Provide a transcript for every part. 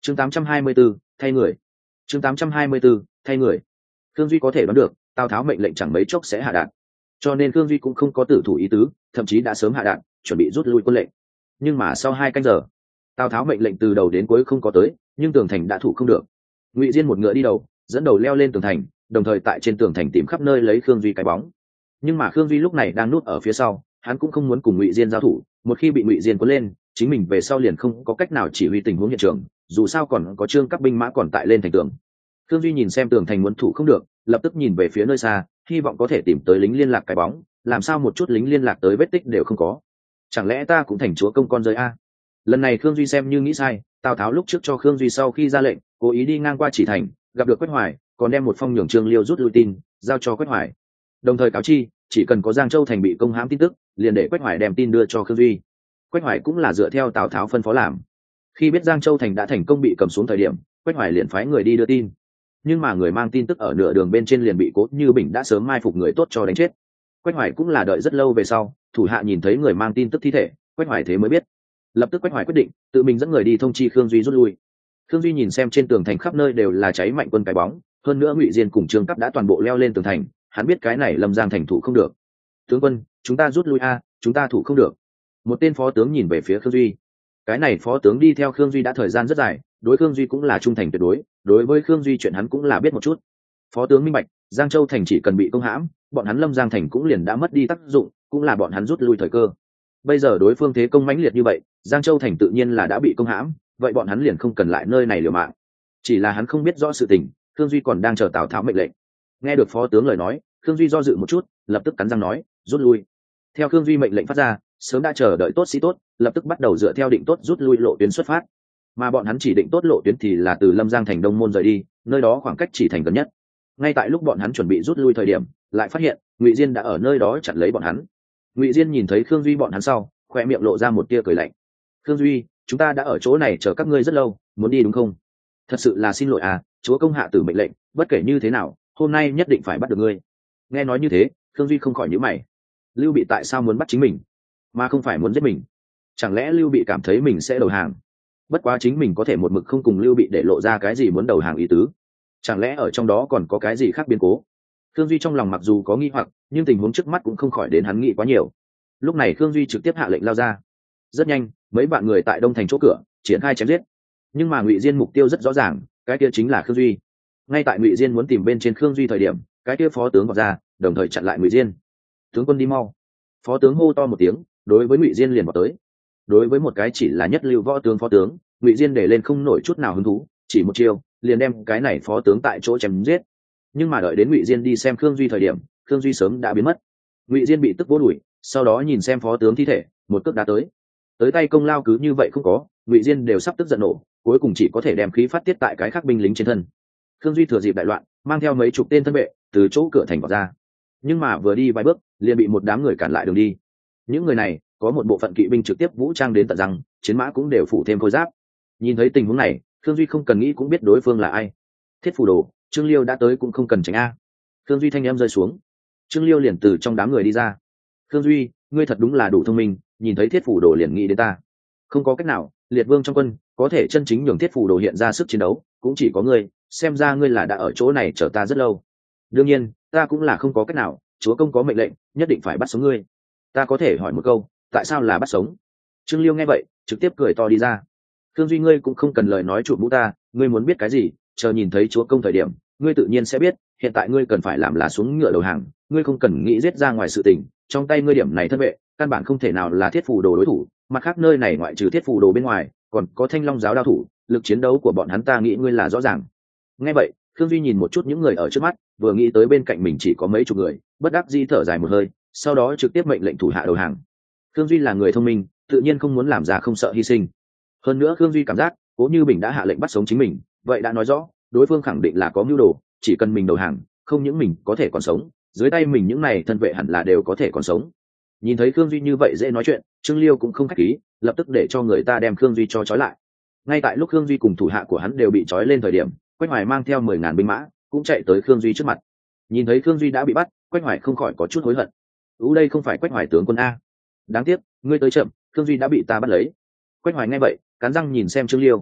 chương 824, thay người. chương 824, thay người. Khương Duy có thể đoán được Tào Tháo mệnh lệnh chẳng mấy chốc sẽ hạ đạn, cho nên Khương Duy cũng không có tử thủ ý tứ, thậm chí đã sớm hạ đạn chuẩn bị rút lui quân lệnh. Nhưng mà sau 2 canh giờ, Tào Tháo mệnh lệnh từ đầu đến cuối không có tới, nhưng tường thành đã thủ không được. Ngụy Diên một ngựa đi đầu, dẫn đầu leo lên tường thành, đồng thời tại trên tường thành tìm khắp nơi lấy Khương Duy cái bóng. Nhưng mà Khương Duy lúc này đang núp ở phía sau, hắn cũng không muốn cùng Ngụy Diên giao thủ, một khi bị Ngụy Diên cuốn lên, chính mình về sau liền không có cách nào chỉ huy tình huống hiện trường, dù sao còn có Trương các binh mã còn tại lên thành tường. Khương Duy nhìn xem tường thành muốn thủ không được, lập tức nhìn về phía nơi xa, hy vọng có thể tìm tới lính liên lạc cái bóng, làm sao một chút lính liên lạc tới vết tích đều không có. Chẳng lẽ ta cũng thành chúa công con rơi a? Lần này Khương Duy xem như nghĩ sai, Tào Tháo lúc trước cho Khương Duy sau khi ra lệnh, cố ý đi ngang qua Chỉ Thành, gặp được Quách Hoài, còn đem một phong nhường Trương Liêu rút lui tin, giao cho Quách Hoài. Đồng thời cáo chi, chỉ cần có Giang Châu thành bị công hãm tin tức, liền để Quách Hoài đem tin đưa cho Khương Duy. Quách Hoài cũng là dựa theo Tào Tháo phân phó làm. Khi biết Giang Châu thành đã thành công bị cầm xuống thời điểm, Quách Hoài liền phái người đi đưa tin. Nhưng mà người mang tin tức ở nửa đường bên trên liền bị Cố Như Bình đã sớm mai phục người tốt cho đánh chết. Quách Hoài cũng là đợi rất lâu về sau, thủ hạ nhìn thấy người mang tin tức thi thể, Quách Hoài thế mới biết. Lập tức Quách Hoài quyết định tự mình dẫn người đi thông chi Khương Duy rút lui. Khương Duy nhìn xem trên tường thành khắp nơi đều là cháy mạnh quân cái bóng, hơn nữa Ngụy Diên cùng Trương Cấp đã toàn bộ leo lên tường thành, hắn biết cái này Lâm Giang thành thủ không được. Tướng quân, chúng ta rút lui a, chúng ta thủ không được. Một tên phó tướng nhìn về phía Khương Duy. Cái này phó tướng đi theo Khương Duy đã thời gian rất dài, đối Khương Duy cũng là trung thành tuyệt đối, đối với Khương Duy chuyện hắn cũng là biết một chút. Phó tướng minh bạch, Giang Châu thành chỉ cần bị công hãm, bọn hắn Lâm Giang thành cũng liền đã mất đi tác dụng, cũng là bọn hắn rút lui thời cơ. Bây giờ đối phương thế công mãnh liệt như vậy, Giang Châu thành tự nhiên là đã bị công hãm, vậy bọn hắn liền không cần lại nơi này liều mạng. Chỉ là hắn không biết rõ sự tình, Khương Duy còn đang chờ Tào Tháo mệnh lệnh. Nghe được phó tướng lời nói, Khương Duy do dự một chút, lập tức cắn răng nói, rút lui. Theo Khương Duy mệnh lệnh phát ra, sớm đã chờ đợi tốt sĩ tốt, lập tức bắt đầu dựa theo định tốt rút lui lộ tuyến xuất phát. Mà bọn hắn chỉ định tốt lộ tuyến thì là từ Lâm Giang thành Đông Môn rời đi, nơi đó khoảng cách Chỉ Thành gần nhất. Ngay tại lúc bọn hắn chuẩn bị rút lui thời điểm, lại phát hiện Ngụy Diên đã ở nơi đó chặn lấy bọn hắn. Ngụy Diên nhìn thấy Khương Duy bọn hắn sau, khoe miệng lộ ra một tia cười lạnh. Khương Duy, chúng ta đã ở chỗ này chờ các ngươi rất lâu, muốn đi đúng không? Thật sự là xin lỗi à, chúa công hạ tử mệnh lệnh, bất kể như thế nào, hôm nay nhất định phải bắt được ngươi. Nghe nói như thế, Khương Duy không khỏi nhíu mày. Lưu Bị tại sao muốn bắt chính mình, mà không phải muốn giết mình? Chẳng lẽ Lưu Bị cảm thấy mình sẽ đầu hàng? Bất quá chính mình có thể một mực không cùng Lưu Bị để lộ ra cái gì muốn đầu hàng ý tứ. Chẳng lẽ ở trong đó còn có cái gì khác biến cố? Khương Duy trong lòng mặc dù có nghi hoặc, nhưng tình huống trước mắt cũng không khỏi đến hắn nghĩ quá nhiều. Lúc này Khương Duy trực tiếp hạ lệnh lao ra. Rất nhanh, mấy bạn người tại Đông thành chỗ cửa triển khai chém giết. Nhưng mà Ngụy Diên mục tiêu rất rõ ràng, cái kia chính là Khương Duy. Ngay tại Ngụy Diên muốn tìm bên trên Khương Duy thời điểm, cái kia phó tướng vọt ra, đồng thời chặn lại Ngụy Diên. Tướng quân đi mau! Phó tướng hô to một tiếng, đối với Ngụy Diên liền vọt tới. Đối với một cái chỉ là nhất lưu võ tướng phó tướng, Ngụy Diên để lên không nổi chút nào hứng thú, chỉ một chiêu liền đem cái này phó tướng tại chỗ chém giết. Nhưng mà đợi đến Ngụy Diên đi xem Khương Duy thời điểm, Khương Duy sớm đã biến mất. Ngụy Diên bị tức vỗ đùi, sau đó nhìn xem phó tướng thi thể, một cước đá tới tay công lao cứ như vậy không có, Ngụy Diên đều sắp tức giận nổ, cuối cùng chỉ có thể đem khí phát tiết tại cái khác binh lính trên thân. Khương Duy thừa dịp đại loạn, mang theo mấy chục tên thân vệ từ chỗ cửa thành vào ra. Nhưng mà vừa đi vài bước, liền bị một đám người cản lại đường đi. Những người này có một bộ phận kỵ binh trực tiếp vũ trang đến tận răng, chiến mã cũng đều phủ thêm khôi giáp. Nhìn thấy tình huống này, Khương Duy không cần nghĩ cũng biết đối phương là ai. Thiết Phủ Đồ, Trương Liêu đã tới cũng không cần tránh a. Khương Duy thanh em rơi xuống, Trương Liêu liền từ trong đám người đi ra. Khương Duy, ngươi thật đúng là đủ thông minh, nhìn thấy Thiết Phủ Đồ liền nghĩ đến ta. Không có cách nào, liệt vương trong quân có thể chân chính nhường Thiết Phủ Đồ hiện ra sức chiến đấu, cũng chỉ có ngươi, xem ra ngươi là đã ở chỗ này chờ ta rất lâu. Đương nhiên, ta cũng là không có cách nào, chúa công có mệnh lệnh, nhất định phải bắt sống ngươi. Ta có thể hỏi một câu, tại sao là bắt sống? Trương Liêu nghe vậy, trực tiếp cười to đi ra. Khương Duy, ngươi cũng không cần lời nói chụp mũ ta, ngươi muốn biết cái gì, chờ nhìn thấy chúa công thời điểm, ngươi tự nhiên sẽ biết. Hiện tại ngươi cần phải làm là xuống ngựa đầu hàng, ngươi không cần nghĩ giết ra ngoài sự tình. Trong tay ngươi điểm này thân vệ, căn bản không thể nào là Thiết Phủ Đồ đối thủ. Mặt khác nơi này ngoại trừ Thiết Phủ Đồ bên ngoài, còn có Thanh Long giáo đao thủ, lực chiến đấu của bọn hắn ta nghĩ ngươi là rõ ràng. Nghe vậy, Khương Duy nhìn một chút những người ở trước mắt, vừa nghĩ tới bên cạnh mình chỉ có mấy chục người, bất đắc dĩ thở dài một hơi, sau đó trực tiếp mệnh lệnh thủ hạ đầu hàng. Khương Duy là người thông minh, tự nhiên không muốn làm ra không sợ hy sinh. Hơn nữa Khương Duy cảm giác, Cố Như Bình đã hạ lệnh bắt sống chính mình, vậy đã nói rõ, đối phương khẳng định là có mưu đồ, chỉ cần mình đầu hàng, không những mình có thể còn sống, dưới tay mình những này thân vệ hẳn là đều có thể còn sống. Nhìn thấy Khương Duy như vậy dễ nói chuyện, Trương Liêu cũng không khách khí, lập tức để cho người ta đem Khương Duy cho trói lại. Ngay tại lúc Khương Duy cùng thủ hạ của hắn đều bị trói lên thời điểm, Quách Hoài mang theo 10.000 binh mã cũng chạy tới Khương Duy trước mặt. Nhìn thấy Khương Duy đã bị bắt, Quách Hoài không khỏi có chút hối hận. Đây không phải Quách Hoài tướng quân a. Đáng tiếc, ngươi tới chậm, Khương Duy đã bị ta bắt lấy. Quách Hoài nghe vậy, cắn răng nhìn xem Trương Liêu.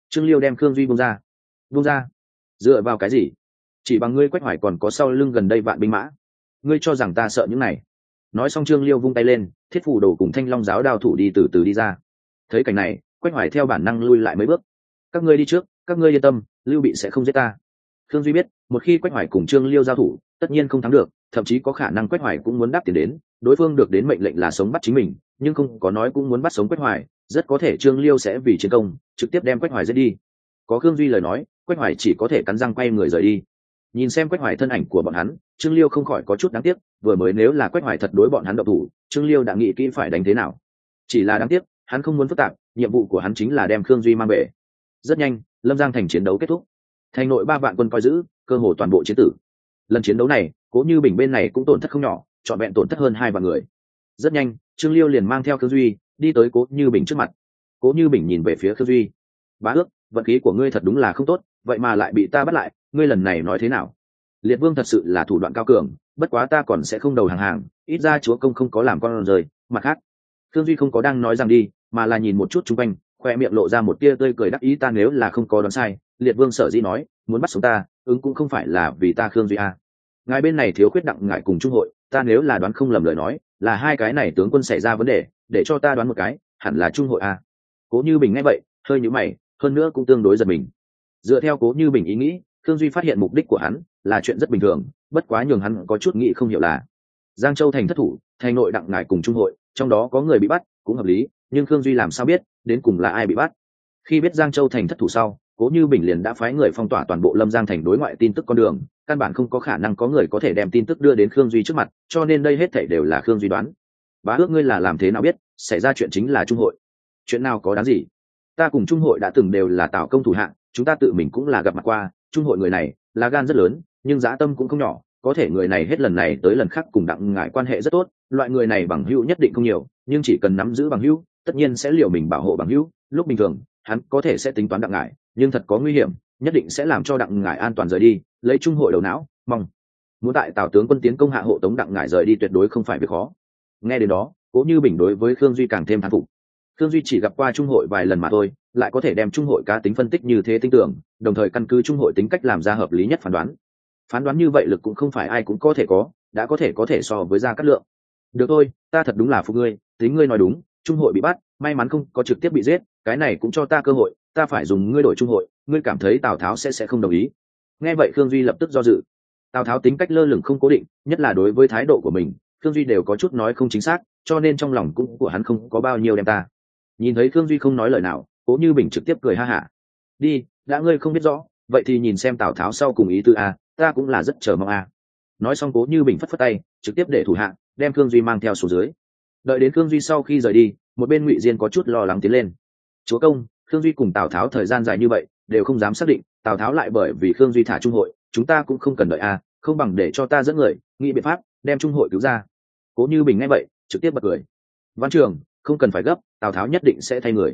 Trương Liêu đem Khương Duy buông ra. Dựa vào cái gì? Chỉ bằng ngươi Quách Hoài còn có sau lưng gần đây vạn binh mã, ngươi cho rằng ta sợ những này? Nói xong Trương Liêu vung tay lên, thiết phủ đồ cùng Thanh Long giáo đao thủ đi từ từ đi ra. Thấy cảnh này, Quách Hoài theo bản năng lui lại mấy bước. Các ngươi đi trước, các ngươi yên tâm, Lưu Bị sẽ không giết ta. Khương Duy biết, một khi Quách Hoài cùng Trương Liêu giao thủ, tất nhiên không thắng được, thậm chí có khả năng Quách Hoài cũng muốn đáp tiền đến, đối phương được đến mệnh lệnh là sống bắt chính mình, nhưng không có nói cũng muốn bắt sống Quách Hoài, rất có thể Trương Liêu sẽ vì chiến công, trực tiếp đem Quách Hoài giết đi. Có Khương Duy lời nói, Quách Hoài chỉ có thể cắn răng quay người rời đi. Nhìn xem Quách Hoài thân ảnh của bọn hắn, Trương Liêu không khỏi có chút đáng tiếc, vừa mới nếu là Quách Hoài thật đối bọn hắn động thủ, Trương Liêu đã nghĩ kỹ phải đánh thế nào. Chỉ là đáng tiếc, hắn không muốn phức tạp, nhiệm vụ của hắn chính là đem Khương Duy mang về. Rất nhanh, Lâm Giang thành chiến đấu kết thúc. Thành nội 3 vạn quân coi giữ, cơ hồ toàn bộ chiến tử. Lần chiến đấu này, Cố Như Bình bên này cũng tổn thất không nhỏ, trọn vẹn tổn thất hơn 2 vạn người. Rất nhanh, Trương Liêu liền mang theo Khương Duy đi tới Cố Như Bình trước mặt. Cố Như Bình nhìn về phía Khương Duy. Bá ước, vận khí của ngươi thật đúng là không tốt, vậy mà lại bị ta bắt lại, ngươi lần này nói thế nào? Liệt Vương thật sự là thủ đoạn cao cường, bất quá ta còn sẽ không đầu hàng, ít ra chúa công không có làm con rời. Mặt khác, Khương Duy không có đang nói rằng đi, mà là nhìn một chút xung quanh, khoe miệng lộ ra một tia tươi cười đắc ý. Ta nếu là không có đoán sai, Liệt Vương sở dĩ nói muốn bắt sống ta, cũng không phải là vì ta Khương Duy a. Ngài bên này thiếu khuyết Đặng Ngải cùng Trung Hội, ta nếu là đoán không lầm lời nói, là 2 cái này tướng quân xảy ra vấn đề, để cho ta đoán một cái, hẳn là Trung Hội a. Cố Như Bình nghe vậy, hơi nhíu mày, hơn nữa cũng tương đối giật mình. Dựa theo Cố Như Bình ý nghĩ, Khương Duy phát hiện mục đích của hắn là chuyện rất bình thường, bất quá nhường hắn có chút nghĩ không hiểu là Giang Châu thành thất thủ, thành nội Đặng Ngải cùng Trung Hội, trong đó có người bị bắt, cũng hợp lý, nhưng Khương Duy làm sao biết đến cùng là ai bị bắt? Khi biết Giang Châu thành thất thủ sau, Cố Như Bình liền đã phái người phong tỏa toàn bộ Lâm Giang thành đối ngoại tin tức con đường, căn bản không có khả năng có người có thể đem tin tức đưa đến Khương Duy trước mặt, cho nên đây hết thảy đều là Khương Duy đoán. Bá ước ngươi là làm thế nào biết xảy ra chuyện chính là Trung Hội? Chuyện nào có đáng gì? Ta cùng Trung Hội đã từng đều là Tào công thủ hạng, chúng ta tự mình cũng là gặp mặt qua. Trung Hội người này là gan rất lớn, nhưng dã tâm cũng không nhỏ, có thể người này hết lần này tới lần khác cùng Đặng Ngải quan hệ rất tốt, loại người này bằng hữu nhất định không nhiều, nhưng chỉ cần nắm giữ bằng hữu, tất nhiên sẽ liều mình bảo hộ bằng hữu. Lúc bình thường, hắn có thể sẽ tính toán Đặng Ngải, nhưng thật có nguy hiểm, nhất định sẽ làm cho Đặng Ngải an toàn rời đi, lấy Trung Hội đầu não, mong muốn tại Tào tướng quân tiến công hạ hộ tống Đặng Ngải rời đi tuyệt đối không phải việc khó. Nghe đến đó, Cố Như Bình đối với Khương Duy càng thêm thán phục. Khương Duy chỉ gặp qua Trung Hội vài lần mà thôi, lại có thể đem Trung Hội cá tính phân tích như thế tinh tưởng, đồng thời căn cứ Trung Hội tính cách làm ra hợp lý nhất phán đoán. Phán đoán như vậy lực cũng không phải ai cũng có thể có, đã có thể so với Gia Cát Lượng. Được thôi, ta thật đúng là phục ngươi, tính ngươi nói đúng, Trung Hội bị bắt, may mắn không có trực tiếp bị giết, cái này cũng cho ta cơ hội, ta phải dùng ngươi đổi Trung Hội, ngươi cảm thấy Tào Tháo sẽ không đồng ý? Nghe vậy Khương Duy lập tức do dự. Tào Tháo tính cách lơ lửng không cố định, nhất là đối với thái độ của mình, Khương Duy đều có chút nói không chính xác, cho nên trong lòng cũng của hắn không có bao nhiêu đem ta. Nhìn thấy Khương Duy không nói lời nào, Cố Như Bình trực tiếp cười ha hả. Đi, đã ngươi không biết rõ, vậy thì nhìn xem Tào Tháo sau cùng ý tư a, ta cũng là rất chờ mong a. Nói xong Cố Như Bình phất phất tay, trực tiếp để thủ hạ đem Khương Duy mang theo xuống dưới. Đợi đến Khương Duy sau khi rời đi, một bên Ngụy Diên có chút lo lắng tiến lên. Chúa công, Khương Duy cùng Tào Tháo thời gian dài như vậy, đều không dám xác định, Tào Tháo lại bởi vì Khương Duy thả Trung Hội, chúng ta cũng không cần đợi a, không bằng để cho ta dẫn người, nghĩ biện pháp đem Trung Hội cứu ra. Cố Như Bình nghe vậy, trực tiếp bật cười. Văn Trường, không cần phải gấp, Tào Tháo nhất định sẽ thay người.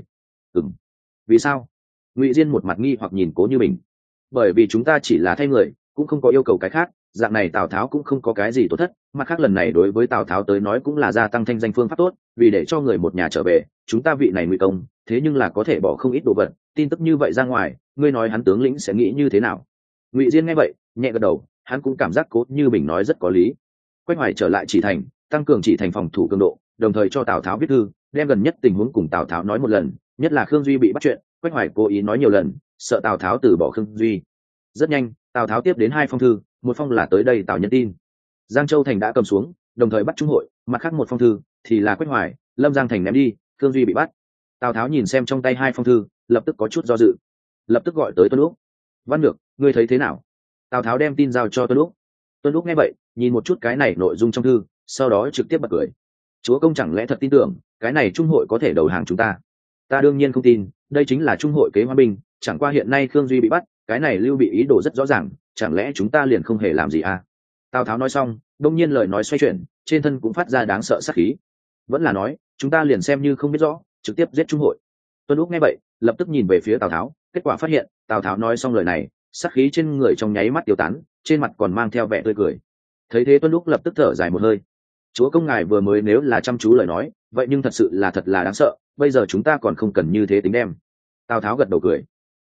Vì sao? Ngụy Diên một mặt nghi hoặc nhìn Cố Như Bình. Bởi vì chúng ta chỉ là thay người, cũng không có yêu cầu cái khác, dạng này Tào Tháo cũng không có cái gì tổn thất, mặt khác lần này đối với Tào Tháo tới nói cũng là gia tăng thanh danh phương pháp tốt, vì để cho người một nhà trở về, chúng ta vị này Ngụy công, thế nhưng là có thể bỏ không ít đồ vật, tin tức như vậy ra ngoài, ngươi nói hắn tướng lĩnh sẽ nghĩ như thế nào? Ngụy Diên nghe vậy, nhẹ gật đầu, hắn cũng cảm giác Cố Như Bình nói rất có lý. Quách Hoài trở lại Chỉ Thành, tăng cường Chỉ Thành phòng thủ cường độ, đồng thời cho Tào Tháo viết thư, đem gần nhất tình huống cùng Tào Tháo nói một lần, nhất là Khương Duy bị bắt chuyện, Quách Hoài cố ý nói nhiều lần, sợ Tào Tháo từ bỏ Khương Duy. Rất nhanh, Tào Tháo tiếp đến 2 phong thư, một phong là tới đây Tào Nhân tin, Giang Châu thành đã cầm xuống, đồng thời bắt Trung Hội, mặt khác một phong thư thì là Quách Hoài, Lâm Giang thành ném đi, Khương Duy bị bắt. Tào Tháo nhìn xem trong tay 2 phong thư, lập tức có chút do dự, lập tức gọi tới Tuân Lúc. Văn Nhược, ngươi thấy thế nào? Tào Tháo đem tin giao cho Tuân Lúc. Tuân Lúc nghe vậy, nhìn một chút cái này nội dung trong thư, sau đó trực tiếp bật cười. Chúa công chẳng lẽ thật tin tưởng cái này Trung Hội có thể đầu hàng chúng ta? Ta đương nhiên không tin, đây chính là Trung Hội kế hoa binh, chẳng qua hiện nay Khương Duy bị bắt, cái này Lưu Bị ý đồ rất rõ ràng, chẳng lẽ chúng ta liền không hề làm gì à? Tào Tháo nói xong, đông nhiên lời nói xoay chuyển, trên thân cũng phát ra đáng sợ sát khí. Vẫn là nói, chúng ta liền xem như không biết rõ, trực tiếp giết Trung Hội. Tuân Lúc nghe vậy, lập tức nhìn về phía Tào Tháo, kết quả phát hiện, Tào Tháo nói xong lời này, sát khí trên người trong nháy mắt tiêu tán, trên mặt còn mang theo vẻ tươi cười. Thấy thế Tuân Lúc lập tức thở dài một hơi. Chúa công ngài vừa mới nếu là chăm chú lời nói, vậy nhưng thật là đáng sợ, bây giờ chúng ta còn không cần như thế tính đem. Tào Tháo gật đầu cười.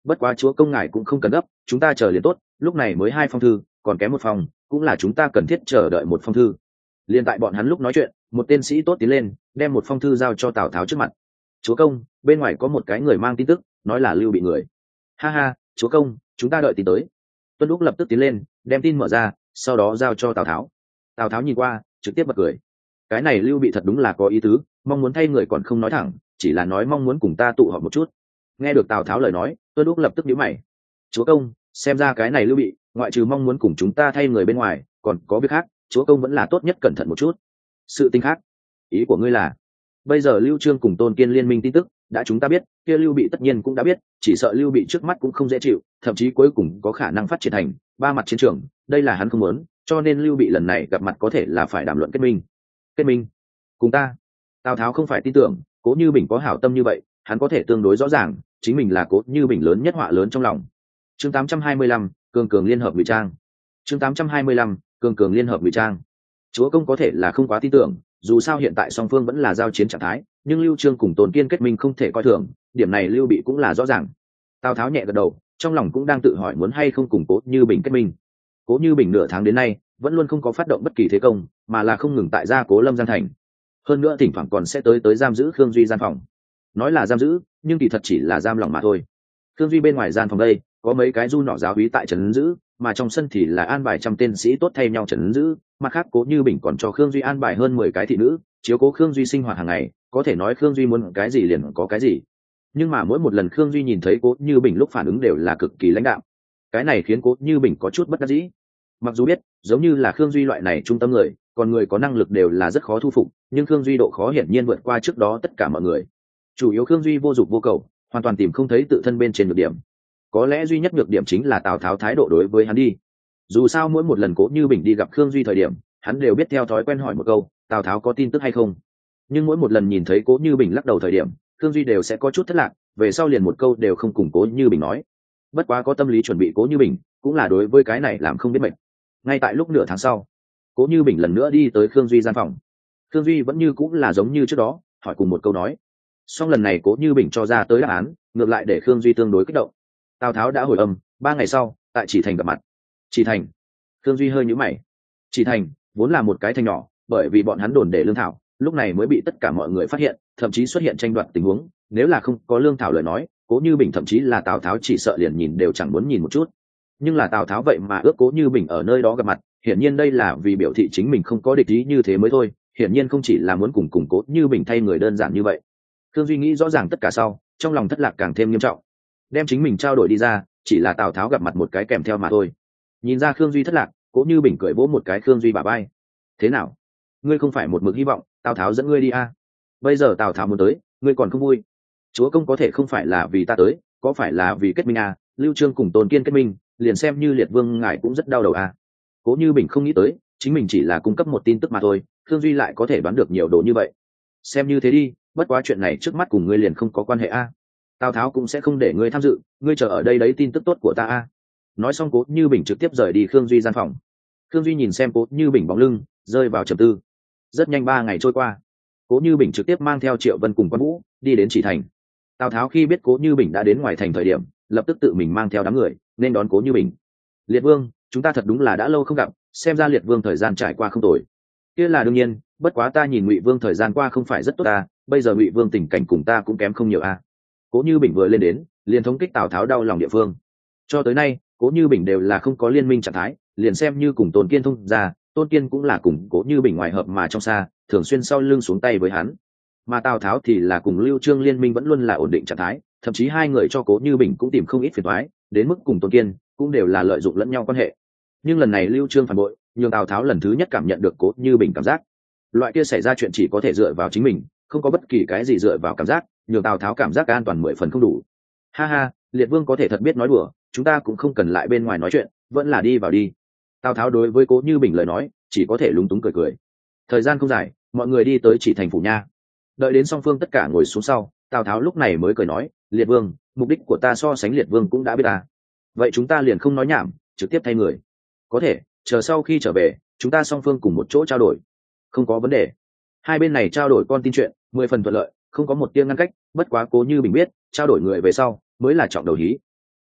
Bất quá chúa công ngài cũng không cần gấp, chúng ta chờ liền tốt, lúc này mới 2 phong thư, còn kém 1 phòng, cũng là chúng ta cần thiết chờ đợi 1 phong thư. Liên tại bọn hắn lúc nói chuyện, một tên sĩ tốt tiến lên, đem 1 phong thư giao cho Tào Tháo trước mặt. Chúa công, bên ngoài có một cái người mang tin tức, nói là Lưu Bị người. Ha ha, chúa công, chúng ta đợi tin tới. Tuân Lúc lập tức tiến lên, đem tin mở ra, sau đó giao cho Tào Tháo. Tào Tháo nhìn qua, trực tiếp bật cười. Cái này Lưu Bị thật đúng là có ý tứ, mong muốn thay người còn không nói thẳng, chỉ là nói mong muốn cùng ta tụ họp một chút. Nghe được Tào Tháo lời nói, Tuân Lúc lập tức nhíu mày. Chúa công, xem ra cái này Lưu Bị, ngoại trừ mong muốn cùng chúng ta thay người bên ngoài, còn có việc khác, chúa công vẫn là tốt nhất cẩn thận một chút. Sự tình khác? Ý của ngươi là, bây giờ Lưu Trương cùng Tôn Kiên liên minh tin tức, đã chúng ta biết, kia Lưu Bị tất nhiên cũng đã biết, chỉ sợ Lưu Bị trước mắt cũng không dễ chịu, thậm chí cuối cùng có khả năng phát triển thành 3 mặt chiến trường, đây là hắn không muốn, cho nên Lưu Bị lần này gặp mặt có thể là phải đàm luận kết minh. Kết minh? Cùng ta? Tào Tháo không phải tin tưởng, Cố Như Bình có hảo tâm như vậy, hắn có thể tương đối rõ ràng, chính mình là Cố Như Bình lớn nhất họa lớn trong lòng. Chương 825, cường cường liên hợp ngụy trang. Chương 825, cường cường liên hợp ngụy trang. Chúa công có thể là không quá tin tưởng, dù sao hiện tại song phương vẫn là giao chiến trạng thái, nhưng Lưu Trương cùng Tôn Kiên kết minh không thể coi thường, điểm này Lưu Bị cũng là rõ ràng. Tào Tháo nhẹ gật đầu, trong lòng cũng đang tự hỏi muốn hay không cùng Cố Như Bình kết minh. Cố Như Bình nửa tháng đến nay vẫn luôn không có phát động bất kỳ thế công, mà là không ngừng tại gia Cố Lâm Giang thành. Hơn nữa thỉnh thoảng còn sẽ tới giam giữ Khương Duy gian phòng. Nói là giam giữ, nhưng kỳ thật chỉ là giam lòng mà thôi. Khương Duy bên ngoài gian phòng đây, có mấy cái du nọ giáo úy tại trấn giữ, mà trong sân thì là an bài trăm tên sĩ tốt thay nhau trấn giữ, mặt khác Cố Như Bình còn cho Khương Duy an bài hơn 10 cái thị nữ, chiếu cố Khương Duy sinh hoạt hàng ngày, có thể nói Khương Duy muốn cái gì liền có cái gì. Nhưng mà mỗi một lần Khương Duy nhìn thấy Cố Như Bình lúc phản ứng đều là cực kỳ lãnh đạm. Cái này khiến Cố Như Bình có chút bất đắc dĩ. Mặc dù biết, giống như là Khương Duy loại này trung tâm người, còn người có năng lực đều là rất khó thu phục, nhưng Khương Duy độ khó hiển nhiên vượt qua trước đó tất cả mọi người. Chủ yếu Khương Duy vô dụng vô cầu, hoàn toàn tìm không thấy tự thân bên trên nhược điểm. Có lẽ duy nhất nhược điểm chính là Tào Tháo thái độ đối với hắn đi. Dù sao mỗi một lần Cố Như Bình đi gặp Khương Duy thời điểm, hắn đều biết theo thói quen hỏi một câu, Tào Tháo có tin tức hay không. Nhưng mỗi một lần nhìn thấy Cố Như Bình lắc đầu thời điểm, Khương Duy đều sẽ có chút thất lạc, về sau liền một câu đều không cùng Cố Như Bình nói. Bất quá có tâm lý chuẩn bị Cố Như Bình, cũng là đối với cái này làm không biết mệt. Ngay tại lúc nửa tháng sau, Cố Như Bình lần nữa đi tới Khương Duy gian phòng. Khương Duy vẫn như cũng là giống như trước đó, hỏi cùng một câu nói. Song lần này Cố Như Bình cho ra tới đáp án, ngược lại để Khương Duy tương đối kích động. Tào Tháo đã hồi âm, 3 ngày sau, tại Chỉ Thành gặp mặt. Chỉ Thành? Khương Duy hơi nhíu mày. Chỉ Thành vốn là một cái thành nhỏ, bởi vì bọn hắn đồn để lương thảo, lúc này mới bị tất cả mọi người phát hiện, thậm chí xuất hiện tranh đoạt tình huống. Nếu là không có lương thảo lời nói, Cố Như Bình thậm chí là Tào Tháo chỉ sợ liền nhìn đều chẳng muốn nhìn một chút. Nhưng là Tào Tháo vậy mà ước Cố Như Bình ở nơi đó gặp mặt, hiển nhiên đây là vì biểu thị chính mình không có địch ý như thế mới thôi, hiển nhiên không chỉ là muốn cùng Cố Như Bình thay người đơn giản như vậy. Khương Duy nghĩ rõ ràng tất cả sau, trong lòng thất lạc càng thêm nghiêm trọng. Đem chính mình trao đổi đi ra, chỉ là Tào Tháo gặp mặt một cái kèm theo mà thôi. Nhìn ra Khương Duy thất lạc, Cố Như Bình cười vỗ một cái Khương Duy bả vai. Thế nào? Ngươi không phải một mực hy vọng Tào Tháo dẫn ngươi đi à? Bây giờ Tào Tháo muốn tới, ngươi còn không vui? Chúa công có thể không phải là vì ta tới, có phải là vì kết minh à? Lưu Trương cùng Tôn Kiên kết minh, liền xem như Liệt Vương ngài cũng rất đau đầu à? Cố Như Bình không nghĩ tới, chính mình chỉ là cung cấp một tin tức mà thôi, Khương Duy lại có thể đoán được nhiều đồ như vậy. Xem như thế đi, bất quá chuyện này trước mắt cùng ngươi liền không có quan hệ a. Tào Tháo cũng sẽ không để ngươi tham dự, ngươi chờ ở đây đấy tin tức tốt của ta a. Nói xong Cố Như Bình trực tiếp rời đi Khương Duy gian phòng. Khương Duy nhìn xem Cố Như Bình bóng lưng, rơi vào trầm tư. Rất nhanh 3 ngày trôi qua, Cố Như Bình trực tiếp mang theo Triệu Vân cùng Quan Vũ đi đến Chỉ Thành. Tào Tháo khi biết Cố Như Bình đã đến ngoài thành thời điểm, lập tức tự mình mang theo đám người nên đón Cố Như Bình. Liệt Vương, chúng ta thật đúng là đã lâu không gặp, xem ra Liệt Vương thời gian trải qua không tồi. Kia là đương nhiên, bất quá ta nhìn Ngụy Vương thời gian qua không phải rất tốt ta, bây giờ Ngụy Vương tình cảnh cùng ta cũng kém không nhiều a. Cố Như Bình vừa lên đến, liền thống kích Tào Tháo đau lòng địa phương. Cho tới nay, Cố Như Bình đều là không có liên minh trạng thái, liền xem như cùng Tôn Kiên thông ra, Tôn Kiên cũng là cùng Cố Như Bình ngoài hợp mà trong xa, thường xuyên sau lưng xuống tay với hắn. Mà Tào Tháo thì là cùng Lưu Trương liên minh vẫn luôn là ổn định trạng thái, thậm chí hai người cho Cố Như Bình cũng tìm không ít phiền toái, đến mức cùng Tôn Kiên cũng đều là lợi dụng lẫn nhau quan hệ. Nhưng lần này Lưu Trương phản bội, nhưng Tào Tháo lần thứ nhất cảm nhận được Cố Như Bình cảm giác. Loại kia xảy ra chuyện chỉ có thể dựa vào chính mình, không có bất kỳ cái gì dựa vào cảm giác, nhường Tào Tháo cảm giác an toàn 10 phần không đủ. Ha ha, Liệt Vương có thể thật biết nói đùa, chúng ta cũng không cần lại bên ngoài nói chuyện, vẫn là đi vào đi. Tào Tháo đối với Cố Như Bình lời nói, chỉ có thể lúng túng cười cười. Thời gian không dài, mọi người đi tới Chỉ Thành phủ nha. Đợi đến song phương tất cả ngồi xuống sau, Tào Tháo lúc này mới cười nói, Liệt Vương, mục đích của ta so sánh Liệt Vương cũng đã biết ta. Vậy chúng ta liền không nói nhảm, trực tiếp thay người. Có thể, chờ sau khi trở về, chúng ta song phương cùng một chỗ trao đổi. Không có vấn đề. Hai bên này trao đổi con tin chuyện, 10 phần thuận lợi, không có một tia ngăn cách, bất quá Cố Như Bình biết, trao đổi người về sau mới là trọng đầu hí.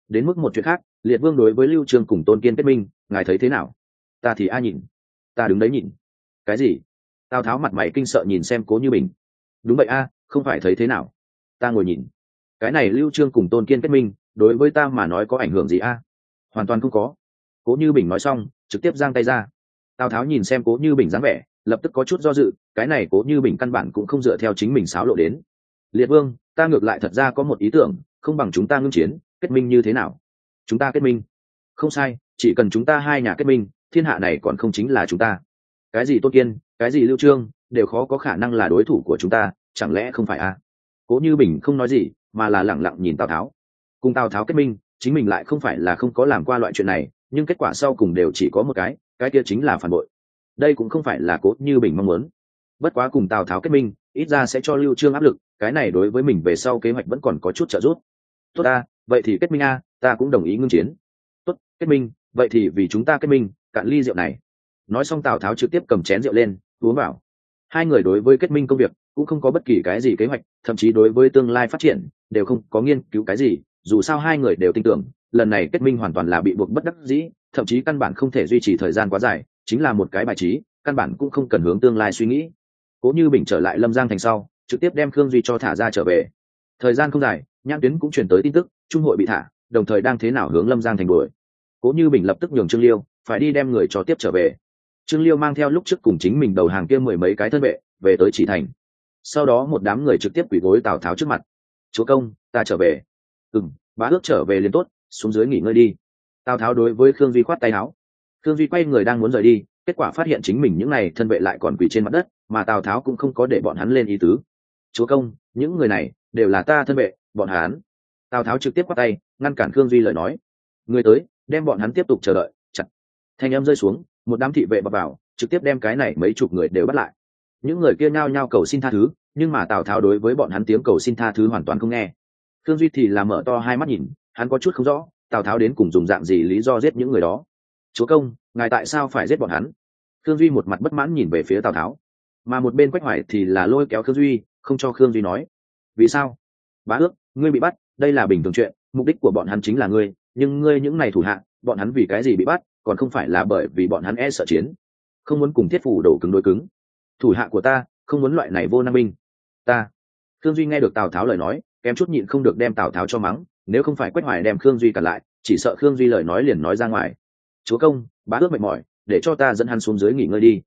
đến mức một chuyện khác, liệt vương đối với lưu trương cùng tôn kiên kết minh, ngài thấy thế nào? Ta thì nhìn, ta đứng đấy nhìn. Cái gì? Tào tháo mặt mày kinh sợ nhìn xem Cố Như Bình. Đúng vậy không phải thấy thế nào, ta ngồi nhìn. Cái này lưu trương cùng tôn kiên kết minh, đối với ta mà nói có ảnh hưởng gì Hoàn toàn không có. Cố Như Bình nói xong, trực tiếp giang tay ra. Tào tháo nhìn xem Cố Như Bình dáng vẻ, lập tức có chút do dự. Cái này Cố Như Bình căn bản cũng không dựa theo chính mình xáo lộ đến. Liệt vương, ta ngược lại thật ra có một ý tưởng, không bằng chúng ta ngưng chiến, kết minh như thế nào? Chúng ta kết minh? Không sai, chỉ cần chúng ta hai nhà kết minh, thiên hạ này còn không chính là chúng ta. Cái gì Tôn Kiên, cái gì Lưu Trương, đều khó có khả năng là đối thủ của chúng ta, chẳng lẽ không phải Cố Như Bình không nói gì, mà là lẳng lặng nhìn Tào Tháo. Cùng Tào Tháo kết minh, chính mình lại không phải là không có làm qua loại chuyện này, nhưng kết quả sau cùng đều chỉ có một cái kia chính là phản bội. Đây cũng không phải là Cố Như Bình mong muốn. Bất quá cùng Tào Tháo kết minh, ít ra sẽ cho Lưu Trương áp lực, cái này đối với mình về sau kế hoạch vẫn còn có chút trợ giúp. Tốt vậy thì kết minh ta cũng đồng ý ngưng chiến. Tốt, kết minh, vậy thì vì chúng ta kết minh, cạn ly rượu này. Nói xong Tào Tháo trực tiếp cầm chén rượu lên, uống vào. Hai người đối với kết minh công việc cũng không có bất kỳ cái gì kế hoạch, thậm chí đối với tương lai phát triển đều không có nghiên cứu cái gì, dù sao hai người đều tin tưởng lần này kết minh hoàn toàn là bị buộc bất đắc dĩ, thậm chí căn bản không thể duy trì thời gian quá dài, chính là một cái bài trí, căn bản cũng không cần hướng tương lai suy nghĩ. Cố Như Bình trở lại Lâm Giang thành sau, trực tiếp đem Khương Duy cho thả ra trở về. Thời gian không dài, Nhãn Tuyến cũng truyền tới tin tức, trung hội bị thả, đồng thời đang thế nào hướng Lâm Giang thành đuổi. Cố Như Bình lập tức nhường Trương Liêu phải đi đem người cho tiếp trở về. Trương Liêu mang theo lúc trước cùng chính mình đầu hàng kia 10 mấy cái thân vệ về tới Chỉ Thành. Sau đó một đám người trực tiếp quỳ gối Tào Tháo trước mặt. Chúa công, ta trở về. Bá ước trở về liền tốt, xuống dưới nghỉ ngơi đi. Tào Tháo đối với Khương Duy khoát tay áo. Khương Duy quay người đang muốn rời đi, kết quả phát hiện chính mình những này thân vệ lại còn quỳ trên mặt đất, mà Tào Tháo cũng không có để bọn hắn lên ý tứ. Chúa công, những người này đều là ta thân vệ, bọn hắn. Tào Tháo trực tiếp quát tay, ngăn cản Khương Duy lời nói. Người tới, đem bọn hắn tiếp tục chờ đợi. Chặt. Thanh âm rơi xuống, một đám thị vệ bập vào, trực tiếp đem cái này mấy chục người đều bắt lại. Những người kia nhao nhao cầu xin tha thứ, nhưng mà Tào Tháo đối với bọn hắn tiếng cầu xin tha thứ hoàn toàn không nghe. Khương Duy thì là mở to hai mắt nhìn, hắn có chút không rõ Tào Tháo đến cùng dùng dạng gì lý do giết những người đó. Chúa công, ngài tại sao phải giết bọn hắn? Khương Duy một mặt bất mãn nhìn về phía Tào Tháo, mà một bên Quách Hoài thì là lôi kéo Khương Duy, không cho Khương Duy nói. Vì sao? Bá ước, ngươi bị bắt, đây là bình thường chuyện, mục đích của bọn hắn chính là ngươi, nhưng ngươi những này thủ hạ, bọn hắn vì cái gì bị bắt, còn không phải là bởi vì bọn hắn e sợ chiến, không muốn cùng Thiết Phủ đổ cứng đối cứng. Thủ hạ của ta không muốn loại này vô năng binh. Ta. Khương Duy nghe được Tào Tháo lời nói, kém chút nhịn không được đem Tào Tháo cho mắng, nếu không phải Quách Hoài đem Khương Duy cản lại, chỉ sợ Khương Duy lời nói liền nói ra ngoài. Chúa công, bá ước mệt mỏi, để cho ta dẫn hắn xuống dưới nghỉ ngơi đi.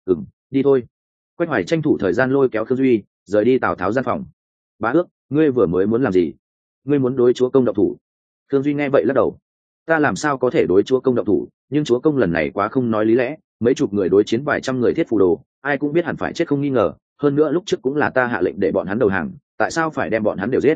Đi thôi. Quách Hoài tranh thủ thời gian lôi kéo Khương Duy rời đi Tào Tháo gian phòng. Bá ước, ngươi vừa mới muốn làm gì? Ngươi muốn đối chúa công động thủ? Khương Duy nghe vậy lắc đầu. Ta làm sao có thể đối chúa công động thủ, nhưng chúa công lần này quá không nói lý lẽ, mấy chục người đối chiến vài trăm người Thiết Phủ đồ, ai cũng biết hẳn phải chết không nghi ngờ, hơn nữa lúc trước cũng là ta hạ lệnh để bọn hắn đầu hàng, tại sao phải đem bọn hắn đều giết?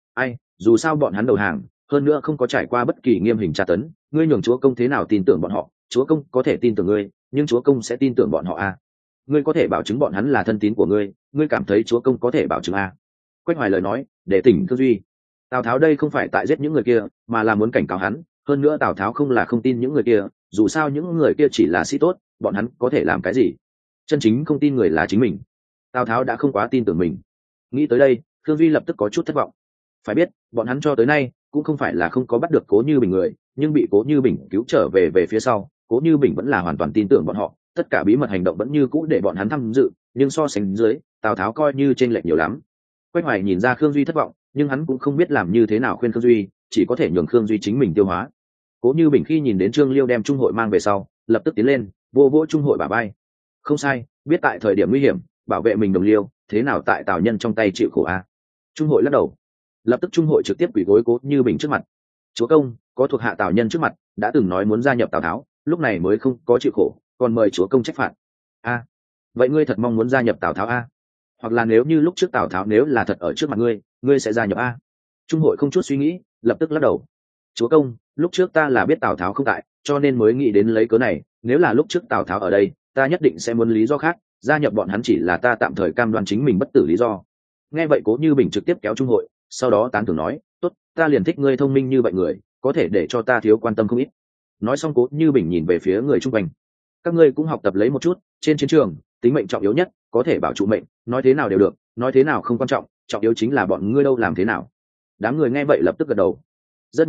Dù sao bọn hắn đầu hàng, hơn nữa không có trải qua bất kỳ nghiêm hình tra tấn, ngươi nhường chúa công thế nào tin tưởng bọn họ? Chúa công có thể tin tưởng ngươi, nhưng chúa công sẽ tin tưởng bọn họ ngươi có thể bảo chứng bọn hắn là thân tín của ngươi, ngươi cảm thấy chúa công có thể bảo chứng Quách Hoài lời nói để tỉnh Khương Duy. Tào Tháo đây không phải tại giết những người kia, mà là muốn cảnh cáo hắn, hơn nữa Tào Tháo không là không tin những người kia, dù sao những người kia chỉ là sĩ tốt, bọn hắn có thể làm cái gì? Chân chính không tin người là chính mình. Tào Tháo đã không quá tin tưởng mình. Nghĩ tới đây, Khương Duy lập tức có chút thất vọng. Phải biết, bọn hắn cho tới nay cũng không phải là không có bắt được Cố Như Bình người, nhưng bị Cố Như Bình cứu trở về phía sau, Cố Như Bình vẫn là hoàn toàn tin tưởng bọn họ, tất cả bí mật hành động vẫn như cũ để bọn hắn tham dự, nhưng so sánh dưới, Tào Tháo coi như chênh lệch nhiều lắm. Quách Hoài nhìn ra Khương Duy thất vọng, nhưng hắn cũng không biết làm như thế nào khuyên Khương Duy, chỉ có thể nhường Khương Duy chính mình tiêu hóa. Cố Như Bình khi nhìn đến Trương Liêu đem trung hội mang về sau, lập tức tiến lên, vô vỗ trung hội bả vai. Không sai, biết tại thời điểm nguy hiểm, bảo vệ mình đồng liêu, thế nào tại Tào Nhân trong tay chịu khổ Trung hội lắc đầu. Lập tức trung hội trực tiếp quỳ gối Cố Như Bình trước mặt. Chúa công, có thuộc hạ Tào Nhân trước mặt, đã từng nói muốn gia nhập Tào Tháo, lúc này mới không có chịu khổ, còn mời chúa công trách phạt. Vậy ngươi thật mong muốn gia nhập Tào Tháo hoặc là nếu như lúc trước Tào Tháo nếu là thật ở trước mặt ngươi sẽ gia nhập Trung hội không chút suy nghĩ, lập tức lắc đầu. Chúa công, lúc trước ta là biết Tào Tháo không tại, cho nên mới nghĩ đến lấy cớ này, nếu là lúc trước Tào Tháo ở đây, ta nhất định sẽ muốn lý do khác, gia nhập bọn hắn chỉ là ta tạm thời cam đoan chính mình bất tử lý do. Nghe vậy Cố Như Bình trực tiếp kéo Trung hội, sau đó tán thưởng nói, tốt, ta liền thích ngươi thông minh như vậy người, có thể để cho ta thiếu quan tâm không ít. Nói xong Cố Như Bình nhìn về phía người chung quanh. Các ngươi cũng học tập lấy một chút, trên chiến trường tính mệnh trọng yếu nhất, có thể bảo trụ mệnh, nói thế nào đều được, nói thế nào không quan trọng, trọng yếu chính là bọn ngươi đâu làm thế nào. Đám người nghe vậy lập tức gật đầu. Rất nhanh,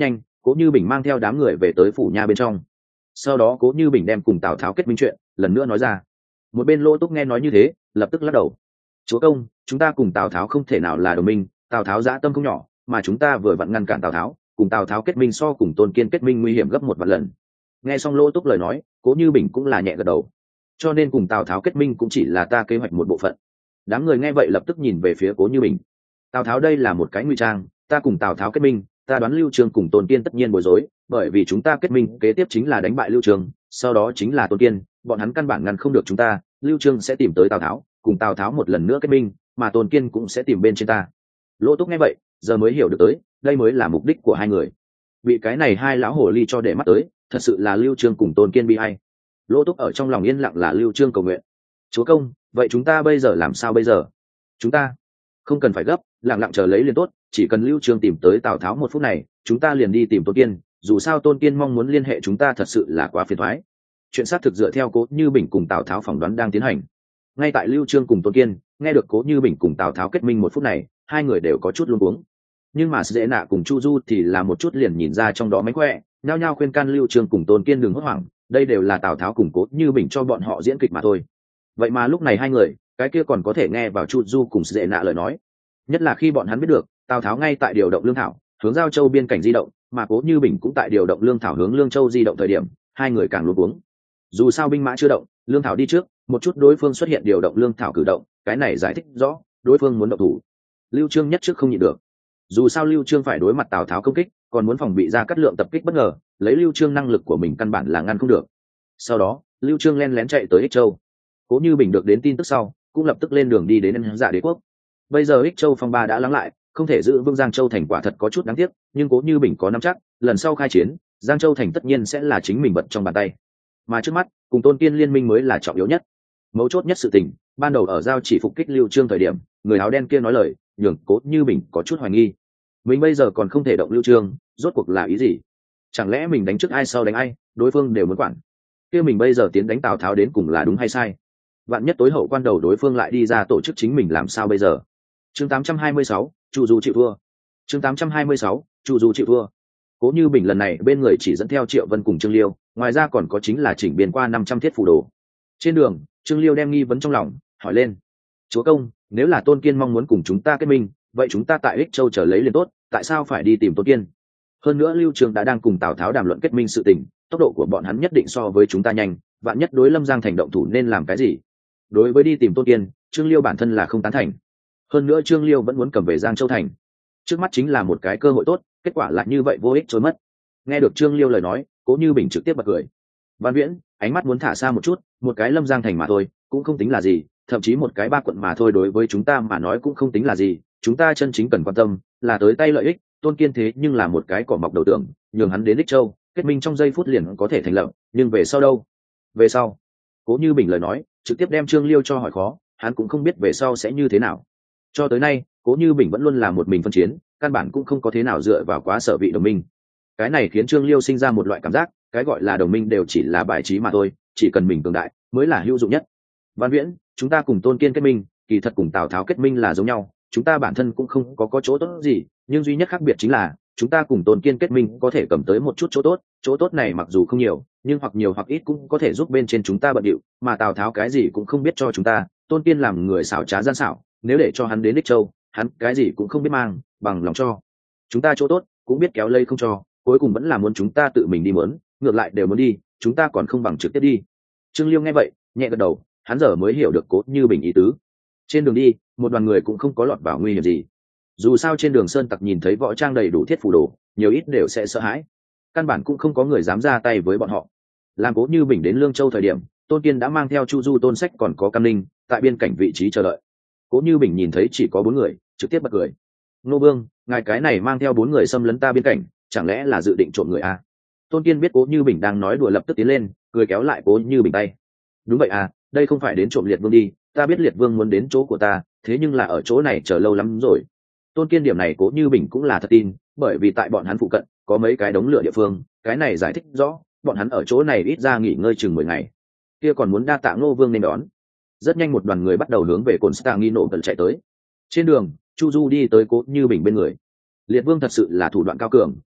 Cố Như Bình mang theo đám người về tới phủ nha bên trong. Sau đó Cố Như Bình đem cùng Tào Tháo kết minh chuyện lần nữa nói ra. Một bên Lỗ Túc nghe nói như thế, lập tức lắc đầu. Chúa công, chúng ta cùng Tào Tháo không thể nào là đồng minh, Tào Tháo dã tâm không nhỏ, mà chúng ta vừa vặn ngăn cản Tào Tháo, cùng Tào Tháo kết minh so cùng Tôn Kiên kết minh nguy hiểm gấp 1 vạn lần. Nghe xong Lỗ Túc lời nói, Cố Như Bình cũng là nhẹ gật đầu. Cho nên cùng Tào Tháo kết minh cũng chỉ là ta kế hoạch một bộ phận. Đám người nghe vậy lập tức nhìn về phía Cố Như Bình. Tào Tháo đây là một cái ngụy trang, ta cùng Tào Tháo kết minh, ta đoán Lưu Trường cùng Tôn Kiên tất nhiên bối rối, bởi vì chúng ta kết minh kế tiếp chính là đánh bại Lưu Trường, sau đó chính là Tôn Kiên, bọn hắn căn bản ngăn không được chúng ta, Lưu Trường sẽ tìm tới Tào Tháo, cùng Tào Tháo một lần nữa kết minh, mà Tôn Kiên cũng sẽ tìm bên trên ta. Lỗ Túc nghe vậy, giờ mới hiểu được tới, đây mới là mục đích của hai người. Bị cái này hai lão hồ ly cho để mắt tới, thật sự là Lưu Trường cùng Tôn Kiên bị hay. Lỗ Túc ở trong lòng yên lặng là Lưu Trường cầu nguyện. Chúa công, vậy chúng ta bây giờ làm sao bây giờ? Chúng ta không cần phải gấp, lặng lặng chờ lấy liền tốt, chỉ cần Lưu Trường tìm tới Tào Tháo 1 phút này, chúng ta liền đi tìm Tôn Kiên, dù sao Tôn Kiên mong muốn liên hệ chúng ta thật sự là quá phiền toái. Chuyện xác thực dựa theo Cố Như Bình cùng Tào Tháo phỏng đoán đang tiến hành. Ngay tại Lưu Trường cùng Tôn Kiên nghe được Cố Như Bình cùng Tào Tháo kết minh 1 phút này, hai người đều có chút luống cuống. Nhưng mà Dễ Nạ cùng Chu Du thì là một chút liền nhìn ra trong đó mánh khỏe, nhao nhao khuyên can Lưu Trường cùng Tôn Kiên đừng hốt hoảng, đây đều là Tào Tháo cùng Cố Như Bình cho bọn họ diễn kịch mà thôi. Vậy mà lúc này hai người, cái kia còn có thể nghe vào Chu Du cùng Dễ Nạ lời nói. Nhất là khi bọn hắn biết được Tào Tháo ngay tại điều động lương thảo hướng Giao Châu biên cảnh di động, mà Cố Như Bình cũng tại điều động lương thảo hướng Lương Châu di động thời điểm, hai người càng luống cuống. Dù sao binh mã chưa động, lương thảo đi trước, một chút đối phương xuất hiện điều động lương thảo cử động, cái này giải thích rõ đối phương muốn động thủ. Lưu Chương nhất trước không nhịn được. Dù sao Lưu Chương phải đối mặt Tào Tháo công kích, còn muốn phòng bị ra cắt lượng tập kích bất ngờ, lấy Lưu Chương năng lực của mình căn bản là ngăn không được. Sau đó, Lưu Chương len lén chạy tới Ích Châu. Cố Như Bình được đến tin tức sau, cũng lập tức lên đường đi đến Dạ Đế quốc. Bây giờ Ích Châu phong ba đã lắng lại, không thể giữ vững Giang Châu thành quả thật có chút đáng tiếc, nhưng Cố Như Bình có nắm chắc, lần sau khai chiến, Giang Châu thành tất nhiên sẽ là chính mình vật trong bàn tay. Mà trước mắt, cùng Tôn Kiên liên minh mới là trọng yếu nhất. Mấu chốt nhất sự tình, ban đầu ở giao chỉ phục kích Lưu Chương thời điểm, người áo đen kia nói lời, nhường Cố Như Bình có chút hoài nghi. Mình bây giờ còn không thể động Lưu Chương, rốt cuộc là ý gì? Chẳng lẽ mình đánh trước ai sau đánh ai, đối phương đều muốn quản? Kia mình bây giờ tiến đánh Tào Tháo đến cùng là đúng hay sai? Vạn nhất tối hậu quan đầu đối phương lại đi ra tổ chức chính mình làm sao bây giờ? Chương 826, Chu Du chịu thua. Chương 826, Chu Du chịu thua. Cố Như Bình lần này bên người chỉ dẫn theo Triệu Vân cùng Trương Liêu, ngoài ra còn có chính là chỉnh biên qua 500 thiết phù đồ. Trên đường, Trương Liêu đem nghi vấn trong lòng, hỏi lên: "Chúa công, nếu là Tôn Kiên mong muốn cùng chúng ta kết minh, vậy chúng ta tại Ích Châu chờ lấy liền tốt, tại sao phải đi tìm Tôn Kiên? Hơn nữa Lưu Trường đã đang cùng Tào Tháo đàm luận kết minh sự tình, tốc độ của bọn hắn nhất định so với chúng ta nhanh, vạn nhất đối Lâm Giang thành động thủ nên làm cái gì?" Đối với đi tìm Tôn Kiên, Trương Liêu bản thân là không tán thành. Hơn nữa Trương Liêu vẫn muốn cầm về Giang Châu thành. Trước mắt chính là một cái cơ hội tốt, kết quả lại như vậy vô ích trôi mất. Nghe được Trương Liêu lời nói, Cố Như Bình trực tiếp bật cười. Văn Viễn, ánh mắt muốn thả xa một chút, một cái Lâm Giang thành mà thôi, cũng không tính là gì, thậm chí một cái 3 quận mà thôi đối với chúng ta mà nói cũng không tính là gì, chúng ta chân chính cần quan tâm là tới tay lợi ích. Tôn Kiên thế nhưng là một cái cỏ mọc đầu tường, nhường hắn đến Ích Châu, kết minh trong giây phút liền có thể thành lập, nhưng về sau đâu? Về sau? Cố Như Bình lời nói, trực tiếp đem Trương Liêu cho hỏi khó, hắn cũng không biết về sau sẽ như thế nào. Cho tới nay, Cố Như Bình vẫn luôn là một mình phân chiến, căn bản cũng không có thế nào dựa vào quá sở vị đồng minh. Cái này khiến Trương Liêu sinh ra một loại cảm giác, cái gọi là đồng minh đều chỉ là bài trí mà thôi, chỉ cần mình cường đại mới là hữu dụng nhất. Văn Viễn, chúng ta cùng Tôn Kiên kết minh, kỳ thật cùng Tào Tháo kết minh là giống nhau, chúng ta bản thân cũng không có chỗ tốt gì, nhưng duy nhất khác biệt chính là chúng ta cùng Tôn Kiên kết minh có thể cầm tới một chút chỗ tốt này mặc dù không nhiều, nhưng hoặc nhiều hoặc ít cũng có thể giúp bên trên chúng ta bận điệu, mà Tào Tháo cái gì cũng không biết cho chúng ta, Tôn Kiên làm người xảo trá gian xảo, nếu để cho hắn đến Ích Châu, hắn cái gì cũng không biết mang, bằng lòng cho chúng ta chỗ tốt, cũng biết kéo lây không cho, cuối cùng vẫn là muốn chúng ta tự mình đi muốn, ngược lại đều muốn đi, chúng ta còn không bằng trực tiếp đi. Trương Liêu nghe vậy, nhẹ gật đầu, hắn giờ mới hiểu được Cố Như Bình ý tứ. Trên đường đi, một đoàn người cũng không có lọt vào nguy hiểm gì. Dù sao trên đường sơn tặc nhìn thấy võ trang đầy đủ thiết phù đồ, nhiều ít đều sẽ sợ hãi. Căn bản cũng không có người dám ra tay với bọn họ. Làm Cố Như Bình đến Lương Châu thời điểm, Tôn Kiên đã mang theo Chu Du, Tôn Sách còn có Cam Ninh tại biên cảnh vị trí chờ đợi. Cố Như Bình nhìn thấy chỉ có 4 người, trực tiếp bật cười. "Nô Vương, ngài cái này mang theo 4 người xâm lấn ta biên cảnh, chẳng lẽ là dự định trộm người à?" Tôn Kiên biết Cố Như Bình đang nói đùa lập tức tiến lên, cười kéo lại Cố Như Bình tay. "Đúng vậy à, đây không phải đến trộm Liệt Vương đi, ta biết Liệt Vương muốn đến chỗ của ta, thế nhưng là ở chỗ này chờ lâu lắm rồi." Tôn Kiên điểm này Cố Như Bình cũng là thật tin, bởi vì tại bọn hắn phụ cận có mấy cái đống lửa địa phương, cái này giải thích rõ, bọn hắn ở chỗ này ít ra nghỉ ngơi chừng 10 ngày. Kia còn muốn đa tạ Ngô Vương nên đón. Rất nhanh một đoàn người bắt đầu hướng về Constantinople chạy tới. Trên đường, Chu Du đi tới Cố Như Bình bên người. Liệt Vương thật sự là thủ đoạn cao cường,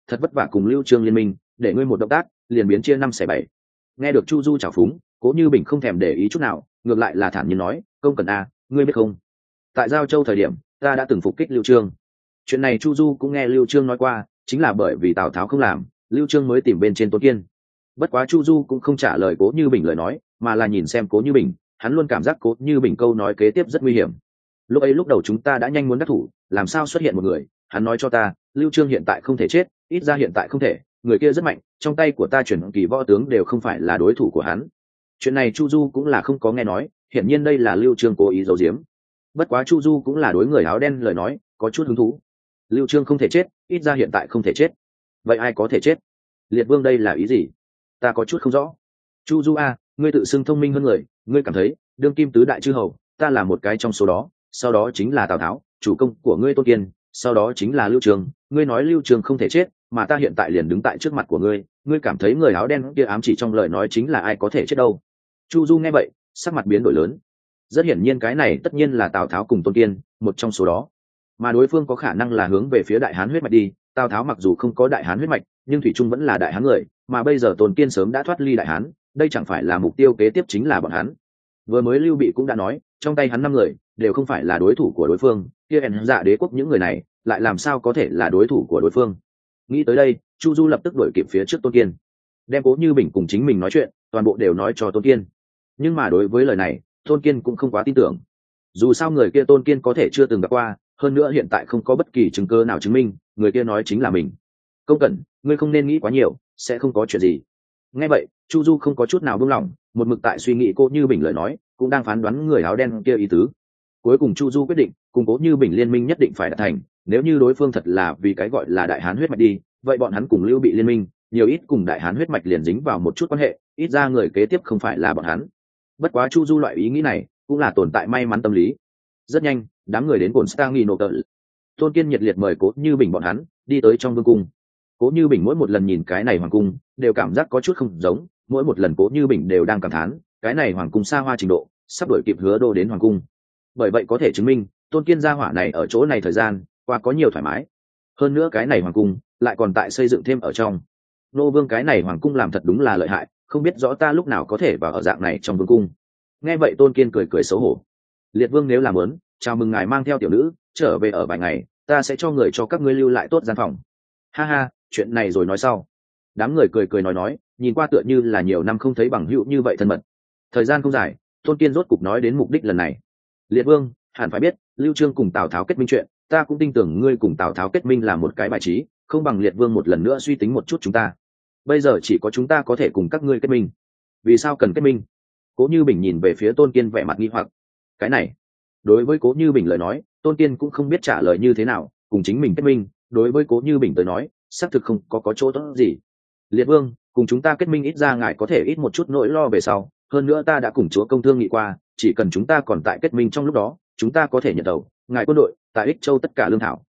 thật vất vả cùng lưu trương liên minh, để ngươi một động tác liền biến chia 5/7. Nghe được Chu Du chảo phúng, Cố Như Bình không thèm để ý chút nào, ngược lại là thản nhiên nói, công cần a, ngươi biết không, tại Giao Châu thời điểm ta đã từng phục kích lưu trương. Chuyện này Chu Du cũng nghe lưu trương nói qua, chính là bởi vì Tào Tháo không làm, lưu trương mới tìm bên trên Tôn Kiên. Bất quá Chu Du cũng không trả lời Cố Như Bình lời nói, mà là nhìn xem Cố Như Bình, hắn luôn cảm giác Cố Như Bình câu nói kế tiếp rất nguy hiểm. Lúc ấy lúc đầu chúng ta đã nhanh muốn đắc thủ, làm sao xuất hiện một người, hắn nói cho ta lưu trương hiện tại không thể chết, ít ra hiện tại không thể, người kia rất mạnh, trong tay của ta chuyển kỳ võ tướng đều không phải là đối thủ của hắn. Chuyện này Chu Du cũng là không có nghe nói, hiển nhiên đây là lưu trương cố ý giấu giếm. Bất quá Chu Du cũng là đối người áo đen lời nói có chút hứng thú. Lưu trương không thể chết, ít ra hiện tại không thể chết, vậy ai có thể chết? Liệt Vương đây là ý gì? Ta có chút không rõ. Chu Du a, ngươi tự xưng thông minh hơn người, ngươi cảm thấy đương kim tứ đại chư hầu, ta là một cái trong số đó, sau đó chính là Tào Tháo, chủ công của ngươi Tôn Kiên, sau đó chính là Lưu Trường, ngươi nói Lưu Trường không thể chết, mà ta hiện tại liền đứng tại trước mặt của ngươi, ngươi cảm thấy người áo đen kia ám chỉ trong lời nói chính là ai có thể chết đâu? Chu Du nghe vậy, sắc mặt biến đổi lớn. Rất hiển nhiên cái này tất nhiên là Tào Tháo cùng Tôn Kiên, một trong số đó, mà đối phương có khả năng là hướng về phía Đại Hán huyết mạch đi. Tào Tháo mặc dù không có Đại Hán huyết mạch, nhưng thủy trung vẫn là Đại Hán người, mà bây giờ Tôn Kiên sớm đã thoát ly Đại Hán, đây chẳng phải là mục tiêu kế tiếp chính là bọn hắn. Vừa mới Lưu Bị cũng đã nói, trong tay hắn 5 người đều không phải là đối thủ của đối phương, kia Dạ đế quốc những người này lại làm sao có thể là đối thủ của đối phương? Nghĩ tới đây, Chu Du lập tức đuổi kịp phía trước Tôn Kiên, đem Cố Như Bình cùng chính mình nói chuyện toàn bộ đều nói cho Tôn Kiên. Nhưng mà đối với lời này, Tôn Kiên cũng không quá tin tưởng. Dù sao người kia Tôn Kiên có thể chưa từng gặp qua, hơn nữa hiện tại không có bất kỳ chứng cứ nào chứng minh người kia nói chính là mình. Công Cẩn, ngươi không nên nghĩ quá nhiều, sẽ không có chuyện gì. Nghe vậy, Chu Du không có chút nào buông lỏng, một mực tại suy nghĩ Cố Như Bình lời nói, cũng đang phán đoán người áo đen kia ý tứ. Cuối cùng Chu Du quyết định cùng Cố Như Bình liên minh nhất định phải đạt thành, nếu như đối phương thật là vì cái gọi là Đại Hán huyết mạch đi, vậy bọn hắn cùng Lưu Bị liên minh, nhiều ít cùng Đại Hán huyết mạch liền dính vào một chút quan hệ, ít ra người kế tiếp không phải là bọn hắn. Bất quá Chu Du loại ý nghĩ này cũng là tồn tại may mắn tâm lý. Rất nhanh, đám người đến cồn Stanghi nộp tợ. Tôn Kiên nhiệt liệt mời Cố Như Bình bọn hắn đi tới trong vương cung. Cố Như Bình mỗi một lần nhìn cái này hoàng cung, đều cảm giác có chút không giống, mỗi một lần Cố Như Bình đều đang cảm thán, cái này hoàng cung xa hoa trình độ, sắp đổi kịp Hứa Đô đến hoàng cung. Bởi vậy có thể chứng minh, Tôn Kiên gia hỏa này ở chỗ này thời gian qua có nhiều thoải mái. Hơn nữa cái này hoàng cung lại còn tại xây dựng thêm ở trong. Nô vương cái này hoàng cung làm thật đúng là lợi hại, không biết rõ ta lúc nào có thể vào ở dạng này trong vương cung. Nghe vậy Tôn Kiên cười cười xấu hổ. Liệt Vương nếu làm muốn, chào mừng ngài mang theo tiểu nữ trở về ở vài ngày, ta sẽ cho người cho các ngươi lưu lại tốt gian phòng. Ha ha, chuyện này rồi nói sau. Đám người cười cười nói, nhìn qua tựa như là nhiều năm không thấy bằng hữu như vậy thân mật. Thời gian không dài, Tôn Kiên rốt cục nói đến mục đích lần này. Liệt Vương, hẳn phải biết, Lưu Trương cùng Tào Tháo kết minh chuyện, ta cũng tin tưởng ngươi cùng Tào Tháo kết minh là một cái bài trí, không bằng Liệt Vương một lần nữa suy tính một chút chúng ta. Bây giờ chỉ có chúng ta có thể cùng các ngươi kết minh. Vì sao cần kết minh? Cố Như Bình nhìn về phía Tôn Kiên vẻ mặt nghi hoặc. Cái này, đối với Cố Như Bình lời nói, Tôn Kiên cũng không biết trả lời như thế nào, cùng chính mình kết minh, đối với Cố Như Bình tới nói, xác thực không có chỗ tốt gì. Liệt Vương, cùng chúng ta kết minh ít ra ngài có thể ít một chút nỗi lo về sau, hơn nữa ta đã cùng chúa công thương nghị qua, chỉ cần chúng ta còn tại kết minh trong lúc đó, chúng ta có thể nhận đầu ngài quân đội tại Ích Châu tất cả lương thảo.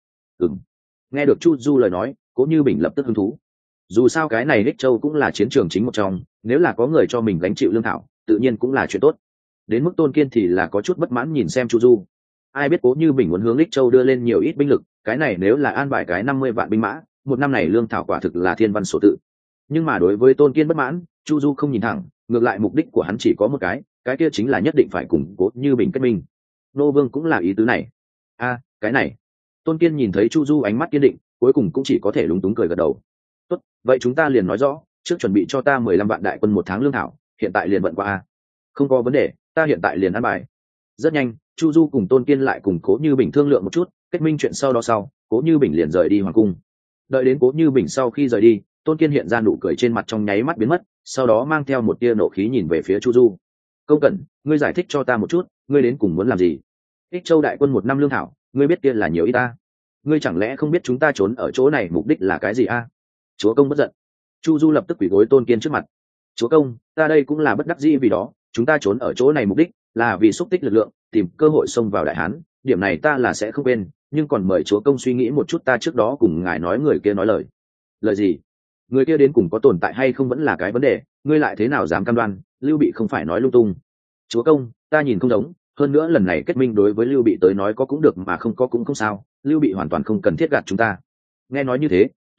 Nghe được Chu Du lời nói, Cố Như Bình lập tức hứng thú. Dù sao cái này Ích Châu cũng là chiến trường chính một trong, nếu là có người cho mình gánh chịu lương thảo, tự nhiên cũng là chuyện tốt. Đến mức Tôn Kiên thì là có chút bất mãn nhìn xem Chu Du. Ai biết Cố Như Bình muốn hướng Ích Châu đưa lên nhiều ít binh lực, cái này nếu là an bài cái 50 vạn binh mã, một năm này lương thảo quả thực là thiên văn số tự. Nhưng mà đối với Tôn Kiên bất mãn, Chu Du không nhìn thẳng, ngược lại mục đích của hắn chỉ có một cái kia chính là nhất định phải cùng Cố Như Bình kết minh. Nô Vương cũng là ý tứ này. Cái này. Tôn Kiên nhìn thấy Chu Du ánh mắt kiên định, cuối cùng cũng chỉ có thể lúng túng cười gật đầu. Tốt, vậy chúng ta liền nói rõ, trước chuẩn bị cho ta 15 vạn đại quân một tháng lương thảo, hiện tại liền vận qua. Không có vấn đề, ta hiện tại liền ăn bài. Rất nhanh, Chu Du cùng Tôn Kiên lại cùng Cố Như Bình thương lượng một chút, kết minh chuyện sau đó sau, Cố Như Bình liền rời đi hoàng cung. Đợi đến Cố Như Bình sau khi rời đi, Tôn Kiên hiện ra nụ cười trên mặt trong nháy mắt biến mất, sau đó mang theo một tia nộ khí nhìn về phía Chu Du. Công Cẩn, ngươi giải thích cho ta một chút, ngươi đến cùng muốn làm gì? Ích Châu đại quân một năm lương thảo, ngươi biết kia là nhiều ít ta? Ngươi chẳng lẽ không biết chúng ta trốn ở chỗ này mục đích là cái gì a? Chúa công bất giận. Chu Du lập tức quỳ gối Tôn Kiên trước mặt. Chúa công, ta đây cũng là bất đắc dĩ vì đó, chúng ta trốn ở chỗ này mục đích là vì xúc tích lực lượng, tìm cơ hội xông vào Đại Hán, điểm này ta là sẽ không quên, nhưng còn mời chúa công suy nghĩ một chút ta trước đó cùng ngài nói người kia nói lời. Lời gì? Người kia đến cùng có tồn tại hay không vẫn là cái vấn đề, ngươi lại thế nào dám cam đoan? Lưu Bị không phải nói lung tung. Chúa công, ta nhìn không giống, hơn nữa lần này kết minh đối với Lưu Bị tới nói có cũng được mà không có cũng không sao, Lưu Bị hoàn toàn không cần thiết gạt chúng ta. Nghe nói như thế,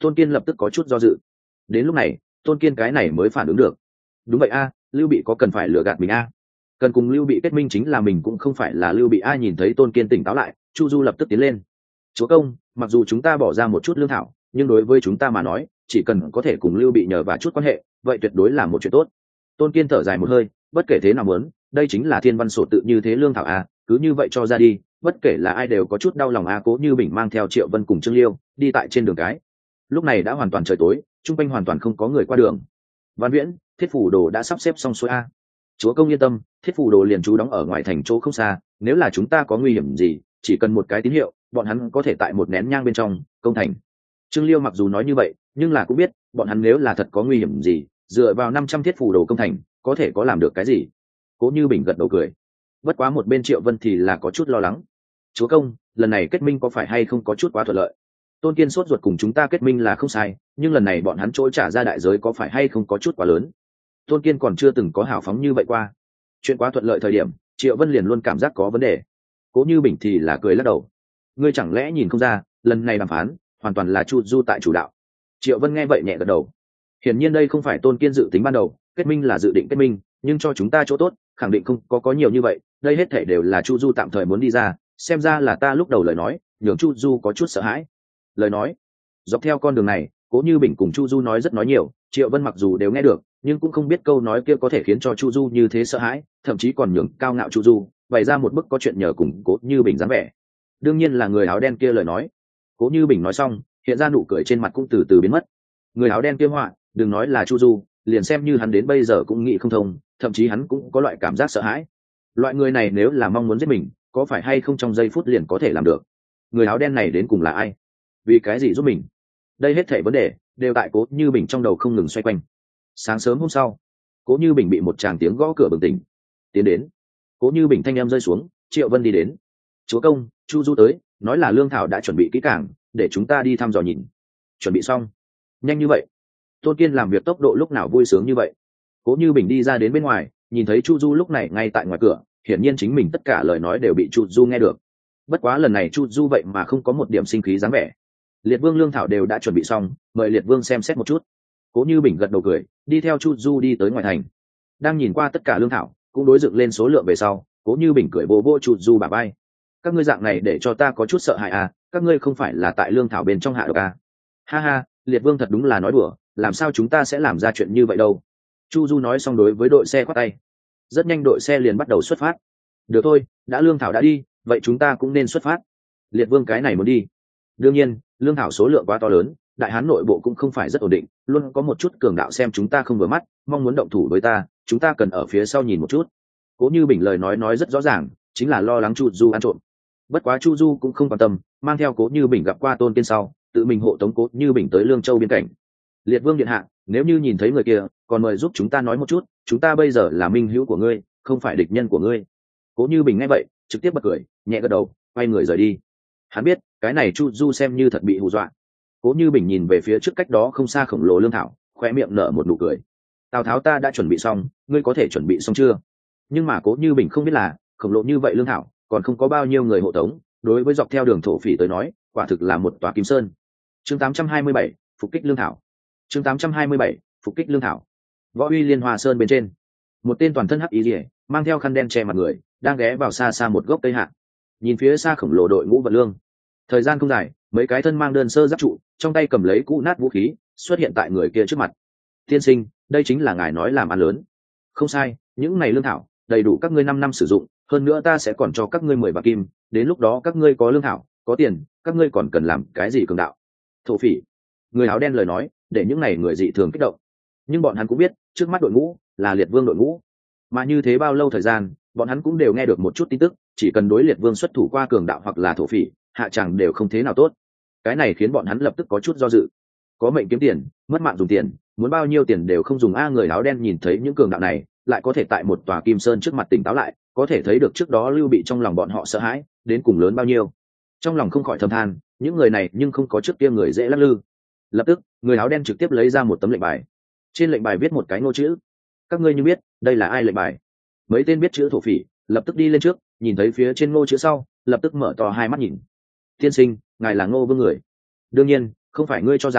Tôn Kiên lập tức có chút do dự. Đến lúc này Tôn Kiên cái này mới phản ứng được. Đúng vậy a, Lưu Bị có cần phải lừa gạt mình a? Cần cùng Lưu Bị kết minh chính là mình cũng không phải là Lưu Bị a. Nhìn thấy Tôn Kiên tỉnh táo lại, Chu Du lập tức tiến lên. Chúa công, mặc dù chúng ta bỏ ra một chút lương thảo, nhưng đối với chúng ta mà nói, chỉ cần có thể cùng Lưu Bị nhờ và chút quan hệ, vậy tuyệt đối là một chuyện tốt. Tôn Kiên thở dài một hơi, bất kể thế nào muốn, đây chính là thiên văn sổ tự như thế lương thảo a, cứ như vậy cho ra đi, bất kể là ai đều có chút đau lòng a. Cố Như Bình mang theo Triệu Vân cùng Trương Liêu đi tại trên đường cái. Lúc này đã hoàn toàn trời tối, chung quanh hoàn toàn không có người qua đường. Văn Viễn, Thiết Phủ Đồ đã sắp xếp xong xuôi a. Chúa công yên tâm, Thiết Phủ Đồ liền trú đóng ở ngoài thành chỗ không xa, nếu là chúng ta có nguy hiểm gì, chỉ cần một cái tín hiệu, bọn hắn có thể tại một nén nhang bên trong công thành. Trương Liêu mặc dù nói như vậy, nhưng là cũng biết, bọn hắn nếu là thật có nguy hiểm gì, dựa vào 500 Thiết Phủ Đồ công thành, có thể có làm được cái gì. Cố Như Bình gật đầu cười. Bất quá một bên Triệu Vân thì là có chút lo lắng. Chúa công, lần này kết minh có phải hay không có chút quá thuận lợi? Tôn Kiên sốt ruột cùng chúng ta kết minh là không sai, nhưng lần này bọn hắn trỗi trả ra đại giới có phải hay không có chút quá lớn? Tôn Kiên còn chưa từng có hào phóng như vậy qua. Chuyện quá thuận lợi thời điểm, Triệu Vân liền luôn cảm giác có vấn đề. Cố Như Bình thì là cười lắc đầu. Ngươi chẳng lẽ nhìn không ra, lần này đàm phán hoàn toàn là Chu Du tại chủ đạo. Triệu Vân nghe vậy nhẹ gật đầu. Hiển nhiên đây không phải Tôn Kiên dự tính ban đầu, kết minh là dự định kết minh, nhưng cho chúng ta chỗ tốt, khẳng định không có nhiều như vậy, đây hết thể đều là Chu Du tạm thời muốn đi ra, xem ra là ta lúc đầu lời nói, nhường Chu Du có chút sợ hãi. Lời nói, dọc theo con đường này, Cố Như Bình cùng Chu Du nói rất nói nhiều, Triệu Vân mặc dù đều nghe được, nhưng cũng không biết câu nói kia có thể khiến cho Chu Du như thế sợ hãi, thậm chí còn nhường cao ngạo Chu Du bày ra một bức có chuyện nhờ cùng Cố Như Bình dáng vẻ. Đương nhiên là người áo đen kia lời nói. Cố Như Bình nói xong, hiện ra nụ cười trên mặt cũng từ từ biến mất. Người áo đen kia họa, đừng nói là Chu Du, liền xem như hắn đến bây giờ cũng nghĩ không thông, thậm chí hắn cũng có loại cảm giác sợ hãi. Loại người này nếu là mong muốn giết mình, có phải hay không trong giây phút liền có thể làm được? Người áo đen này đến cùng là ai? Vì cái gì giúp mình? Đây hết thảy vấn đề đều tại Cố Như Bình trong đầu không ngừng xoay quanh. Sáng sớm hôm sau, Cố Như Bình bị một tràng tiếng gõ cửa bừng tỉnh. Tiến đến. Cố Như Bình thanh em rơi xuống, Triệu Vân đi đến. Chúa công, Chu Du tới, nói là lương thảo đã chuẩn bị kỹ càng, để chúng ta đi thăm dò nhìn. Chuẩn bị xong? Nhanh như vậy? Tôn Kiên làm việc tốc độ lúc nào vui sướng như vậy? Cố Như Bình đi ra đến bên ngoài, nhìn thấy Chu Du lúc này ngay tại ngoài cửa, hiển nhiên chính mình tất cả lời nói đều bị Chu Du nghe được. Bất quá lần này Chu Du vậy mà không có một điểm sinh khí dáng vẻ. Liệt Vương lương thảo đều đã chuẩn bị xong, mời Liệt Vương xem xét một chút. Cố Như Bình gật đầu cười, đi theo Chu Du đi tới ngoài thành. Đang nhìn qua tất cả lương thảo, cũng đối dựng lên số lượng về sau, Cố Như Bình cười vô vô Chu Du bả vai. Các ngươi dạng này để cho ta có chút sợ hãi à, các ngươi không phải là tại lương thảo bên trong hạ độc à? Ha ha, Liệt Vương thật đúng là nói đùa, làm sao chúng ta sẽ làm ra chuyện như vậy đâu? Chu Du nói xong đối với đội xe khoát tay. Rất nhanh đội xe liền bắt đầu xuất phát. Được thôi, đã lương thảo đã đi, vậy chúng ta cũng nên xuất phát. Liệt Vương cái này muốn đi. Đương nhiên, lương thảo số lượng quá to lớn, đại hán nội bộ cũng không phải rất ổn định, luôn có một chút cường đạo xem chúng ta không vừa mắt, mong muốn động thủ với ta, chúng ta cần ở phía sau nhìn một chút. Cố Như Bình lời nói rất rõ ràng, chính là lo lắng Chu Du ăn trộm. Bất quá Chu Du cũng không quan tâm, mang theo Cố Như Bình gặp qua Tôn Kiên sau, tự mình hộ tống Cố Như Bình tới Lương Châu biên cảnh. Liệt Vương điện hạ, nếu như nhìn thấy người kia, còn mời giúp chúng ta nói một chút, chúng ta bây giờ là minh hữu của ngươi, không phải địch nhân của ngươi. Cố Như Bình nghe vậy, trực tiếp bật cười, nhẹ gật đầu, quay người rời đi. Hắn biết, cái này Chu Du xem như thật bị hù dọa. Cố Như Bình nhìn về phía trước cách đó không xa khổng lồ lương thảo, khoe miệng nở một nụ cười. Tào Tháo ta đã chuẩn bị xong, ngươi có thể chuẩn bị xong chưa? Nhưng mà Cố Như Bình không biết là, khổng lồ như vậy lương thảo, còn không có bao nhiêu người hộ tống, đối với dọc theo đường thổ phỉ tới nói, quả thực là một tòa kim sơn. Chương 827, phục kích lương thảo. Chương 827, phục kích lương thảo. Võ Uy Liên Hoa Sơn bên trên, một tên toàn thân hắc y liễu, mang theo khăn đen che mặt người, đang ghé vào xa xa một gốc cây hạ. Nhìn phía xa khổng lồ đội ngũ vận lương. Thời gian không dài, mấy cái thân mang đơn sơ giáp trụ, trong tay cầm lấy cũ nát vũ khí, xuất hiện tại người kia trước mặt. Tiên sinh, đây chính là ngài nói làm ăn lớn. Không sai, những này lương thảo đầy đủ các ngươi 5 năm sử dụng, hơn nữa ta sẽ còn cho các ngươi 10 bạc kim, đến lúc đó các ngươi có lương thảo, có tiền, các ngươi còn cần làm cái gì cường đạo? Thổ phỉ. Người áo đen lời nói, để những này người dị thường kích động. Nhưng bọn hắn cũng biết, trước mắt đội ngũ là Liệt Vương đội ngũ. Mà như thế bao lâu thời gian, bọn hắn cũng đều nghe được một chút tin tức, chỉ cần đối Liệt Vương xuất thủ qua cường đạo hoặc là thổ phỉ, hạ chẳng đều không thế nào tốt. Cái này khiến bọn hắn lập tức có chút do dự. Có mệnh kiếm tiền, mất mạng dùng tiền, muốn bao nhiêu tiền đều không dùng a. Người áo đen nhìn thấy những cường đạo này, lại có thể tại một tòa kim sơn trước mặt tỉnh táo lại, có thể thấy được trước đó Lưu Bị trong lòng bọn họ sợ hãi đến cùng lớn bao nhiêu. Trong lòng không khỏi thầm than, những người này nhưng không có trước kia người dễ lắc lư. Lập tức, người áo đen trực tiếp lấy ra một tấm lệnh bài. Trên lệnh bài viết một cái ngô chữ. Các ngươi như biết, đây là ai lệnh bài? Mấy tên biết chữ thổ phỉ lập tức đi lên trước, nhìn thấy phía trên ngô chữ sau, lập tức mở to hai mắt nhìn. Tiên sinh, ngài là Ngô Vương người. Đương nhiên, không phải ngươi cho rằng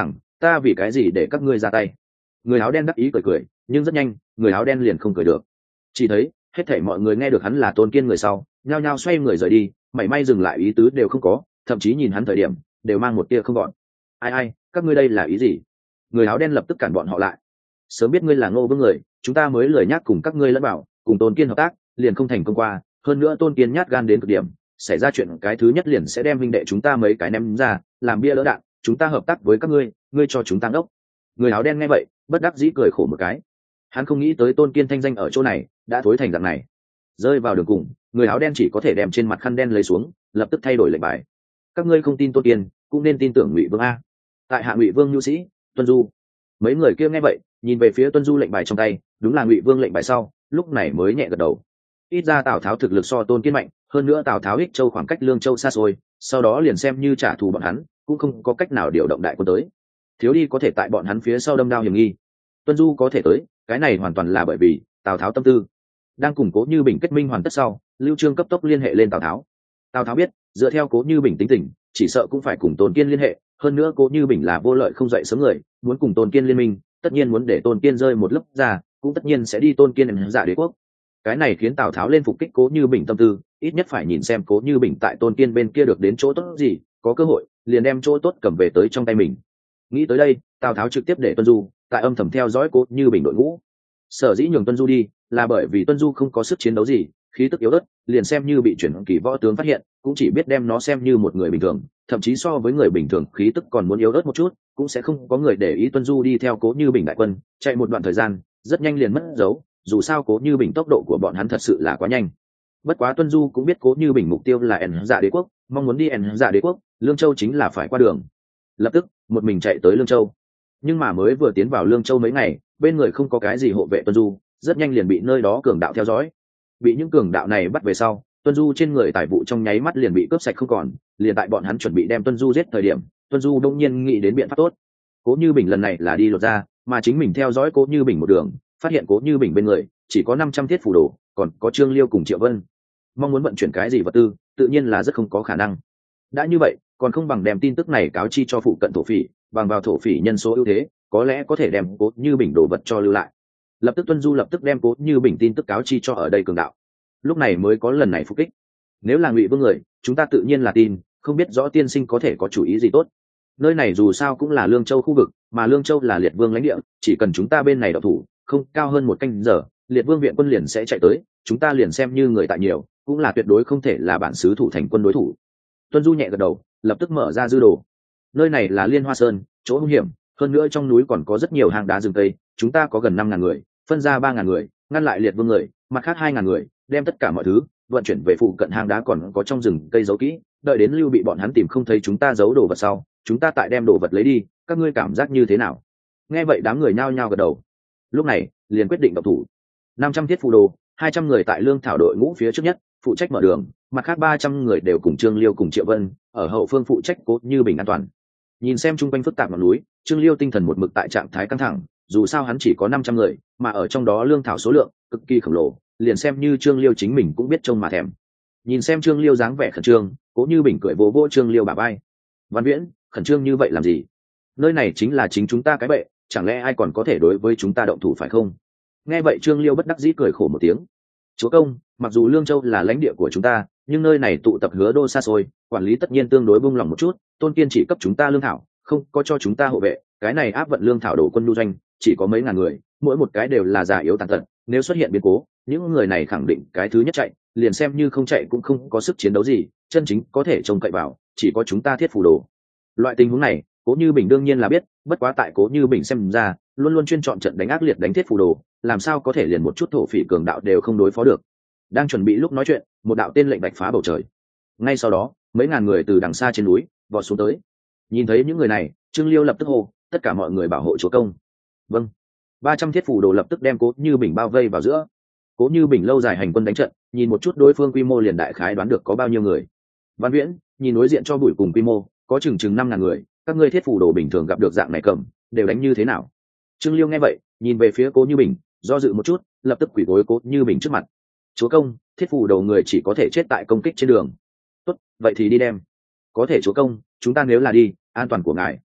ta vì cái gì để các ngươi ra tay? Người áo đen đắc ý cười cười, nhưng rất nhanh người áo đen liền không cười được. Chỉ thấy hết thảy mọi người nghe được hắn là Tôn Kiên người sau, nhao nhao xoay người rời đi, mảy may dừng lại ý tứ đều không có, thậm chí nhìn hắn thời điểm đều mang một tia không gọn. Ai, các ngươi đây là ý gì? Người áo đen lập tức cản bọn họ lại. Sớm biết ngươi là Ngô Vương người, chúng ta mới lười nhác cùng các ngươi lẫn bảo, cùng Tôn Kiên hợp tác liền không thành công qua. Hơn nữa Tôn Kiên nhát gan đến cực điểm, xảy ra chuyện cái thứ nhất liền sẽ đem huynh đệ chúng ta mấy cái ném ra làm bia lỡ đạn. Chúng ta hợp tác với các ngươi, ngươi cho chúng ta ngốc. Người áo đen nghe vậy bất đắc dĩ cười khổ một cái. Hắn không nghĩ tới Tôn Kiên thanh danh ở chỗ này đã thối thành dạng này. Rơi vào đường cùng, người áo đen chỉ có thể đem trên mặt khăn đen lấy xuống, lập tức thay đổi lệnh bài. Các ngươi không tin Tôn Kiên, cũng nên tin tưởng Ngụy Vương a. Tại hạ Ngụy Vương nhu sĩ Tuân Du. Mấy người kia nghe vậy nhìn về phía Tuân Du lệnh bài trong tay, đúng là Ngụy Vương lệnh bài sau, lúc này mới nhẹ gật đầu. Ít ra Tào Tháo thực lực so Tôn Kiên mạnh, hơn nữa Tào Tháo Ích Châu khoảng cách Lương Châu xa xôi, sau đó liền xem như trả thù bọn hắn, cũng không có cách nào điều động đại quân tới. Thiếu đi có thể tại bọn hắn phía sau đâm đao hiểm nghi. Tuân Du có thể tới, cái này hoàn toàn là bởi vì Tào Tháo tâm tư. Đang củng Cố Như Bình kết minh hoàn tất sau, Lưu Trương cấp tốc liên hệ lên Tào Tháo. Tào Tháo biết, dựa theo Cố Như Bình tính tình, chỉ sợ cũng phải cùng Tôn Kiên liên hệ, hơn nữa Cố Như Bình là vô lợi không dậy sớm người, muốn cùng Tôn Kiên liên minh, tất nhiên muốn để Tôn Kiên rơi một lớp ra, cũng tất nhiên sẽ đi Tôn Kiên giả đế quốc. Cái này khiến Tào Tháo lên phục kích Cố Như Bình tâm tư, ít nhất phải nhìn xem Cố Như Bình tại Tôn Kiên bên kia được đến chỗ tốt gì, có cơ hội liền đem chỗ tốt cầm về tới trong tay mình. Nghĩ tới đây, Tào Tháo trực tiếp để Tuân Du tại âm thầm theo dõi Cố Như Bình đội ngũ. Sở dĩ nhường Tuân Du đi là bởi vì Tuân Du không có sức chiến đấu gì, khí tức yếu ớt, liền xem như bị chuyển kỳ võ tướng phát hiện cũng chỉ biết đem nó xem như một người bình thường, thậm chí so với người bình thường khí tức còn muốn yếu ớt một chút, cũng sẽ không có người để ý Tuân Du đi theo Cố Như Bình đại quân chạy một đoạn thời gian rất nhanh liền mất dấu, dù sao Cố Như Bình tốc độ của bọn hắn thật sự là quá nhanh. Bất quá Tuân Du cũng biết Cố Như Bình mục tiêu là ẩn dạ đế quốc, mong muốn đi ẩn dạ đế quốc, Lương Châu chính là phải qua đường. Lập tức một mình chạy tới Lương Châu, nhưng mà mới vừa tiến vào Lương Châu mấy ngày, bên người không có cái gì hộ vệ Tuân Du, rất nhanh liền bị nơi đó cường đạo theo dõi. Bị những cường đạo này bắt về sau, Tuân Du trên người tài vụ trong nháy mắt liền bị cướp sạch không còn. Liền tại bọn hắn chuẩn bị đem Tuân Du giết thời điểm, Tuân Du đông nhiên nghĩ đến biện pháp tốt. Cố Như Bình lần này là đi lột ra, mà chính mình theo dõi Cố Như Bình một đường, phát hiện Cố Như Bình bên người chỉ có 500 thiết phủ đồ, còn có Trương Liêu cùng Triệu Vân. Mong muốn vận chuyển cái gì vật tư, tự nhiên là rất không có khả năng. Đã như vậy, còn không bằng đem tin tức này cáo chi cho phụ cận thổ phỉ, bằng vào thổ phỉ nhân số ưu thế, có lẽ có thể đem Cố Như Bình đồ vật cho lưu lại. Lập tức Tuân Du lập tức đem Cố Như Bình tin tức cáo chi cho ở đây cường đạo. Lúc này mới có lần này phục kích. Nếu là Ngụy Vương người, chúng ta tự nhiên là tin, không biết rõ tiên sinh có thể có chủ ý gì tốt. Nơi này dù sao cũng là Lương Châu khu vực, mà Lương Châu là Liệt Vương lãnh địa, chỉ cần chúng ta bên này độc thủ, không cao hơn một canh giờ, Liệt Vương viện quân liền sẽ chạy tới, chúng ta liền xem như người tại nhiều, cũng là tuyệt đối không thể là bản xứ thủ thành quân đối thủ. Tuân Du nhẹ gật đầu, lập tức mở ra dư đồ. Nơi này là Liên Hoa Sơn, chỗ hung hiểm, hơn nữa trong núi còn có rất nhiều hang đá rừng tây, chúng ta có gần 5.000 người, phân ra 3.000 người, ngăn lại Liệt Vương người, mặt khác 2.000 người, đem tất cả mọi thứ vận chuyển về phụ cận hang đá còn có trong rừng cây giấu kỹ, đợi đến Lưu bị bọn hắn tìm không thấy chúng ta giấu đồ vật sau, chúng ta tại đem đồ vật lấy đi, các ngươi cảm giác như thế nào? Nghe vậy đám người nhao nhao gật đầu. Lúc này liền quyết định động thủ. 500 thiết phù đồ, 200 người tại Lương Thảo đội ngũ phía trước nhất phụ trách mở đường, mặt khác 300 người đều cùng Trương Liêu cùng Triệu Vân ở hậu phương phụ trách Cố Như Bình an toàn. Nhìn xem chung quanh phức tạp ngọn núi, Trương Liêu tinh thần một mực tại trạng thái căng thẳng, dù sao hắn chỉ có 500 người, mà ở trong đó Lương Thảo số lượng cực kỳ khổng lồ, liền xem như Trương Liêu chính mình cũng biết trông mà thèm. Nhìn xem Trương Liêu dáng vẻ khẩn trương, Cố Như Bình cười vỗ vỗ Trương Liêu bả vai. Văn Viễn, khẩn trương như vậy làm gì? Nơi này chính là chính chúng ta cái bệ, chẳng lẽ ai còn có thể đối với chúng ta động thủ phải không? Nghe vậy Trương Liêu bất đắc dĩ cười khổ một tiếng. Chúa công, mặc dù Lương Châu là lãnh địa của chúng ta, nhưng nơi này tụ tập Hứa Đô xa xôi, quản lý tất nhiên tương đối buông lỏng một chút. Tôn Kiên chỉ cấp chúng ta lương thảo, không có cho chúng ta hộ vệ, cái này áp vận lương thảo đổ quân lưu doanh, chỉ có mấy ngàn người, mỗi một cái đều là già yếu tàn tật. Nếu xuất hiện biến cố, những người này khẳng định cái thứ nhất chạy, liền xem như không chạy cũng không có sức chiến đấu gì, chân chính có thể trông cậy vào chỉ có chúng ta thiết phủ đồ. Loại tình huống này, Cố Như Bình đương nhiên là biết, bất quá tại Cố Như Bình xem ra, luôn luôn chuyên chọn trận đánh ác liệt đánh thiết phủ đồ, làm sao có thể liền một chút thổ phỉ cường đạo đều không đối phó được. Đang chuẩn bị lúc nói chuyện, một đạo tên lệnh bạch phá bầu trời. Ngay sau đó, mấy ngàn người từ đằng xa trên núi vọt xuống tới. Nhìn thấy những người này, Trương Liêu lập tức hô, tất cả mọi người bảo hộ chúa công. Vâng. 300 thiết phủ đồ lập tức đem Cố Như Bình bao vây vào giữa. Cố Như Bình lâu dài hành quân đánh trận, nhìn một chút đối phương quy mô liền đại khái đoán được có bao nhiêu người. Văn Viễn, nhìn đối diện cho bụi cùng quy mô, có chừng 5.000 người, các ngươi thiết phủ đồ bình thường gặp được dạng này cầm, đều đánh như thế nào? Trương Liêu nghe vậy, nhìn về phía Cố Như Bình, do dự một chút, lập tức quỳ gối Cố Như Bình trước mặt. Chúa công, thiết phủ đầu người chỉ có thể chết tại công kích trên đường. Tốt, vậy thì đi đem. Có thể chúa công, chúng ta nếu là đi, an toàn của ngài.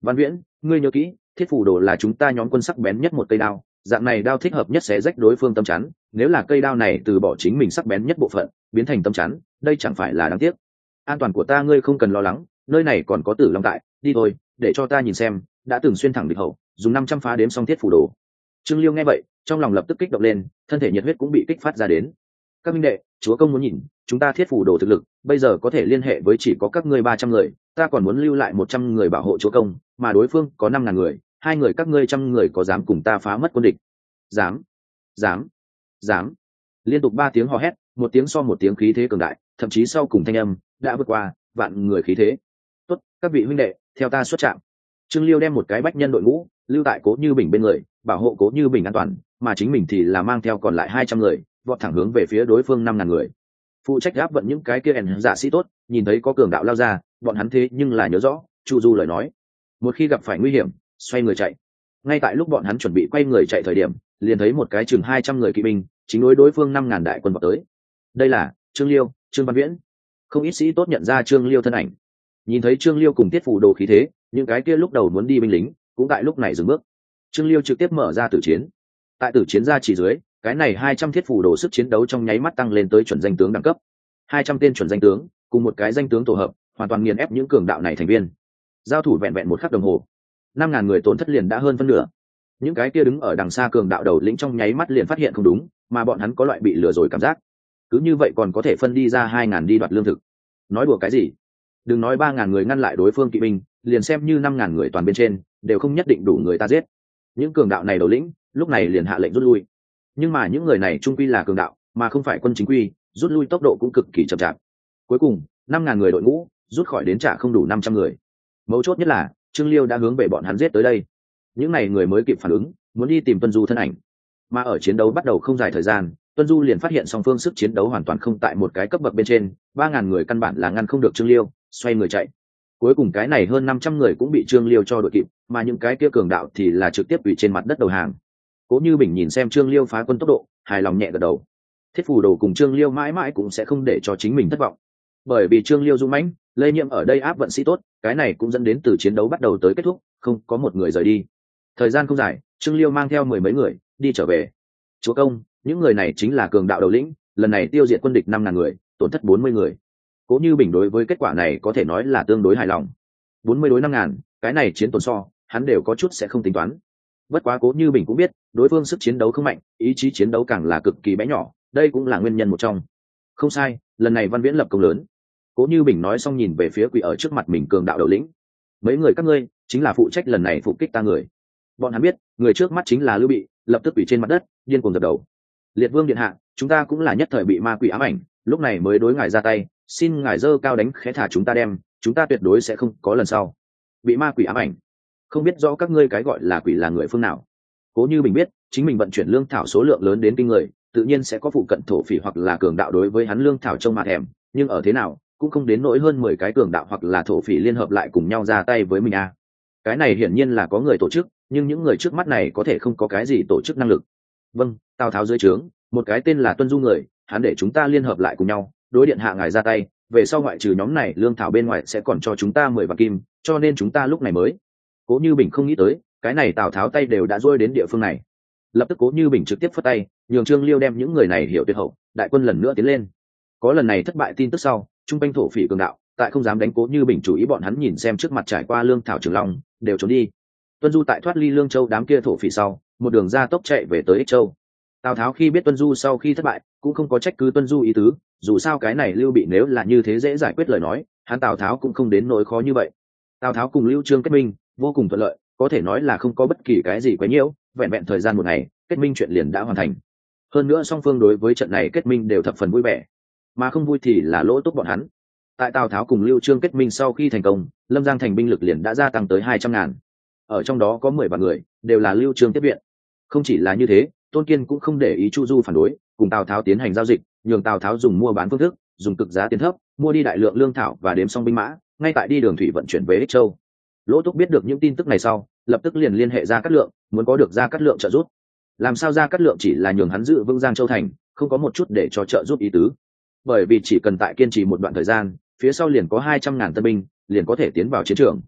Văn Viễn, ngươi nhớ kỹ, thiết phủ đồ là chúng ta nhóm quân sắc bén nhất một cây đao, dạng này đao thích hợp nhất sẽ rách đối phương tâm chắn, nếu là cây đao này từ bỏ chính mình sắc bén nhất bộ phận biến thành tâm chắn, đây chẳng phải là đáng tiếc. An toàn của ta ngươi không cần lo lắng, nơi này còn có Tử Long tại, đi thôi, để cho ta nhìn xem, đã từng xuyên thẳng địch hậu, dùng 500 phá đếm xong thiết phủ đồ. Trương Liêu nghe vậy, trong lòng lập tức kích động lên, thân thể nhiệt huyết cũng bị kích phát ra đến. Các minh đệ, chúa công muốn nhìn, chúng ta thiết phủ đồ thực lực, bây giờ có thể liên hệ với chỉ có các ngươi 300 người, ta còn muốn lưu lại 100 người bảo hộ chúa công, mà đối phương có 5.000 người, hai người các ngươi 100 người có dám cùng ta phá mất quân địch? Dám, dám, dám. Liên tục 3 tiếng hò hét, một tiếng so một tiếng khí thế cường đại, thậm chí sau cùng thanh âm đã vượt qua vạn người khí thế. Tốt, các vị huynh đệ, theo ta xuất trạm. Trương Liêu đem một cái bách nhân đội ngũ lưu tại Cố Như Bình bên người, bảo hộ Cố Như Bình an toàn, mà chính mình thì là mang theo còn lại 200 người, vọt thẳng hướng về phía đối phương 5.000 người. Phụ trách áp vận những cái kia ẻn giả sĩ tốt, nhìn thấy có cường đạo lao ra, bọn hắn thế nhưng là nhớ rõ Chu Du lời nói, một khi gặp phải nguy hiểm, xoay người chạy. Ngay tại lúc bọn hắn chuẩn bị quay người chạy thời điểm, liền thấy một cái chừng 200 người kỵ binh chính đối phương 5.000 đại quân vào tới. Đây là Trương Liêu, Trương Văn Viễn. Không ít sĩ tốt nhận ra Trương Liêu thân ảnh. Nhìn thấy Trương Liêu cùng Tiết Phủ Đồ khí thế, những cái kia lúc đầu muốn đi binh lính cũng tại lúc này dừng bước. Trương Liêu trực tiếp mở ra tử chiến. Tại tử chiến ra chỉ dưới, cái này 200 Thiết Phủ Đồ sức chiến đấu trong nháy mắt tăng lên tới chuẩn danh tướng đẳng cấp. 200 tên chuẩn danh tướng cùng một cái danh tướng tổ hợp, hoàn toàn nghiền ép những cường đạo này thành viên. Giao thủ vẹn vẹn một khắc đồng hồ, 5.000 người tổn thất liền đã hơn phân nửa. Những cái kia đứng ở đằng xa cường đạo đầu lĩnh trong nháy mắt liền phát hiện không đúng, mà bọn hắn có loại bị lừa rồi cảm giác. Cứ như vậy còn có thể phân đi ra 2.000 đi đoạt lương thực. Nói đùa cái gì? Đừng nói 3.000 người ngăn lại đối phương kỵ binh, liền xem như 5.000 người toàn bên trên, đều không nhất định đủ người ta giết. Những cường đạo này đầu lĩnh, lúc này liền hạ lệnh rút lui. Nhưng mà những người này trung quy là cường đạo, mà không phải quân chính quy, rút lui tốc độ cũng cực kỳ chậm chạp. Cuối cùng, 5.000 người đội ngũ rút khỏi đến trả không đủ 500 người. Mấu chốt nhất là, Trương Liêu đã hướng về bọn hắn giết tới đây. Những này người mới kịp phản ứng, muốn đi tìm Tuân Du thân ảnh. Mà ở chiến đấu bắt đầu không dài thời gian, Tuân Du liền phát hiện song phương sức chiến đấu hoàn toàn không tại một cái cấp bậc bên trên, 3.000 người căn bản là ngăn không được Trương Liêu, xoay người chạy. Cuối cùng cái này hơn 500 người cũng bị Trương Liêu cho đội kịp, mà những cái kia cường đạo thì là trực tiếp bị trên mặt đất đầu hàng. Cố Như Bình nhìn xem Trương Liêu phá quân tốc độ, hài lòng nhẹ gật đầu. Thiết Phủ Đồ cùng Trương Liêu mãi mãi cũng sẽ không để cho chính mình thất vọng, bởi vì Trương Liêu dũng mãnh, lây nhiễm ở đây áp vận sĩ tốt, cái này cũng dẫn đến từ chiến đấu bắt đầu tới kết thúc, không có một người rời đi. Thời gian không dài, Trương Liêu mang theo 10 mấy người đi trở về. Chúa công, những người này chính là cường đạo đầu lĩnh, lần này tiêu diệt quân địch 5.000 người, tổn thất 40 người. Cố Như Bình đối với kết quả này có thể nói là tương đối hài lòng. 40 đối 5.000, cái này chiến tổn so, hắn đều có chút sẽ không tính toán. Bất quá Cố Như Bình cũng biết, đối phương sức chiến đấu không mạnh, ý chí chiến đấu càng là cực kỳ bé nhỏ, đây cũng là nguyên nhân một trong. Không sai, lần này Văn Viễn lập công lớn. Cố Như Bình nói xong nhìn về phía quỷ ở trước mặt mình cường đạo đầu lĩnh. Mấy người các ngươi chính là phụ trách lần này phục kích ta người. Bọn hắn biết, người trước mắt chính là Lưu Bị, lập tức quỷ trên mặt đất, điên cuồng dập đầu. Liệt Vương điện hạ, chúng ta cũng là nhất thời bị ma quỷ ám ảnh, lúc này mới đối ngài ra tay, xin ngài dơ cao đánh khẽ thả chúng ta đem, chúng ta tuyệt đối sẽ không có lần sau. Bị ma quỷ ám ảnh, không biết rõ các ngươi cái gọi là quỷ là người phương nào. Cố Như Bình biết, chính mình vận chuyển lương thảo số lượng lớn đến kinh người, tự nhiên sẽ có phụ cận thổ phỉ hoặc là cường đạo đối với hắn lương thảo trông mà thèm, nhưng ở thế nào cũng không đến nỗi hơn 10 cái cường đạo hoặc là thổ phỉ liên hợp lại cùng nhau ra tay với mình a. Cái này hiển nhiên là có người tổ chức, nhưng những người trước mắt này có thể không có cái gì tổ chức năng lực. Vâng, Tào Tháo dưới trướng, một cái tên là Tuân Du người, hắn để chúng ta liên hợp lại cùng nhau, đối điện hạ ngài ra tay, về sau ngoại trừ nhóm này lương thảo bên ngoài sẽ còn cho chúng ta 10 vạn kim, cho nên chúng ta lúc này mới. Cố Như Bình không nghĩ tới, cái này Tào Tháo tay đều đã rơi đến địa phương này. Lập tức Cố Như Bình trực tiếp phất tay, nhường Trương Liêu đem những người này hiểu tuyệt hậu, đại quân lần nữa tiến lên. Có lần này thất bại tin tức sau, trung quanh thổ phỉ cường đạo, tại không dám đánh Cố Như Bình chủ ý bọn hắn nhìn xem trước mặt trải qua lương thảo Trường Long, đều trốn đi. Tuân Du tại thoát ly Lương Châu đám kia thổ phỉ sau, một đường ra tốc chạy về tới Ích Châu. Tào Tháo khi biết Tuân Du sau khi thất bại, cũng không có trách cứ Tuân Du ý tứ, dù sao cái này Lưu Bị nếu là như thế dễ giải quyết lời nói, hắn Tào Tháo cũng không đến nỗi khó như vậy. Tào Tháo cùng Lưu Trương kết minh, vô cùng thuận lợi, có thể nói là không có bất kỳ cái gì quấy nhiễu, vẹn vẹn thời gian một ngày, kết minh chuyện liền đã hoàn thành. Hơn nữa song phương đối với trận này kết minh đều thập phần vui vẻ, mà không vui thì là lỗ tốt bọn hắn. Tại Tào Tháo cùng Lưu Trương kết minh sau khi thành công, Lâm Giang thành binh lực liền đã gia tăng tới 200.000. Ở trong đó có 10 vạn người, đều là Lưu Trương tiếp viện. Không chỉ là như thế, Tôn Kiên cũng không để ý Chu Du phản đối, cùng Tào Tháo tiến hành giao dịch, nhường Tào Tháo dùng mua bán phương thức, dùng cực giá tiền thấp, mua đi đại lượng lương thảo và đếm xong binh mã, ngay tại đi đường thủy vận chuyển về Ích Châu. Lỗ Túc biết được những tin tức này sau, lập tức liền liên hệ Gia Cát Lượng, muốn có được Gia Cát Lượng trợ giúp. Làm sao Gia Cát Lượng chỉ là nhường hắn giữ vững Giang Châu thành, không có một chút để cho trợ giúp ý tứ. Bởi vì chỉ cần tại kiên trì một đoạn thời gian, phía sau liền có 200.000 tân binh, liền có thể tiến vào chiến trường.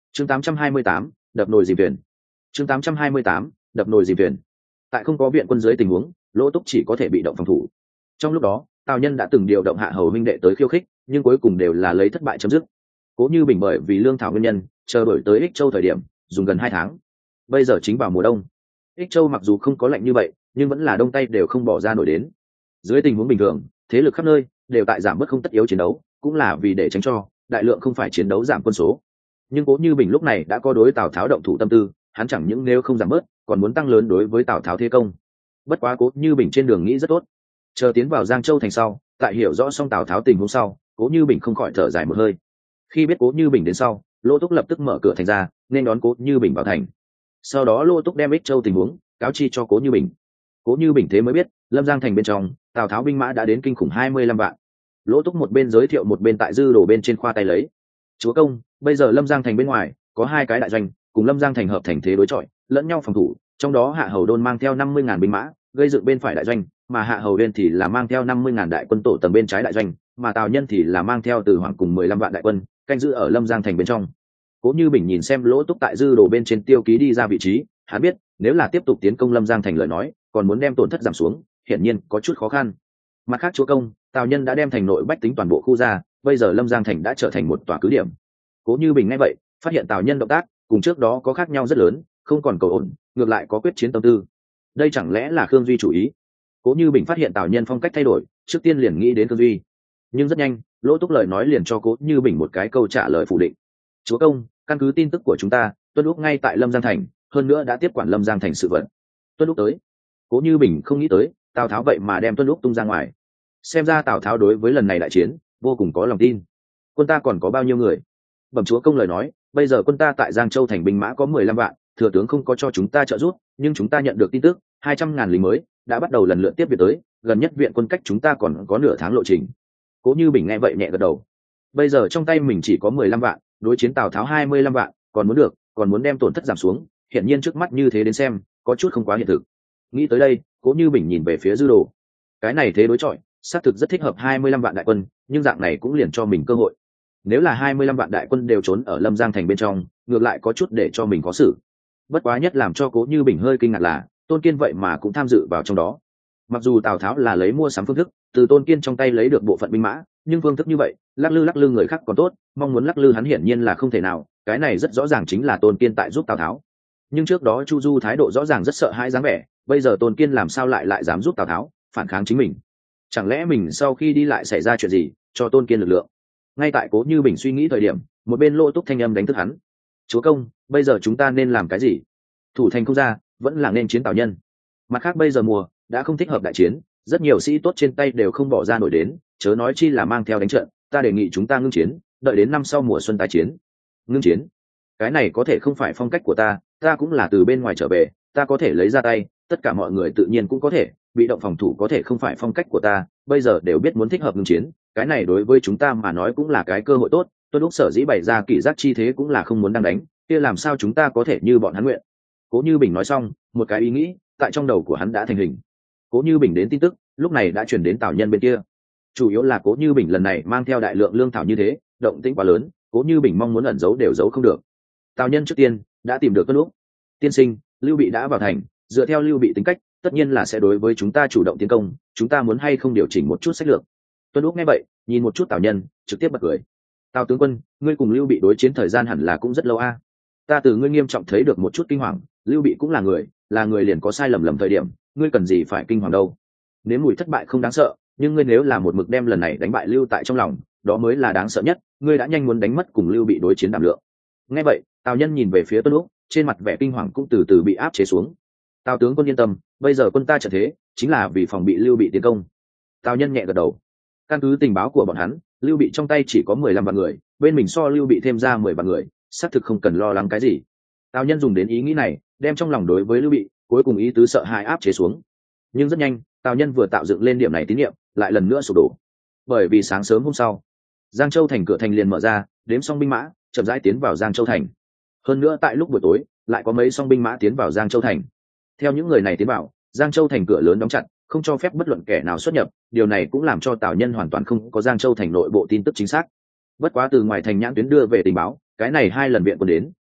chương 828, đập nồi dìm thuyền. chương 828, đập nồi dìm thuyền. Tại không có viện quân dưới tình huống, Lỗ Túc chỉ có thể bị động phòng thủ. Trong lúc đó, Tào Nhân đã từng điều động Hạ Hầu huynh đệ tới khiêu khích, nhưng cuối cùng đều là lấy thất bại chấm dứt. Cố Như Bình bởi vì lương thảo nguyên nhân, chờ đuổi tới Ích Châu thời điểm, dùng gần 2 tháng. Bây giờ chính vào mùa đông. Ích Châu mặc dù không có lạnh như vậy, nhưng vẫn là đông tay đều không bỏ ra nổi đến. Dưới tình huống bình thường, thế lực khắp nơi đều tại giảm bớt không tất yếu chiến đấu, cũng là vì để tránh cho đại lượng không phải chiến đấu giảm quân số. Nhưng Cố Như Bình lúc này đã có đối Tào Tháo động thủ tâm tư, hắn chẳng những nếu không giảm bớt, còn muốn tăng lớn đối với Tào Tháo thế công. Bất quá Cố Như Bình trên đường nghĩ rất tốt. Chờ tiến vào Giang Châu thành sau, tại hiểu rõ xong Tào Tháo tình huống sau, Cố Như Bình không khỏi thở dài một hơi. Khi biết Cố Như Bình đến sau, Lô Túc lập tức mở cửa thành ra, nên đón Cố Như Bình vào thành. Sau đó Lô Túc đem Ích Châu tình huống cáo chi cho Cố Như Bình. Cố Như Bình thế mới biết, Lâm Giang thành bên trong, Tào Tháo binh mã đã đến kinh khủng 25 vạn. Lỗ Túc một bên giới thiệu một bên tại dư đồ bên trên khoa tay lấy. Chúa công, bây giờ Lâm Giang thành bên ngoài có 2 cái đại doanh, cùng Lâm Giang thành hợp thành thế đối chọi, lẫn nhau phòng thủ, trong đó Hạ Hầu Đôn mang theo 50.000 binh mã, gây dựng bên phải đại doanh, mà Hạ Hầu Uyên thì là mang theo 50.000 đại quân tổ tầng bên trái đại doanh, mà Tào Nhân thì là mang theo Từ Hoàng cùng 15 vạn đại quân, canh giữ ở Lâm Giang thành bên trong. Cố Như Bình nhìn xem Lỗ Túc tại dư đồ bên trên tiêu ký đi ra vị trí, hắn biết, nếu là tiếp tục tiến công Lâm Giang thành lời nói, còn muốn đem tổn thất giảm xuống, hiển nhiên có chút khó khăn. Mặt khác chúa công, Tào Nhân đã đem thành nội bách tính toàn bộ khu ra, bây giờ Lâm Giang thành đã trở thành một tòa cứ điểm. Cố Như Bình nghe vậy, phát hiện Tào Nhân động tác cùng trước đó có khác nhau rất lớn, không còn cầu ổn, ngược lại có quyết chiến tâm tư. Đây chẳng lẽ là Khương Duy chủ ý? Cố Như Bình phát hiện Tào Nhân phong cách thay đổi, trước tiên liền nghĩ đến Khương Duy. Nhưng rất nhanh, Lỗ Túc lời nói liền cho Cố Như Bình một cái câu trả lời phủ định. Chúa công, căn cứ tin tức của chúng ta, Tuân Úc ngay tại Lâm Giang thành, hơn nữa đã tiếp quản Lâm Giang thành sự vận. Tuân Úc tới. Cố Như Bình không nghĩ tới, Tào Tháo vậy mà đem Tuân Úc tung ra ngoài. Xem ra Tào Tháo đối với lần này đại chiến vô cùng có lòng tin. Quân ta còn có bao nhiêu người? Bẩm chúa công lời nói, bây giờ quân ta tại Giang Châu thành binh mã có 15 vạn, thừa tướng không có cho chúng ta trợ giúp, nhưng chúng ta nhận được tin tức, 200.000 lính mới đã bắt đầu lần lượt tiếp viện tới, gần nhất viện quân cách chúng ta còn có nửa tháng lộ trình. Cố Như Bình nghe vậy nhẹ gật đầu. Bây giờ trong tay mình chỉ có 15 vạn, đối chiến Tào Tháo 25 vạn, còn muốn được, còn muốn đem tổn thất giảm xuống, hiện nhiên trước mắt như thế đến xem, có chút không quá hiện thực. Nghĩ tới đây, Cố Như Bình nhìn về phía dư đồ. Cái này thế đối chọi, xác thực rất thích hợp 25 vạn đại quân, nhưng dạng này cũng liền cho mình cơ hội. Nếu là 25 vạn đại quân đều trốn ở Lâm Giang thành bên trong, ngược lại có chút để cho mình có xử. Bất quá nhất làm cho Cố Như Bình hơi kinh ngạc là, Tôn Kiên vậy mà cũng tham dự vào trong đó. Mặc dù Tào Tháo là lấy mua sắm phương thức, từ Tôn Kiên trong tay lấy được bộ phận binh mã, nhưng phương thức như vậy, lắc lư người khác còn tốt, mong muốn lắc lư hắn hiển nhiên là không thể nào, cái này rất rõ ràng chính là Tôn Kiên tại giúp Tào Tháo. Nhưng trước đó Chu Du thái độ rõ ràng rất sợ hãi dáng vẻ, bây giờ Tôn Kiên làm sao lại dám giúp Tào Tháo phản kháng chính mình? Chẳng lẽ mình sau khi đi lại xảy ra chuyện gì cho Tôn Kiên lực lượng? Ngay tại Cố Như Bình suy nghĩ thời điểm, một bên Lô Túc thanh âm đánh thức hắn. Chúa công, bây giờ chúng ta nên làm cái gì? Thủ thành không ra, vẫn là nên chiến Tào Nhân. Mặt khác bây giờ mùa đã không thích hợp đại chiến, rất nhiều sĩ tốt trên tay đều không bỏ ra nổi đến, chớ nói chi là mang theo đánh trận. Ta đề nghị chúng ta ngưng chiến, đợi đến năm sau mùa xuân tái chiến. Ngưng chiến? Cái này có thể không phải phong cách của ta, ta cũng là từ bên ngoài trở về, ta có thể lấy ra tay, tất cả mọi người tự nhiên cũng có thể, bị động phòng thủ có thể không phải phong cách của ta, bây giờ đều biết muốn thích hợp ngưng chiến, cái này đối với chúng ta mà nói cũng là cái cơ hội tốt. Tuân Úc sở dĩ bày ra kỷ giác chi thế cũng là không muốn đang đánh, kia làm sao chúng ta có thể như bọn hắn nguyện? Cố Như Bình nói xong, một cái ý nghĩ tại trong đầu của hắn đã thành hình. Cố Như Bình đến tin tức lúc này đã chuyển đến Tào Nhân bên kia. Chủ yếu là Cố Như Bình lần này mang theo đại lượng lương thảo như thế, động tĩnh quá lớn, Cố Như Bình mong muốn ẩn giấu đều giấu không được. Tào Nhân trước tiên đã tìm được Tuân Úc. Tiên sinh, Lưu Bị đã vào thành, dựa theo Lưu Bị tính cách, tất nhiên là sẽ đối với chúng ta chủ động tiến công, chúng ta muốn hay không điều chỉnh một chút sách lược? Tuân Úc nghe vậy, nhìn một chút Tào Nhân, trực tiếp bật cười. Tào tướng quân, ngươi cùng Lưu Bị đối chiến thời gian hẳn là cũng rất lâu a. Ta từ ngươi nghiêm trọng thấy được một chút kinh hoàng, Lưu Bị cũng là người liền có sai lầm thời điểm, ngươi cần gì phải kinh hoàng đâu? Nếu mùi thất bại không đáng sợ, nhưng ngươi nếu là một mực đem lần này đánh bại lưu tại trong lòng, đó mới là đáng sợ nhất, ngươi đã nhanh muốn đánh mất cùng Lưu Bị đối chiến đảm lượng. Nghe vậy, Tào Nhân nhìn về phía Tuân Úc, trên mặt vẻ kinh hoàng cũng từ từ bị áp chế xuống. Tào tướng quân yên tâm, bây giờ quân ta trận thế chính là vì phòng bị Lưu Bị tiến công. Tào Nhân nhẹ gật đầu. Căn cứ tình báo của bọn hắn, Lưu Bị trong tay chỉ có 15 vạn người, bên mình so Lưu Bị thêm ra 10 vạn người, xác thực không cần lo lắng cái gì. Tào Nhân dùng đến ý nghĩ này, đem trong lòng đối với Lưu Bị cuối cùng ý tứ sợ hãi áp chế xuống. Nhưng rất nhanh, Tào Nhân vừa tạo dựng lên điểm này tín nhiệm, lại lần nữa sụp đổ. Bởi vì sáng sớm hôm sau, Giang Châu thành cửa thành liền mở ra, đếm xong binh mã chậm rãi tiến vào Giang Châu thành. Hơn nữa tại lúc buổi tối, lại có mấy song binh mã tiến vào Giang Châu thành. Theo những người này tiến vào, Giang Châu thành cửa lớn đóng chặt, không cho phép bất luận kẻ nào xuất nhập, điều này cũng làm cho Tào Nhân hoàn toàn không có Giang Châu thành nội bộ tin tức chính xác. Bất quá từ ngoài thành nhãn tuyến đưa về tình báo, cái này 2 lần viện quân đến,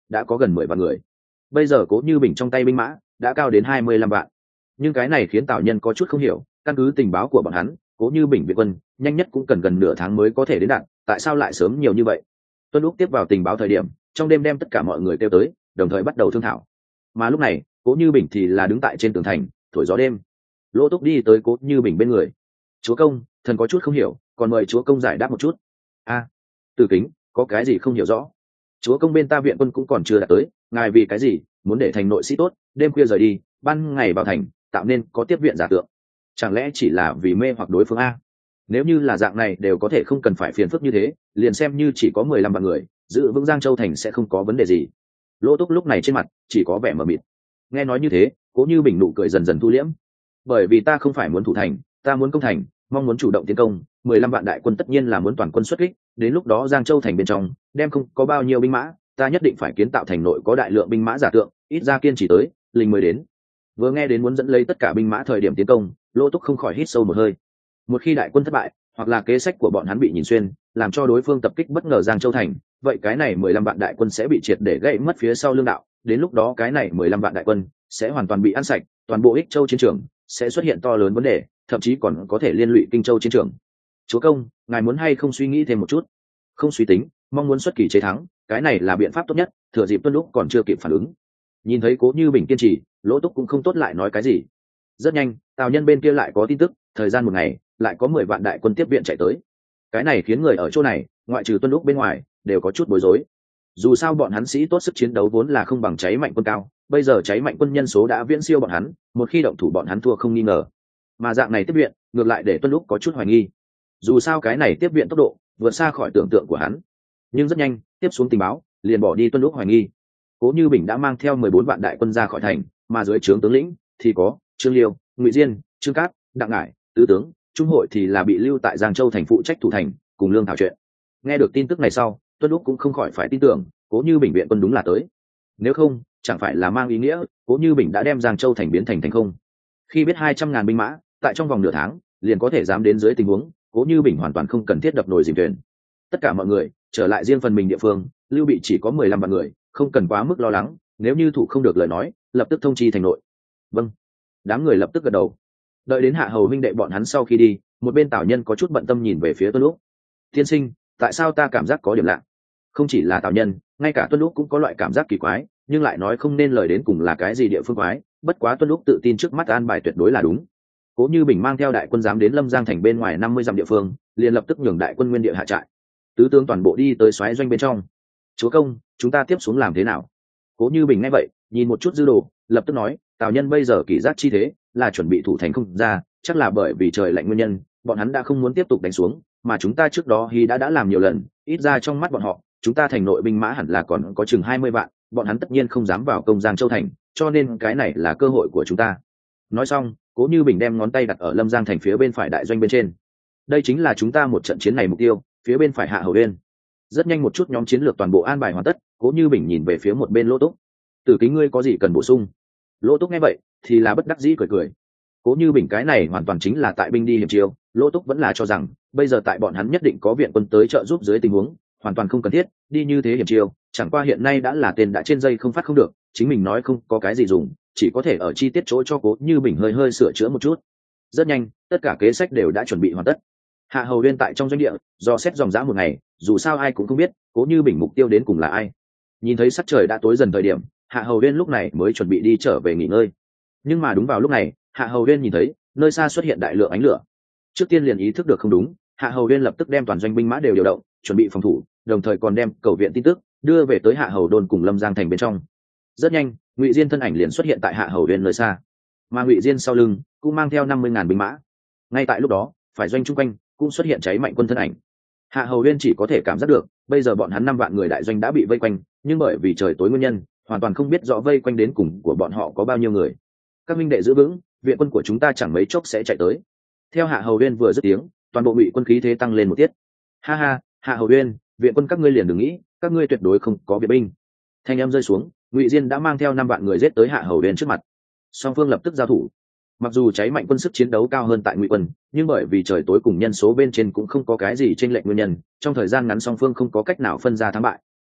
đã có gần 10 vạn người. Bây giờ Cố Như Bình trong tay binh mã đã cao đến 25 vạn. Nhưng cái này khiến Tào Nhân có chút không hiểu, căn cứ tình báo của bọn hắn, Cố Như Bình viện quân nhanh nhất cũng cần gần nửa tháng mới có thể đến đạt, tại sao lại sớm nhiều như vậy? Tuân Lúc tiếp vào tình báo thời điểm, trong đêm đem tất cả mọi người kêu tới, đồng thời bắt đầu thương thảo. Mà lúc này, Cố Như Bình thì là đứng tại trên tường thành, thổi gió đêm. Lỗ Túc đi tới Cố Như Bình bên người. "Chúa công, thần có chút không hiểu, còn mời chúa công giải đáp một chút." "A, Từ Kính, có cái gì không hiểu rõ?" "Chúa công bên ta viện quân cũng còn chưa đạt tới, ngài vì cái gì muốn để thành nội sĩ tốt, đêm khuya rời đi, ban ngày vào thành, tạo nên có tiếp viện giả tượng? Chẳng lẽ chỉ là vì mê hoặc đối phương a? Nếu như là dạng này đều có thể không cần phải phiền phức như thế, liền xem như chỉ có 15 vạn người, giữ vững Giang Châu thành sẽ không có vấn đề gì." Lỗ Túc lúc này trên mặt chỉ có vẻ mờ mịt. Nghe nói như thế, Cố Như Bình nụ cười dần dần thu liễm. "Bởi vì ta không phải muốn thủ thành, ta muốn công thành, mong muốn chủ động tiến công, 15 vạn đại quân tất nhiên là muốn toàn quân xuất kích, đến lúc đó Giang Châu thành bên trong đem không có bao nhiêu binh mã, ta nhất định phải kiến tạo thành nội có đại lượng binh mã giả tượng, ít ra kiên trì tới linh mới đến." Vừa nghe đến muốn dẫn lấy tất cả binh mã thời điểm tiến công, Lỗ Túc không khỏi hít sâu một hơi. Một khi đại quân thất bại, hoặc là kế sách của bọn hắn bị nhìn xuyên, làm cho đối phương tập kích bất ngờ Giang Châu thành, vậy cái này 15 vạn đại quân sẽ bị triệt để gãy mất phía sau lương đạo, đến lúc đó cái này 15 vạn đại quân sẽ hoàn toàn bị ăn sạch, toàn bộ Ích Châu chiến trường sẽ xuất hiện to lớn vấn đề, thậm chí còn có thể liên lụy Kinh Châu chiến trường. "Chúa công, ngài muốn hay không suy nghĩ thêm một chút?" "Không suy tính, mong muốn xuất kỳ chế thắng, cái này là biện pháp tốt nhất." Thừa dịp Tuân Lúc còn chưa kịp phản ứng, nhìn thấy Cố Như Bình kiên trì, Lỗ Túc cũng không tốt lại nói cái gì. Rất nhanh, Tào Nhân bên kia lại có tin tức, thời gian một ngày lại có 10 vạn đại quân tiếp viện chạy tới. Cái này khiến người ở chỗ này, ngoại trừ Tuân Lúc bên ngoài, đều có chút bối rối. Dù sao bọn hắn sĩ tốt sức chiến đấu vốn là không bằng Cháy Mạnh quân cao, bây giờ Cháy Mạnh quân nhân số đã viễn siêu bọn hắn, một khi động thủ bọn hắn thua không nghi ngờ. Mà dạng này tiếp viện, ngược lại để Tuân Lúc có chút hoài nghi. Dù sao cái này tiếp viện tốc độ vượt xa khỏi tưởng tượng của hắn. Nhưng rất nhanh, tiếp xuống tình báo, liền bỏ đi Tuân Lúc hoài nghi. Cố Như Bình đã mang theo 14 vạn đại quân ra khỏi thành, mà dưới trướng tướng lĩnh thì có Trương Liêu, Ngụy Diên, Trương Cát, Đặng Ngải, tứ tướng, Trung hội thì là bị lưu tại Giang Châu thành phụ trách thủ thành, cùng lương thảo chuyện. Nghe được tin tức này sau, Tuân Lúc cũng không khỏi phải tin tưởng, Cố Như Bình viện quân đúng là tới. Nếu không, chẳng phải là mang ý nghĩa Cố Như Bình đã đem Giang Châu thành biến thành thành không. Khi biết 200.000 binh mã tại trong vòng nửa tháng liền có thể dám đến dưới tình huống, Cố Như Bình hoàn toàn không cần thiết đập nồi dìm thuyền. Tất cả mọi người trở lại riêng phần mình địa phương, Lưu Bị chỉ có 15 vạn người, không cần quá mức lo lắng, nếu như thủ không được lời nói, lập tức thông chi thành nội. Vâng. Đám người lập tức gật đầu. Đợi đến Hạ Hầu huynh đệ bọn hắn sau khi đi, một bên Tào Nhân có chút bận tâm nhìn về phía Tuân Lúc. "Tiên sinh, tại sao ta cảm giác có điểm lạ?" Không chỉ là Tào Nhân, ngay cả Tuân Lúc cũng có loại cảm giác kỳ quái, nhưng lại nói không nên lời đến cùng là cái gì địa phương quái, bất quá Tuân Lúc tự tin trước mắt an bài tuyệt đối là đúng. Cố Như Bình mang theo đại quân dám đến Lâm Giang thành bên ngoài 50 dặm địa phương, liền lập tức nhường đại quân nguyên địa hạ trại. Tứ tướng toàn bộ đi tới soái doanh bên trong. "Chúa công, chúng ta tiếp xuống làm thế nào?" Cố Như Bình nghe vậy, nhìn một chút dư đồ, lập tức nói, "Tào Nhân bây giờ kỳ giác chi thế, là chuẩn bị thủ thành không ra, chắc là bởi vì trời lạnh nguyên nhân, bọn hắn đã không muốn tiếp tục đánh xuống, mà chúng ta trước đó đã làm nhiều lần, ít ra trong mắt bọn họ, chúng ta thành nội binh mã hẳn là còn có chừng 20 vạn, bọn hắn tất nhiên không dám vào công Giang Châu thành, cho nên cái này là cơ hội của chúng ta." Nói xong, Cố Như Bình đem ngón tay đặt ở Lâm Giang thành phía bên phải đại doanh bên trên. "Đây chính là chúng ta một trận chiến này mục tiêu, phía bên phải Hạ Hầu Uyên." Rất nhanh một chút nhóm chiến lược toàn bộ an bài hoàn tất, Cố Như Bình nhìn về phía một bên Lỗ Túc. "Tử Kính, ngươi có gì cần bổ sung?" Lỗ Túc nghe vậy thì là bất đắc dĩ cười cười. Cố Như Bình cái này hoàn toàn chính là tại binh đi hiểm chiêu, Lỗ Túc vẫn là cho rằng bây giờ tại bọn hắn nhất định có viện quân tới trợ giúp dưới tình huống, hoàn toàn không cần thiết đi như thế hiểm chiêu, chẳng qua hiện nay đã là tên đã trên dây không phát không được, chính mình nói không có cái gì dùng, chỉ có thể ở chi tiết chỗ cho Cố Như Bình hơi hơi sửa chữa một chút. Rất nhanh, tất cả kế sách đều đã chuẩn bị hoàn tất. Hạ Hầu Uyên tại trong doanh địa do xét dòng dã một ngày, dù sao ai cũng không biết Cố Như Bình mục tiêu đến cùng là ai. Nhìn thấy sắc trời đã tối dần thời điểm, Hạ Hầu Uyên lúc này mới chuẩn bị đi trở về nghỉ ngơi. Nhưng mà đúng vào lúc này, Hạ Hầu Uyên nhìn thấy nơi xa xuất hiện đại lượng ánh lửa. Trước tiên liền ý thức được không đúng, Hạ Hầu Uyên lập tức đem toàn doanh binh mã đều điều động, chuẩn bị phòng thủ, đồng thời còn đem cầu viện tin tức đưa về tới Hạ Hầu đồn cùng Lâm Giang thành bên trong. Rất nhanh, Ngụy Diên thân ảnh liền xuất hiện tại Hạ Hầu Uyên nơi xa, mà Ngụy Diên sau lưng cũng mang theo 50.000 binh mã. Ngay tại lúc đó, phải doanh chung quanh cũng xuất hiện Cháy Mạnh quân thân ảnh. Hạ Hầu Uyên chỉ có thể cảm giác được, bây giờ bọn hắn 5 vạn người đại doanh đã bị vây quanh, nhưng bởi vì trời tối nguyên nhân, hoàn toàn không biết rõ vây quanh đến cùng của bọn họ có bao nhiêu người. "Các minh đệ giữ vững, viện quân của chúng ta chẳng mấy chốc sẽ chạy tới." Theo Hạ Hầu Uyên vừa dứt tiếng, toàn bộ Ngụy quân khí thế tăng lên một tiết. "Ha ha, Hạ Hầu Uyên, viện quân các ngươi liền đừng nghĩ, các ngươi tuyệt đối không có viện binh." Thanh âm rơi xuống, Ngụy Diên đã mang theo 5 vạn người giết tới Hạ Hầu Uyên trước mặt. Song phương lập tức giao thủ. Mặc dù Cháy Mạnh quân sức chiến đấu cao hơn tại Ngụy quân, nhưng bởi vì trời tối cùng nhân số bên trên cũng không có cái gì chênh lệch nguyên nhân, trong thời gian ngắn song phương không có cách nào phân ra thắng bại.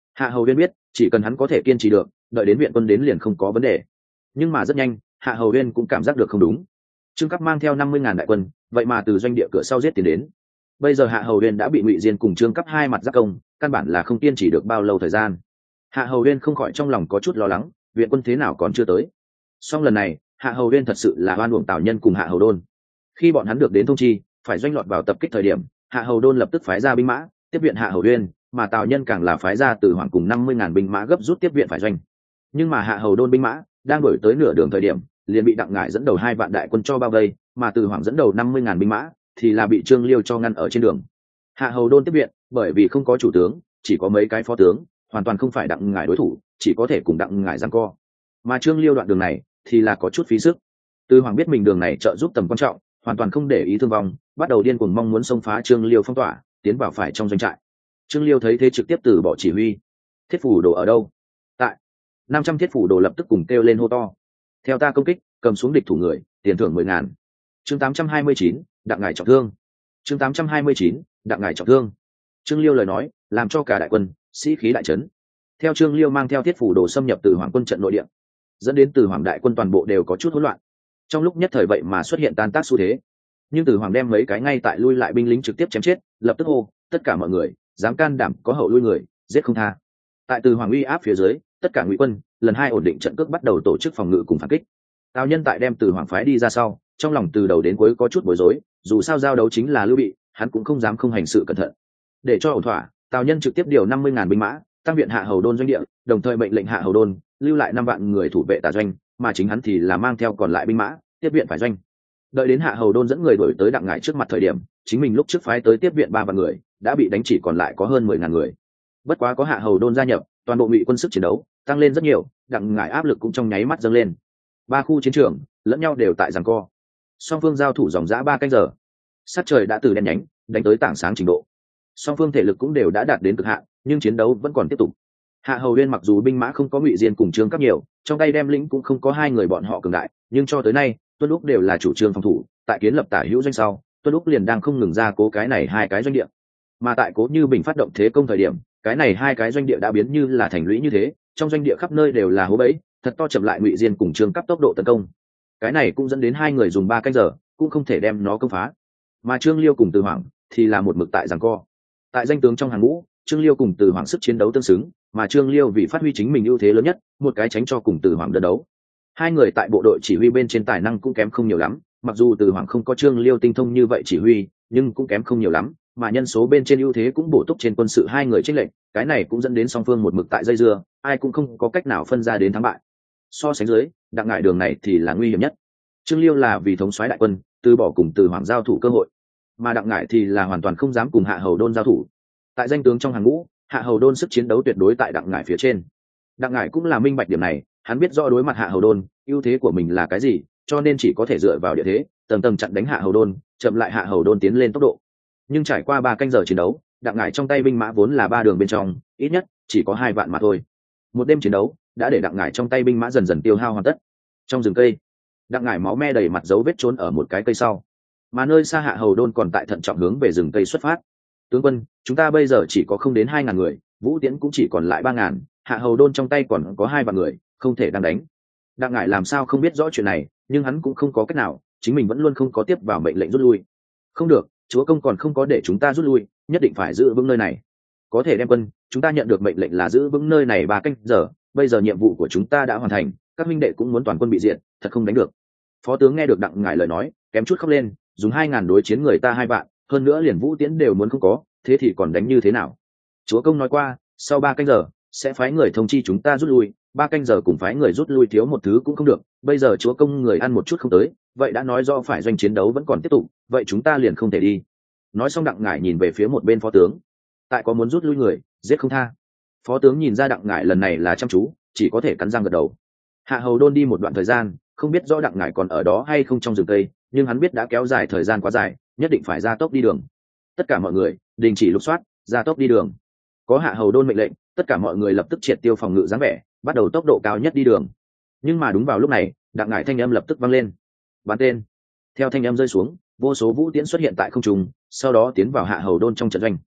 Hạ Hầu Uyên biết chỉ cần hắn có thể kiên trì được, đợi đến viện quân đến liền không có vấn đề. Nhưng mà rất nhanh Hạ Hầu Uyên cũng cảm giác được không đúng. Trương Cấp mang theo 50.000 đại quân, vậy mà từ doanh địa cửa sau giết tiến đến. Bây giờ Hạ Hầu Uyên đã bị Ngụy Diên cùng Trương Cấp hai mặt giáp công, căn bản là không kiên trì được bao lâu thời gian. Hạ Hầu Uyên không khỏi trong lòng có chút lo lắng, viện quân thế nào còn chưa tới. Song lần này Hạ Hầu Uyên thật sự là oan uổng Tào Nhân cùng Hạ Hầu Đôn. Khi bọn hắn được đến thông chi phải doanh lọt vào tập kích thời điểm, Hạ Hầu Đôn lập tức phái ra binh mã tiếp viện Hạ Hầu Uyên, mà Tào Nhân càng là phái ra từ Hoàng cùng 50.000 binh mã gấp rút tiếp viện phải doanh. Nhưng mà Hạ Hầu Đôn binh mã đang đổi tới nửa đường thời điểm, liền bị Đặng Ngải dẫn đầu 2 vạn đại quân cho bao vây, mà từ Hoàng dẫn đầu 50.000 binh mã thì là bị Trương Liêu cho ngăn ở trên đường. Hạ Hầu Đôn tiếp viện, bởi vì không có chủ tướng, chỉ có mấy cái phó tướng, hoàn toàn không phải Đặng Ngải đối thủ, chỉ có thể cùng Đặng Ngải giằng co. Mà Trương Liêu đoạn đường này thì là có chút phí sức. Từ Hoàng biết mình đường này trợ giúp tầm quan trọng, hoàn toàn không để ý thương vong, bắt đầu điên cuồng mong muốn xông phá Trương Liêu phong tỏa, tiến vào phải trong doanh trại. Trương Liêu thấy thế trực tiếp từ bỏ chỉ huy. Thiết phủ đồ ở đâu? Tại. 500 thiết phủ đồ lập tức cùng kêu lên hô to. Theo ta công kích, cầm xuống địch thủ người, tiền thưởng 10.000. Chương 829, Đặng Ngải trọng thương. Chương 829, Đặng Ngải trọng thương. Trương Liêu lời nói làm cho cả đại quân sĩ khí đại chấn. Theo Trương Liêu mang theo thiết phủ đồ xâm nhập từ Hoàng quân trận nội địa, dẫn đến từ Hoàng đại quân toàn bộ đều có chút hỗn loạn. Trong lúc nhất thời vậy mà xuất hiện tan tác xu thế. Nhưng từ Hoàng đem mấy cái ngay tại lui lại binh lính trực tiếp chém chết, lập tức hô, tất cả mọi người dám can đảm có hậu lui người, giết không tha. Tại từ Hoàng uy áp phía dưới, tất cả Ngụy quân lần 2 ổn định trận cước, bắt đầu tổ chức phòng ngự cùng phản kích. Tào Nhân tại đem từ Hoàng phái đi ra sau, trong lòng từ đầu đến cuối có chút bối rối, dù sao giao đấu chính là Lưu Bị, hắn cũng không dám không hành sự cẩn thận. Để cho ổn thỏa, Tào Nhân trực tiếp điều 50.000 binh mã tăng viện Hạ Hầu Đôn doanh địa, đồng thời mệnh lệnh Hạ Hầu Đôn lưu lại 5 vạn người thủ vệ Tả doanh, mà chính hắn thì là mang theo còn lại binh mã tiếp viện phải doanh. Đợi đến Hạ Hầu Đôn dẫn người đuổi tới Đặng Ngải trước mặt thời điểm, chính mình lúc trước phái tới tiếp viện 3 vạn người đã bị đánh chỉ còn lại có hơn 10.000 người. Bất quá có Hạ Hầu Đôn gia nhập, toàn bộ Ngụy quân sức chiến đấu tăng lên rất nhiều, Đặng Ngải áp lực cũng trong nháy mắt dâng lên. 3 khu chiến trường lẫn nhau đều tại giằng co, song phương giao thủ dòng dã 3 canh giờ. Sát trời đã từ đen nhánh đánh tới tảng sáng trình độ, song phương thể lực cũng đều đã đạt đến cực hạn, nhưng chiến đấu vẫn còn tiếp tục. Hạ Hầu Uyên mặc dù binh mã không có Ngụy Diên cùng Trương Cấp nhiều, trong tay đem lĩnh cũng không có 2 người bọn họ cường đại, nhưng cho tới nay Tuân Lúc đều là chủ trương phòng thủ. Tại kiến lập Tả Hữu doanh sau, Tuân Lúc liền đang không ngừng ra cố cái này 2 cái doanh địa, mà tại Cố Như Bình phát động thế công thời điểm, cái này 2 cái doanh địa đã biến như là thành lũy như thế, trong doanh địa khắp nơi đều là hố bẫy, thật to chậm lại Ngụy Diên cùng Trương Cấp tốc độ tấn công. Cái này cũng dẫn đến 2 người dùng 3 canh giờ cũng không thể đem nó công phá, mà Trương Liêu cùng Từ Hoàng thì là một mực tại giằng co. Tại danh tướng trong hàng ngũ, Trương Liêu cùng Từ Hoàng sức chiến đấu tương xứng, mà Trương Liêu vì phát huy chính mình ưu thế lớn nhất, một cái tránh cho cùng Từ Hoàng đơn đấu. 2 người tại bộ đội chỉ huy bên trên tài năng cũng kém không nhiều lắm, mặc dù Từ Hoàng không có Trương Liêu tinh thông như vậy chỉ huy, nhưng cũng kém không nhiều lắm, mà nhân số bên trên ưu thế cũng bổ túc trên quân sự 2 người chênh lệch, cái này cũng dẫn đến song phương một mực tại dây dưa, ai cũng không có cách nào phân ra đến thắng bại. So sánh dưới, Đặng Ngải đường này thì là nguy hiểm nhất. Trương Liêu là vì thống soái đại quân, từ bỏ cùng Từ Hoàng giao thủ cơ hội, mà Đặng Ngải thì là hoàn toàn không dám cùng Hạ Hầu Đôn giao thủ. Tại danh tướng trong hàng ngũ, Hạ Hầu Đôn sức chiến đấu tuyệt đối tại Đặng Ngải phía trên. Đặng Ngải cũng là minh bạch điểm này, hắn biết rõ đối mặt Hạ Hầu Đôn, ưu thế của mình là cái gì, cho nên chỉ có thể dựa vào địa thế, tầng tầng chặn đánh Hạ Hầu Đôn, chậm lại Hạ Hầu Đôn tiến lên tốc độ. Nhưng trải qua 3 canh giờ chiến đấu, Đặng Ngải trong tay binh mã vốn là 3 đường bên trong, ít nhất chỉ có 2 vạn mà thôi. Một đêm chiến đấu đã để Đặng Ngải trong tay binh mã dần dần tiêu hao hoàn tất. Trong rừng cây, Đặng Ngải máu me đầy mặt dấu vết trốn ở một cái cây sau, mà nơi xa Hạ Hầu Đôn còn tại thận trọng hướng về rừng cây xuất phát. Tướng quân, chúng ta bây giờ chỉ có không đến 2.000 người, Vũ Tiễn cũng chỉ còn lại 3.000, Hạ Hầu Đôn trong tay còn có 2 vạn người, không thể đang đánh. Đặng Ngải làm sao không biết rõ chuyện này, nhưng hắn cũng không có cách nào, chính mình vẫn luôn không có tiếp vào mệnh lệnh rút lui. Không được, chúa công còn không có để chúng ta rút lui, nhất định phải giữ vững nơi này. Có thể đem quân, chúng ta nhận được mệnh lệnh là giữ vững nơi này 3 canh giờ, bây giờ nhiệm vụ của chúng ta đã hoàn thành, các huynh đệ cũng muốn toàn quân bị diệt, thật không đánh được. Phó tướng nghe được Đặng Ngải lời nói, kém chút khóc lên, dùng 2.000 đối chiến người ta 2 vạn, hơn nữa liền Vũ Tiễn đều muốn không có, thế thì còn đánh như thế nào? Chúa công nói qua, sau 3 canh giờ sẽ phái người thông chi chúng ta rút lui, 3 canh giờ cùng phái người rút lui thiếu một thứ cũng không được, bây giờ chúa công người ăn một chút không tới, vậy đã nói rõ phải doanh chiến đấu vẫn còn tiếp tục, vậy chúng ta liền không thể đi. Nói xong Đặng Ngải nhìn về phía một bên phó tướng, tại có muốn rút lui người, giết không tha. Phó tướng nhìn ra Đặng Ngải lần này là chăm chú, chỉ có thể cắn răng gật đầu. Hạ Hầu Đôn đi một đoạn thời gian, không biết rõ Đặng Ngải còn ở đó hay không trong rừng cây, nhưng hắn biết đã kéo dài thời gian quá dài, nhất định phải ra tốc đi đường. Tất cả mọi người đình chỉ lục soát, ra tốc đi đường. Có Hạ Hầu Đôn mệnh lệnh, tất cả mọi người lập tức triệt tiêu phòng ngự dáng vẻ, bắt đầu tốc độ cao nhất đi đường. Nhưng mà đúng vào lúc này, Đặng Ngải thanh âm lập tức vang lên. Bắn tên. Theo thanh âm rơi xuống, vô số vũ tiễn xuất hiện tại không trung, sau đó tiến vào Hạ Hầu Đôn trong trận doanh.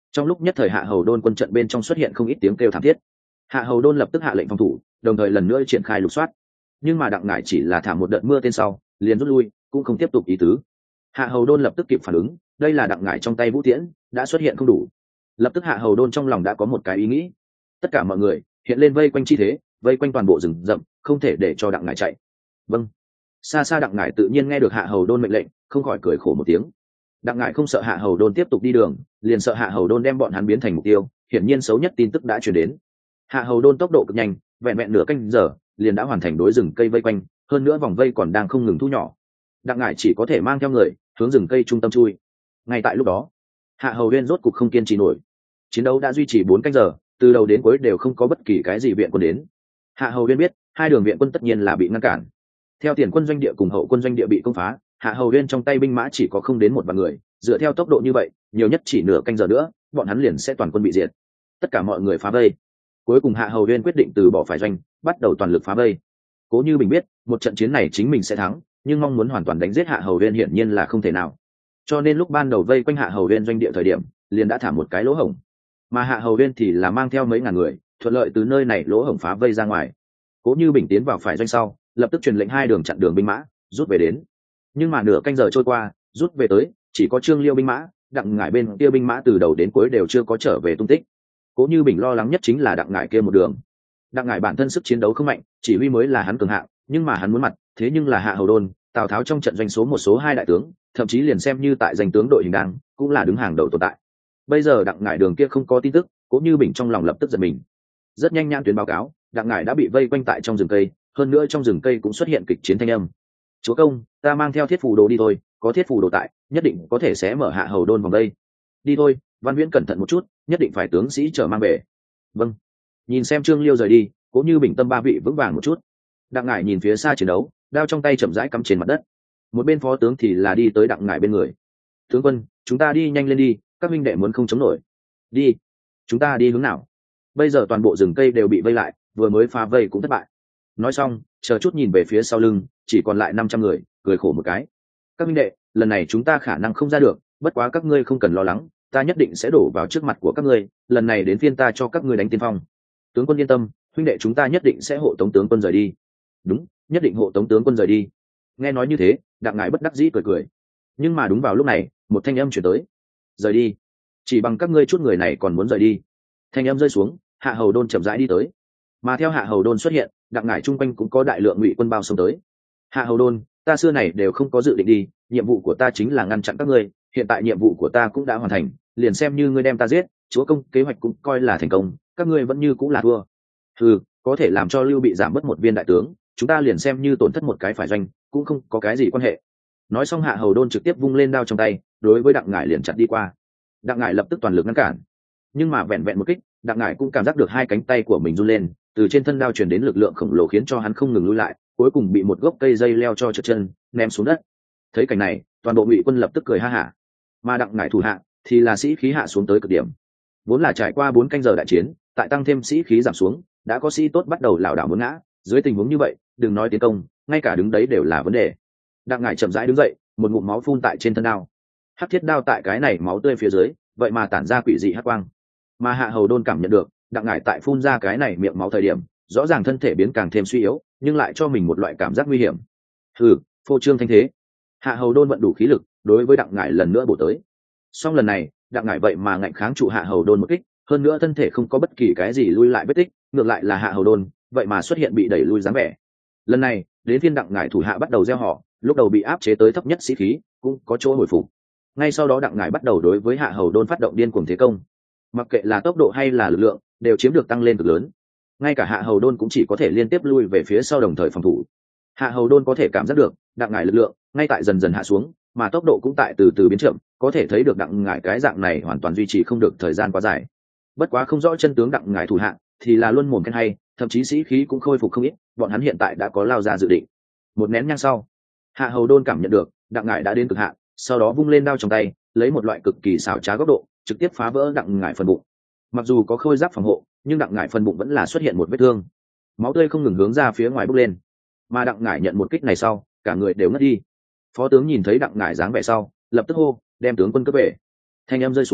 Trong lúc nhất thời Hạ Hầu Đôn quân trận bên trong xuất hiện không ít tiếng kêu thảm thiết. Hạ Hầu Đôn lập tức hạ lệnh phòng thủ, đồng thời lần nữa triển khai lục soát. Nhưng mà Đặng Ngải chỉ là thả một đợt mưa tên sau liền rút lui, cũng không tiếp tục ý tứ. Hạ Hầu Đôn lập tức kịp phản ứng, đây là Đặng Ngải trong tay vũ tiễn đã xuất hiện không đủ. Lập tức Hạ Hầu Đôn trong lòng đã có một cái ý nghĩ, tất cả mọi người hiện lên vây quanh chi thế, vây quanh toàn bộ rừng rậm, không thể để cho Đặng Ngải chạy. Vâng. Xa xa Đặng Ngải tự nhiên nghe được Hạ Hầu Đôn mệnh lệnh, không khỏi cười khổ một tiếng. Đặng Ngải không sợ Hạ Hầu Đôn tiếp tục đi đường, liền sợ Hạ Hầu Đôn đem bọn hắn biến thành mục tiêu. Hiển nhiên xấu nhất tin tức đã truyền đến. Hạ Hầu Đôn tốc độ cực nhanh, vẹn vẹn nửa canh giờ liền đã hoàn thành đối rừng cây vây quanh, hơn nữa vòng vây còn đang không ngừng thu nhỏ. Đặng Ngải chỉ có thể mang theo người hướng rừng cây trung tâm chui. Ngay tại lúc đó, Hạ Hầu Uyên rốt cục không kiên trì nổi. Chiến đấu đã duy trì 4 canh giờ, từ đầu đến cuối đều không có bất kỳ cái gì viện quân đến. Hạ Hầu Uyên biết, hai đường viện quân tất nhiên là bị ngăn cản. Theo tiền quân doanh địa cùng hậu quân doanh địa bị công phá, Hạ Hầu Uyên trong tay binh mã chỉ có không đến 1 vạn người, dựa theo tốc độ như vậy, nhiều nhất chỉ nửa canh giờ nữa, bọn hắn liền sẽ toàn quân bị diệt. Tất cả mọi người phá vây. Cuối cùng Hạ Hầu Uyên quyết định từ bỏ phải doanh, bắt đầu toàn lực phá vây. Cố Như Bình biết, một trận chiến này chính mình sẽ thắng, nhưng mong muốn hoàn toàn đánh giết Hạ Hầu Uyên hiển nhiên là không thể nào. Cho nên lúc ban đầu vây quanh Hạ Hầu Uyên doanh địa thời điểm, liền đã thả một cái lỗ hổng. Mà Hạ Hầu Uyên thì là mang theo mấy ngàn người, thuận lợi từ nơi này lỗ hổng phá vây ra ngoài. Cố Như Bình tiến vào phải doanh sau, lập tức truyền lệnh hai đường chặn đường binh mã rút về đến. Nhưng mà nửa canh giờ trôi qua, rút về tới chỉ có Trương Liêu binh mã, Đặng Ngải bên kia binh mã từ đầu đến cuối đều chưa có trở về tung tích. Cố Như Bình lo lắng nhất chính là Đặng Ngải kia một đường. Đặng Ngải bản thân sức chiến đấu không mạnh, chỉ huy mới là hắn cường hạng, nhưng mà hắn muốn mặt, thế nhưng là Hạ Hầu Đôn, Tào Tháo trong trận doanh số một số hai đại tướng, thậm chí liền xem như tại danh tướng đội hình đang, cũng là đứng hàng đầu tồn tại. Bây giờ Đặng Ngải đường kia không có tin tức, Cố Như Bình trong lòng lập tức giật mình. Rất nhanh nhãn tuyến báo cáo, Đặng Ngải đã bị vây quanh tại trong rừng cây, hơn nữa trong rừng cây cũng xuất hiện kịch chiến thanh âm. Chúa công, ta mang theo thiết phù đồ đi thôi, có thiết phù đồ tại, nhất định có thể sẽ mở Hạ Hầu Đôn vòng đây. Đi thôi, Văn Viễn cẩn thận một chút, nhất định phải tướng sĩ chở mang về. Vâng. Nhìn xem Trương Liêu rời đi, Cố Như Bình tâm ba vị vững vàng một chút. Đặng Ngải nhìn phía xa chiến đấu, đao trong tay chậm rãi cắm trên mặt đất. Một bên phó tướng thì là đi tới Đặng Ngải bên người. Tướng quân, chúng ta đi nhanh lên đi, các minh đệ muốn không chống nổi. Đi. Chúng ta đi hướng nào? Bây giờ toàn bộ rừng cây đều bị vây lại, vừa mới phá vây cũng thất bại. Nói xong, chờ chút nhìn về phía sau lưng, chỉ còn lại 500 người, cười khổ một cái. Các minh đệ, lần này chúng ta khả năng không ra được, bất quá các ngươi không cần lo lắng, ta nhất định sẽ đổ vào trước mặt của các ngươi, lần này đến phiên ta cho các ngươi đánh tiên phong. Tướng quân yên tâm, huynh đệ chúng ta nhất định sẽ hộ tống tướng quân rời đi. Đúng, nhất định hộ tống tướng quân rời đi. Nghe nói như thế, Đặng Ngải bất đắc dĩ cười cười. Nhưng mà đúng vào lúc này, một thanh âm chuyển tới. Rời đi? Chỉ bằng các ngươi chút người này còn muốn rời đi? Thanh âm rơi xuống, Hạ Hầu Đôn chậm rãi đi tới. Mà theo Hạ Hầu Đôn xuất hiện, Đặng Ngải chung quanh cũng có đại lượng ngụy quân bao xông tới. Hạ Hầu Đôn, ta xưa này đều không có dự định đi, nhiệm vụ của ta chính là ngăn chặn các ngươi, hiện tại nhiệm vụ của ta cũng đã hoàn thành, liền xem như ngươi đem ta giết, chúa công kế hoạch cũng coi là thành công, các ngươi vẫn như cũng là thua. Có thể làm cho Lưu Bị giảm bớt một viên đại tướng, chúng ta liền xem như tổn thất một cái phải doanh, cũng không có cái gì quan hệ. Nói xong Hạ Hầu Đôn trực tiếp vung lên đao trong tay, đối với Đặng Ngải liền chặt đi qua. Đặng Ngải lập tức toàn lực ngăn cản, nhưng mà vẹn vẹn một kích, Đặng Ngải cũng cảm giác được hai cánh tay của mình run lên, từ trên thân đao truyền đến lực lượng khổng lồ khiến cho hắn không ngừng lùi lại, cuối cùng bị một gốc cây dây leo cho trượt chân, ném xuống đất. Thấy cảnh này, toàn bộ ngụy quân lập tức cười ha hả, mà Đặng Ngải thủ hạ thì là sĩ khí hạ xuống tới cực điểm. Vốn là trải qua 4 canh giờ đại chiến, tại tăng thêm sĩ khí giảm xuống, đã có sĩ tốt bắt đầu lảo đảo muốn ngã. Dưới tình huống như vậy, đừng nói tiến công, ngay cả đứng đấy đều là vấn đề. Đặng Ngải chậm rãi đứng dậy, một ngụm máu phun tại trên thân đao. Hắc thiết đao tại cái này máu tươi phía dưới, vậy mà tản ra quỷ dị hắc quang. Mà Hạ Hầu Đôn cảm nhận được, Đặng Ngải tại phun ra cái này miệng máu thời điểm, rõ ràng thân thể biến càng thêm suy yếu, nhưng lại cho mình một loại cảm giác nguy hiểm. Phô trương thanh thế. Hạ Hầu Đôn vận đủ khí lực, đối với Đặng Ngải lần nữa bổ tới. Song lần này, Đặng Ngải vậy mà ngạnh kháng trụ Hạ Hầu Đôn một kích, hơn nữa thân thể không có bất kỳ cái gì lui lại vết tích, ngược lại là Hạ Hầu Đôn vậy mà xuất hiện bị đẩy lui dáng vẻ. Lần này, đến phiên Đặng Ngải thủ hạ bắt đầu gieo họ, lúc đầu bị áp chế tới thấp nhất sĩ khí, cũng có chỗ hồi phục. Ngay sau đó Đặng Ngải bắt đầu đối với Hạ Hầu Đôn phát động điên cuồng thế công. Mặc kệ là tốc độ hay là lực lượng, đều chiếm được tăng lên cực lớn. Ngay cả Hạ Hầu Đôn cũng chỉ có thể liên tiếp lui về phía sau đồng thời phòng thủ. Hạ Hầu Đôn có thể cảm giác được, Đặng Ngải lực lượng ngay tại dần dần hạ xuống, mà tốc độ cũng tại từ từ biến chậm, có thể thấy được Đặng Ngải cái dạng này hoàn toàn duy trì không được thời gian quá dài. Bất quá không rõ chân tướng Đặng Ngải thủ hạ thì là luôn mồm khen hay, thậm chí sĩ khí cũng khôi phục không ít, bọn hắn hiện tại đã có lao ra dự định. Một nén nhang sau, Hạ Hầu Đôn cảm nhận được Đặng Ngải đã đến cực hạn, sau đó vung lên đao trong tay, lấy một loại cực kỳ xảo trá góc độ, trực tiếp phá vỡ Đặng Ngải phần bụng. Mặc dù có khôi giáp phòng hộ, nhưng Đặng Ngải phần bụng vẫn là xuất hiện một vết thương, máu tươi không ngừng hướng ra phía ngoài bốc lên. Mà Đặng Ngải nhận một kích này sau, cả người đều ngất đi. Phó tướng nhìn thấy Đặng Ngải dáng vẻ sau, lập tức hô, đem tướng quân cướp về. Thanh âm rơi xuống,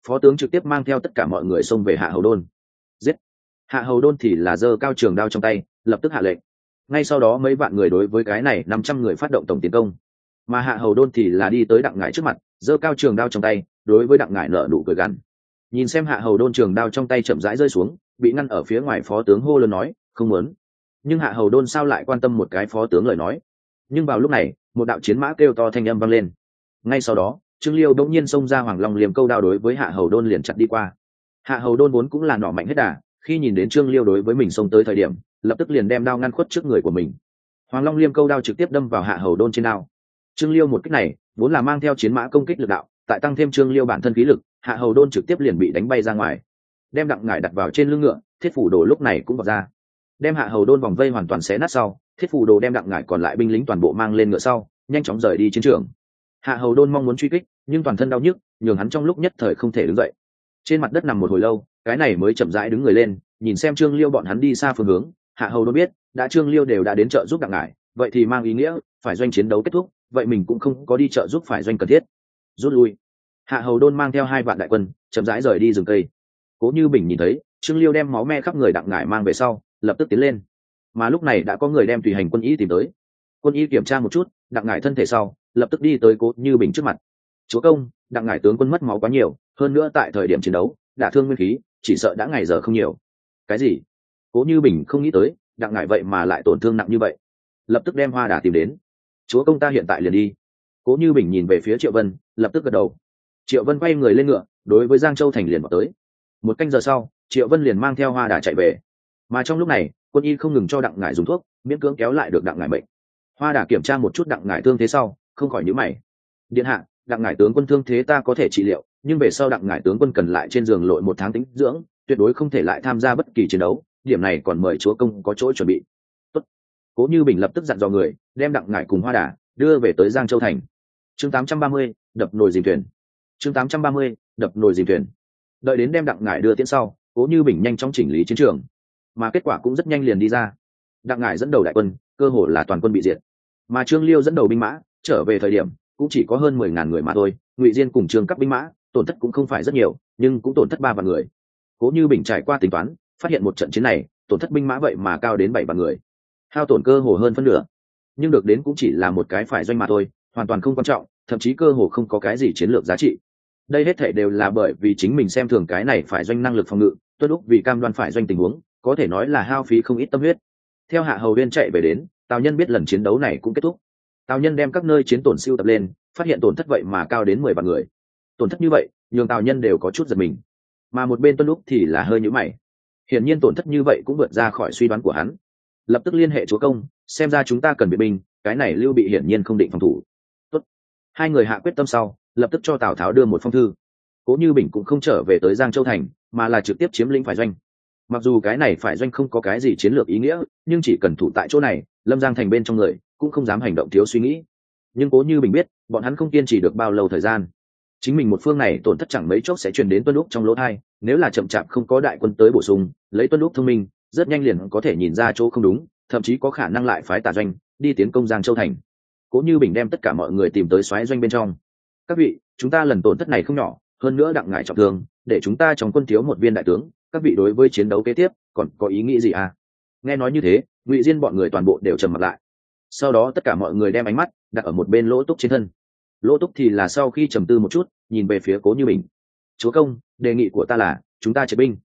phó tướng trực tiếp mang theo tất cả mọi người xông về Hạ Hầu Đôn. Giết! Hạ Hầu Đôn thì là giơ cao trường đao trong tay, lập tức hạ lệnh. Ngay sau đó mấy vạn người đối với cái này 500 người phát động tổng tiến công, mà Hạ Hầu Đôn thì là đi tới Đặng Ngải trước mặt, giơ cao trường đao trong tay, đối với Đặng Ngải nở nụ cười gằn. Nhìn xem Hạ Hầu Đôn trường đao trong tay chậm rãi rơi xuống, bị ngăn ở phía ngoài phó tướng hô lớn nói, không muốn. Nhưng Hạ Hầu Đôn sao lại quan tâm một cái phó tướng lời nói? Nhưng vào lúc này, một đạo chiến mã kêu to thanh âm vang lên. Ngay sau đó, Trương Liêu đột nhiên xông ra Hoàng Long liềm câu đao đối với Hạ Hầu Đôn liền chặt đi qua. Hạ Hầu Đôn vốn cũng là nỏ mạnh hết đà, khi nhìn đến Trương Liêu đối với mình xông tới thời điểm, lập tức liền đem đao ngăn khuất trước người của mình. Hoàng Long liêm câu đao trực tiếp đâm vào Hạ Hầu Đôn trên đao. Trương Liêu một kích này vốn là mang theo chiến mã công kích lực đạo, tại tăng thêm Trương Liêu bản thân khí lực, Hạ Hầu Đôn trực tiếp liền bị đánh bay ra ngoài. Đem Đặng Ngải đặt vào trên lưng ngựa, Thiết Phủ Đồ lúc này cũng vọt ra, đem Hạ Hầu Đôn vòng vây hoàn toàn xé nát sau, Thiết Phủ Đồ đem Đặng Ngải còn lại binh lính toàn bộ mang lên ngựa sau, nhanh chóng rời đi chiến trường. Hạ Hầu Đôn mong muốn truy kích, nhưng toàn thân đau nhức, nhường hắn trong lúc nhất thời không thể đứng dậy. Trên mặt đất nằm một hồi lâu, cái này mới chậm rãi đứng người lên, nhìn xem Trương Liêu bọn hắn đi xa phương hướng, Hạ Hầu Đôn biết, đã Trương Liêu đều đã đến trợ giúp Đặng Ngải, vậy thì mang ý nghĩa phải doanh chiến đấu kết thúc, vậy mình cũng không có đi trợ giúp phải doanh cần thiết. Rút lui. Hạ Hầu Đôn mang theo 2 vạn đại quân, chậm rãi rời đi rừng cây. Cố Như Bình nhìn thấy Trương Liêu đem máu me khắp người Đặng Ngải mang về sau, lập tức tiến lên. Mà lúc này đã có người đem tùy hành quân y tìm tới. Quân y kiểm tra một chút Đặng Ngải thân thể sau, lập tức đi tới Cố Như Bình trước mặt. Chúa công, Đặng Ngải tướng quân mất máu quá nhiều, hơn nữa tại thời điểm chiến đấu đả thương nguyên khí, chỉ sợ đã ngày giờ không nhiều. Cái gì? Cố Như Bình không nghĩ tới Đặng Ngải vậy mà lại tổn thương nặng như vậy, lập tức đem Hoa Đà tìm đến. Chúa công ta hiện tại liền đi. Cố Như Bình nhìn về phía Triệu Vân, lập tức gật đầu. Triệu Vân quay người lên ngựa, đối với Giang Châu thành liền vào tới. 1 canh giờ sau, Triệu Vân liền mang theo Hoa Đà chạy về. Mà trong lúc này, quân y không ngừng cho Đặng Ngải dùng thuốc, miễn cưỡng kéo lại được Đặng Ngải bệnh. Hoa Đà kiểm tra một chút Đặng Ngải thương thế sau, không khỏi nhíu mày. Điện hạ, Đặng Ngải tướng quân thương thế ta có thể trị liệu, nhưng về sau Đặng Ngải tướng quân cần lại trên giường lội 1 tháng tĩnh dưỡng, tuyệt đối không thể lại tham gia bất kỳ chiến đấu, điểm này còn mời chúa công có chỗ chuẩn bị. Tốt. Cố Như Bình lập tức dặn dò người, đem Đặng Ngải cùng Hoa Đà đưa về tới Giang Châu thành. Chương 830, đập nồi dìm thuyền. Chương 830, đập nồi dìm thuyền. Đợi đến đem Đặng Ngải đưa tiễn sau, Cố Như Bình nhanh chóng chỉnh lý chiến trường, mà kết quả cũng rất nhanh liền đi ra. Đặng Ngải dẫn đầu đại quân, cơ hồ là toàn quân bị diệt, mà Trương Liêu dẫn đầu binh mã trở về thời điểm cũng chỉ có hơn 10.000 người mà thôi. Ngụy Diên cùng Trương Cấp binh mã tổn thất cũng không phải rất nhiều, nhưng cũng tổn thất 3 vạn người. Cố Như Bình trải qua tính toán, phát hiện một trận chiến này tổn thất binh mã vậy mà cao đến 7 vạn người, hao tổn cơ hồ hơn phân nửa. Nhưng được đến cũng chỉ là một cái phải doanh mà thôi, hoàn toàn không quan trọng, thậm chí cơ hồ không có cái gì chiến lược giá trị. Đây hết thảy đều là bởi vì chính mình xem thường cái này phải doanh năng lực phòng ngự, tuân lúc vì cam đoan phải doanh tình huống, có thể nói là hao phí không ít tâm huyết. Theo Hạ Hầu Uyên chạy về đến, Tào Nhân biết lần chiến đấu này cũng kết thúc. Tào Nhân đem các nơi chiến tổn siêu tập lên, phát hiện tổn thất vậy mà cao đến 10 vạn người. Tổn thất như vậy, nhường Tào Nhân đều có chút giật mình. Mà một bên Tuân Lúc thì là hơi nhíu mày. Hiển nhiên tổn thất như vậy cũng vượt ra khỏi suy đoán của hắn. Lập tức liên hệ chúa công, xem ra chúng ta cần viện binh, cái này Lưu Bị hiển nhiên không định phòng thủ. Tốt. 2 người hạ quyết tâm sau, lập tức cho Tào Tháo đưa một phong thư. Cố Như Bình cũng không trở về tới Giang Châu thành, mà là trực tiếp chiếm lĩnh phải doanh. Mặc dù cái này phải doanh không có cái gì chiến lược ý nghĩa, nhưng chỉ cần thủ tại chỗ này, Lâm Giang thành bên trong người cũng không dám hành động thiếu suy nghĩ. Nhưng Cố Như Bình biết, bọn hắn không kiên trì được bao lâu thời gian. Chính mình một phương này tổn thất chẳng mấy chốc sẽ truyền đến Tuân Lúc trong lỗ tai, nếu là chậm chạp không có đại quân tới bổ sung, lấy Tuân Lúc thông minh, rất nhanh liền có thể nhìn ra chỗ không đúng, thậm chí có khả năng lại phái tà doanh đi tiến công Giang Châu thành. Cố Như Bình đem tất cả mọi người tìm tới soái doanh bên trong. Các vị, chúng ta lần tổn thất này không nhỏ, hơn nữa Đặng Ngải trọng thương, để chúng ta trong quân thiếu một viên đại tướng, các vị đối với chiến đấu kế tiếp còn có ý nghĩ gì à? Nghe nói như thế, Ngụy Diên bọn người toàn bộ đều trầm mặt lại. Sau đó tất cả mọi người đem ánh mắt đặt ở một bên Lỗ Túc trên thân. Lỗ Túc thì là sau khi trầm tư một chút, nhìn về phía Cố Như Bình. Chúa công, đề nghị của ta là chúng ta triệt binh.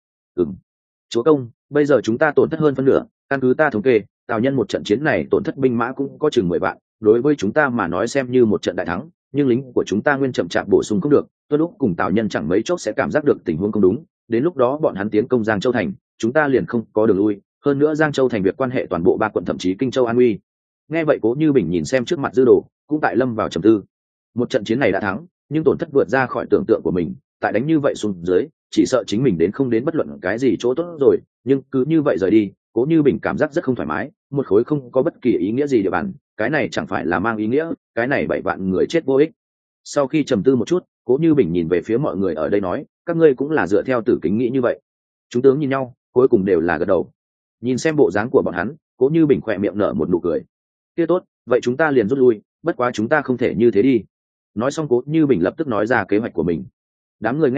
Chúa công, bây giờ chúng ta tổn thất hơn phân nửa, căn cứ ta thống kê, Tào Nhân một trận chiến này tổn thất binh mã cũng có chừng 10 vạn, đối với chúng ta mà nói xem như một trận đại thắng, nhưng lính của chúng ta nguyên chậm chạp bổ sung không được, Tuân Lúc cùng Tào Nhân chẳng mấy chốc sẽ cảm giác được tình huống không đúng, đến lúc đó bọn hắn tiến công Giang Châu thành, chúng ta liền không có đường lui, hơn nữa Giang Châu thành việc quan hệ toàn bộ 3 quận thậm chí Kinh Châu An Uy. Nghe vậy Cố Như Bình nhìn xem trước mặt dư đồ, cũng tại lâm vào trầm tư. Một trận chiến này đã thắng, nhưng tổn thất vượt ra khỏi tưởng tượng của mình, tại đánh như vậy xuống dưới, chỉ sợ chính mình đến không đến bất luận cái gì chỗ tốt rồi, nhưng cứ như vậy rời đi, Cố Như Bình cảm giác rất không thoải mái, một khối không có bất kỳ ý nghĩa gì địa bàn, cái này chẳng phải là mang ý nghĩa, cái này 7 vạn người chết vô ích. Sau khi trầm tư một chút, Cố Như Bình nhìn về phía mọi người ở đây nói, các ngươi cũng là dựa theo Tử Kính nghĩ như vậy. Chúng tướng nhìn nhau, cuối cùng đều là gật đầu. Nhìn xem bộ dáng của bọn hắn, Cố Như Bình khỏe miệng nở một nụ cười. Kia tốt, vậy chúng ta liền rút lui, bất quá chúng ta không thể như thế đi. Nói xong Cố Như Bình lập tức nói ra kế hoạch của mình. Đám người nghe vậy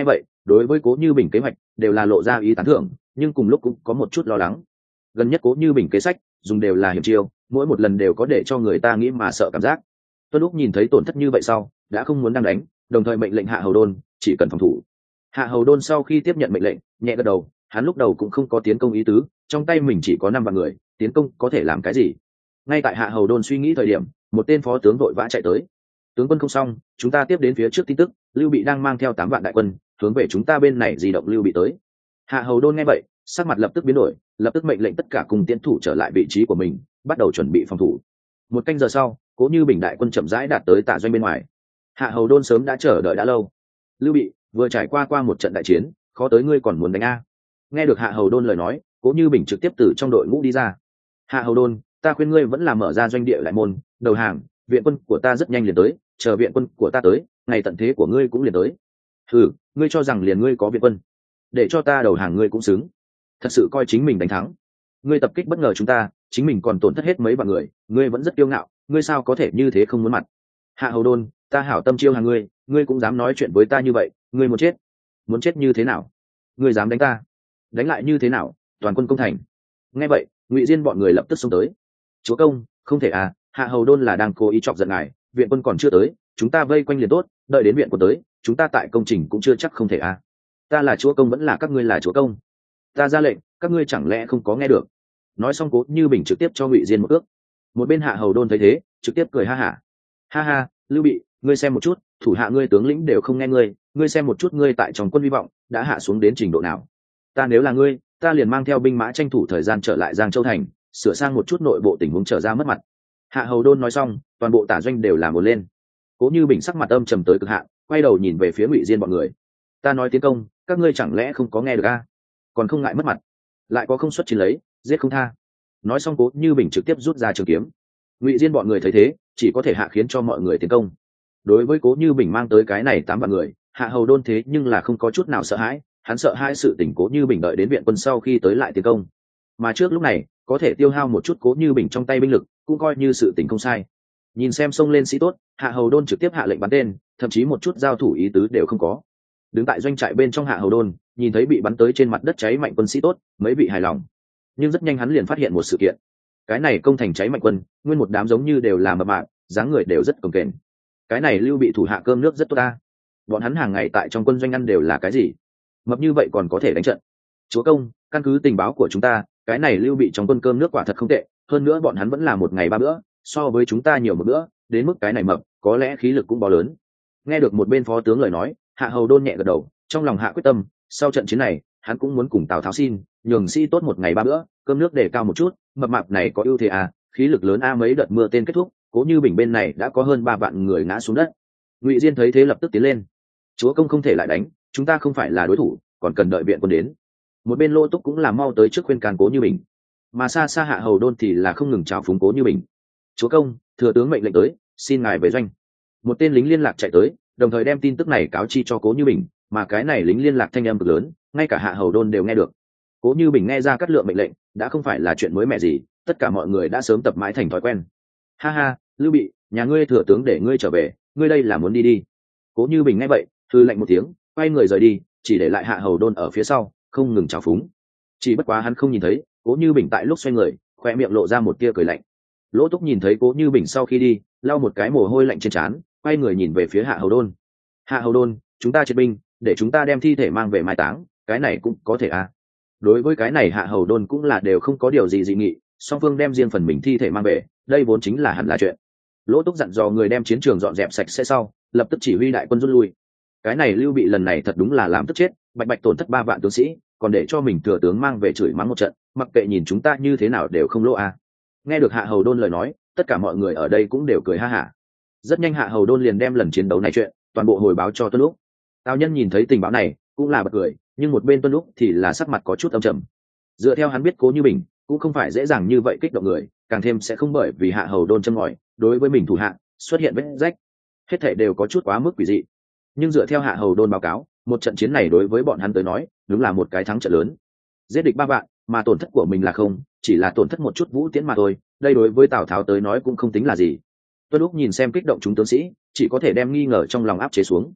đối với Cố Như Bình kế hoạch đều là lộ ra ý tán thưởng, nhưng cùng lúc cũng có một chút lo lắng. Gần nhất Cố Như Bình kế sách dùng đều là hiểm chiêu, mỗi một lần đều có để cho người ta nghĩ mà sợ cảm giác. Tuân lúc nhìn thấy tổn thất như vậy sau đã không muốn đang đánh, đồng thời mệnh lệnh Hạ Hầu Đôn chỉ cần phòng thủ. Hạ Hầu Đôn sau khi tiếp nhận mệnh lệnh nhẹ gật đầu, hắn lúc đầu cũng không có tiến công ý tứ, trong tay mình chỉ có 5 vạn người, tiến công có thể làm cái gì. Ngay tại Hạ Hầu Đôn suy nghĩ thời điểm, một tên phó tướng vội vã chạy tới. Tướng quân không xong, chúng ta tiếp đến phía trước tin tức, Lưu Bị đang mang theo 8 vạn đại quân hướng về chúng ta bên này di động. Lưu Bị tới. Hạ Hầu Đôn nghe vậy sắc mặt lập tức biến đổi, lập tức mệnh lệnh tất cả cùng tiến thủ trở lại vị trí của mình, bắt đầu chuẩn bị phòng thủ. Một canh giờ sau, Cố Như Bình đại quân chậm rãi đạt tới Tạ doanh bên ngoài. Hạ Hầu Đôn sớm đã chờ đợi đã lâu. Lưu Bị vừa trải qua một trận đại chiến, khó tới ngươi còn muốn đánh a? Nghe được Hạ Hầu Đôn lời nói, Cố Như Bình trực tiếp từ trong đội ngũ đi ra. Hạ Hầu Đôn, ta khuyên ngươi vẫn là mở ra doanh địa lại môn, đầu hàng, viện quân của ta rất nhanh liền tới, chờ viện quân của ta tới, ngày tận thế của ngươi cũng liền tới. Ừ, ngươi cho rằng liền ngươi có viện quân, để cho ta đầu hàng ngươi cũng xứng. Thật sự coi chính mình đánh thắng. Ngươi tập kích bất ngờ chúng ta, chính mình còn tổn thất hết mấy vạn người, ngươi vẫn rất kiêu ngạo, ngươi sao có thể như thế không muốn mặt. Hạ Hầu Đôn, ta hảo tâm chiêu hàng ngươi, ngươi cũng dám nói chuyện với ta như vậy, ngươi muốn chết như thế nào? Ngươi dám đánh ta, đánh lại như thế nào? Toàn quân công thành. Nghe vậy, Ngụy Diên bọn người lập tức xông tới. Chúa công, không thể à, Hạ Hầu Đôn là đang cố ý chọc giận ngài, viện quân còn chưa tới, chúng ta vây quanh liền tốt, đợi đến viện quân tới, chúng ta tại công trình cũng chưa chắc không thể à. Ta là chúa công vẫn là các ngươi là chúa công? Ta ra lệnh, các ngươi chẳng lẽ không có nghe được? Nói xong Cố Như Bình trực tiếp cho Ngụy Diên một ước. Một bên Hạ Hầu Đôn thấy thế trực tiếp cười ha hả. Ha ha, Lưu Bị, ngươi xem một chút, thủ hạ ngươi tướng lĩnh đều không nghe ngươi, ngươi xem một chút ngươi tại trong quân hy vọng đã hạ xuống đến trình độ nào. Ta nếu là ngươi, ta liền mang theo binh mã tranh thủ thời gian trở lại Giang Châu thành, sửa sang một chút nội bộ tình huống trở ra mất mặt. Hạ Hầu Đôn nói xong, toàn bộ Tả doanh đều làm một lên. Cố Như Bình sắc mặt âm trầm tới cực hạn, quay đầu nhìn về phía Ngụy Diên bọn người. Ta nói tiến công, các ngươi chẳng lẽ không có nghe được a? Còn không ngại mất mặt, lại có không xuất chiến lấy, giết không tha. Nói xong Cố Như Bình trực tiếp rút ra trường kiếm. Ngụy Diên bọn người thấy thế chỉ có thể hạ khiến cho mọi người tiến công. Đối với Cố Như Bình mang tới cái này 8 vạn người, Hạ Hầu Đôn thế nhưng là không có chút nào sợ hãi, hắn sợ hãi sự tình Cố Như Bình đợi đến viện quân sau khi tới lại tiến công. Mà trước lúc này có thể tiêu hao một chút Cố Như Bình trong tay binh lực cũng coi như sự tình không sai. Nhìn xem xông lên sĩ tốt, Hạ Hầu Đôn trực tiếp hạ lệnh bắn tên, thậm chí một chút giao thủ ý tứ đều không có. Đứng tại doanh trại bên trong Hạ Hầu Đôn nhìn thấy bị bắn tới trên mặt đất cháy mạnh quân sĩ tốt, mấy vị hài lòng. Nhưng rất nhanh hắn liền phát hiện một sự kiện. Cái này công thành cháy mạnh quân, nguyên một đám giống như đều là mập mạp, dáng người đều rất cồng kềnh. Cái này Lưu Bị thủ hạ cơm nước rất tốt ta. Bọn hắn hàng ngày tại trong quân doanh ăn đều là cái gì? Mập như vậy còn có thể đánh trận. Chúa công, căn cứ tình báo của chúng ta, cái này Lưu Bị trong quân cơm nước quả thật không tệ, hơn nữa bọn hắn vẫn là một ngày 3 bữa, so với chúng ta nhiều một bữa, đến mức cái này mập, có lẽ khí lực cũng bó lớn. Nghe được một bên phó tướng lời nói, Hạ Hầu Đôn nhẹ gật đầu, trong lòng hạ quyết tâm, sau trận chiến này, hắn cũng muốn cùng Tào Tháo xin, nhường sĩ tốt một ngày 3 bữa, cơm nước để cao một chút, mập mạp này có ưu thế à, khí lực lớn a. Mấy đợt mưa tên kết thúc, Cố Như Bình bên này đã có hơn 3 vạn người ngã xuống đất. Ngụy Diên thấy thế lập tức tiến lên. Chúa công không thể lại đánh, chúng ta không phải là đối thủ, còn cần đợi viện quân đến. Một bên Lô Túc cũng là mau tới trước khuyên can Cố Như Bình, mà xa xa Hạ Hầu Đôn thì là không ngừng chào phúng Cố Như Bình. Chúa công, thừa tướng mệnh lệnh tới, xin ngài về doanh. Một tên lính liên lạc chạy tới, đồng thời đem tin tức này cáo chi cho Cố Như Bình, mà cái này lính liên lạc thanh âm cực lớn, ngay cả Hạ Hầu Đôn đều nghe được. Cố Như Bình nghe ra cát lượng mệnh lệnh đã không phải là chuyện mới mẻ gì, tất cả mọi người đã sớm tập mãi thành thói quen. Ha ha, Lưu Bị, nhà ngươi thừa tướng để ngươi trở về, ngươi đây là muốn đi đi. Cố Như Bình nghe vậy thư lạnh một tiếng, quay người rời đi, chỉ để lại Hạ Hầu Đôn ở phía sau không ngừng trào phúng. Chỉ bất quá hắn không nhìn thấy Cố Như Bình tại lúc xoay người khoe miệng lộ ra một tia cười lạnh. Lỗ Túc nhìn thấy Cố Như Bình sau khi đi, lau một cái mồ hôi lạnh trên trán, quay người nhìn về phía Hạ Hầu Đôn. Hạ Hầu Đôn, chúng ta triệt binh, để chúng ta đem thi thể mang về mai táng, cái này cũng có thể à? Đối với cái này Hạ Hầu Đôn cũng là đều không có điều gì dị nghị, song phương đem riêng phần mình thi thể mang về, đây vốn chính là hẳn là chuyện. Lỗ Túc dặn dò người đem chiến trường dọn dẹp sạch sẽ sau, lập tức chỉ huy đại quân rút lui. Cái này Lưu Bị lần này thật đúng là làm tức chết, bạch bạch tổn thất 3 vạn tướng sĩ, còn để cho mình thừa tướng mang về chửi mắng một trận, mặc kệ nhìn chúng ta như thế nào đều không lỗ à. Nghe được Hạ Hầu Đôn lời nói, tất cả mọi người ở đây cũng đều cười ha hả. Rất nhanh Hạ Hầu Đôn liền đem lần chiến đấu này chuyện toàn bộ hồi báo cho Tuân Lúc. Tào Nhân nhìn thấy tình báo này cũng là bật cười, nhưng một bên Tuân Lúc thì là sắc mặt có chút âm trầm. Dựa theo hắn biết Cố Như Bình cũng không phải dễ dàng như vậy kích động người, càng thêm sẽ không bởi vì Hạ Hầu Đôn châm ngòi đối với mình thủ hạ xuất hiện vết rách, hết thảy đều có chút quá mức quỷ dị. Nhưng dựa theo Hạ Hầu Đôn báo cáo, một trận chiến này đối với bọn hắn tới nói đúng là một cái thắng trận lớn, giết địch 3 vạn mà tổn thất của mình là không, chỉ là tổn thất một chút vũ tiễn mà thôi, đây đối với Tào Tháo tới nói cũng không tính là gì. Tuân Lúc nhìn xem kích động chúng tướng sĩ, chỉ có thể đem nghi ngờ trong lòng áp chế xuống.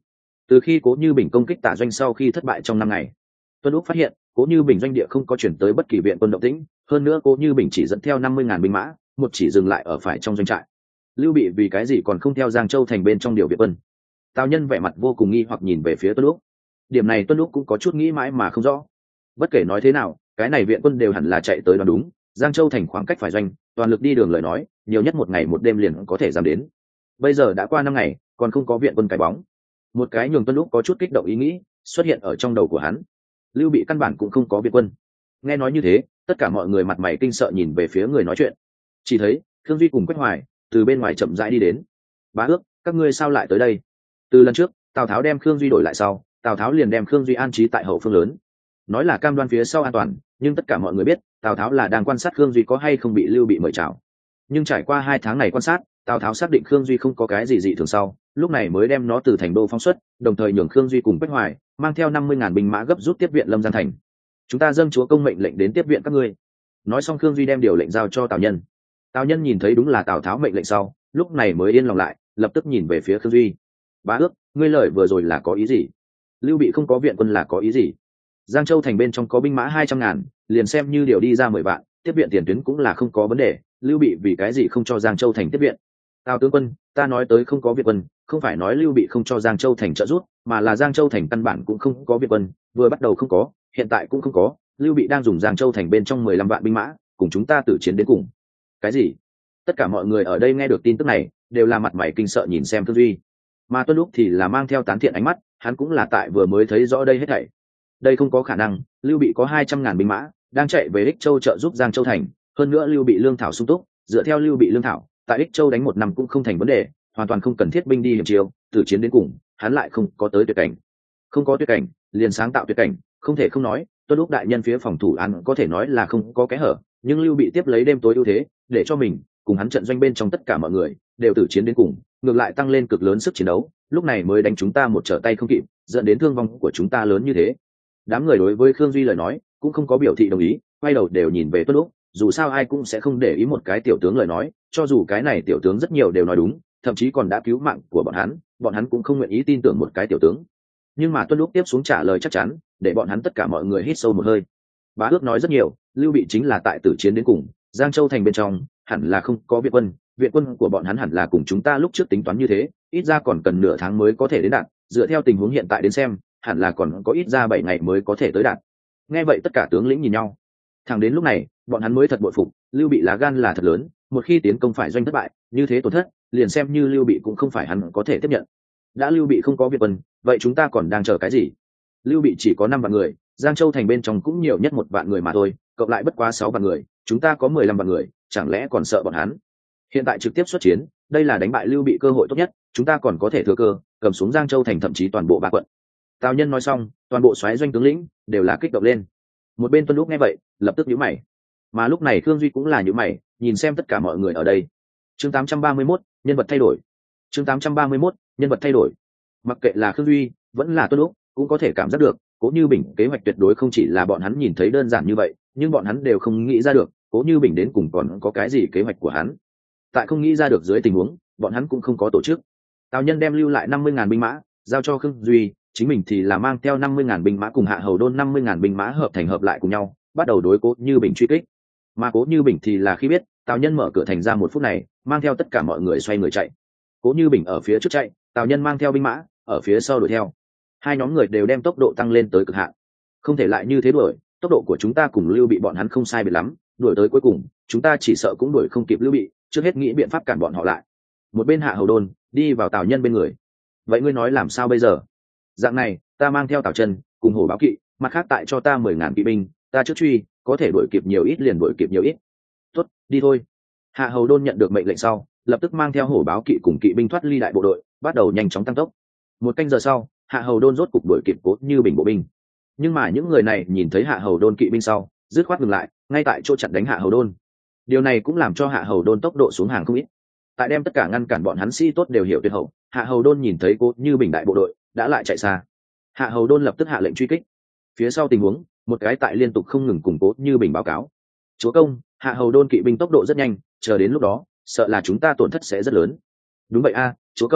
Từ khi Cố Như Bình công kích Tả doanh sau khi thất bại trong 5 ngày, Tuân Úc phát hiện Cố Như Bình doanh địa không có chuyển tới bất kỳ viện quân động tĩnh, hơn nữa Cố Như Bình chỉ dẫn theo 50.000 binh mã, một chỉ dừng lại ở phải trong doanh trại. Lưu Bị vì cái gì còn không theo Giang Châu thành bên trong điều viện quân? Tào Nhân vẻ mặt vô cùng nghi hoặc nhìn về phía Tuân Úc. Điểm này Tuân Úc cũng có chút nghĩ mãi mà không rõ. Bất kể nói thế nào, cái này viện quân đều hẳn là chạy tới đoán đúng. Giang Châu thành khoảng cách phải doanh, toàn lực đi đường lời nói, nhiều nhất 1 ngày 1 đêm liền có thể dám đến. Bây giờ đã qua 5 ngày, còn không có viện quân cái bóng. Một cái nhường Tuân Úc có chút kích động ý nghĩ xuất hiện ở trong đầu của hắn. Lưu Bị căn bản cũng không có viện quân. Nghe nói như thế, tất cả mọi người mặt mày kinh sợ nhìn về phía người nói chuyện. Chỉ thấy Khương Duy cùng Quách Hoài từ bên ngoài chậm rãi đi đến. Bá Ước, các ngươi sao lại tới đây? Từ lần trước Tào Tháo đem Khương Duy đổi lại sau, Tào Tháo liền đem Khương Duy an trí tại hậu phương lớn, nói là cam đoan phía sau an toàn, nhưng tất cả mọi người biết Tào Tháo là đang quan sát Khương Duy có hay không bị Lưu Bị mời chào. Nhưng trải qua 2 tháng này quan sát, Tào Tháo xác định Khương Duy không có cái gì dị thường sau, lúc này mới đem nó từ thành đô phóng xuất, đồng thời nhường Khương Duy cùng Quách Hoài mang theo 50.000 binh mã gấp rút tiếp viện Lâm Giang thành. Chúng ta dâng chúa công mệnh lệnh đến tiếp viện các ngươi. Nói xong Khương Duy đem điều lệnh giao cho Tào Nhân. Tào Nhân nhìn thấy đúng là Tào Tháo mệnh lệnh sau, lúc này mới yên lòng lại, lập tức nhìn về phía Khương Duy. Bá Ước, ngươi lời vừa rồi là có ý gì? Lưu Bị không có viện quân là có ý gì? Giang Châu thành bên trong có binh mã 200.000, liền xem như điều đi ra 10 vạn, tiếp viện tiền tuyến cũng là không có vấn đề. Lưu Bị vì cái gì không cho Giang Châu thành tiếp viện? Tào tướng quân, ta nói tới không có viện quân, không phải nói Lưu Bị không cho Giang Châu thành trợ giúp, mà là Giang Châu thành căn bản cũng không có viện quân, vừa bắt đầu không có, hiện tại cũng không có. Lưu Bị đang dùng Giang Châu thành bên trong 15 vạn binh mã, cùng chúng ta tử chiến đến cùng. Cái gì? Tất cả mọi người ở đây nghe được tin tức này, đều là mặt mày kinh sợ nhìn xem Khương Duy. Mà Tuân Úc thì là mang theo tán thiện ánh mắt, hắn cũng là tại vừa mới thấy rõ đây hết thảy. Đây không có khả năng, Lưu Bị có 200.000 binh mã, đang chạy về Ích Châu trợ giúp Giang Châu thành, hơn nữa Lưu Bị lương thảo sung túc, dựa theo Lưu Bị lương thảo, tại Ích Châu đánh 1 năm cũng không thành vấn đề, hoàn toàn không cần thiết binh đi hiểm chiêu, tử chiến đến cùng, hắn lại không có tới tuyệt cảnh. Không có tuyệt cảnh, liền sáng tạo tuyệt cảnh, không thể không nói, Tuân Úc đại nhân phía phòng thủ án có thể nói là không có kẽ hở, nhưng Lưu Bị tiếp lấy đêm tối ưu thế, để cho mình cùng hắn trận doanh bên trong tất cả mọi người đều tử chiến đến cùng, ngược lại tăng lên cực lớn sức chiến đấu, lúc này mới đánh chúng ta một trở tay không kịp, dẫn đến thương vong của chúng ta lớn như thế. Đám người đối với Khương Duy lời nói cũng không có biểu thị đồng ý, quay đầu đều nhìn về Tuân Úc, dù sao ai cũng sẽ không để ý một cái tiểu tướng lời nói, cho dù cái này tiểu tướng rất nhiều đều nói đúng, thậm chí còn đã cứu mạng của bọn hắn cũng không nguyện ý tin tưởng một cái tiểu tướng. Nhưng mà Tuân Úc tiếp xuống trả lời chắc chắn, để bọn hắn tất cả mọi người hít sâu một hơi. Bá Ước nói rất nhiều, Lưu Bị chính là tại tử chiến đến cùng, Giang Châu thành bên trong hẳn là không có viện quân của bọn hắn hẳn là cùng chúng ta lúc trước tính toán như thế, ít ra còn cần nửa tháng mới có thể đến đạt, dựa theo tình huống hiện tại đến xem, hẳn là còn có ít ra 7 ngày mới có thể tới đạt. Nghe vậy tất cả tướng lĩnh nhìn nhau. Thẳng đến lúc này, bọn hắn mới thật bội phục, Lưu Bị lá gan là thật lớn, một khi tiến công phải doanh thất bại, như thế tổn thất, liền xem như Lưu Bị cũng không phải hắn có thể tiếp nhận. Đã Lưu Bị không có viện quân, vậy chúng ta còn đang chờ cái gì? Lưu Bị chỉ có 5 vạn người, Giang Châu thành bên trong cũng nhiều nhất 1 vạn người mà thôi, cộng lại bất quá 6 vạn người, chúng ta có 15 vạn người, chẳng lẽ còn sợ bọn hắn? Hiện tại trực tiếp xuất chiến, đây là đánh bại Lưu Bị cơ hội tốt nhất, chúng ta còn có thể thừa cơ cầm xuống Giang Châu thành thậm chí toàn bộ 3 quận. Tào Nhân nói xong, toàn bộ soái doanh tướng lĩnh đều là kích động lên. Một bên Tuân Úc nghe vậy, lập tức nhíu mày. Mà lúc này Khương Duy cũng là nhíu mày, nhìn xem tất cả mọi người ở đây. Chương 831, nhân vật thay đổi. Chương 831, nhân vật thay đổi. Mặc kệ là Khương Duy, vẫn là Tuân Úc, cũng có thể cảm giác được, Cố Như Bình kế hoạch tuyệt đối không chỉ là bọn hắn nhìn thấy đơn giản như vậy, nhưng bọn hắn đều không nghĩ ra được, Cố Như Bình đến cùng còn có cái gì kế hoạch của hắn. Tại không nghĩ ra được dưới tình huống, bọn hắn cũng không có tổ chức. Tào Nhân đem lưu lại 50.000 binh mã, giao cho Khương Duy, chính mình thì là mang theo 50.000 binh mã cùng Hạ Hầu Đôn 50.000 binh mã hợp thành hợp lại cùng nhau, bắt đầu đối Cố Như Bình truy kích. Mà Cố Như Bình thì là khi biết Tào Nhân mở cửa thành ra 1 phút này, mang theo tất cả mọi người xoay người chạy. Cố Như Bình ở phía trước chạy, Tào Nhân mang theo binh mã ở phía sau đuổi theo. Hai nhóm người đều đem tốc độ tăng lên tới cực hạn. Không thể lại như thế đuổi, tốc độ của chúng ta cùng Lưu Bị bọn hắn không sai biệt lắm, đuổi tới cuối cùng, chúng ta chỉ sợ cũng đuổi không kịp Lưu Bị, trước hết nghĩ biện pháp cản bọn họ lại. Một bên Hạ Hầu Đôn đi vào Tào Nhân bên người. Vậy ngươi nói làm sao bây giờ? Dạng này, ta mang theo Tào Chân cùng Hổ Báo Kỵ, mặt khác tại cho ta 10.000 kỵ binh, ta trước truy, có thể đuổi kịp nhiều ít liền đuổi kịp nhiều ít. Tốt, đi thôi. Hạ Hầu Đôn nhận được mệnh lệnh sau, lập tức mang theo Hổ Báo Kỵ cùng kỵ binh thoát ly đại bộ đội, bắt đầu nhanh chóng tăng tốc. 1 canh giờ sau, Hạ Hầu Đôn rốt cục đuổi kịp Cố Như Bình bộ binh. Nhưng mà những người này nhìn thấy Hạ Hầu Đôn kỵ binh sau, dứt khoát ngừng lại, ngay tại chỗ chặn đánh Hạ Hầu Đôn. Điều này cũng làm cho Hạ Hầu Đôn tốc độ xuống hàng không ít. Tại đem tất cả ngăn cản bọn hắn sĩ tốt đều hiểu tuyệt hậu, Hạ Hầu Đôn nhìn thấy Cố Như Bình đại bộ đội đã lại chạy xa. Hạ Hầu Đôn lập tức hạ lệnh truy kích. Phía sau tình huống, một cái tại liên tục không ngừng cùng Cố Như Bình báo cáo. Chúa công, Hạ Hầu Đôn kỵ binh tốc độ rất nhanh, chờ đến lúc đó, sợ là chúng ta tổn thất sẽ rất lớn. Đúng vậy a, chúa công,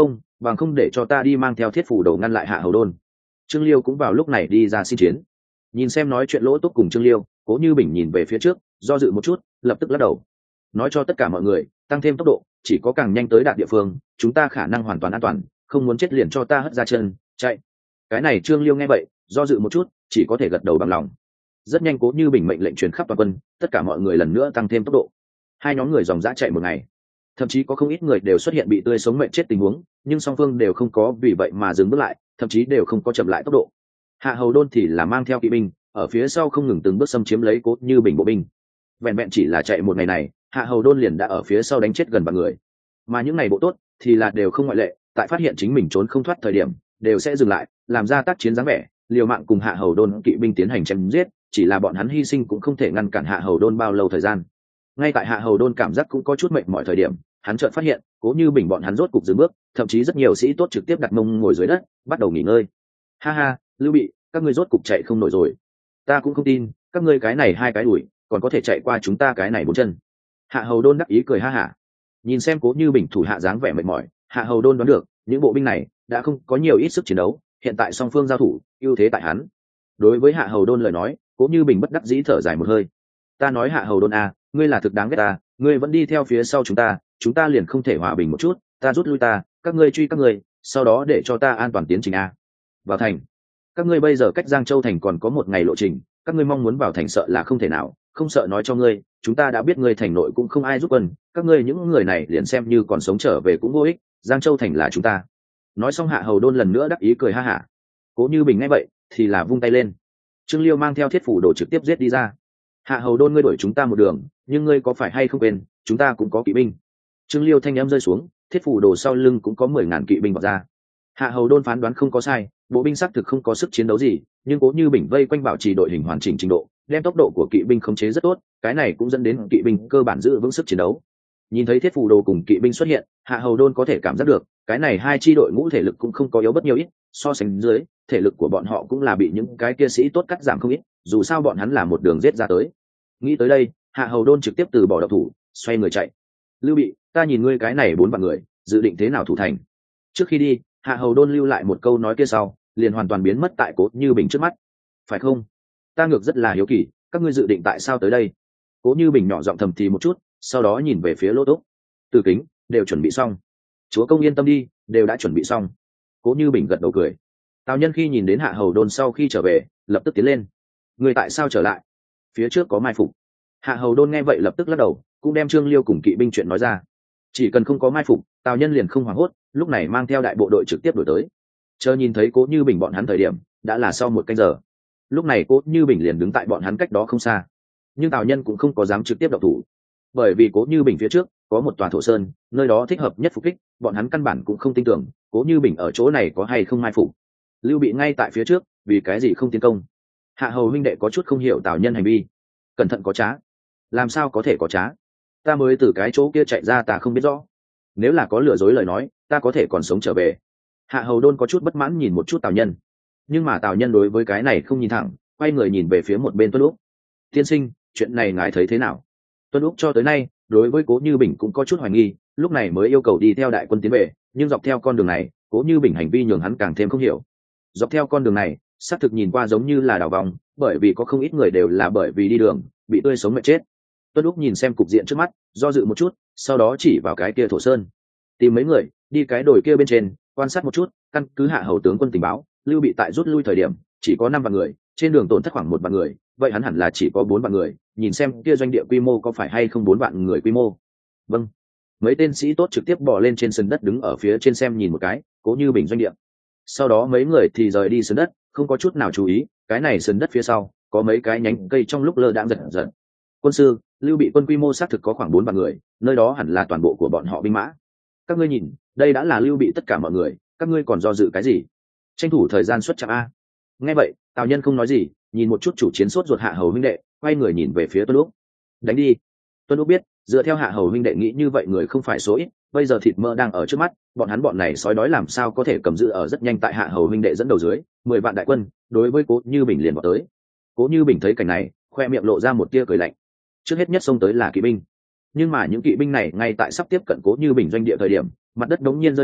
bằng không để cho ta đi mang theo thiết phủ đầu ngăn lại Hạ Hầu Đôn. Trương Liêu cũng vào lúc này đi ra xin chiến. Nhìn xem nói chuyện Lỗ Túc cùng Trương Liêu, Cố Như Bình nhìn về phía trước, do dự một chút, lập tức lắc đầu, nói cho tất cả mọi người tăng thêm tốc độ, chỉ có càng nhanh tới đạt địa phương chúng ta khả năng hoàn toàn an toàn, không muốn chết liền cho ta hất ra chân chạy. Cái này Trương Liêu nghe vậy do dự một chút, chỉ có thể gật đầu bằng lòng. Rất nhanh Cố Như Bình mệnh lệnh truyền khắp toàn quân, tất cả mọi người lần nữa tăng thêm tốc độ. Hai nhóm người dòng dã chạy một ngày, thậm chí có không ít người đều xuất hiện bị tươi sống mệnh chết tình huống, nhưng song phương đều không có vì vậy mà dừng bước lại, thậm chí đều không có chậm lại tốc độ. Hạ Hầu Đôn thì là mang theo kỵ binh ở phía sau không ngừng từng bước xâm chiếm lấy Cố Như Bình bộ binh. Vẹn vẹn chỉ là chạy một ngày này, Hạ Hầu Đôn liền đã ở phía sau đánh chết gần vạn người. Mà những ngày bộ tốt thì là đều không ngoại lệ, tại phát hiện chính mình trốn không thoát thời điểm đều sẽ dừng lại, làm ra tác chiến dáng vẻ, liều mạng cùng Hạ Hầu Đôn kỵ binh tiến hành chém giết. Chỉ là bọn hắn hy sinh cũng không thể ngăn cản Hạ Hầu Đôn bao lâu thời gian. Ngay tại Hạ Hầu Đôn cảm giác cũng có chút mệt mỏi thời điểm, hắn chợt phát hiện Cố Như Bình bọn hắn rốt cục dừng bước, thậm chí rất nhiều sĩ tốt trực tiếp đặt mông ngồi dưới đất bắt đầu nghỉ ngơi. Ha ha, Lưu Bị, các ngươi rốt cục chạy không nổi rồi. Ta cũng không tin các ngươi cái này hai cái đuổi còn có thể chạy qua chúng ta cái này bốn chân. Hạ Hầu Đôn đắc ý cười ha hả. Nhìn xem Cố Như Bình thủ hạ dáng vẻ mệt mỏi, Hạ Hầu Đôn đoán được những bộ binh này đã không có nhiều ít sức chiến đấu, hiện tại song phương giao thủ ưu thế tại hắn. Đối với Hạ Hầu Đôn lời nói, Cố Như Bình bất đắc dĩ thở dài một hơi. Ta nói Hạ Hầu Đôn à, ngươi là thực đáng ghét ta, ngươi vẫn đi theo phía sau chúng ta liền không thể hòa bình một chút, ta rút lui ta, các ngươi truy các ngươi, sau đó để cho ta an toàn tiến trình a. Vào thành. Các ngươi bây giờ cách Giang Châu thành còn có một ngày lộ trình, các ngươi mong muốn vào thành sợ là không thể nào, không sợ nói cho ngươi, chúng ta đã biết ngươi thành nội cũng không ai giúp quân, các ngươi những người này liền xem như còn sống trở về cũng vô ích, Giang Châu thành là chúng ta. Nói xong Hạ Hầu Đôn lần nữa đắc ý cười ha hả. Cố Như Bình nghe vậy thì là vung tay lên. Trương Liêu mang theo thiết phủ đồ trực tiếp giết đi ra. Hạ Hầu Đôn, ngươi đuổi chúng ta một đường, nhưng ngươi có phải hay không quên chúng ta cũng có kỵ binh. Trương Liêu thanh âm rơi xuống, thiết phủ đồ sau lưng cũng có 10.000 kỵ binh bọc ra. Hạ Hầu Đôn phán đoán không có sai, bộ binh xác thực không có sức chiến đấu gì, nhưng Cố Như Bình vây quanh bảo trì đội hình hoàn chỉnh trình độ, đem tốc độ của kỵ binh khống chế rất tốt, cái này cũng dẫn đến kỵ binh cơ bản giữ vững sức chiến đấu. Nhìn thấy thiết phủ đồ cùng kỵ binh xuất hiện, Hạ Hầu Đôn có thể cảm giác được cái này hai chi đội ngũ thể lực cũng không có yếu bất nhiều ít, so sánh dưới thể lực của bọn họ cũng là bị những cái kia sĩ tốt cắt giảm không ít, dù sao bọn hắn là một đường giết ra tới. Nghĩ tới đây, Hạ Hầu Đôn trực tiếp từ bỏ độc thủ, xoay người chạy. Lưu Bị, ta nhìn ngươi cái này 4 vạn người dự định thế nào thủ thành. Trước khi đi, Hạ Hầu Đôn lưu lại một câu nói kia sau liền hoàn toàn biến mất tại Cố Như Bình trước mắt. Phải không? Ta ngược rất là hiếu kỳ, các ngươi dự định tại sao tới đây. Cố Như Bình nhỏ giọng thầm thì một chút, sau đó nhìn về phía Lỗ Túc. Từ Kính, đều chuẩn bị xong. Chúa công yên tâm đi, đều đã chuẩn bị xong. Cố Như Bình gật đầu cười. Tào Nhân khi nhìn đến Hạ Hầu Đôn sau khi trở về, lập tức tiến lên. Người tại sao trở lại? Phía trước có mai phục. Hạ Hầu Đôn nghe vậy lập tức lắc đầu, cũng đem Trương Liêu cùng kỵ binh chuyện nói ra. Chỉ cần không có mai phục, Tào Nhân liền không hoảng hốt, lúc này mang theo đại bộ đội trực tiếp đuổi tới. Chờ nhìn thấy Cố Như Bình bọn hắn thời điểm đã là sau 1 canh giờ. Lúc này Cố Như Bình liền đứng tại bọn hắn cách đó không xa, nhưng Tào Nhân cũng không có dám trực tiếp động thủ, bởi vì Cố Như Bình phía trước có một tòa thổ sơn, nơi đó thích hợp nhất phục kích, bọn hắn căn bản cũng không tin tưởng Cố Như Bình ở chỗ này có hay không mai phục. Lưu Bị ngay tại phía trước, vì cái gì không tiến công? Hạ Hầu huynh đệ có chút không hiểu Tào Nhân hành vi. Cẩn thận có trá. Làm sao có thể có trá? Ta mới từ cái chỗ kia chạy ra, ta không biết rõ. Nếu là có lừa dối lời nói, ta có thể còn sống trở về. Hạ Hầu Đôn có chút bất mãn nhìn một chút Tào Nhân, nhưng mà Tào Nhân đối với cái này không nhìn thẳng, quay người nhìn về phía một bên Tuân Úc. Tiên sinh, chuyện này ngài thấy thế nào? Tuân Úc cho tới nay đối với Cố Như Bình cũng có chút hoài nghi, lúc này mới yêu cầu đi theo đại quân tiến về, nhưng dọc theo con đường này Cố Như Bình hành vi nhường hắn càng thêm không hiểu. Dọc theo con đường này xác thực nhìn qua giống như là đảo vòng, bởi vì có không ít người đều là bởi vì đi đường bị tươi sống mệt chết. Tuân Úc nhìn xem cục diện trước mắt, do dự một chút, sau đó chỉ vào cái kia thổ sơn. Tìm mấy người đi cái đồi kia bên trên quan sát một chút, căn cứ Hạ Hầu tướng quân tình báo, Lưu Bị tại rút lui thời điểm chỉ có 5 vạn người, trên đường tổn thất khoảng 1 vạn người, vậy hắn hẳn là chỉ có 4 vạn người, nhìn xem kia doanh địa quy mô có phải hay không 4 vạn người quy mô. Vâng. Mấy tên sĩ tốt trực tiếp bò lên trên sân đất đứng ở phía trên xem nhìn một cái Cố Như Bình doanh địa. Sau đó mấy người thì rời đi sân đất, không có chút nào chú ý cái này sân đất phía sau có mấy cái nhánh cây trong lúc lơ đãng giật giật. Quân sư, Lưu Bị quân quy mô xác thực có khoảng 4 vạn người, nơi đó hẳn là toàn bộ của bọn họ binh mã. Các ngươi nhìn, đây đã là Lưu Bị tất cả mọi người, các ngươi còn do dự cái gì? Tranh thủ thời gian xuất chạm a. Nghe vậy, Tào Nhân không nói gì, nhìn một chút chủ chiến sốt ruột Hạ Hầu huynh đệ, quay người nhìn về phía Tuân Úc. Đánh đi. Tuân Úc biết, dựa theo Hạ Hầu huynh đệ nghĩ như vậy người không phải số ít, bây giờ thịt mỡ đang ở trước mắt, bọn này sói đói làm sao có thể cầm giữ ở rất nhanh tại Hạ Hầu huynh đệ dẫn đầu dưới, 10 vạn đại quân, đối với Cố Như Bình liền vào tới. Cố Như Bình thấy cảnh này, khoe miệng lộ ra một tia cười lạnh. Trước hết nhất xông tới là kỵ binh, nhưng mà những kỵ binh này ngay tại sắp tiếp cận Cố Như Bình doanh địa thời điểm, mặt đất đống nhiên rơi vào,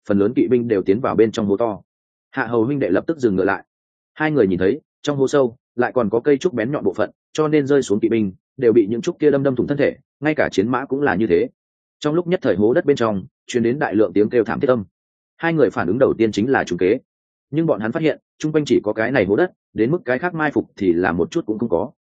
phần lớn kỵ binh đều tiến vào bên trong hố to. Hạ hầu huynh đệ lập tức dừng ngựa lại. Hai người nhìn thấy trong hố sâu lại còn có cây trúc bén nhọn bộ phận, cho nên rơi xuống kỵ binh đều bị những trúc kia đâm thủng thân thể, ngay cả chiến mã cũng là như thế. Trong lúc nhất thời hố đất bên trong truyền đến đại lượng tiếng kêu thảm thiết âm. Hai người phản ứng đầu tiên chính là trùng kế, nhưng bọn hắn phát hiện chung quanh chỉ có cái này hố đất, đến mức cái khác mai phục thì là một chút cũng không có.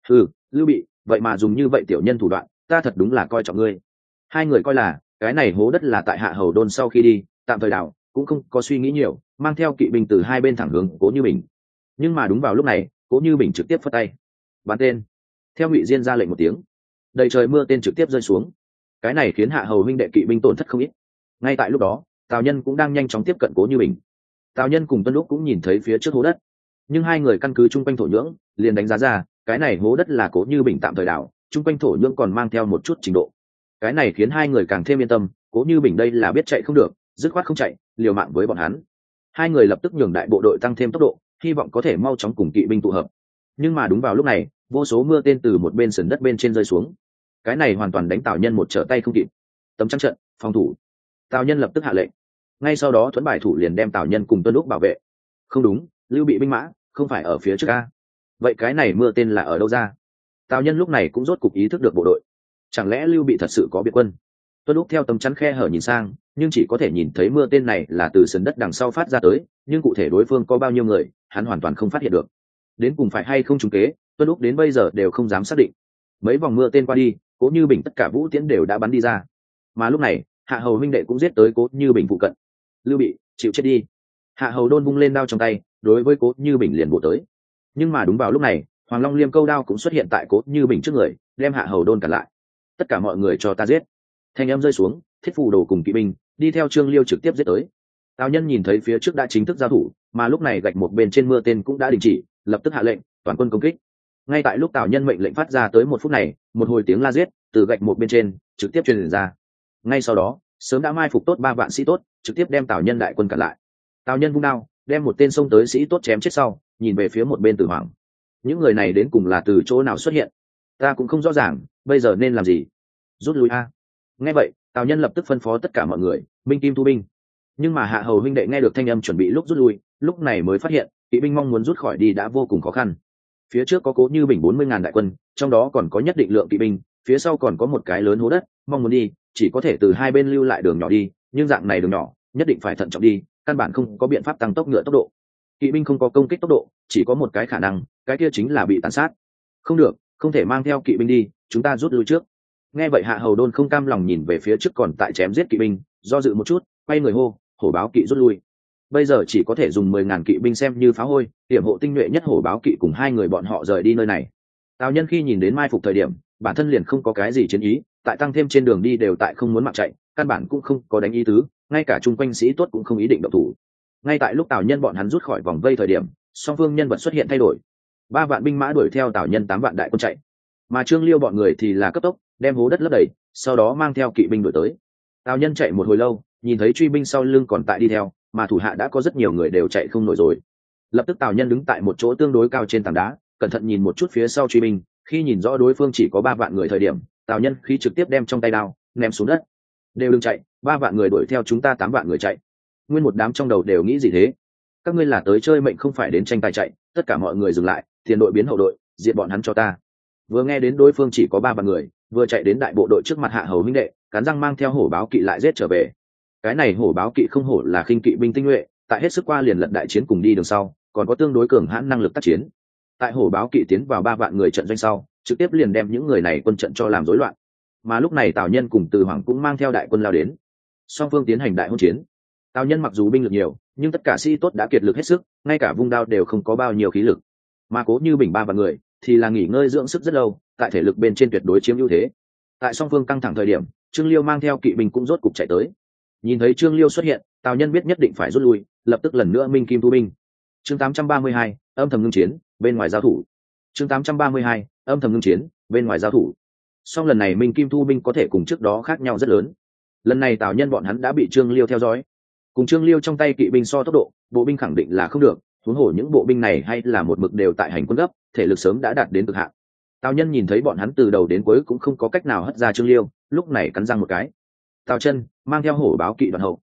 Lưu Bị, vậy mà dùng như vậy tiểu nhân thủ đoạn, ta thật đúng là coi trọng ngươi. Hai người coi là cái này hố đất là tại Hạ Hầu Đôn sau khi đi tạm thời đào, cũng không có suy nghĩ nhiều, mang theo kỵ binh từ hai bên thẳng hướng Cố Như Bình. Nhưng mà đúng vào lúc này, Cố Như Bình trực tiếp phất tay bắn tên. Theo Ngụy Diên ra lệnh một tiếng, đầy trời mưa tên trực tiếp rơi xuống. Cái này khiến Hạ Hầu huynh đệ kỵ binh tổn thất không ít. Ngay tại lúc đó, Tào Nhân cũng đang nhanh chóng tiếp cận Cố Như Bình. Tào Nhân cùng Tuân Lúc cũng nhìn thấy phía trước hố đất, nhưng hai người căn cứ chung quanh thổ nhưỡng liền đánh giá ra cái này hố đất là Cố Như Bình tạm thời đào, chung quanh thổ nhưỡng còn mang theo một chút trình độ. Cái này khiến hai người càng thêm yên tâm, Cố Như Bình đây là biết chạy không được, dứt khoát không chạy, liều mạng với bọn hắn. Hai người lập tức nhường đại bộ đội tăng thêm tốc độ, hy vọng có thể mau chóng cùng kỵ binh tụ hợp. Nhưng mà đúng vào lúc này, vô số mưa tên từ một bên sườn đất bên trên rơi xuống. Cái này hoàn toàn đánh Tào Nhân một trở tay không kịp. Tấm trắng trận, phòng thủ. Tào Nhân lập tức hạ lệnh. Ngay sau đó Thuẫn Bài Thủ liền đem Tào Nhân cùng Tuân Lúc bảo vệ. Không đúng, Lưu Bị binh mã không phải ở phía trước a. Vậy cái này mưa tên là ở đâu ra? Tào Nhân lúc này cũng rốt cục ý thức được bộ đội. Chẳng lẽ Lưu Bị thật sự có biệt quân? Tuân Lúc theo tấm chắn khe hở nhìn sang, nhưng chỉ có thể nhìn thấy mưa tên này là từ sườn đất đằng sau phát ra tới, nhưng cụ thể đối phương có bao nhiêu người, hắn hoàn toàn không phát hiện được. Đến cùng phải hay không trúng kế, Tuân Lúc đến bây giờ đều không dám xác định. Mấy vòng mưa tên qua đi, Cố Như Bình tất cả vũ tiễn đều đã bắn đi ra. Mà lúc này, Hạ Hầu huynh đệ cũng giết tới Cố Như Bình phụ cận. Lưu Bị, chịu chết đi. Hạ Hầu Đôn vung lên đao trong tay, đối với Cố Như Bình liền bổ tới. Nhưng mà đúng vào lúc này, Hoàng Long Liêm câu đao cũng xuất hiện tại Cố Như Bình trước người, đem Hạ Hầu Đôn cản lại. Tất cả mọi người cho ta giết. Thanh âm rơi xuống, Thiết Phù Đồ cùng kỵ binh đi theo Trương Liêu trực tiếp giết tới. Tào Nhân nhìn thấy phía trước đã chính thức giao thủ, mà lúc này gạch một bên trên mưa tên cũng đã đình chỉ, lập tức hạ lệnh toàn quân công kích. Ngay tại lúc Tào Nhân mệnh lệnh phát ra tới một phút này, một hồi tiếng la giết từ gạch một bên trên trực tiếp truyền ra. Ngay sau đó, sớm đã mai phục tốt 3 vạn sĩ tốt, trực tiếp đem Tào Nhân đại quân cản lại. Tào Nhân vung đao, đem một tên xông tới sĩ tốt chém chết sau, nhìn về phía một bên Tử Hoàng. Những người này đến cùng là từ chỗ nào xuất hiện? Ta cũng không rõ ràng, bây giờ nên làm gì? Rút lui a. Nghe vậy, Tào Nhân lập tức phân phó tất cả mọi người, binh kim thu binh. Nhưng mà Hạ Hầu huynh đệ nghe được thanh âm chuẩn bị lúc rút lui, lúc này mới phát hiện, kỵ binh mong muốn rút khỏi đi đã vô cùng khó khăn. Phía trước có Cố Như Bình 40.000 đại quân, trong đó còn có nhất định lượng kỵ binh, phía sau còn có một cái lớn hố đất, mong muốn đi, chỉ có thể từ hai bên lưu lại đường nhỏ đi, nhưng dạng này đường nhỏ, nhất định phải thận trọng đi, căn bản không có biện pháp tăng tốc ngựa tốc độ. Kỵ binh không có công kích tốc độ, chỉ có một cái khả năng, cái kia chính là bị tàn sát. Không được, không thể mang theo kỵ binh đi, chúng ta rút lui trước. Nghe vậy Hạ Hầu Đôn không cam lòng nhìn về phía trước còn tại chém giết kỵ binh, do dự một chút, quay người hô, hổ báo kỵ rút lui. Bây giờ chỉ có thể dùng 10.000 kỵ binh xem như phá hôi, hiểm hộ tinh nhuệ nhất hổ báo kỵ cùng hai người bọn họ rời đi nơi này. Tào Nhân khi nhìn đến mai phục thời điểm, bản thân liền không có cái gì chiến ý, tại tăng thêm trên đường đi đều tại không muốn mặc chạy, căn bản cũng không có đánh ý tứ, ngay cả chung quanh sĩ tốt cũng không ý định động thủ. Ngay tại lúc Tào Nhân bọn hắn rút khỏi vòng vây thời điểm, song phương nhân vật xuất hiện thay đổi. 3 vạn binh mã đuổi theo Tào Nhân 8 vạn đại quân chạy, mà Trương Liêu bọn người thì là cấp tốc đem hố đất lấp đầy, sau đó mang theo kỵ binh đuổi tới. Tào Nhân chạy một hồi lâu, nhìn thấy truy binh sau lưng còn tại đi theo, mà thủ hạ đã có rất nhiều người đều chạy không nổi rồi. Lập tức Tào Nhân đứng tại một chỗ tương đối cao trên tảng đá, cẩn thận nhìn một chút phía sau truy binh, khi nhìn rõ đối phương chỉ có 3 vạn người thời điểm, Tào Nhân khi trực tiếp đem trong tay đao ném xuống đất. Đều đừng chạy, 3 vạn người đuổi theo chúng ta 8 vạn người chạy. Nguyên một đám trong đầu đều nghĩ gì thế? Các ngươi là tới chơi mệnh không phải đến tranh tài chạy, tất cả mọi người dừng lại, tiền đội biến hậu đội, diệt bọn hắn cho ta. Vừa nghe đến đối phương chỉ có 3 vạn người, vừa chạy đến đại bộ đội trước mặt Hạ Hầu huynh đệ, cắn răng mang theo hổ báo kỵ lại giết trở về. Cái này hổ báo kỵ không hổ là khinh kỵ binh tinh nhuệ, tại hết sức qua liền lận đại chiến cùng đi đường sau, còn có tương đối cường hãn năng lực tác chiến. Tại hổ báo kỵ tiến vào 3 vạn người trận doanh sau, trực tiếp liền đem những người này quân trận cho làm rối loạn. Mà lúc này Tào Nhân cùng Từ Hoàng cũng mang theo đại quân lao đến, song phương tiến hành đại hôn chiến. Tào Nhân mặc dù binh lực nhiều, nhưng tất cả sĩ tốt đã kiệt lực hết sức, ngay cả vung đao đều không có bao nhiêu khí lực. Mà Cố Như Bình 3 vạn người thì là nghỉ ngơi dưỡng sức rất lâu, tại thể lực bên trên tuyệt đối chiếm ưu thế. Tại song phương căng thẳng thời điểm, Trương Liêu mang theo kỵ binh cũng rốt cục chạy tới. Nhìn thấy Trương Liêu xuất hiện, Tào Nhân biết nhất định phải rút lui, lập tức lần nữa minh kim thu binh. Chương 832, âm thầm ngưng chiến, bên ngoài giao thủ. Chương 832, âm thầm ngưng chiến, bên ngoài giao thủ. Song lần này minh kim thu binh có thể cùng trước đó khác nhau rất lớn. Lần này Tào Nhân bọn hắn đã bị Trương Liêu theo dõi. Cùng Trương Liêu trong tay kỵ binh so tốc độ, bộ binh khẳng định là không được, huống hồ những bộ binh này hay là một mực đều tại hành quân gấp, thể lực sớm đã đạt đến cực hạn. Tào Nhân nhìn thấy bọn hắn từ đầu đến cuối cũng không có cách nào hất ra Trương Liêu, lúc này cắn răng một cái. Tào Chân mang theo hổ báo kỵ đoàn hậu.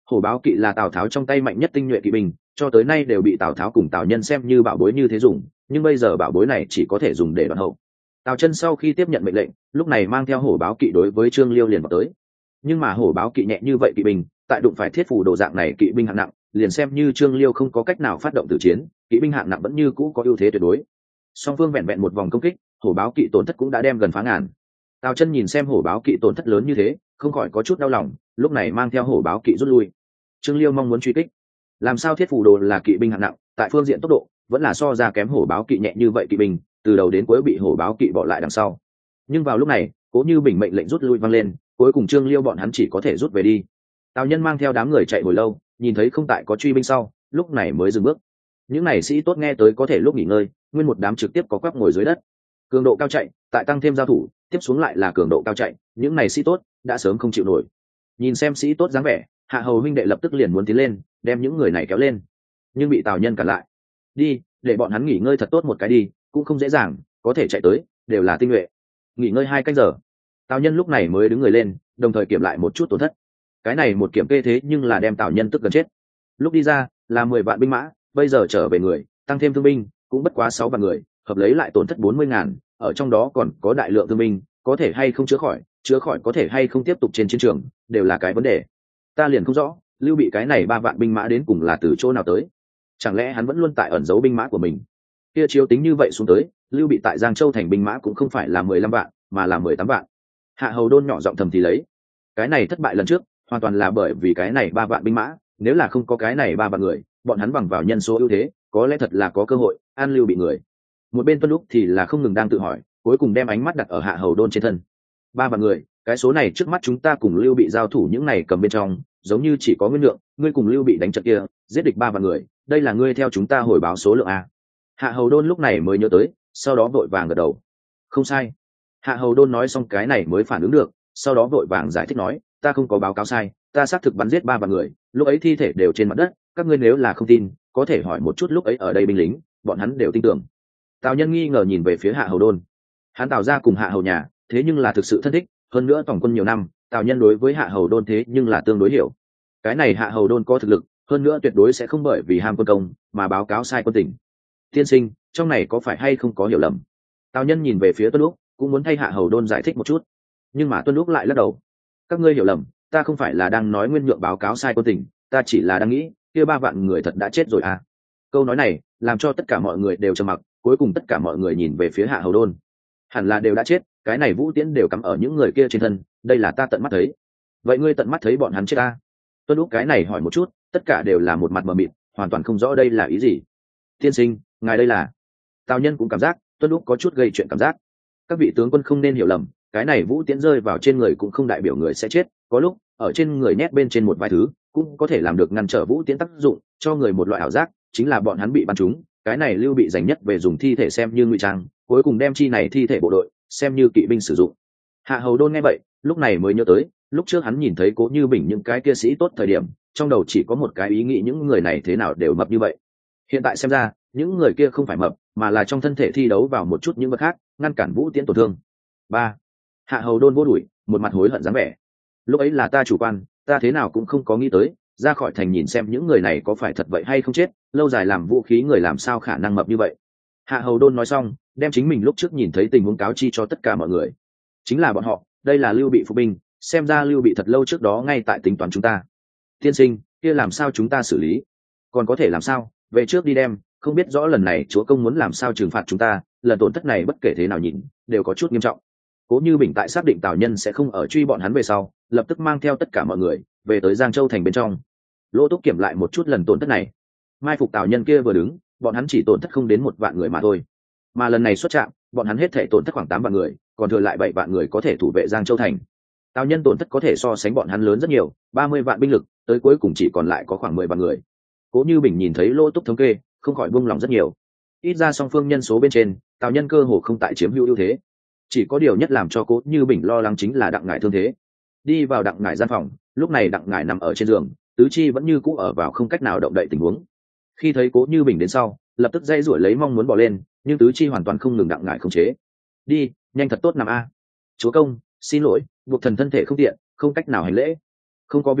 Hổ báo kỵ là Tào Tháo trong tay mạnh nhất tinh nhuệ kỵ binh, cho tới nay đều bị Tào Tháo cùng Tào Nhân xem như bảo bối như thế dùng, nhưng bây giờ bảo bối này chỉ có thể dùng để đoạn hậu. Tào Chân sau khi tiếp nhận mệnh lệnh, lúc này mang theo hổ báo kỵ đối với Trương Liêu liền vào tới. Nhưng mà hổ báo kỵ nhẹ như vậy kỵ binh, tại đụng phải thiết phủ đồ dạng này kỵ binh hạng nặng, liền xem như Trương Liêu không có cách nào phát động tử chiến, kỵ binh hạng nặng vẫn như cũ có ưu thế tuyệt đối. Song phương vẹn vẹn một vòng công kích, hổ báo kỵ tổn thất cũng đã đem gần phá ngàn. Tào Chân nhìn xem hổ báo kỵ tổn thất lớn như thế, không khỏi có chút đau lòng, lúc này mang theo hổ báo kỵ rút lui. Trương Liêu mong muốn truy kích, làm sao thiết phủ đồ là kỵ binh hạng nặng, tại phương diện tốc độ vẫn là so ra kém hổ báo kỵ nhẹ như vậy kỵ binh, từ đầu đến cuối bị hổ báo kỵ bỏ lại đằng sau. Nhưng vào lúc này, Cố Như Bình mệnh lệnh rút lui vang lên, cuối cùng Trương Liêu bọn hắn chỉ có thể rút về đi. Tào Nhân mang theo đám người chạy hồi lâu, nhìn thấy không tại có truy binh sau, lúc này mới dừng bước. Những này sĩ tốt nghe tới có thể lúc nghỉ ngơi, nguyên một đám trực tiếp có quắp ngồi dưới đất. Cường độ cao chạy, tại tăng thêm giao thủ, tiếp xuống lại là cường độ cao chạy, những này sĩ tốt đã sớm không chịu nổi. Nhìn xem sĩ tốt dáng vẻ, Hạ Hầu huynh đệ lập tức liền muốn tiến lên, đem những người này kéo lên, nhưng bị Tào Nhân cản lại. Đi, để bọn hắn nghỉ ngơi thật tốt một cái đi, cũng không dễ dàng, có thể chạy tới đều là tinh nhuệ. Nghỉ ngơi 2 canh giờ, Tào Nhân lúc này mới đứng người lên, đồng thời kiểm lại một chút tổn thất. Cái này một kiểm kê thế nhưng là đem Tào Nhân tức gần chết. Lúc đi ra là 10 vạn binh mã, bây giờ trở về người tăng thêm thương binh cũng bất quá 6 vạn người, hợp lấy lại tổn thất 40.000, ở trong đó còn có đại lượng thương binh, có thể hay không chữa khỏi có thể hay không tiếp tục trên chiến trường, đều là cái vấn đề. Ta liền không rõ, Lưu Bị cái này 3 vạn binh mã đến cùng là từ chỗ nào tới? Chẳng lẽ hắn vẫn luôn tại ẩn giấu binh mã của mình? Kia chiếu tính như vậy xuống tới, Lưu Bị tại Giang Châu thành binh mã cũng không phải là 15 vạn, mà là 18 vạn. Hạ Hầu Đôn nhỏ giọng thầm thì lấy. Cái này thất bại lần trước, hoàn toàn là bởi vì cái này 3 vạn binh mã, nếu là không có cái này 3 vạn người, bọn hắn bằng vào nhân số ưu thế, có lẽ thật là có cơ hội an Lưu Bị người. Một bên Tuân Lúc thì là không ngừng đang tự hỏi, cuối cùng đem ánh mắt đặt ở Hạ Hầu Đôn trên thân. 3 vạn người, cái số này trước mắt chúng ta cùng Lưu Bị giao thủ những này cầm bên trong, giống như chỉ có Nguyên Lượng, ngươi cùng Lưu Bị đánh trận kia, giết địch 3 vạn người, đây là ngươi theo chúng ta hồi báo số lượng a. Hạ Hầu Đôn lúc này mới nhớ tới, sau đó vội vàng gật đầu. Không sai. Hạ Hầu Đôn nói xong cái này mới phản ứng được, sau đó vội vàng giải thích nói, ta không có báo cáo sai, ta xác thực bắn giết 3 vạn người, lúc ấy thi thể đều trên mặt đất, các ngươi nếu là không tin, có thể hỏi một chút lúc ấy ở đây binh lính, bọn hắn đều tin tưởng. Tào Nhân nghi ngờ nhìn về phía Hạ Hầu Đôn. Hắn Tào ra cùng Hạ Hầu nhà, thế nhưng là thực sự thân thích, hơn nữa tổng quân nhiều năm, Tào Nhân đối với Hạ Hầu Đôn thế nhưng là tương đối hiểu. Cái này Hạ Hầu Đôn có thực lực, hơn nữa tuyệt đối sẽ không bởi vì ham quân công mà báo cáo sai quân tình. Tiên sinh, trong này có phải hay không có hiểu lầm? Tào Nhân nhìn về phía Tuân Lúc, cũng muốn thay Hạ Hầu Đôn giải thích một chút, nhưng mà Tuân Lúc lại lắc đầu. Các ngươi hiểu lầm, ta không phải là đang nói Nguyên Nhượng báo cáo sai quân tình, ta chỉ là đang nghĩ, kia 3 vạn người thật đã chết rồi à? Câu nói này làm cho tất cả mọi người đều trầm mặc, cuối cùng tất cả mọi người nhìn về phía Hạ Hầu Đôn. Hẳn là đều đã chết, cái này vũ tiễn đều cắm ở những người kia trên thân, đây là ta tận mắt thấy. Vậy ngươi tận mắt thấy bọn hắn chết ta? Tuân Lúc cái này hỏi một chút, tất cả đều là một mặt mờ mịt, hoàn toàn không rõ đây là ý gì. Tiên sinh, ngài đây là? Tào Nhân cũng cảm giác Tuân Lúc có chút gây chuyện cảm giác. Các vị tướng quân không nên hiểu lầm, cái này vũ tiễn rơi vào trên người cũng không đại biểu người sẽ chết, có lúc ở trên người nhét bên trên một vài thứ cũng có thể làm được ngăn trở vũ tiễn tác dụng, cho người một loại ảo giác chính là bọn hắn bị bắn trúng. Cái này Lưu Bị dành nhất về dùng thi thể xem như ngụy trang, cuối cùng đem chi này thi thể bộ đội xem như kỵ binh sử dụng. Hạ Hầu Đôn nghe vậy lúc này mới nhớ tới, lúc trước hắn nhìn thấy Cố Như Bình những cái kia sĩ tốt thời điểm, trong đầu chỉ có một cái ý nghĩ, những người này thế nào đều mập như vậy. Hiện tại xem ra những người kia không phải mập, mà là trong thân thể thi đấu vào một chút những vật khác, ngăn cản vũ tiễn tổn thương. 3. Hạ Hầu Đôn vô đuổi, một mặt hối hận dáng vẻ. Lúc ấy là ta chủ quan, ta thế nào cũng không có nghĩ tới, ra khỏi thành nhìn xem những người này có phải thật vậy hay không chết, lâu dài làm vũ khí người làm sao khả năng mập như vậy. Hạ Hầu Đôn nói xong, đem chính mình lúc trước nhìn thấy tình huống cáo chi cho tất cả mọi người. Chính là bọn họ, đây là Lưu Bị phục binh, xem ra Lưu Bị thật lâu trước đó ngay tại tính toán chúng ta. Tiên sinh, kia làm sao chúng ta xử lý? Còn có thể làm sao, về trước đi đem, không biết rõ lần này chúa công muốn làm sao trừng phạt chúng ta, lần tổn thất này bất kể thế nào nhìn đều có chút nghiêm trọng. Cố Như Bình tại xác định Tào Nhân sẽ không ở truy bọn hắn về sau, lập tức mang theo tất cả mọi người về tới Giang Châu thành bên trong. Lỗ Túc kiểm lại một chút lần tổn thất này, mai phục Tào Nhân kia vừa đứng, bọn hắn chỉ tổn thất không đến 1 vạn người mà thôi, mà lần này xuất trạm bọn hắn hết thể tổn thất khoảng 8 vạn người, còn thừa lại 7 vạn người có thể thủ vệ Giang Châu thành. Tào Nhân tổn thất có thể so sánh bọn hắn lớn rất nhiều, 30 vạn binh lực, tới cuối cùng chỉ còn lại có khoảng 10 vạn người. Cố Như Bình nhìn thấy Lỗ Túc thống kê, không khỏi buông lòng rất nhiều. Ít ra song phương nhân số bên trên, Tào Nhân cơ hồ không tại chiếm hữu ưu thế. Chỉ có điều nhất làm cho Cố Như Bình lo lắng chính là Đặng Ngải thương thế. Đi vào Đặng Ngải gian phòng, lúc này Đặng Ngải nằm ở trên giường, tứ chi vẫn như cũ ở vào không cách nào động đậy tình huống. Khi thấy Cố Như Bình đến sau, lập tức dây rủi lấy mong muốn bỏ lên, nhưng tứ chi hoàn toàn không ngừng Đặng Ngải khống chế. Đi, nhanh thật tốt nằm a. Chúa công, xin lỗi, buộc thần thân thể không tiện, không cách nào hành lễ. Không có việc gì,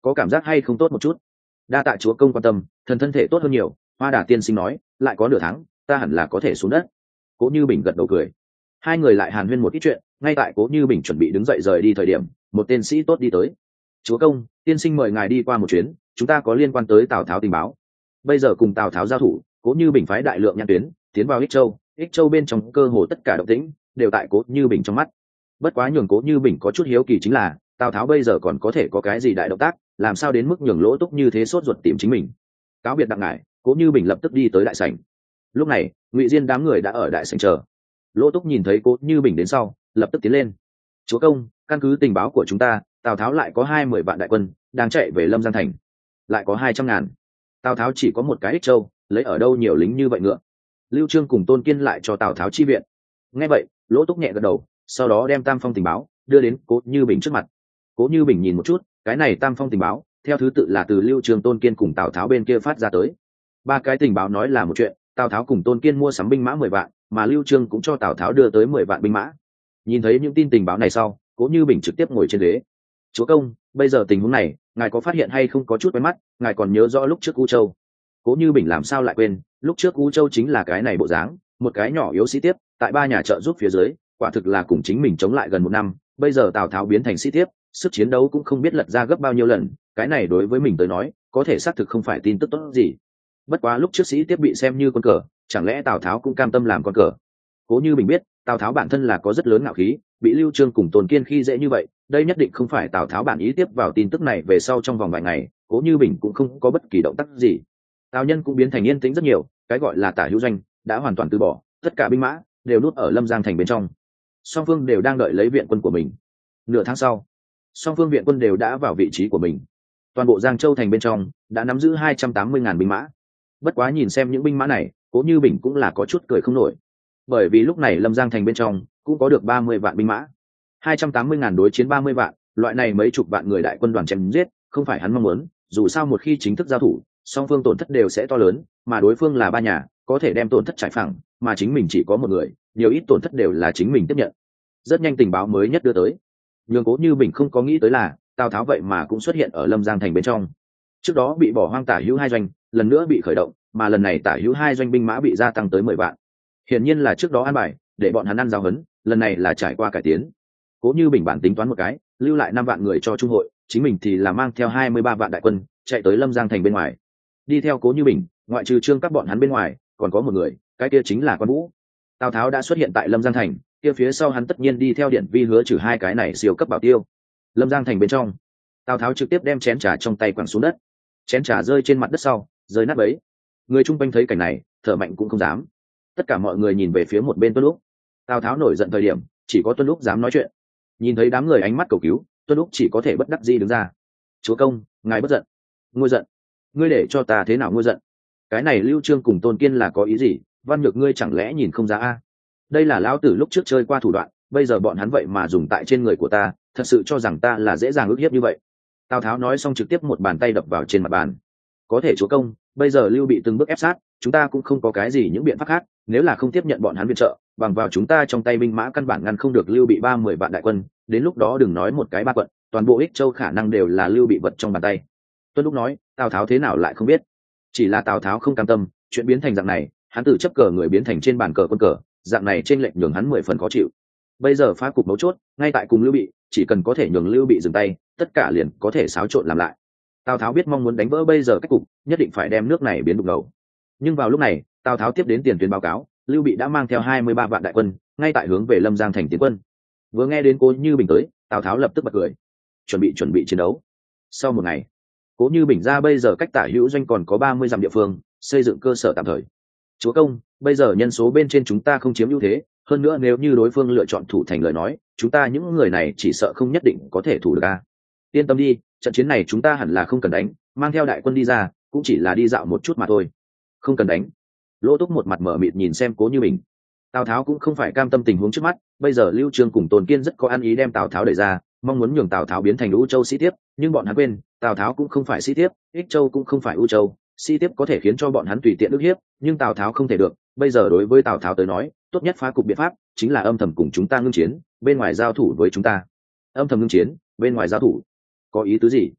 có cảm giác hay không tốt một chút? Đa tạ chúa công quan tâm, thần thân thể tốt hơn nhiều. Hoa Đà tiên sinh nói, lại có nửa tháng ta hẳn là có thể xuống đất. Cố Như Bình gật đầu cười. Hai người lại hàn huyên một ít chuyện. Ngay tại Cố Như Bình chuẩn bị đứng dậy rời đi thời điểm, một tên sĩ tốt đi tới. Chúa công, tiên sinh mời ngài đi qua một chuyến, chúng ta có liên quan tới Tào Tháo tình báo. Bây giờ cùng Tào Tháo giao thủ, Cố Như Bình phái đại lượng nhãn tuyến tiến vào Ích Châu bên trong, cơ hồ tất cả động tĩnh đều tại Cố Như Bình trong mắt. Bất quá nhường Cố Như Bình có chút hiếu kỳ chính là Tào Tháo bây giờ còn có thể có cái gì đại động tác, làm sao đến mức nhường Lỗ Túc như thế sốt ruột tìm chính mình. Cáo biệt đặng ngải, Cố Như Bình lập tức đi tới đại sảnh. Lúc này Ngụy Diên đám người đã ở đại sảnh chờ. Lỗ Túc nhìn thấy Cố Như Bình đến sau, lập tức tiến lên. Chúa công, căn cứ tình báo của chúng ta, Tào Tháo lại có 20 vạn đại quân đang chạy về Lâm Giang thành, lại có 200.000. Tào Tháo chỉ có một cái Ích Châu, lấy ở đâu nhiều lính như vậy ngựa? Lưu Trương cùng Tôn Kiên lại cho Tào Tháo chi viện. Nghe vậy, Lỗ Túc nhẹ gật đầu, sau đó đem tam phong tình báo đưa đến Cố Như Bình trước mặt. Cố Như Bình nhìn một chút, cái này tam phong tình báo theo thứ tự là từ Lưu Trương, Tôn Kiên cùng Tào Tháo bên kia phát ra tới. Ba cái tình báo nói là một chuyện, Tào Tháo cùng Tôn Kiên mua sắm binh mã 10 vạn, mà Lưu Trương cũng cho Tào Tháo đưa tới 10 vạn binh mã. Nhìn thấy những tin tình báo này sau, Cố Như Bình trực tiếp ngồi trên ghế. Chúa công, bây giờ tình huống này ngài có phát hiện hay không có chút quen mắt? Ngài còn nhớ rõ lúc trước U Châu? Cố Như Bình làm sao lại quên, lúc trước U Châu chính là cái này bộ dáng, một cái nhỏ yếu sĩ tiếp tại ba nhà trợ giúp phía dưới, quả thực là cùng chính mình chống lại gần 1 năm. Bây giờ Tào Tháo biến thành sĩ tiếp, sức chiến đấu cũng không biết lật ra gấp bao nhiêu lần, cái này đối với mình tới nói có thể xác thực không phải tin tức tốt gì. Bất quá lúc trước sĩ tiếp bị xem như con cờ, chẳng lẽ Tào Tháo cũng cam tâm làm con cờ? Cố Như Bình biết Tào Tháo bản thân là có rất lớn ngạo khí, bị Lưu Trương cùng Tôn Kiên khi dễ như vậy, đây nhất định không phải Tào Tháo bản ý. Tiếp vào tin tức này về sau, trong vòng vài ngày Cố Như Bình cũng không có bất kỳ động tác gì. Tào Nhân cũng biến thành yên tĩnh rất nhiều, cái gọi là Tả Hữu Doanh đã hoàn toàn từ bỏ, tất cả binh mã đều nút ở Lâm Giang thành bên trong. Song phương đều đang đợi lấy viện quân của mình. Nửa tháng sau, song phương viện quân đều đã vào vị trí của mình. Toàn bộ Giang Châu thành bên trong đã nắm giữ 280.000 binh mã. Bất quá nhìn xem những binh mã này, Cố Như Bình cũng là có chút cười không nổi, bởi vì lúc này Lâm Giang thành bên trong cũng có được 30 vạn binh mã. 280.000 đối chiến 30 vạn, loại này mấy chục vạn người đại quân đoàn chém giết, không phải hắn mong muốn. Dù sao một khi chính thức giao thủ, song phương tổn thất đều sẽ to lớn, mà đối phương là ba nhà, có thể đem tổn thất trải phẳng, mà chính mình chỉ có một người, nhiều ít tổn thất đều là chính mình tiếp nhận. Rất nhanh tình báo mới nhất đưa tới, nhưng Cố Như Bình không có nghĩ tới là Tào Tháo vậy mà cũng xuất hiện ở Lâm Giang thành bên trong. Trước đó bị bỏ hoang Tả Hữu 2 doanh lần nữa bị khởi động, mà lần này Tả Hữu 2 doanh binh mã bị gia tăng tới 10 vạn. Hiển nhiên là trước đó an bài để bọn hắn ăn giáo huấn, lần này là trải qua cải tiến. Cố Như Bình bản tính toán một cái, lưu lại 5 vạn người cho trung hội, chính mình thì là mang theo 23 vạn đại quân chạy tới Lâm Giang thành bên ngoài. Đi theo Cố Như Bình, ngoại trừ Trương các bọn hắn bên ngoài, còn có một người, cái kia chính là Quan Vũ. Tào Tháo đã xuất hiện tại Lâm Giang thành, kia phía sau hắn tất nhiên đi theo Điện Vi Hứa trừ 2 cái này siêu cấp bảo tiêu. Lâm Giang thành bên trong, Tào Tháo trực tiếp đem chén trà trong tay quẳng xuống đất, chén trà rơi trên mặt đất sau rơi nát bấy. Người chung quanh thấy cảnh này thở mạnh cũng không dám. Tất cả mọi người nhìn về phía một bên Tuân Lúc. Tào Tháo nổi giận thời điểm chỉ có Tuân Lúc dám nói chuyện. Nhìn thấy đám người ánh mắt cầu cứu, Tuân Lúc chỉ có thể bất đắc dĩ đứng ra. Chúa công, ngài bất giận. Ngôi giận? Ngươi để cho ta thế nào ngôi giận? Cái này Lưu Trương cùng Tôn Kiên là có ý gì? Văn Nhược ngươi chẳng lẽ nhìn không ra a? Đây là lão tử lúc trước chơi qua thủ đoạn, bây giờ bọn hắn vậy mà dùng tại trên người của ta, thật sự cho rằng ta là dễ dàng ức hiếp như vậy? Tào Tháo nói xong trực tiếp một bàn tay đập vào trên mặt bàn. Có thể chúa công, bây giờ Lưu Bị từng bước ép sát, chúng ta cũng không có cái gì những biện pháp khác, nếu là không tiếp nhận bọn hắn viện trợ, bằng vào chúng ta trong tay binh mã căn bản ngăn không được Lưu Bị 30 vạn đại quân, đến lúc đó đừng nói một cái ba quận, toàn bộ Ích Châu khả năng đều là Lưu Bị vật trong bàn tay. Tuân Lúc nói, Tào Tháo thế nào lại không biết? Chỉ là Tào Tháo không cam tâm, chuyện biến thành dạng này, hắn từ chấp cờ người biến thành trên bàn cờ quân cờ, dạng này trên lệnh nhường hắn 10 phần khó chịu. Bây giờ phá cục mấu chốt ngay tại cùng Lưu Bị, chỉ cần có thể nhường Lưu Bị dừng tay, tất cả liền có thể xáo trộn làm lại. Tào Tháo biết mong muốn đánh vỡ bây giờ cách cục, nhất định phải đem nước này biến đục ngầu. Nhưng vào lúc này, Tào Tháo tiếp đến tiền tuyến báo cáo, Lưu Bị đã mang theo 23 vạn đại quân, ngay tại hướng về Lâm Giang thành tiến quân. Vừa nghe đến Cố Như Bình tới, Tào Tháo lập tức bật cười, chuẩn bị chiến đấu. Sau một ngày, Cố Như Bình ra bây giờ cách Tả Hữu doanh còn có 30 dặm địa phương, xây dựng cơ sở tạm thời. Chúa công, bây giờ nhân số bên trên chúng ta không chiếm ưu thế, hơn nữa nếu như đối phương lựa chọn thủ thành lời nói, chúng ta những người này chỉ sợ không nhất định có thể thủ được a. Yên tâm đi, trận chiến này chúng ta hẳn là không cần đánh, mang theo đại quân đi ra cũng chỉ là đi dạo một chút mà thôi, không cần đánh. Lỗ Túc một mặt mở mịt nhìn xem Cố Như Bình. Tào Tháo cũng không phải cam tâm tình huống trước mắt, bây giờ Lưu Trương cùng Tôn Kiên rất có ăn ý đem Tào Tháo đẩy ra, mong muốn nhường Tào Tháo biến thành U Châu sĩ tiếp, nhưng bọn hắn quên, Tào Tháo cũng không phải sĩ tiếp, Ích Châu cũng không phải U Châu, sĩ tiếp có thể khiến cho bọn hắn tùy tiện ức hiếp, nhưng Tào Tháo không thể được. Bây giờ đối với Tào Tháo tới nói, tốt nhất phá cục biện pháp chính là âm thầm cùng chúng ta ngưng chiến, bên ngoài giao thủ với chúng ta. Âm thầm ngưng chiến, bên ngoài giao thủ, có ý tứ gì?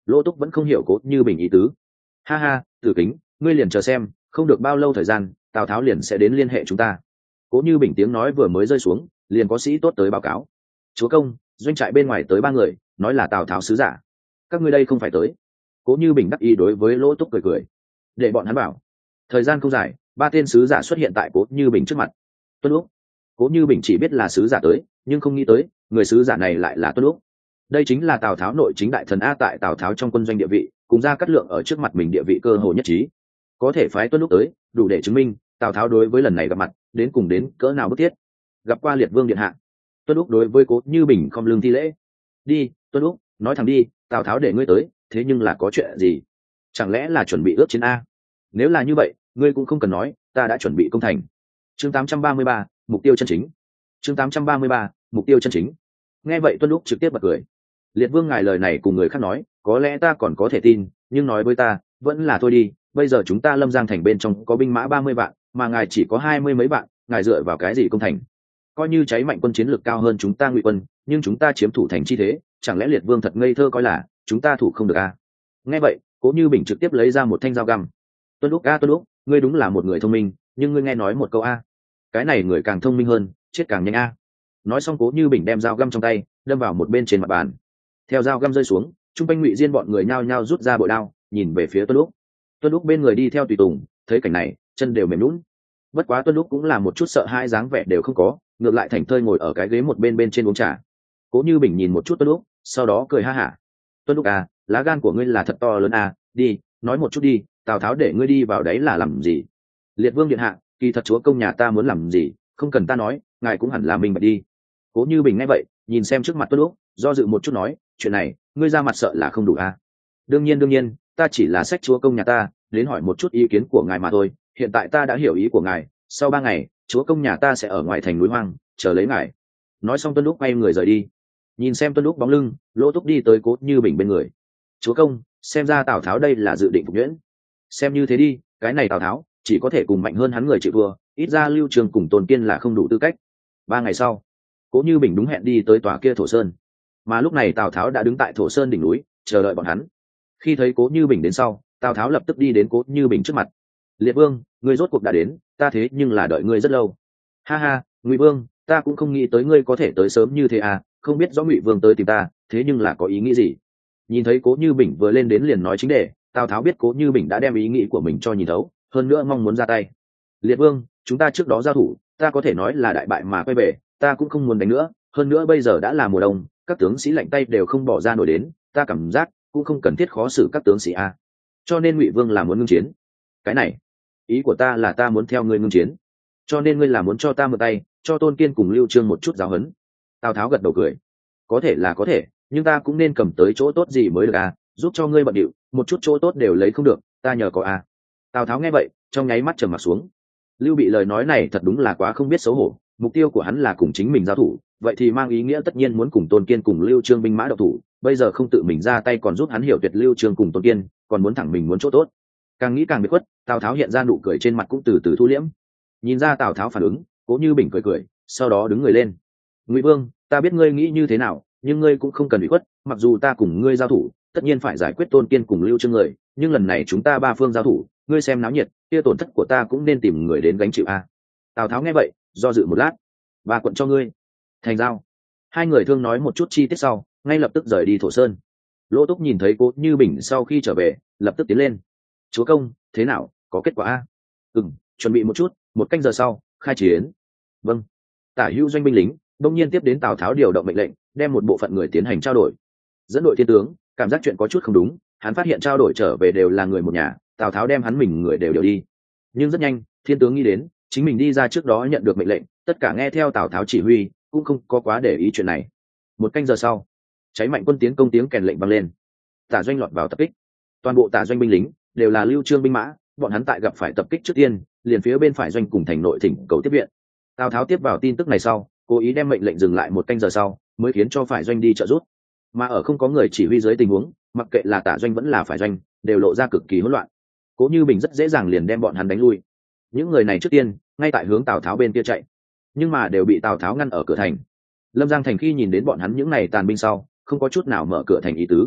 Lỗ Túc vẫn không hiểu Cố Như Bình ý tứ. Ha ha, Tử Kính, ngươi liền chờ xem, không được bao lâu thời gian, Tào Tháo liền sẽ đến liên hệ chúng ta. Cố Như Bình tiếng nói vừa mới rơi xuống, liền có sĩ tốt tới báo cáo. Chúa công, doanh trại bên ngoài tới 3 người, nói là Tào Tháo sứ giả. Các ngươi đây không phải tới. Cố Như Bình đắc ý đối với Lỗ Túc cười cười. Để bọn hắn bảo. Thời gian không dài, 3 tên sứ giả xuất hiện tại Cố Như Bình trước mặt. Tuân Úc. Cố Như Bình chỉ biết là sứ giả tới, nhưng không nghĩ tới, người sứ giả này lại là Tuân Úc. Đây chính là Tào Tháo nội chính đại thần a, tại Tào Tháo trong quân doanh địa vị, cùng Gia Cát Lượng ở trước mặt mình địa vị cơ hồ nhất trí. Có thể phái Tuân Úc tới, đủ để chứng minh Tào Tháo đối với lần này gặp mặt, đến cùng đến cỡ nào bức thiết. Gặp qua Liệt Vương điện hạ. Tuân Úc đối với Cố Như Bình không lưng thi lễ. Đi, Tuân Úc, nói thẳng đi, Tào Tháo để ngươi tới, thế nhưng là có chuyện gì? Chẳng lẽ là chuẩn bị ước chiến a? Nếu là như vậy, ngươi cũng không cần nói, ta đã chuẩn bị công thành. Chương 833, mục tiêu chân chính. Chương 833, mục tiêu chân chính. Nghe vậy Tuân Úc trực tiếp bật cười. Liệt Vương ngài lời này cùng người khác nói, có lẽ ta còn có thể tin, nhưng nói với ta, vẫn là thôi đi. Bây giờ chúng ta Lâm Giang thành bên trong có binh mã 30 vạn, mà ngài chỉ có 20 mấy vạn, ngài dựa vào cái gì công thành? Coi như cháy mạnh quân chiến lược cao hơn chúng ta Ngụy quân, nhưng chúng ta chiếm thủ thành chi thế, chẳng lẽ Liệt Vương thật ngây thơ coi là chúng ta thủ không được à? Nghe vậy, Cố Như Bình trực tiếp lấy ra một thanh dao găm. Tuân Úc a, Tuân Úc, ngươi đúng là một người thông minh, nhưng ngươi nghe nói một câu a, cái này người càng thông minh hơn, chết càng nhanh a. Nói xong Cố Như Bình đem dao găm trong tay đâm vào một bên trên mặt bàn. Theo dao găm rơi xuống, trung quanh Ngụy Diên bọn người nhao nhao rút ra bội đao, nhìn về phía Tuân Úc. Tuân Úc bên người đi theo tùy tùng, thấy cảnh này, chân đều mềm nhũn. Bất quá Tuân Úc cũng là một chút sợ hãi dáng vẻ đều không có, ngược lại thảnh thơi ngồi ở cái ghế một bên bên trên uống trà. Cố Như Bình nhìn một chút Tuân Úc, sau đó cười ha hả. Tuân Úc à, lá gan của ngươi là thật to lớn à, đi, nói một chút đi, Tào Tháo để ngươi đi vào đấy là làm gì? Liệt Vương điện hạ, kỳ thật chúa công nhà ta muốn làm gì, không cần ta nói, ngài cũng hẳn là mình bạch đi. Cố Như Bình nghe vậy, nhìn xem trước mặt Tuân Úc, do dự một chút nói, chuyện này, ngươi ra mặt sợ là không đủ à? Đương nhiên, ta chỉ là sách chúa công nhà ta, đến hỏi một chút ý kiến của ngài mà thôi. Hiện tại ta đã hiểu ý của ngài, sau 3 ngày, chúa công nhà ta sẽ ở ngoài thành núi hoang, chờ lấy ngài. Nói xong Tuân Úc quay người rời đi. Nhìn xem Tuân Úc bóng lưng, Lỗ Túc đi tới Cố Như Bình bên người. Chúa công, xem ra Tào Tháo đây là dự định phục nhuyễn. Xem như thế đi, cái này Tào Tháo chỉ có thể cùng mạnh hơn hắn người chịu thua, ít ra Lưu Trường cùng Tôn Kiên là không đủ tư cách. 3 ngày sau, Cố Như Bình đúng hẹn đi tới tòa kia Thổ Sơn, mà lúc này Tào Tháo đã đứng tại Thổ Sơn đỉnh núi, chờ đợi bọn hắn. Khi thấy Cố Như Bình đến sau, Tào Tháo lập tức đi đến Cố Như Bình trước mặt. Liệt Vương, ngươi rốt cuộc đã đến, ta thế nhưng là đợi ngươi rất lâu. Ha ha, Ngụy Vương, ta cũng không nghĩ tới ngươi có thể tới sớm như thế à, không biết rõ Ngụy Vương tới tìm ta, thế nhưng là có ý nghĩ gì? Nhìn thấy Cố Như Bình vừa lên đến liền nói chính đề, Tào Tháo biết Cố Như Bình đã đem ý nghĩ của mình cho nhìn thấu, hơn nữa mong muốn ra tay. Liệt Vương, chúng ta trước đó giao thủ, ta có thể nói là đại bại mà quay về, ta cũng không muốn đánh nữa, hơn nữa bây giờ đã là mùa đông, các tướng sĩ lạnh tay đều không bỏ ra nổi đến, ta cảm giác cũng không cần thiết khó xử các tướng sĩ a. Cho nên Ngụy Vương là muốn ngưng chiến. Cái này, ý của ta là ta muốn theo ngươi ngưng chiến, cho nên ngươi là muốn cho ta mượn tay, cho Tôn Kiên cùng Lưu Trương một chút giáo huấn. Tào Tháo gật đầu cười, có thể là có thể, nhưng ta cũng nên cầm tới chỗ tốt gì mới được à, giúp cho ngươi bận điệu, một chút chỗ tốt đều lấy không được, ta nhờ có à. Tào Tháo nghe vậy, trong nháy mắt trầm mặt xuống. Lưu Bị lời nói này thật đúng là quá không biết xấu hổ, mục tiêu của hắn là cùng chính mình giao thủ, vậy thì mang ý nghĩa tất nhiên muốn cùng Tôn Kiên cùng Lưu Trương binh mã độc thủ, bây giờ không tự mình ra tay còn giúp hắn hiểu tuyệt Lưu Trương cùng Tôn Kiên, còn muốn thẳng mình muốn chỗ tốt. Càng nghĩ càng biệt khuất, Tào Tháo hiện ra nụ cười trên mặt cũng từ từ thu liễm. Nhìn ra Tào Tháo phản ứng, Cố Như Bình cười cười, sau đó đứng người lên. Ngụy Vương, ta biết ngươi nghĩ như thế nào, nhưng ngươi cũng không cần bị khuất, mặc dù ta cùng ngươi giao thủ, tất nhiên phải giải quyết Tôn Kiên cùng Lưu Trương người, nhưng lần này chúng ta 3 phương giao thủ, ngươi xem náo nhiệt, kia tổn thất của ta cũng nên tìm người đến gánh chịu a. Tào Tháo nghe vậy, do dự một lát. 3 quận cho ngươi. Thành giao. Hai người thương nói một chút chi tiết sau, ngay lập tức rời đi Thổ Sơn. Lỗ Túc nhìn thấy Cố Như Bình sau khi trở về, lập tức tiến lên. Chúa công, thế nào, có kết quả a? Chuẩn bị một chút, 1 canh giờ sau, khai chiến. Vâng. Tả hữu doanh binh lính đông nhiên tiếp đến Tào Tháo điều động mệnh lệnh, đem một bộ phận người tiến hành trao đổi. Dẫn đội thiên tướng cảm giác chuyện có chút không đúng, hắn phát hiện trao đổi trở về đều là người một nhà, Tào Tháo đem hắn mình người đều đi. Nhưng rất nhanh, thiên tướng nghĩ đến chính mình đi ra trước đó nhận được mệnh lệnh, tất cả nghe theo Tào Tháo chỉ huy, cũng không có quá để ý chuyện này. 1 canh giờ sau, cháy mạnh quân tiến công tiếng kèn lệnh vang lên. Tả doanh lọt vào tập kích. Toàn bộ tả doanh binh lính đều là Lưu Trương binh mã, bọn hắn tại gặp phải tập kích trước tiên, liền phía bên phải doanh cùng thành nội thỉnh cầu tiếp viện. Tào Tháo tiếp vào tin tức này sau, cố ý đem mệnh lệnh dừng lại 1 canh giờ sau, mới khiến cho phải doanh đi trợ giúp. Mà ở không có người chỉ huy dưới tình huống, mặc kệ là tả doanh vẫn là phải doanh, đều lộ ra cực kỳ hỗn loạn. Cố Như Bình rất dễ dàng liền đem bọn hắn đánh lui. Những người này trước tiên ngay tại hướng Tào Tháo bên kia chạy, nhưng mà đều bị Tào Tháo ngăn ở cửa thành. Lâm Giang thành khi nhìn đến bọn hắn những này tàn binh sau, không có chút nào mở cửa thành ý tứ.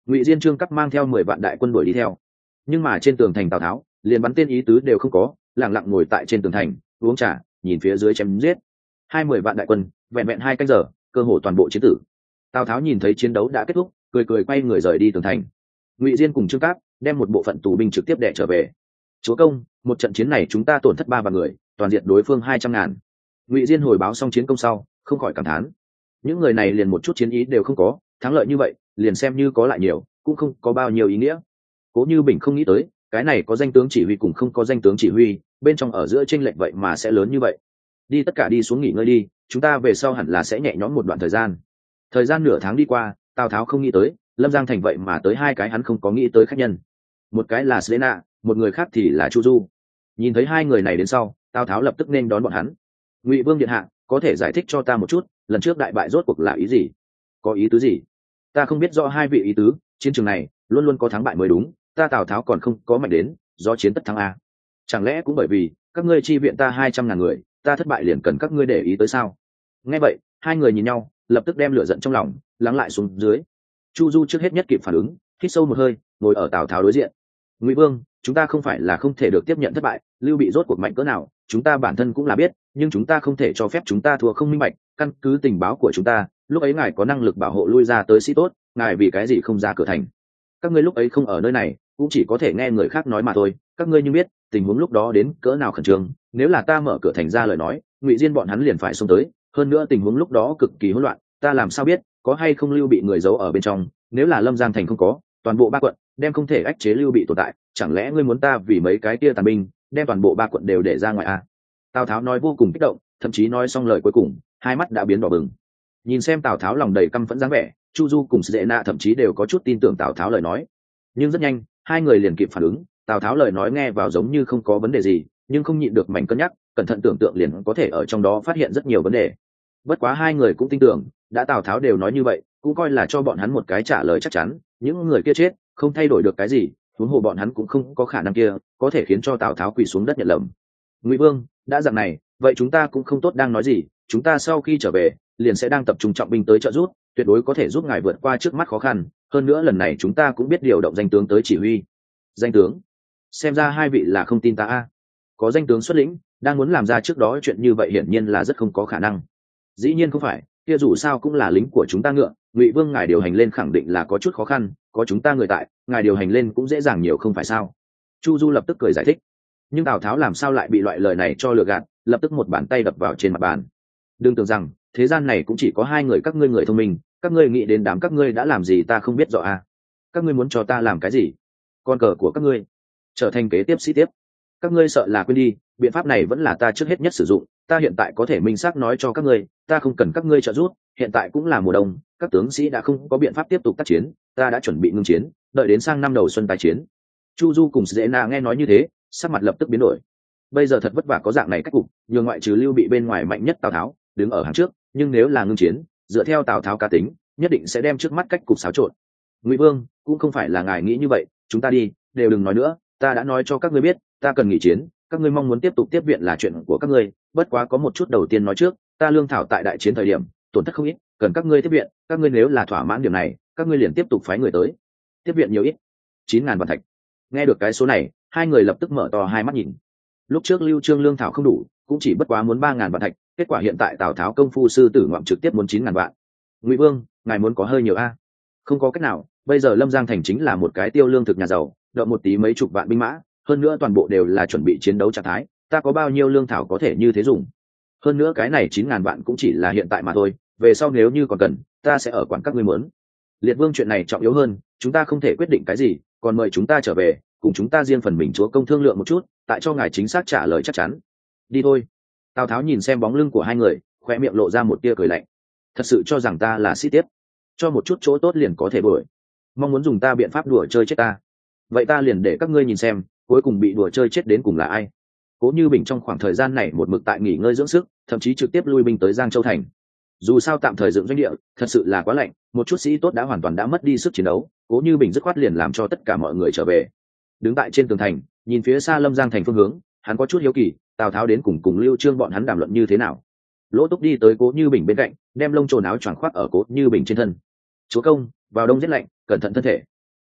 Ngụy Diên Trương Cắp mang theo 10 vạn đại quân đuổi đi theo, nhưng mà trên tường thành Tào Tháo liền bắn tên ý tứ đều không có, lẳng lặng ngồi tại trên tường thành uống trà, nhìn phía dưới chém giết. 10 vạn đại quân vẹn vẹn 2 canh giờ, cơ hồ toàn bộ chiến tử. Tào Tháo nhìn thấy chiến đấu đã kết thúc, cười cười quay người rời đi tường thành. Ngụy Diên cùng Trương Cáp đem một bộ phận tù binh trực tiếp đè trở về. Chúa công, một trận chiến này chúng ta tổn thất 3 vạn người, toàn diện đối phương 200.000. Ngụy Diên hồi báo xong chiến công sau, không khỏi cảm thán. Những người này liền một chút chiến ý đều không có, thắng lợi như vậy, liền xem như có lại nhiều, cũng không có bao nhiêu ý nghĩa. Cố Như Bình không nghĩ tới, cái này có danh tướng chỉ huy cùng không có danh tướng chỉ huy, bên trong ở giữa chênh lệch vậy mà sẽ lớn như vậy. Đi tất cả đi xuống nghỉ ngơi đi, chúng ta về sau hẳn là sẽ nhẹ nhõm một đoạn thời gian. Thời gian nửa tháng đi qua, Tào Tháo không nghĩ tới, Lâm Giang thành vậy mà tới 2 cái hắn không có nghĩ tới khách nhân. Một cái là Selena, một người khác thì là Chu Du. Nhìn thấy 2 người này đến sau, Tào Tháo lập tức nên đón bọn hắn. Ngụy Vương điện hạ, có thể giải thích cho ta một chút, lần trước đại bại rốt cuộc là ý gì? Có ý tứ gì? Ta không biết rõ 2 vị ý tứ, chiến trường này luôn luôn có thắng bại mới đúng, ta Tào Tháo còn không có mạnh đến do chiến tất thắng a. Chẳng lẽ cũng bởi vì các ngươi chi viện ta 200.000 người, ta thất bại liền cần các ngươi để ý tới sao? Nghe vậy, 2 người nhìn nhau, lập tức đem lửa giận trong lòng lắng lại xuống dưới. Chu Du trước hết nhất kịp phản ứng, hít sâu một hơi, ngồi ở Tào Tháo đối diện. Ngụy Vương, chúng ta không phải là không thể được tiếp nhận thất bại, Lưu Bị rốt cuộc mạnh cỡ nào chúng ta bản thân cũng là biết, nhưng chúng ta không thể cho phép chúng ta thua không minh bạch. Căn cứ tình báo của chúng ta, lúc ấy ngài có năng lực bảo hộ lui ra tới sĩ tốt, ngài vì cái gì không ra cửa thành? Các ngươi lúc ấy không ở nơi này, cũng chỉ có thể nghe người khác nói mà thôi. Các ngươi như biết tình huống lúc đó đến cỡ nào khẩn trương, nếu là ta mở cửa thành ra lời nói, Ngụy Diên bọn hắn liền phải xông tới. Hơn nữa tình huống lúc đó cực kỳ hỗn loạn, ta làm sao biết có hay không Lưu Bị người giấu ở bên trong? Nếu là Lâm Giang thành không có, toàn bộ 3 quận đem không thể ách chế Lưu Bị tồn tại, chẳng lẽ ngươi muốn ta vì mấy cái kia tàn binh đem toàn bộ 3 quận đều để ra ngoài à? Tào Tháo nói vô cùng kích động, thậm chí nói xong lời cuối cùng, 2 mắt đã biến đỏ bừng. Nhìn xem Tào Tháo lòng đầy căm phẫn dáng vẻ, Chu Du cùng Sệ thậm chí đều có chút tin tưởng Tào Tháo lời nói. Nhưng rất nhanh, 2 người liền kịp phản ứng, Tào Tháo lời nói nghe vào giống như không có vấn đề gì, nhưng không nhịn được mảnh cân nhắc, cẩn thận tưởng tượng liền có thể ở trong đó phát hiện rất nhiều vấn đề. Bất quá 2 người cũng tin tưởng, đã Tào Tháo đều nói như vậy, cũng coi là cho bọn hắn một cái trả lời chắc chắn, những người kia chết, không thay đổi được cái gì, huống hồ bọn hắn cũng không có khả năng kia có thể khiến cho Tào Tháo quỳ xuống đất nhận lầm. Ngụy Vương, đã dạng này, vậy chúng ta cũng không tốt đang nói gì, chúng ta sau khi trở về, liền sẽ đang tập trung trọng binh tới trợ giúp, tuyệt đối có thể giúp ngài vượt qua trước mắt khó khăn. Hơn nữa lần này chúng ta cũng biết điều động danh tướng tới chỉ huy. Danh tướng? Xem ra 2 vị là không tin ta a. Có danh tướng xuất lĩnh, đang muốn làm ra trước đó chuyện như vậy hiển nhiên là rất không có khả năng. Dĩ nhiên không phải, kia dù sao cũng là lính của chúng ta ngựa, Ngụy Vương ngài điều hành lên khẳng định là có chút khó khăn, có chúng ta người tại, ngài điều hành lên cũng dễ dàng nhiều không phải sao? Chu Du lập tức cười giải thích. Nhưng Tào Tháo làm sao lại bị loại lời này cho lừa gạt, lập tức một bàn tay đập vào trên mặt bàn. Đừng tưởng rằng thế gian này cũng chỉ có 2 người các ngươi người thông minh, các ngươi nghĩ đến đám các ngươi đã làm gì ta không biết rõ à? Các ngươi muốn cho ta làm cái gì? Con cờ của các ngươi trở thành kế tiếp sĩ tiếp. Các ngươi sợ là quên đi, biện pháp này vẫn là ta trước hết nhất sử dụng. Ta hiện tại có thể minh xác nói cho các ngươi, ta không cần các ngươi trợ giúp. Hiện tại cũng là mùa đông, các tướng sĩ đã không có biện pháp tiếp tục tác chiến, ta đã chuẩn bị ngưng chiến, đợi đến sang năm đầu xuân tái chiến. Chu Du cùng Dễ Na nghe nói như thế, sắc mặt lập tức biến đổi. Bây giờ thật vất vả có dạng này cách cục, nhường ngoại trừ Lưu Bị bên ngoài mạnh nhất Tào Tháo đứng ở hàng trước, nhưng nếu là ngưng chiến, dựa theo Tào Tháo cá tính, nhất định sẽ đem trước mắt cách cục xáo trộn. Ngụy Vương, cũng không phải là ngài nghĩ như vậy, chúng ta đi, đều đừng nói nữa, ta đã nói cho các ngươi biết, ta cần nghỉ chiến, các ngươi mong muốn tiếp tục tiếp viện là chuyện của các ngươi, bất quá có một chút đầu tiên nói trước, ta lương thảo tại đại chiến thời điểm tổn thất không ít, cần các ngươi tiếp viện, các ngươi nếu là thỏa mãn điểm này, các ngươi liền tiếp tục phái người tới. Tiếp viện nhiều ít? 9.000 vạn thạch. Nghe được cái số này, 2 người lập tức mở to 2 mắt nhìn. Lúc trước Lưu Trương lương thảo không đủ, cũng chỉ bất quá muốn 3.000 vạn thạch, kết quả hiện tại Tào Tháo công phu sư tử ngoạm trực tiếp muốn 9.000 vạn. Ngụy Vương, ngài muốn có hơi nhiều a? Không có cách nào, bây giờ Lâm Giang thành chính là một cái tiêu lương thực nhà giàu, đợi một tí mấy chục vạn binh mã, hơn nữa toàn bộ đều là chuẩn bị chiến đấu trạng thái, ta có bao nhiêu lương thảo có thể như thế dùng? Hơn nữa cái này 9.000 vạn cũng chỉ là hiện tại mà thôi, về sau nếu như còn cần, ta sẽ ở quản các ngươi muốn. Liệt Vương chuyện này trọng yếu hơn, chúng ta không thể quyết định cái gì, còn mời chúng ta trở về, cùng chúng ta riêng phần mình chúa công thương lượng một chút, tại cho ngài chính xác trả lời chắc chắn. Đi thôi. Tào Tháo nhìn xem bóng lưng của 2 người, khoe miệng lộ ra một tia cười lạnh. Thật sự cho rằng ta là sĩ tiếp, cho một chút chỗ tốt liền có thể bội, mong muốn dùng ta biện pháp đùa chơi chết ta. Vậy ta liền để các ngươi nhìn xem, cuối cùng bị đùa chơi chết đến cùng là ai. Cố Như Bình trong khoảng thời gian này một mực tại nghỉ ngơi dưỡng sức, thậm chí trực tiếp lui binh tới Giang Châu thành. Dù sao tạm thời dựng doanh địa thật sự là quá lạnh, một chút sĩ tốt đã hoàn toàn đã mất đi sức chiến đấu, Cố Như Bình dứt khoát liền làm cho tất cả mọi người trở về. Đứng tại trên tường thành, nhìn phía xa Lâm Giang thành phương hướng, hắn có chút hiếu kỳ, Tào Tháo đến cùng Lưu Trương bọn hắn đàm luận như thế nào. Lỗ Túc đi tới Cố Như Bình bên cạnh, đem lông trồn áo choàng khoác ở Cố Như Bình trên thân. Chúa công, vào đông rất lạnh, cẩn thận thân thể,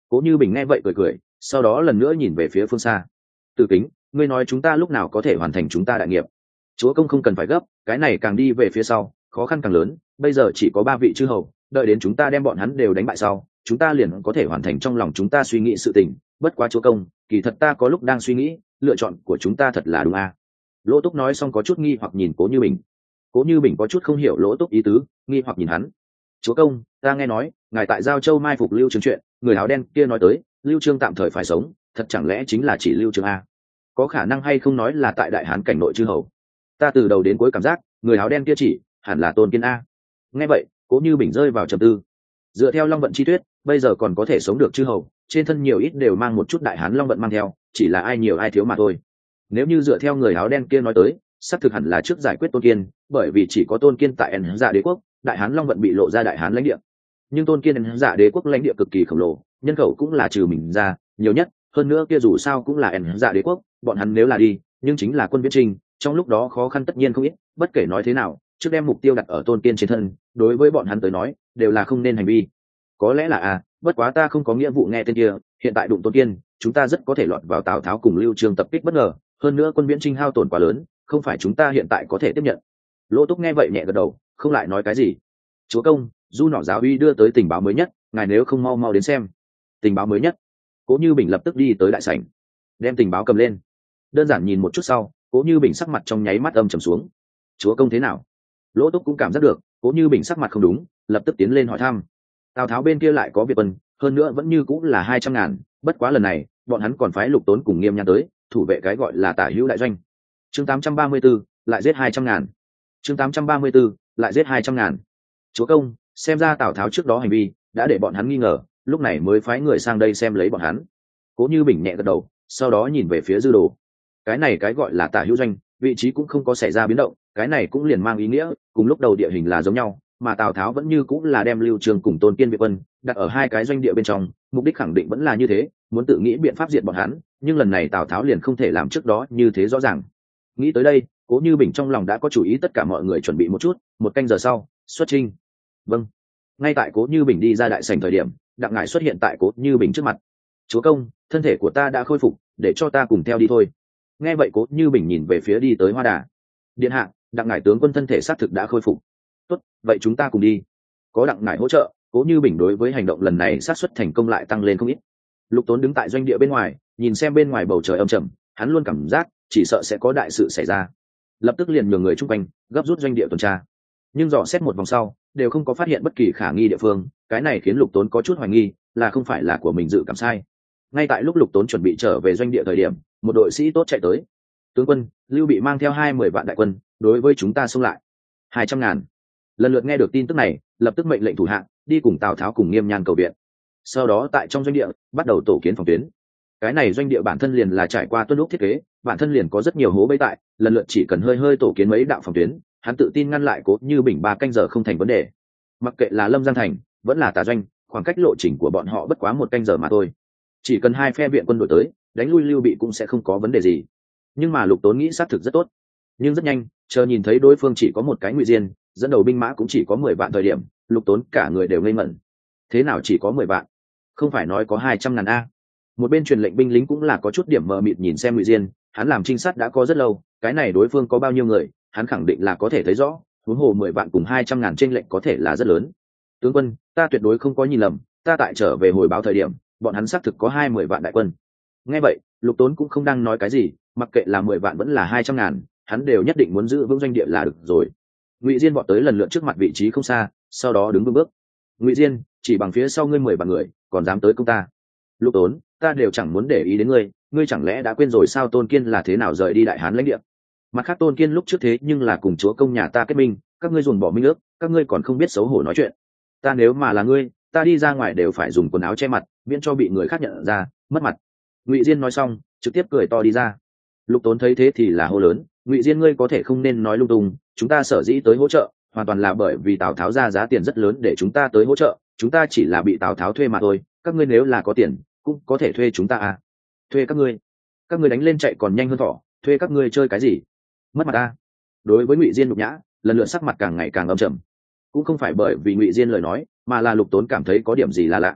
Cố Như Bình nghe vậy cười cười, sau đó lần nữa nhìn về phía phương xa. Từ Kính, ngươi nói chúng ta lúc nào có thể hoàn thành chúng ta đại nghiệp? Chúa công không cần phải gấp, cái này càng đi về phía sau khó khăn càng lớn, bây giờ chỉ có 3 vị chư hầu, đợi đến chúng ta đem bọn hắn đều đánh bại sau, chúng ta liền có thể hoàn thành trong lòng chúng ta suy nghĩ sự tình. Bất quá chúa công, kỳ thật ta có lúc đang suy nghĩ, lựa chọn của chúng ta thật là đúng à? Lỗ Túc nói xong có chút nghi hoặc nhìn Cố Như Bình. Cố Như Bình có chút không hiểu Lỗ Túc ý tứ, nghi hoặc nhìn hắn. Chúa công, ta nghe nói ngài tại Giao Châu mai phục Lưu Trường chuyện, người áo đen kia nói tới Lưu Trương tạm thời phải sống, thật chẳng lẽ chính là chỉ Lưu Trương a? Có khả năng hay không nói là tại đại hán cảnh nội chư hầu? Ta từ đầu đến cuối cảm giác người áo đen kia chỉ hẳn là Tôn Kiên a. Nghe vậy Cố Như Bình rơi vào trầm tư. Dựa theo long vận chi thuyết, bây giờ còn có thể sống được chư hầu, trên thân nhiều ít đều mang một chút đại hán long vận mang theo, chỉ là ai nhiều ai thiếu mà thôi. Nếu như dựa theo người áo đen kia nói tới, xác thực hẳn là trước giải quyết Tôn Kiên, bởi vì chỉ có Tôn Kiên tại ẩn dạ đế quốc, đại hán long vận bị lộ ra đại hán lãnh địa. Nhưng Tôn Kiên ẩn dạ đế quốc lãnh địa cực kỳ khổng lồ, nhân khẩu cũng là trừ mình ra nhiều nhất, hơn nữa kia dù sao cũng là ẩn dạ đế quốc, bọn hắn nếu là đi, nhưng chính là quân viễn trinh, trong lúc đó khó khăn tất nhiên không ít. Bất kể nói thế nào, trước đem mục tiêu đặt ở Tôn Kiên trên thân, đối với bọn hắn tới nói đều là không nên hành vi. Có lẽ là bất quá ta không có nghĩa vụ nghe tên kia, hiện tại đụng Tôn Kiên, chúng ta rất có thể lọt vào Tào Tháo cùng Lưu Trương tập kích bất ngờ, hơn nữa quân viễn trinh hao tổn quá lớn, không phải chúng ta hiện tại có thể tiếp nhận. Lỗ Túc nghe vậy nhẹ gật đầu, không lại nói cái gì. Chúa công, Du Nỏ Giáo uy đưa tới tình báo mới nhất, ngài nếu không mau mau đến xem. Tình báo mới nhất? Cố Như Bình lập tức đi tới đại sảnh, đem tình báo cầm lên. Đơn giản nhìn một chút sau, Cố Như Bình sắc mặt trong nháy mắt âm trầm xuống. Chúa công thế nào? Lỗ Túc cũng cảm giác được Cố Như Bình sắc mặt không đúng, lập tức tiến lên hỏi thăm. Tào Tháo bên kia lại có Việt quân, hơn nữa vẫn như cũng là 200.000, bất quá lần này bọn hắn còn phái Lục Tốn cùng Nghiêm Nhan tới thủ vệ cái gọi là Tả Hữu đại doanh. Chương 834, lại giết 200.000. Chương 834, lại giết 200.000. Chúa công, xem ra Tào Tháo trước đó hành vi đã để bọn hắn nghi ngờ, lúc này mới phái người sang đây xem lấy bọn hắn. Cố Như Bình nhẹ gật đầu, sau đó nhìn về phía Dư Đồ. Cái này cái gọi là Tả Hữu doanh, vị trí cũng không có xảy ra biến động, cái này cũng liền mang ý nghĩa cùng lúc đầu địa hình là giống nhau, mà Tào Tháo vẫn như cũng là đem Lưu Trường cùng Tôn Kiên Việt quân đặt ở hai cái doanh địa bên trong, mục đích khẳng định vẫn là như thế, muốn tự nghĩ biện pháp diệt bọn hắn, nhưng lần này Tào Tháo liền không thể làm trước đó như thế rõ ràng. Nghĩ tới đây, Cố Như Bình trong lòng đã có chủ ý, tất cả mọi người chuẩn bị một chút, 1 canh giờ sau xuất chinh. Vâng. Ngay tại Cố Như Bình đi ra đại sảnh thời điểm, Đặng Ngải xuất hiện tại Cố Như Bình trước mặt. Chúa công, thân thể của ta đã khôi phục, để cho ta cùng theo đi thôi. Nghe vậy Cố Như Bình nhìn về phía đi tới Hoa Đà. Điện hạ, Đặng Ngải tướng quân thân thể xác thực đã khôi phục. Tốt, vậy chúng ta cùng đi. Có Đặng Ngải hỗ trợ, Cố Như Bình đối với hành động lần này xác suất thành công lại tăng lên không ít. Lục Tốn đứng tại doanh địa bên ngoài, nhìn xem bên ngoài bầu trời âm trầm, hắn luôn cảm giác chỉ sợ sẽ có đại sự xảy ra, lập tức liền nhường người chung quanh gấp rút doanh địa tuần tra. Nhưng dò xét một vòng sau đều không có phát hiện bất kỳ khả nghi địa phương, cái này khiến Lục Tốn có chút hoài nghi là không phải là của mình dự cảm sai. Ngay tại lúc Lục Tốn chuẩn bị trở về doanh địa thời điểm, một đội sĩ tốt chạy tới. Tướng quân, Lưu Bị mang theo 20 vạn đại quân đối với chúng ta xông lại. 200.000. Lần lượt nghe được tin tức này, lập tức mệnh lệnh thủ hạ đi cùng Tào Tháo cùng Nghiêm Nhan cầu viện. Sau đó tại trong doanh địa bắt đầu tổ kiến phòng tuyến. Cái này doanh địa bản thân liền là trải qua tuân lúc thiết kế, bản thân liền có rất nhiều hố bẫy tại, lần lượt chỉ cần hơi hơi tổ kiến mấy đạo phòng tuyến, hắn tự tin ngăn lại Cố Như Bình 3 canh giờ không thành vấn đề. Mặc kệ là Lâm Giang thành vẫn là Tả doanh, khoảng cách lộ trình của bọn họ bất quá 1 canh giờ mà thôi, chỉ cần 2 phe viện quân đội tới đánh lui Lưu Bị cũng sẽ không có vấn đề gì. Nhưng mà Lục Tốn nghĩ xác thực rất tốt, nhưng rất nhanh chờ nhìn thấy đối phương chỉ có một cái Ngụy Diên dẫn đầu binh mã cũng chỉ có 10 vạn thời điểm, Lục Tốn cả người đều ngây ngẩn. Thế nào chỉ có 10 vạn? Không phải nói có 200.000 a? Một bên truyền lệnh binh lính cũng là có chút điểm mờ mịt nhìn xem Ngụy Diên, hắn làm trinh sát đã có rất lâu, cái này đối phương có bao nhiêu người hắn khẳng định là có thể thấy rõ, huống hồ 10 vạn cùng 200.000 chênh lệnh có thể là rất lớn. Tướng quân, ta tuyệt đối không có nhìn lầm, ta tại trở về hồi báo thời điểm bọn hắn xác thực có 20 vạn đại quân. Nghe vậy Lục Tốn cũng không đang nói cái gì, mặc kệ là 10 vạn vẫn là 200.000, hắn đều nhất định muốn giữ vững doanh địa là được rồi. Ngụy Diên vọt tới lần lượt trước mặt vị trí không xa, sau đó đứng vững bước. Ngụy Diên, chỉ bằng phía sau ngươi 10 vạn người còn dám tới công ta? Lục Tốn, ta đều chẳng muốn để ý đến ngươi, ngươi chẳng lẽ đã quên rồi sao Tôn Kiên là thế nào rời đi đại hán lãnh địa? Mặt khác Tôn Kiên lúc trước thế nhưng là cùng chúa công nhà ta kết minh, các ngươi dồn bỏ minh ước, các ngươi còn không biết xấu hổ nói chuyện. Ta nếu mà là ngươi, ta đi ra ngoài đều phải dùng quần áo che mặt, miễn cho bị người khác nhận ra, mất mặt. Ngụy Diên nói xong trực tiếp cười to đi ra. Lục Tốn thấy thế thì là hô lớn, Ngụy Diên ngươi có thể không nên nói lung tung, chúng ta sở dĩ tới hỗ trợ hoàn toàn là bởi vì Tào Tháo ra giá tiền rất lớn để chúng ta tới hỗ trợ, chúng ta chỉ là bị Tào Tháo thuê mà thôi, các ngươi nếu là có tiền cũng có thể thuê chúng ta à? Thuê các ngươi đánh lên chạy còn nhanh hơn thỏ, thuê các ngươi chơi cái gì? Mất mặt ta. Đối với Ngụy Diên nhục nhã, lần lượt sắc mặt càng ngày càng âm trầm. Cũng không phải bởi vì Ngụy Diên lời nói, mà là Lục Tốn cảm thấy có điểm gì là lạ.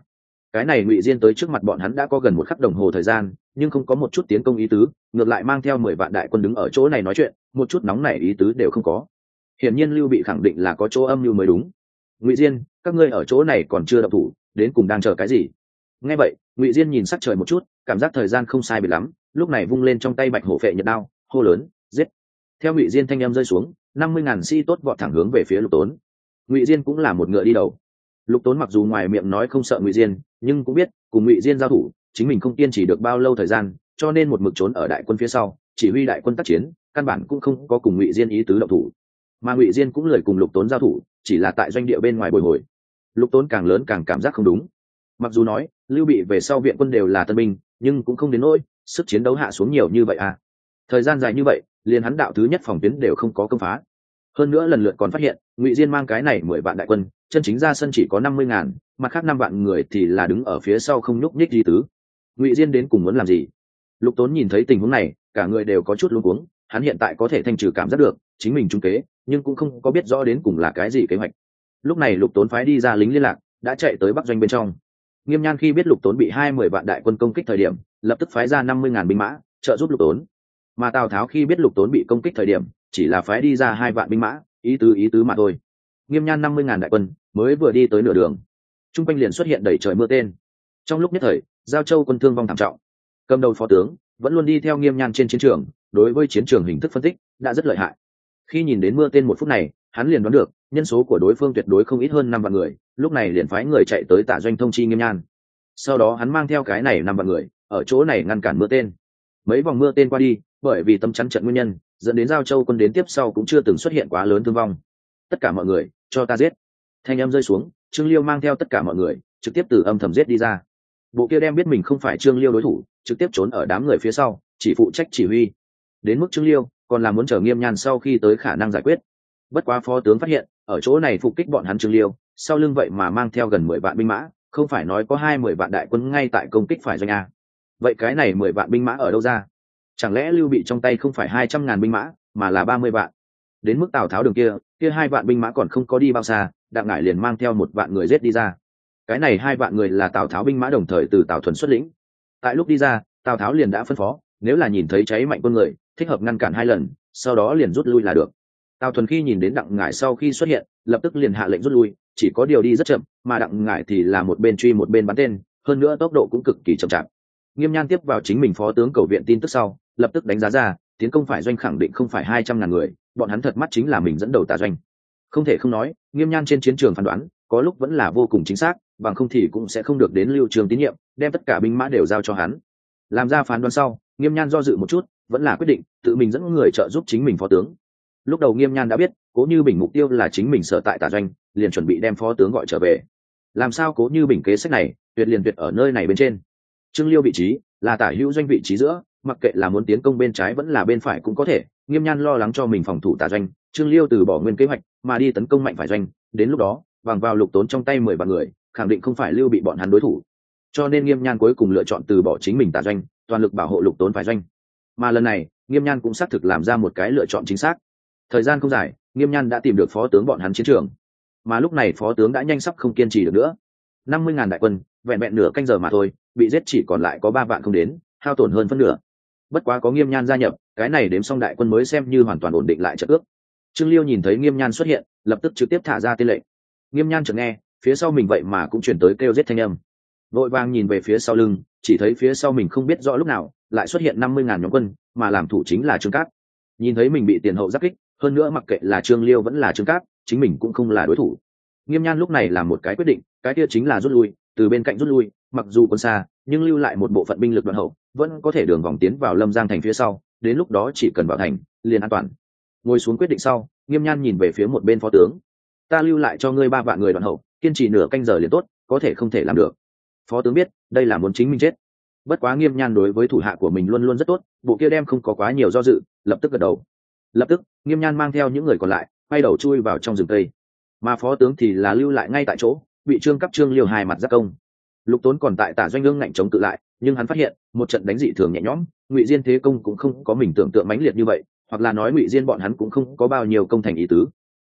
cái này ngụy diên tới trước mặt bọn hắn đã có gần một khắc đồng hồ thời gian, nhưng không có một chút tiến công ý tứ, ngược lại mang theo 10 vạn đại quân đứng ở chỗ này nói chuyện, một chút nóng nảy ý tứ đều không có. Hiển nhiên Lưu Bị khẳng định là có chỗ âm mưu mới đúng. Ngụy Diên, các ngươi ở chỗ này còn chưa động thủ, đến cùng đang chờ cái gì? Nghe vậy, Ngụy Diên nhìn sắc trời một chút, cảm giác thời gian không sai biệt lắm, lúc này vung lên trong tay bạch hổ phệ nhật đao, hô lớn, giết. Theo Ngụy Diên thanh âm rơi xuống, 50.000 sĩ tốt vọt thẳng hướng về phía Lục Tốn. Ngụy Diên cũng là một ngựa đi đầu. Lục Tốn mặc dù ngoài miệng nói không sợ Ngụy Diên, nhưng cũng biết cùng Ngụy Diên giao thủ, chính mình không kiên trì được bao lâu thời gian, cho nên một mực trốn ở đại quân phía sau, chỉ huy đại quân tác chiến, căn bản cũng không có cùng Ngụy Diên ý tứ động thủ. Mà Ngụy Diên cũng lười cùng Lục Tốn giao thủ, chỉ là tại doanh địa bên ngoài bồi hồi. Lục Tốn càng lớn càng cảm giác không đúng. Mặc dù nói Lưu Bị về sau viện quân đều là tân binh, nhưng cũng không đến nỗi sức chiến đấu hạ xuống nhiều như vậy à. Thời gian dài như vậy, liền hắn đạo thứ nhất phòng tuyến đều không có công phá. Hơn nữa lần lượt còn phát hiện Ngụy Diên mang cái này 10 vạn đại quân, chân chính ra sân chỉ có 50.000, mặt khác 5 vạn người thì là đứng ở phía sau không nhúc nhích gì tứ. Ngụy Diên đến cùng muốn làm gì? Lục Tốn nhìn thấy tình huống này, cả người đều có chút luống cuống. Hắn hiện tại có thể thanh trừ cảm giác được chính mình trúng kế, nhưng cũng không có biết rõ đến cùng là cái gì kế hoạch. Lúc này Lục Tốn phái đi ra lính liên lạc đã chạy tới Bắc doanh bên trong. Nghiêm Nhan khi biết Lục Tốn bị 20 vạn đại quân công kích thời điểm, lập tức phái ra 50.000 binh mã trợ giúp Lục Tốn. Mà Tào Tháo khi biết Lục Tốn bị công kích thời điểm, chỉ là phái đi ra 2 vạn binh mã, ý tứ mà thôi. Nghiêm Nhan 50.000 đại quân mới vừa đi tới nửa đường, trung quanh liền xuất hiện đầy trời mưa tên. Trong lúc nhất thời, Giao Châu quân thương vong thảm trọng. Cầm đầu phó tướng vẫn luôn đi theo Nghiêm Nhan trên chiến trường, đối với chiến trường hình thức phân tích đã rất lợi hại. Khi nhìn đến mưa tên một phút này, hắn liền đoán được nhân số của đối phương tuyệt đối không ít hơn 5 vạn người, lúc này liền phái người chạy tới Tả doanh thông chi Nghiêm Nhan. Sau đó hắn mang theo cái này 5 vạn người ở chỗ này ngăn cản mưa tên. Mấy vòng mưa tên qua đi, bởi vì tấm chắn trận nguyên nhân, dẫn đến Giao Châu quân đến tiếp sau cũng chưa từng xuất hiện quá lớn thương vong. Tất cả mọi người cho ta giết. Thanh âm rơi xuống, Trương Liêu mang theo tất cả mọi người trực tiếp từ âm thầm giết đi ra. Bộ kia đem biết mình không phải Trương Liêu đối thủ, trực tiếp trốn ở đám người phía sau, chỉ phụ trách chỉ huy. Đến mức Trương Liêu còn là muốn chờ Nghiêm Nhan sau khi tới khả năng giải quyết. Bất quá phó tướng phát hiện ở chỗ này phục kích bọn hắn Trương Liêu, sau lưng vậy mà mang theo gần 10 vạn binh mã, không phải nói có 20 vạn đại quân ngay tại công kích phải doanh a. Vậy cái này 10 vạn binh mã ở đâu ra? Chẳng lẽ Lưu Bị trong tay không phải 200.000 binh mã, mà là 30 vạn? Đến mức Tào Tháo đường kia 2 vạn binh mã còn không có đi bao xa, Đặng Ngải liền mang theo 1 vạn người giết đi ra. Cái này 2 vạn người là Tào Tháo binh mã đồng thời từ Tào Thuần xuất lĩnh. Tại lúc đi ra, Tào Tháo liền đã phân phó, nếu là nhìn thấy cháy mạnh quân người, thích hợp ngăn cản 2 lần, sau đó liền rút lui là được. Tào Thuần khi nhìn đến Đặng Ngải sau khi xuất hiện, lập tức liền hạ lệnh rút lui, chỉ có điều đi rất chậm, mà Đặng Ngải thì là một bên truy một bên bắn tên, hơn nữa tốc độ cũng cực kỳ chậm chạp. Nghiêm Nhan tiếp vào chính mình phó tướng cầu viện tin tức sau, lập tức đánh giá ra, tiến công phải doanh khẳng định không phải 200.000 người, bọn hắn thật mắt chính là mình dẫn đầu Tả doanh. Không thể không nói, Nghiêm Nhan trên chiến trường phán đoán, có lúc vẫn là vô cùng chính xác, bằng không thì cũng sẽ không được đến Lưu Trường tín nhiệm, đem tất cả binh mã đều giao cho hắn. Làm ra phán đoán sau, Nghiêm Nhan do dự một chút, vẫn là quyết định tự mình dẫn người trợ giúp chính mình phó tướng. Lúc đầu Nghiêm Nhan đã biết Cố Như Bình mục tiêu là chính mình sở tại Tả doanh, liền chuẩn bị đem phó tướng gọi trở về. Làm sao Cố Như Bình kế sách này tuyệt ở nơi này bên trên. Trương Liêu vị trí là Tả hữu doanh vị trí giữa, mặc kệ là muốn tiến công bên trái vẫn là bên phải cũng có thể. Nghiêm Nhan lo lắng cho mình phòng thủ Tả doanh, Trương Liêu từ bỏ nguyên kế hoạch mà đi tấn công mạnh phải doanh, đến lúc đó bằng vào Lục Tốn trong tay 10 vạn người, khẳng định không phải Lưu Bị bọn hắn đối thủ. Cho nên Nghiêm Nhan cuối cùng lựa chọn từ bỏ chính mình Tả doanh, toàn lực bảo hộ Lục Tốn phải doanh. Mà lần này, Nghiêm Nhan cũng xác thực làm ra một cái lựa chọn chính xác. Thời gian không dài, Nghiêm Nhan đã tìm được phó tướng bọn hắn chiến trường. Mà lúc này phó tướng đã nhanh sắp không kiên trì được nữa. 50.000 đại quân, vẹn nửa canh giờ mà thôi, bị giết chỉ còn lại có 3 vạn không đến, hao tổn hơn phân nửa. Bất quá có Nghiêm Nhan gia nhập, cái này đếm xong đại quân mới xem như hoàn toàn ổn định lại trận ước. Trương Liêu nhìn thấy Nghiêm Nhan xuất hiện, lập tức trực tiếp thả ra tên lệnh. Nghiêm Nhan chợt nghe, phía sau mình vậy mà cũng truyền tới kêu giết thanh âm. Vội vàng nhìn về phía sau lưng, chỉ thấy phía sau mình không biết rõ lúc nào lại xuất hiện 50.000 nhóm quân, mà làm thủ chính là Trương Cáp. Nhìn thấy mình bị tiền hậu giáp kích, hơn nữa mặc kệ là Trương Liêu vẫn là Trương Cáp, chính mình cũng không là đối thủ. Nghiêm Nhan lúc này làm một cái quyết định, cái kia chính là rút lui, từ bên cạnh rút lui, mặc dù còn xa, nhưng lưu lại một bộ phận binh lực đoạn hậu, vẫn có thể đường vòng tiến vào Lâm Giang thành phía sau, đến lúc đó chỉ cần vào thành, liền an toàn. Ngồi xuống quyết định sau, Nghiêm Nhan nhìn về phía một bên phó tướng. Ta lưu lại cho ngươi 3 vạn người đoạn hậu, kiên trì nửa canh giờ liền tốt, có thể không thể làm được. Phó tướng biết, đây là muốn chính mình chết. Bất quá Nghiêm Nhan đối với thủ hạ của mình luôn luôn rất tốt, bộ kia đem không có quá nhiều do dự, lập tức gật đầu. Lập tức, Nghiêm Nhan mang theo những người còn lại, quay đầu chui vào trong rừng tây. Mà phó tướng thì là lưu lại ngay tại chỗ, bị Trương Cáp Trương Liêu 2 mặt giáp công. Lục Tốn còn tại Tả doanh ngưng ngạnh chống cự lại, nhưng hắn phát hiện một trận đánh dị thường nhẹ nhõm, Ngụy Diên thế công cũng không có mình tưởng tượng mãnh liệt như vậy, hoặc là nói Ngụy Diên bọn hắn cũng không có bao nhiêu công thành ý tứ.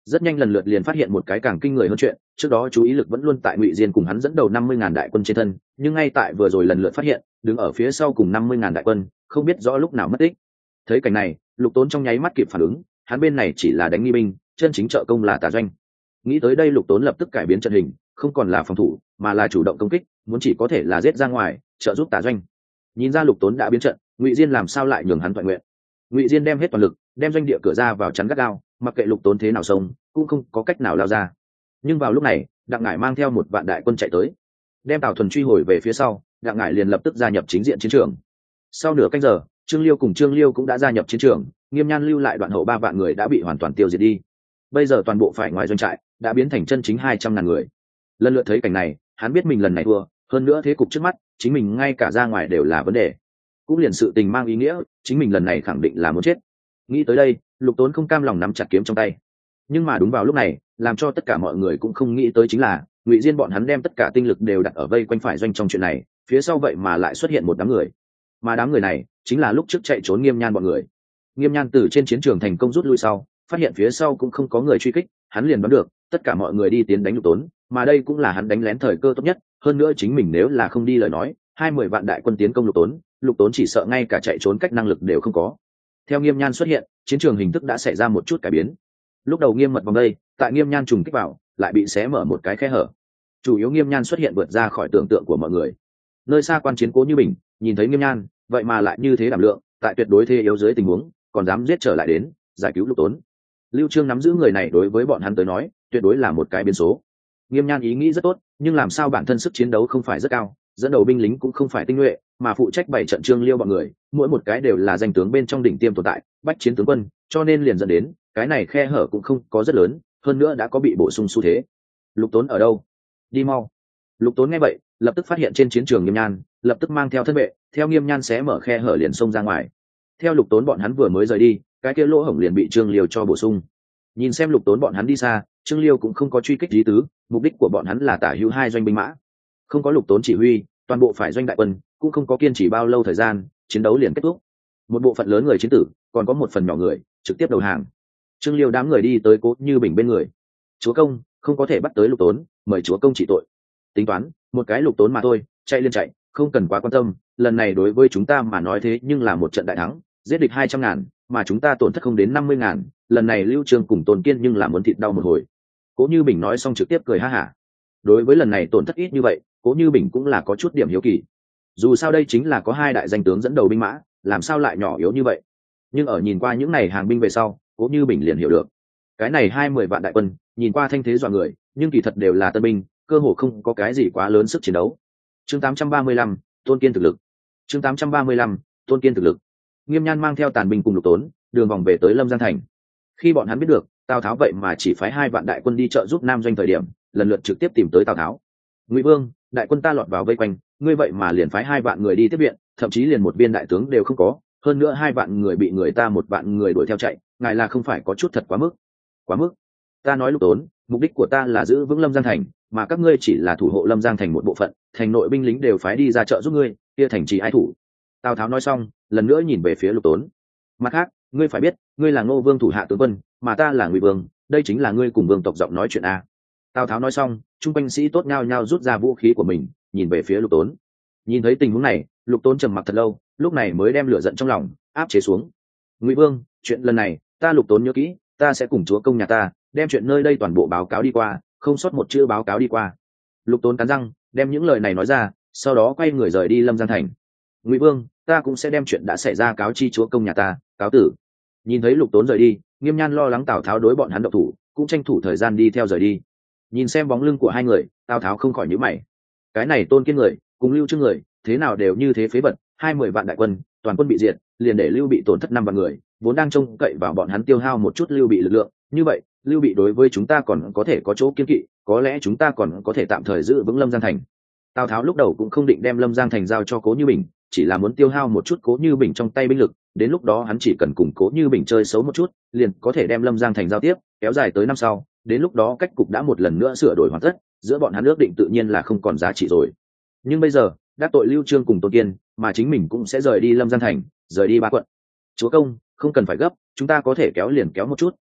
rất nhanh lần lượt liền phát hiện một cái càng kinh người hơn chuyện. Trước đó chú ý lực vẫn luôn tại Ngụy Diên cùng hắn dẫn đầu 50.000 đại quân trên thân, nhưng ngay tại vừa rồi lần lượt phát hiện đứng ở phía sau cùng 50.000 đại quân không biết rõ lúc nào mất tích. Thấy cảnh này, Lục Tốn trong nháy mắt kịp phản ứng, hắn bên này chỉ là đánh nghi binh, chân chính trợ công là Tả Doanh. Nghĩ tới đây, Lục Tốn lập tức cải biến trận hình, không còn là phòng thủ mà là chủ động công kích, muốn chỉ có thể là giết ra ngoài trợ giúp Tả Doanh. Nhìn ra Lục Tốn đã biến trận, Ngụy Diên làm sao lại nhường hắn thuận nguyện. Ngụy Diên đem hết toàn lực, đem doanh địa cửa ra vào chắn gắt gao, mặc kệ Lục Tốn thế nào xông cũng không có cách nào lao ra. Nhưng vào lúc này, Đặng Ngải mang theo một vạn đại quân chạy tới, đem Tào Thuần truy hồi về phía sau. Đặng Ngải liền lập tức gia nhập chính diện chiến trường. Sau nửa canh giờ, Trương Liêu cùng Trương Liêu cũng đã gia nhập chiến trường, Nghiêm Nhan lưu lại đoạn hậu 3 vạn người đã bị hoàn toàn tiêu diệt đi. Bây giờ toàn bộ phải ngoài doanh trại đã biến thành chân chính 200.000 người. Lần lượt thấy cảnh này, hắn biết mình lần này thua, hơn nữa thế cục trước mắt, chính mình ngay cả ra ngoài đều là vấn đề. Cũng liền sự tình mang ý nghĩa, chính mình lần này khẳng định là muốn chết. Nghĩ tới đây, Lục Tốn không cam lòng nắm chặt kiếm trong tay. Nhưng mà đúng vào lúc này, làm cho tất cả mọi người cũng không nghĩ tới chính là, Ngụy Diên bọn hắn đem tất cả tinh lực đều đặt ở vây quanh phải doanh trong chuyện này, phía sau vậy mà lại xuất hiện một đám người. Mà đám người này chính là lúc trước chạy trốn Nghiêm Nhan bọn người. Nghiêm Nhan từ trên chiến trường thành công rút lui sau, phát hiện phía sau cũng không có người truy kích, hắn liền đoán được tất cả mọi người đi tiến đánh Lục Tốn, mà đây cũng là hắn đánh lén thời cơ tốt nhất. Hơn nữa chính mình nếu là không đi lời nói, 20 vạn đại quân tiến công Lục Tốn chỉ sợ ngay cả chạy trốn cách năng lực đều không có. Theo Nghiêm Nhan xuất hiện, chiến trường hình thức đã xảy ra một chút cải biến. Lúc đầu nghiêm mật vòng đây, tại Nghiêm Nhan trùng kích vào, lại bị xé mở một cái khe hở. Chủ yếu Nghiêm Nhan xuất hiện vượt ra khỏi tưởng tượng của mọi người. Nơi xa quan chiến Cố Như Bình nhìn thấy Nghiêm Nhan, vậy mà lại như thế đảm lượng, tại tuyệt đối thế yếu dưới tình huống, còn dám giết trở lại đến giải cứu Lục Tốn. Lưu Trương nắm giữ người này đối với bọn hắn tới nói, tuyệt đối là một cái biến số. Nghiêm Nhan ý nghĩ rất tốt, nhưng làm sao bản thân sức chiến đấu không phải rất cao, dẫn đầu binh lính cũng không phải tinh nhuệ, mà phụ trách bảy trận Trương Liêu bọn người, mỗi một cái đều là danh tướng bên trong đỉnh tiêm tồn tại, bách chiến tướng quân, cho nên liền dẫn đến cái này khe hở cũng không có rất lớn, hơn nữa đã có bị bổ sung xu thế. Lục Tốn ở đâu? Đi mau! Lục Tốn nghe vậy, lập tức phát hiện trên chiến trường Nghiêm Nhan, lập tức mang theo thân vệ, theo Nghiêm Nhan xé mở khe hở liền xông ra ngoài. Theo Lục Tốn bọn hắn vừa mới rời đi, cái kia lỗ hổng liền bị Trương Liêu cho bổ sung. Nhìn xem Lục Tốn bọn hắn đi xa, Trương Liêu cũng không có truy kích ý tứ, mục đích của bọn hắn là tả hữu 2 doanh binh mã. Không có Lục Tốn chỉ huy, toàn bộ phải doanh đại quân cũng không có kiên trì bao lâu thời gian, chiến đấu liền kết thúc. Một bộ phận lớn người chiến tử, còn có một phần nhỏ người trực tiếp đầu hàng. Trương Liêu đám người đi tới Cố Như Bình bên người. Chúa công, không có thể bắt tới Lục Tốn, mời chúa công trị tội. Tính toán, một cái Lục Tốn mà thôi, chạy liền chạy, không cần quá quan tâm. Lần này đối với chúng ta mà nói thế nhưng là một trận đại thắng, giết địch 200.000, mà chúng ta tổn thất không đến 50.000. Lần này Lưu Trương cùng Tôn Kiên nhưng là muốn thịt đau một hồi. Cố Như Bình nói xong trực tiếp cười ha hả. Đối với lần này tổn thất ít như vậy, Cố Như Bình cũng là có chút điểm hiếu kỳ. Dù sao đây chính là có 2 đại danh tướng dẫn đầu binh mã, làm sao lại nhỏ yếu như vậy. Nhưng ở nhìn qua những này hàng binh về sau, Cố Như Bình liền hiểu được, cái này 20 vạn đại quân nhìn qua thanh thế dọa người, nhưng kỳ thật đều là tân binh, cơ hồ không có cái gì quá lớn sức chiến đấu. Chương 835, Tôn Kiên thực lực. Chương 835, Tôn Kiên thực lực. Nghiêm Nhan mang theo tàn binh cùng Lục Tốn, đường vòng về tới Lâm Giang thành. Khi bọn hắn biết được Tào Tháo vậy mà chỉ phái 2 vạn đại quân đi trợ giúp Nam doanh thời điểm, lần lượt trực tiếp tìm tới Tào Tháo. Ngụy Vương, đại quân ta lọt vào vây quanh, ngươi vậy mà liền phái 2 vạn người đi tiếp viện, thậm chí liền một viên đại tướng đều không có, hơn nữa 2 vạn người bị người ta 1 vạn người đuổi theo chạy, ngài là không phải có chút thật quá mức. Quá mức? Ta nói Lục Tốn, mục đích của ta là giữ vững Lâm Giang thành, mà các ngươi chỉ là thủ hộ Lâm Giang thành một bộ phận, thành nội binh lính đều phái đi ra trợ giúp ngươi, kia thành trì ai thủ? Tào Tháo nói xong, lần nữa nhìn về phía Lục Tốn. Mặt khác, ngươi phải biết, ngươi là Ngô Vương thủ hạ tướng quân, mà ta là Ngụy Vương, đây chính là ngươi cùng vương tộc giọng nói chuyện a. Tào Tháo nói xong, trung quanh sĩ tốt nhao nhao rút ra vũ khí của mình, nhìn về phía Lục Tốn. Nhìn thấy tình huống này, Lục Tốn trầm mặc thật lâu, lúc này mới đem lửa giận trong lòng áp chế xuống. Ngụy Vương, chuyện lần này, ta Lục Tốn nhớ kỹ, ta sẽ cùng chúa công nhà ta đem chuyện nơi đây toàn bộ báo cáo đi qua, không sót một chữ báo cáo đi qua. Lục Tốn cắn răng, đem những lời này nói ra, sau đó quay người rời đi Lâm Giang thành. Ngụy Vương, ta cũng sẽ đem chuyện đã xảy ra cáo chi chúa công nhà ta, cáo tử. Nhìn thấy Lục Tốn rời đi, Nghiêm Nhan lo lắng Tào Tháo đối bọn hắn động thủ, cũng tranh thủ thời gian đi theo rời đi. Nhìn xem bóng lưng của 2 người, Tào Tháo không khỏi nhíu mày. Cái này Tôn Kiên người cùng Lưu Trương người, thế nào đều như thế phế vật, 20 vạn đại quân, toàn quân bị diệt, liền để Lưu Bị tổn thất 5 vạn người, vốn đang trông cậy vào bọn hắn tiêu hao một chút Lưu Bị lực lượng, như vậy, Lưu Bị đối với chúng ta còn có thể có chỗ kiên kỵ, có lẽ chúng ta còn có thể tạm thời giữ vững Lâm Giang thành. Tào Tháo lúc đầu cũng không định đem Lâm Giang thành giao cho Cố Như Bình, chỉ là muốn tiêu hao một chút Cố Như Bình trong tay binh lực, đến lúc đó hắn chỉ cần cùng Cố Như Bình chơi xấu một chút, liền có thể đem Lâm Giang thành giao tiếp, kéo dài tới năm sau, đến lúc đó cách cục đã một lần nữa sửa đổi hoàn tất, giữa bọn hắn ước định tự nhiên là không còn giá trị rồi. Nhưng bây giờ, đắc tội Lưu Trương cùng Tôn Kiên, mà chính mình cũng sẽ rời đi Lâm Giang thành, rời đi 3 quận. Chúa công, không cần phải gấp, chúng ta có thể kéo liền kéo một chút,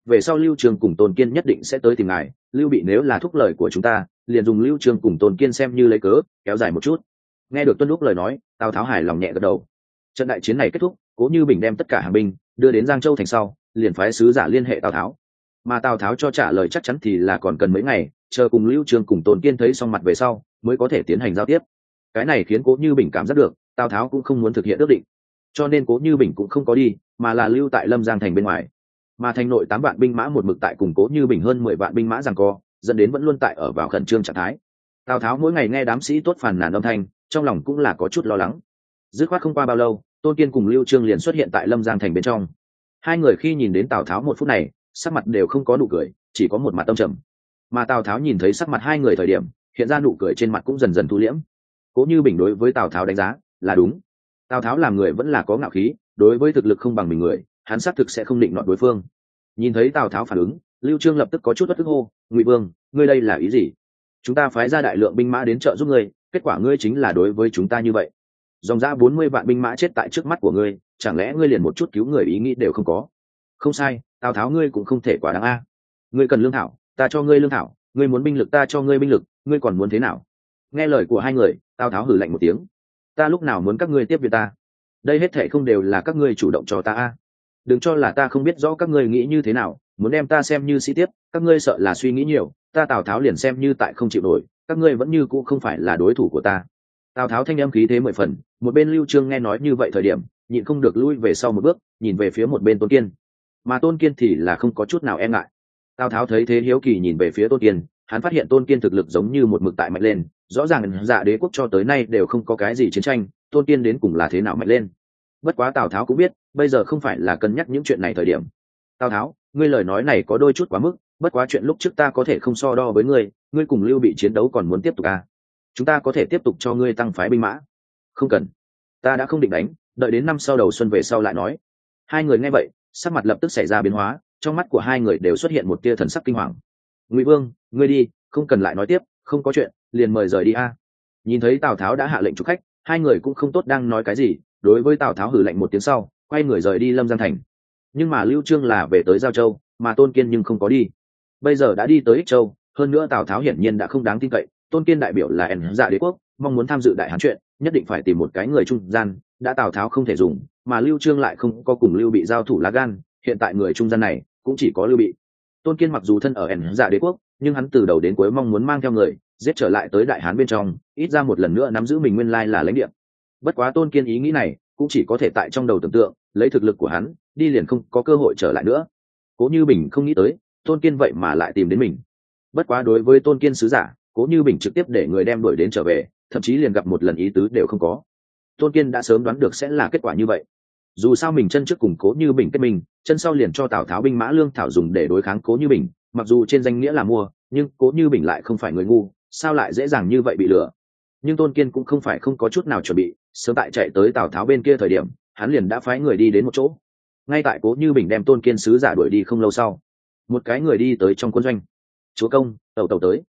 về sau Lưu Trường cùng Tôn Kiên nhất định sẽ tới tìm ngài. Lưu Bị nếu là thúc lời của chúng ta, liền dùng Lưu Trường cùng Tôn Kiên xem như lấy cớ kéo dài một chút. Nghe được Tuân Lúc lời nói, Tào Tháo hài lòng nhẹ gật đầu. Trận đại chiến này kết thúc, Cố Như Bình đem tất cả hàng binh đưa đến Giang Châu thành sau, liền phái sứ giả liên hệ Tào Tháo. Mà Tào Tháo cho trả lời chắc chắn thì là còn cần mấy ngày, chờ cùng Lưu Trường cùng Tôn Kiên thấy xong mặt về sau, mới có thể tiến hành giao tiếp. Cái này khiến Cố Như Bình cảm giác được, Tào Tháo cũng không muốn thực hiện ước định, cho nên Cố Như Bình cũng không có đi, mà là lưu tại Lâm Giang thành bên ngoài. Mà thành nội 8 vạn binh mã một mực tại cùng Cố Như Bình hơn 10 vạn binh mã giằng co, dẫn đến vẫn luôn tại ở vào khẩn trương trạng thái. Tào Tháo mỗi ngày nghe đám sĩ tốt phàn nàn âm thanh, trong lòng cũng là có chút lo lắng. Dứt khoát không qua bao lâu, Tôn Kiên cùng Lưu Trương liền xuất hiện tại Lâm Giang thành bên trong. Hai người khi nhìn đến Tào Tháo một phút này, sắc mặt đều không có nụ cười, chỉ có một mặt tâm trầm. Mà Tào Tháo nhìn thấy sắc mặt hai người thời điểm, hiện ra nụ cười trên mặt cũng dần dần thu liễm. Cố Như Bình đối với Tào Tháo đánh giá là đúng. Tào Tháo làm người vẫn là có ngạo khí, đối với thực lực không bằng mình người, hắn xác thực sẽ không định nọt đối phương. Nhìn thấy Tào Tháo phản ứng, Lưu Trương lập tức có chút bất tức hô: "Ngụy Vương, ngươi đây là ý gì? Chúng ta phái ra đại lượng binh mã đến trợ giúp ngươi, kết quả ngươi chính là đối với chúng ta như vậy. Dòng ra 40 vạn binh mã chết tại trước mắt của ngươi, chẳng lẽ ngươi liền một chút cứu người ý nghĩ đều không có?" "Không sai, Tào Tháo ngươi cũng không thể quá đáng a. Ngươi cần lương thảo, ta cho ngươi lương thảo, ngươi muốn binh lực ta cho ngươi binh lực, ngươi còn muốn thế nào?" Nghe lời của hai người, Tào Tháo hừ lạnh một tiếng: "Ta lúc nào muốn các ngươi tiếp viện ta? Đây hết thảy không đều là các ngươi chủ động cho ta a. Đừng cho là ta không biết rõ các ngươi nghĩ như thế nào, muốn đem ta xem như sĩ tiếp, các ngươi sợ là suy nghĩ nhiều, ta Tào Tháo liền xem như tại không chịu nổi, các ngươi vẫn như cũ không phải là đối thủ của ta." Tào Tháo thanh âm khí thế 10 phần, một bên Lưu Trương nghe nói như vậy thời điểm, nhịn không được lui về sau một bước, nhìn về phía một bên Tôn Kiên. Mà Tôn Kiên thì là không có chút nào e ngại. Tào Tháo thấy thế hiếu kỳ nhìn về phía Tôn Kiên, hắn phát hiện Tôn Kiên thực lực giống như một mực tại mạnh lên, rõ ràng Dạ Đế quốc cho tới nay đều không có cái gì chiến tranh, Tôn Kiên đến cùng là thế nào mạnh lên. Bất quá Tào Tháo cũng biết, bây giờ không phải là cân nhắc những chuyện này thời điểm. "Tào Tháo, ngươi lời nói này có đôi chút quá mức, bất quá chuyện lúc trước ta có thể không so đo với ngươi, ngươi cùng Lưu Bị chiến đấu còn muốn tiếp tục à? Chúng ta có thể tiếp tục cho ngươi tăng phái binh mã." "Không cần, ta đã không định đánh, đợi đến năm sau đầu xuân về sau lại nói." Hai người nghe vậy, sắc mặt lập tức xảy ra biến hóa, trong mắt của hai người đều xuất hiện một tia thần sắc kinh hoàng. "Ngụy Vương, ngươi đi, không cần lại nói tiếp, không có chuyện, liền mời rời đi a." Nhìn thấy Tào Tháo đã hạ lệnh chúc khách, hai người cũng không tốt đang nói cái gì, đối với Tào Tháo hử lạnh một tiếng sau, quay người rời đi Lâm Giang thành. Nhưng mà Lưu Trương là về tới Giao Châu, mà Tôn Kiên nhưng không có đi. Bây giờ đã đi tới Ích Châu, hơn nữa Tào Tháo hiển nhiên đã không đáng tin cậy, Tôn Kiên đại biểu là ẩn Dạ Đế quốc, mong muốn tham dự đại hán chuyện, nhất định phải tìm một cái người trung gian, đã Tào Tháo không thể dùng, mà Lưu Trương lại không có cùng Lưu Bị giao thủ lá gan, hiện tại người trung gian này cũng chỉ có Lưu Bị. Tôn Kiên mặc dù thân ở ẩn Dạ Đế quốc, nhưng hắn từ đầu đến cuối mong muốn mang theo người giết trở lại tới đại hán bên trong, ít ra một lần nữa nắm giữ mình nguyên lai là lãnh địa. Bất quá Tôn Kiên ý nghĩ này cũng chỉ có thể tại trong đầu tưởng tượng, lấy thực lực của hắn đi liền không có cơ hội trở lại nữa. Cố Như Bình không nghĩ tới Tôn Kiên vậy mà lại tìm đến mình. Bất quá đối với Tôn Kiên sứ giả, Cố Như Bình trực tiếp để người đem đuổi đến trở về, thậm chí liền gặp một lần ý tứ đều không có. Tôn Kiên đã sớm đoán được sẽ là kết quả như vậy. Dù sao mình chân trước cùng Cố Như Bình kết mình, chân sau liền cho Tào Tháo binh mã lương thảo dùng để đối kháng Cố Như Bình, mặc dù trên danh nghĩa là mua, nhưng Cố Như Bình lại không phải người ngu, sao lại dễ dàng như vậy bị lừa. Nhưng Tôn Kiên cũng không phải không có chút nào chuẩn bị, sớm tại chạy tới Tào Tháo bên kia thời điểm, hắn liền đã phái người đi đến một chỗ. Ngay tại Cố Như Bình đem Tôn Kiên sứ giả đuổi đi không lâu sau, một cái người đi tới trong quân doanh. "Chúa công, tẩu tẩu tới."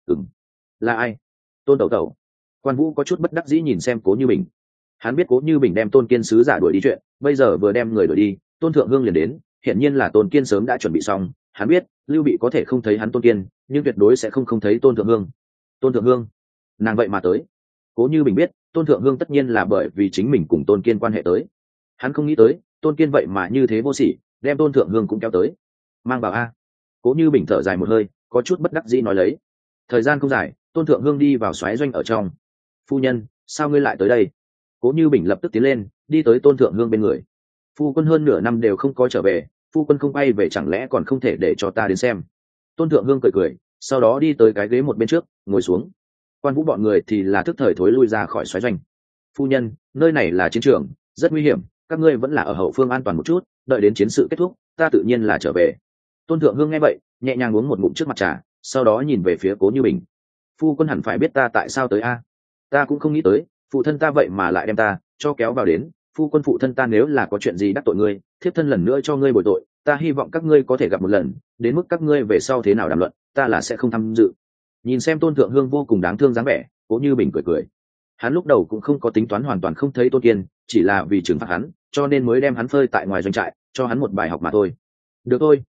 Là ai?" "Tôn tẩu tẩu." Quan Vũ có chút bất đắc dĩ nhìn xem Cố Như Bình. Hắn biết Cố Như Bình đem Tôn Kiên sứ giả đuổi đi chuyện, bây giờ vừa đem người đuổi đi, Tôn Thượng Hương liền đến, hiển nhiên là Tôn Kiên sớm đã chuẩn bị xong. Hắn biết Lưu Bị có thể không thấy hắn Tôn Kiên, nhưng tuyệt đối sẽ không thấy Tôn Thượng Hương. Tôn Thượng Hương, nàng vậy mà tới. Cố Như Bình biết Tôn Thượng Hương tất nhiên là bởi vì chính mình cùng Tôn Kiên quan hệ tới. Hắn không nghĩ tới Tôn Kiên vậy mà như thế vô sỉ, đem Tôn Thượng Hương cũng kéo tới. "Mang vào a." Cố Như Bình thở dài một hơi, có chút bất đắc dĩ nói lấy. Thời gian không dài, Tôn Thượng Hương đi vào xoáy doanh ở trong. "Phu nhân, sao ngươi lại tới đây?" Cố Như Bình lập tức tiến lên, đi tới Tôn Thượng Hương bên người. "Phu quân hơn nửa năm đều không có trở về, phu quân không bay về chẳng lẽ còn không thể để cho ta đến xem?" Tôn Thượng Hương cười cười, sau đó đi tới cái ghế một bên trước, ngồi xuống. Quan Vũ bọn người thì là thức thời thối lui ra khỏi xoáy doanh. "Phu nhân, nơi này là chiến trường, rất nguy hiểm, các ngươi vẫn là ở hậu phương an toàn một chút, đợi đến chiến sự kết thúc, ta tự nhiên là trở về." Tôn Thượng Hương nghe vậy, nhẹ nhàng uống một ngụm trước mặt trà, sau đó nhìn về phía Cố Như Bình. "Phu quân hẳn phải biết ta tại sao tới a?" "Ta cũng không nghĩ tới, phụ thân ta vậy mà lại đem ta cho kéo vào đến. Phu quân, phụ thân ta nếu là có chuyện gì đắc tội ngươi, thiếp thân lần nữa cho ngươi bồi tội, ta hy vọng các ngươi có thể gặp một lần, đến mức các ngươi về sau thế nào đàm luận, ta là sẽ không tham dự." Nhìn xem Tôn Thượng Hương vô cùng đáng thương dáng vẻ, Cố Như Bình cười cười. Hắn lúc đầu cũng không có tính toán hoàn toàn không thấy Tôn Kiên, chỉ là vì trừng phạt hắn, cho nên mới đem hắn phơi tại ngoài doanh trại, cho hắn một bài học mà thôi. "Được thôi,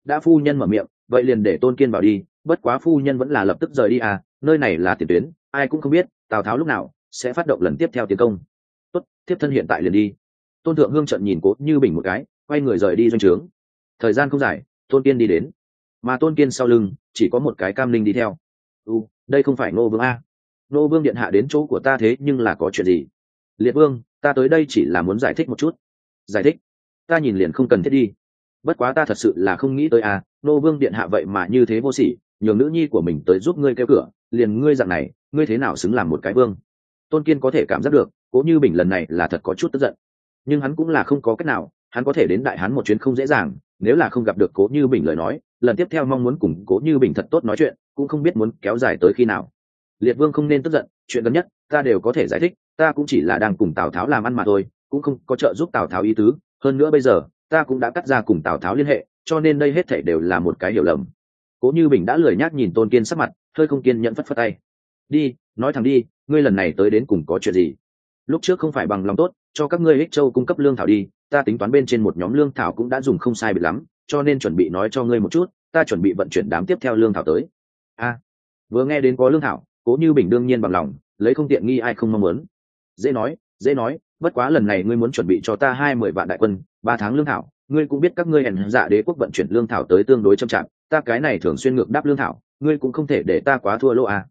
đã phu nhân mở miệng vậy liền để tôn kiên vào đi, bất quá phu nhân vẫn là lập tức rời đi à, nơi này là tiền tuyến, ai cũng không biết tào tháo lúc nào sẽ phát động lần tiếp theo tiến công. Tốt, tiếp thân hiện tại liền đi. Tôn Thượng Hương trận nhìn Cố Như Bình một cái, quay người rời đi doanh trướng. Thời gian không dài, Tôn Kiên đi đến, mà Tôn Kiên sau lưng chỉ có một cái Cam Linh đi theo. Đây không phải Ngô Vương a? Ngô Vương điện hạ đến chỗ của ta thế nhưng là có chuyện gì? Liệt Vương, ta tới đây chỉ là muốn giải thích một chút. Giải thích? Ta nhìn liền không cần thiết đi. Bất quá ta thật sự là không nghĩ tới a, Ngô Vương điện hạ vậy mà như thế vô sỉ, nhường nữ nhi của mình tới giúp ngươi kêu cửa, liền ngươi dạng này, ngươi thế nào xứng làm một cái vương? Tôn Kiên có thể cảm giác được, Cố Như Bình lần này là thật có chút tức giận, nhưng hắn cũng là không có cách nào, hắn có thể đến Đại Hán một chuyến không dễ dàng, nếu là không gặp được Cố Như Bình lời nói, lần tiếp theo mong muốn cùng Cố Như Bình thật tốt nói chuyện, cũng không biết muốn kéo dài tới khi nào. Liệt Vương không nên tức giận, chuyện gần nhất ta đều có thể giải thích, ta cũng chỉ là đang cùng Tào Tháo làm ăn mà thôi, cũng không có trợ giúp Tào Tháo ý tứ, hơn nữa bây giờ ta cũng đã cắt ra cùng Tào Tháo liên hệ, cho nên đây hết thảy đều là một cái hiểu lầm. Cố Như Bình đã lười nhác nhìn Tôn Kiên sắc mặt, hơi không kiên nhẫn phất phất tay. Đi, nói thẳng đi, ngươi lần này tới đến cùng có chuyện gì? Lúc trước không phải bằng lòng tốt cho các ngươi Ích Châu cung cấp lương thảo đi, ta tính toán bên trên một nhóm lương thảo cũng đã dùng không sai biệt lắm, cho nên chuẩn bị nói cho ngươi một chút, ta chuẩn bị vận chuyển đám tiếp theo lương thảo tới. Vừa nghe đến có lương thảo, Cố Như Bình đương nhiên bằng lòng, lấy không tiện nghi ai không mong muốn. Dễ nói, bất quá lần này ngươi muốn chuẩn bị cho ta 20 vạn đại quân, 3 tháng lương thảo, ngươi cũng biết các ngươi hèn dạ đế quốc vận chuyển lương thảo tới tương đối chậm chạp, ta cái này thường xuyên ngược đáp lương thảo, ngươi cũng không thể để ta quá thua lỗ à.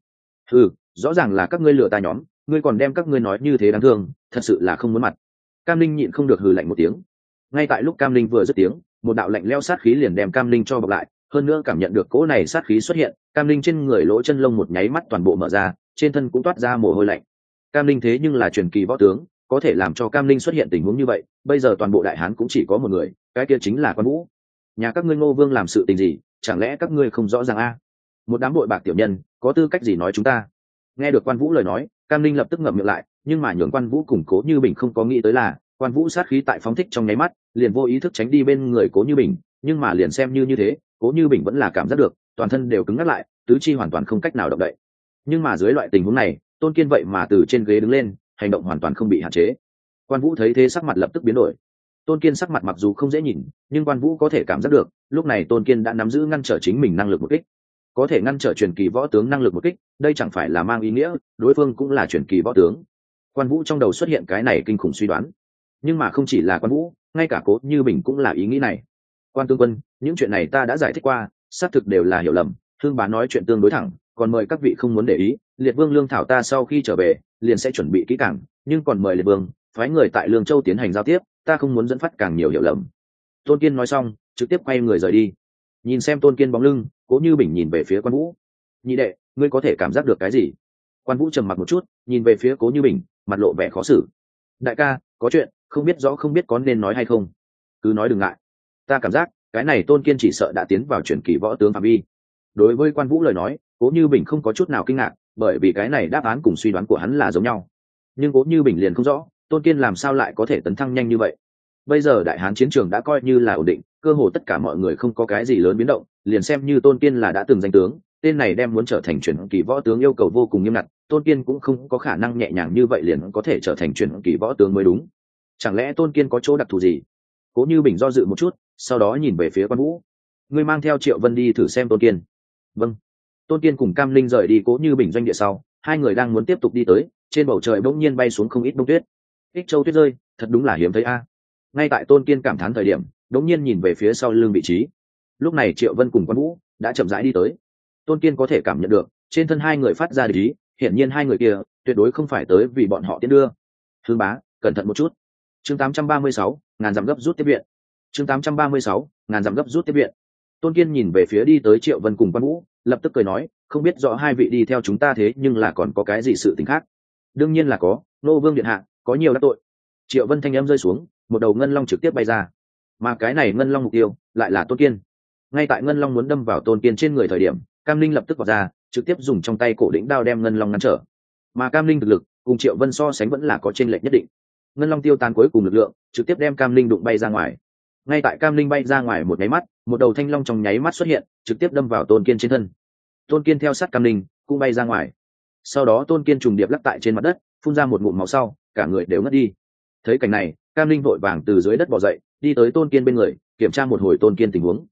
Rõ ràng là các ngươi lừa ta nhóm, ngươi còn đem các ngươi nói như thế đáng thương, thật sự là không muốn mặt. Cam Linh nhịn không được hừ lạnh một tiếng. Ngay tại lúc Cam Linh vừa dứt tiếng, một đạo lạnh lẽo sát khí liền đem Cam Linh cho bọc lại, hơn nữa cảm nhận được cỗ này sát khí xuất hiện, Cam Linh trên người lỗ chân lông một nháy mắt toàn bộ mở ra, trên thân cũng toát ra mồ hôi lạnh. Cam Linh thế nhưng là truyền kỳ võ tướng, có thể làm cho Cam Linh xuất hiện tình huống như vậy, bây giờ toàn bộ Đại Hán cũng chỉ có một người, cái kia chính là Quan Vũ. Nhà các ngươi Ngô Vương làm sự tình gì, chẳng lẽ các ngươi không rõ ràng a? Một đám bội bạc tiểu nhân, có tư cách gì nói chúng ta? Nghe được Quan Vũ lời nói, Cam Linh lập tức ngậm miệng lại, nhưng mà nhường Quan Vũ cùng Cố Như Bình không có nghĩ tới là, Quan Vũ sát khí tại phóng thích trong nháy mắt, liền vô ý thức tránh đi bên người Cố Như Bình, nhưng mà liền xem như thế, Cố Như Bình vẫn là cảm giác được, toàn thân đều cứng ngắc lại, tứ chi hoàn toàn không cách nào động đậy. Nhưng mà dưới loại tình huống này, Tôn Kiên vậy mà từ trên ghế đứng lên, hành động hoàn toàn không bị hạn chế. Quan Vũ thấy thế sắc mặt lập tức biến đổi. Tôn Kiên sắc mặt mặc dù không dễ nhìn, nhưng Quan Vũ có thể cảm giác được, lúc này Tôn Kiên đã nắm giữ ngăn trở chính mình năng lực một kích. Có thể ngăn trở truyền kỳ võ tướng năng lực một kích, đây chẳng phải là mang ý nghĩa đối phương cũng là truyền kỳ võ tướng. Quan Vũ trong đầu xuất hiện cái này kinh khủng suy đoán, nhưng mà không chỉ là Quan Vũ, ngay cả Cố Như Bình cũng là ý nghĩ này. Quan tướng quân, những chuyện này ta đã giải thích qua, xác thực đều là hiểu lầm, Thương Bá nói chuyện tương đối thẳng, còn mời các vị không muốn để ý, Liệt Vương lương thảo ta sau khi trở về liền sẽ chuẩn bị kỹ càng, nhưng còn mời Liệt Vương phái người tại Lương Châu tiến hành giao tiếp, ta không muốn dẫn phát càng nhiều hiểu lầm. Tôn Kiên nói xong, trực tiếp quay người rời đi. Nhìn xem Tôn Kiên bóng lưng, Cố Như Bình nhìn về phía Quan Vũ. Nhị đệ, ngươi có thể cảm giác được cái gì? Quan Vũ trầm mặc một chút, nhìn về phía Cố Như Bình, mặt lộ vẻ khó xử. Đại ca, có chuyện, không biết rõ không biết có nên nói hay không. Cứ nói đừng ngại. Ta cảm giác, cái này Tôn Kiên chỉ sợ đã tiến vào truyền kỳ võ tướng phạm vi. Đối với Quan Vũ lời nói, Cố Như Bình không có chút nào kinh ngạc, bởi vì cái này đáp án cùng suy đoán của hắn là giống nhau. Nhưng Cố Như Bình liền không rõ, Tôn Kiên làm sao lại có thể tấn thăng nhanh như vậy. Bây giờ Đại Hán chiến trường đã coi như là ổn định, cơ hồ tất cả mọi người không có cái gì lớn biến động, liền xem như Tôn Kiên là đã từng danh tướng, tên này đem muốn trở thành truyền kỳ võ tướng yêu cầu vô cùng nghiêm ngặt, Tôn Kiên cũng không có khả năng nhẹ nhàng như vậy liền có thể trở thành truyền kỳ võ tướng mới đúng. Chẳng lẽ Tôn Kiên có chỗ đặc thù gì? Cố Như Bình do dự một chút, sau đó nhìn về phía Quan Vũ. Ngươi mang theo Triệu Vân đi thử xem Tôn Kiên. Vâng. Tôn Kiên cùng Cam Linh rời đi Cố Như Bình doanh địa sau, hai người đang muốn tiếp tục đi tới, trên bầu trời bỗng nhiên bay xuống không ít bông tuyết. Ích Châu tuyết rơi, thật đúng là hiếm thấy a. Ngay tại Tôn Kiên cảm thán thời điểm, đống nhiên nhìn về phía sau lưng vị trí. Lúc này Triệu Vân cùng Quan Vũ đã chậm rãi đi tới. Tôn Kiên có thể cảm nhận được, trên thân hai người phát ra địch ý, hiển nhiên hai người kia tuyệt đối không phải tới vì bọn họ tiến đưa. Hương bá, cẩn thận một chút. Chương 836, ngàn dặm gấp rút tiếp viện. Chương 836, ngàn dặm gấp rút tiếp viện. Tôn Kiên nhìn về phía đi tới Triệu Vân cùng Quan Vũ, lập tức cười nói, không biết rõ hai vị đi theo chúng ta thế nhưng là còn có cái gì sự tình khác. Đương nhiên là có, Nô Vương điện hạ có nhiều đắc tội. Triệu Vân thanh âm rơi xuống, một đầu ngân long trực tiếp bay ra, mà cái này ngân long mục tiêu lại là Tôn Kiên. Ngay tại ngân long muốn đâm vào Tôn Kiên trên người thời điểm, Cam Linh lập tức vọt ra, trực tiếp dùng trong tay cổ đỉnh đao đem ngân long ngăn trở. Mà Cam Linh thực lực cùng Triệu Vân so sánh vẫn là có chênh lệch nhất định. Ngân long tiêu tan cuối cùng lực lượng, trực tiếp đem Cam Linh đụng bay ra ngoài. Ngay tại Cam Linh bay ra ngoài một nháy mắt, một đầu thanh long trong nháy mắt xuất hiện, trực tiếp đâm vào Tôn Kiên trên thân. Tôn Kiên theo sát Cam Linh cũng bay ra ngoài. Sau đó Tôn Kiên trùng điệp lắc tại trên mặt đất, phun ra một ngụm máu sau, cả người đều ngất đi. Thấy cảnh này, Cam Linh vội vàng từ dưới đất bò dậy, đi tới Tôn Kiên bên người, kiểm tra một hồi Tôn Kiên tình huống.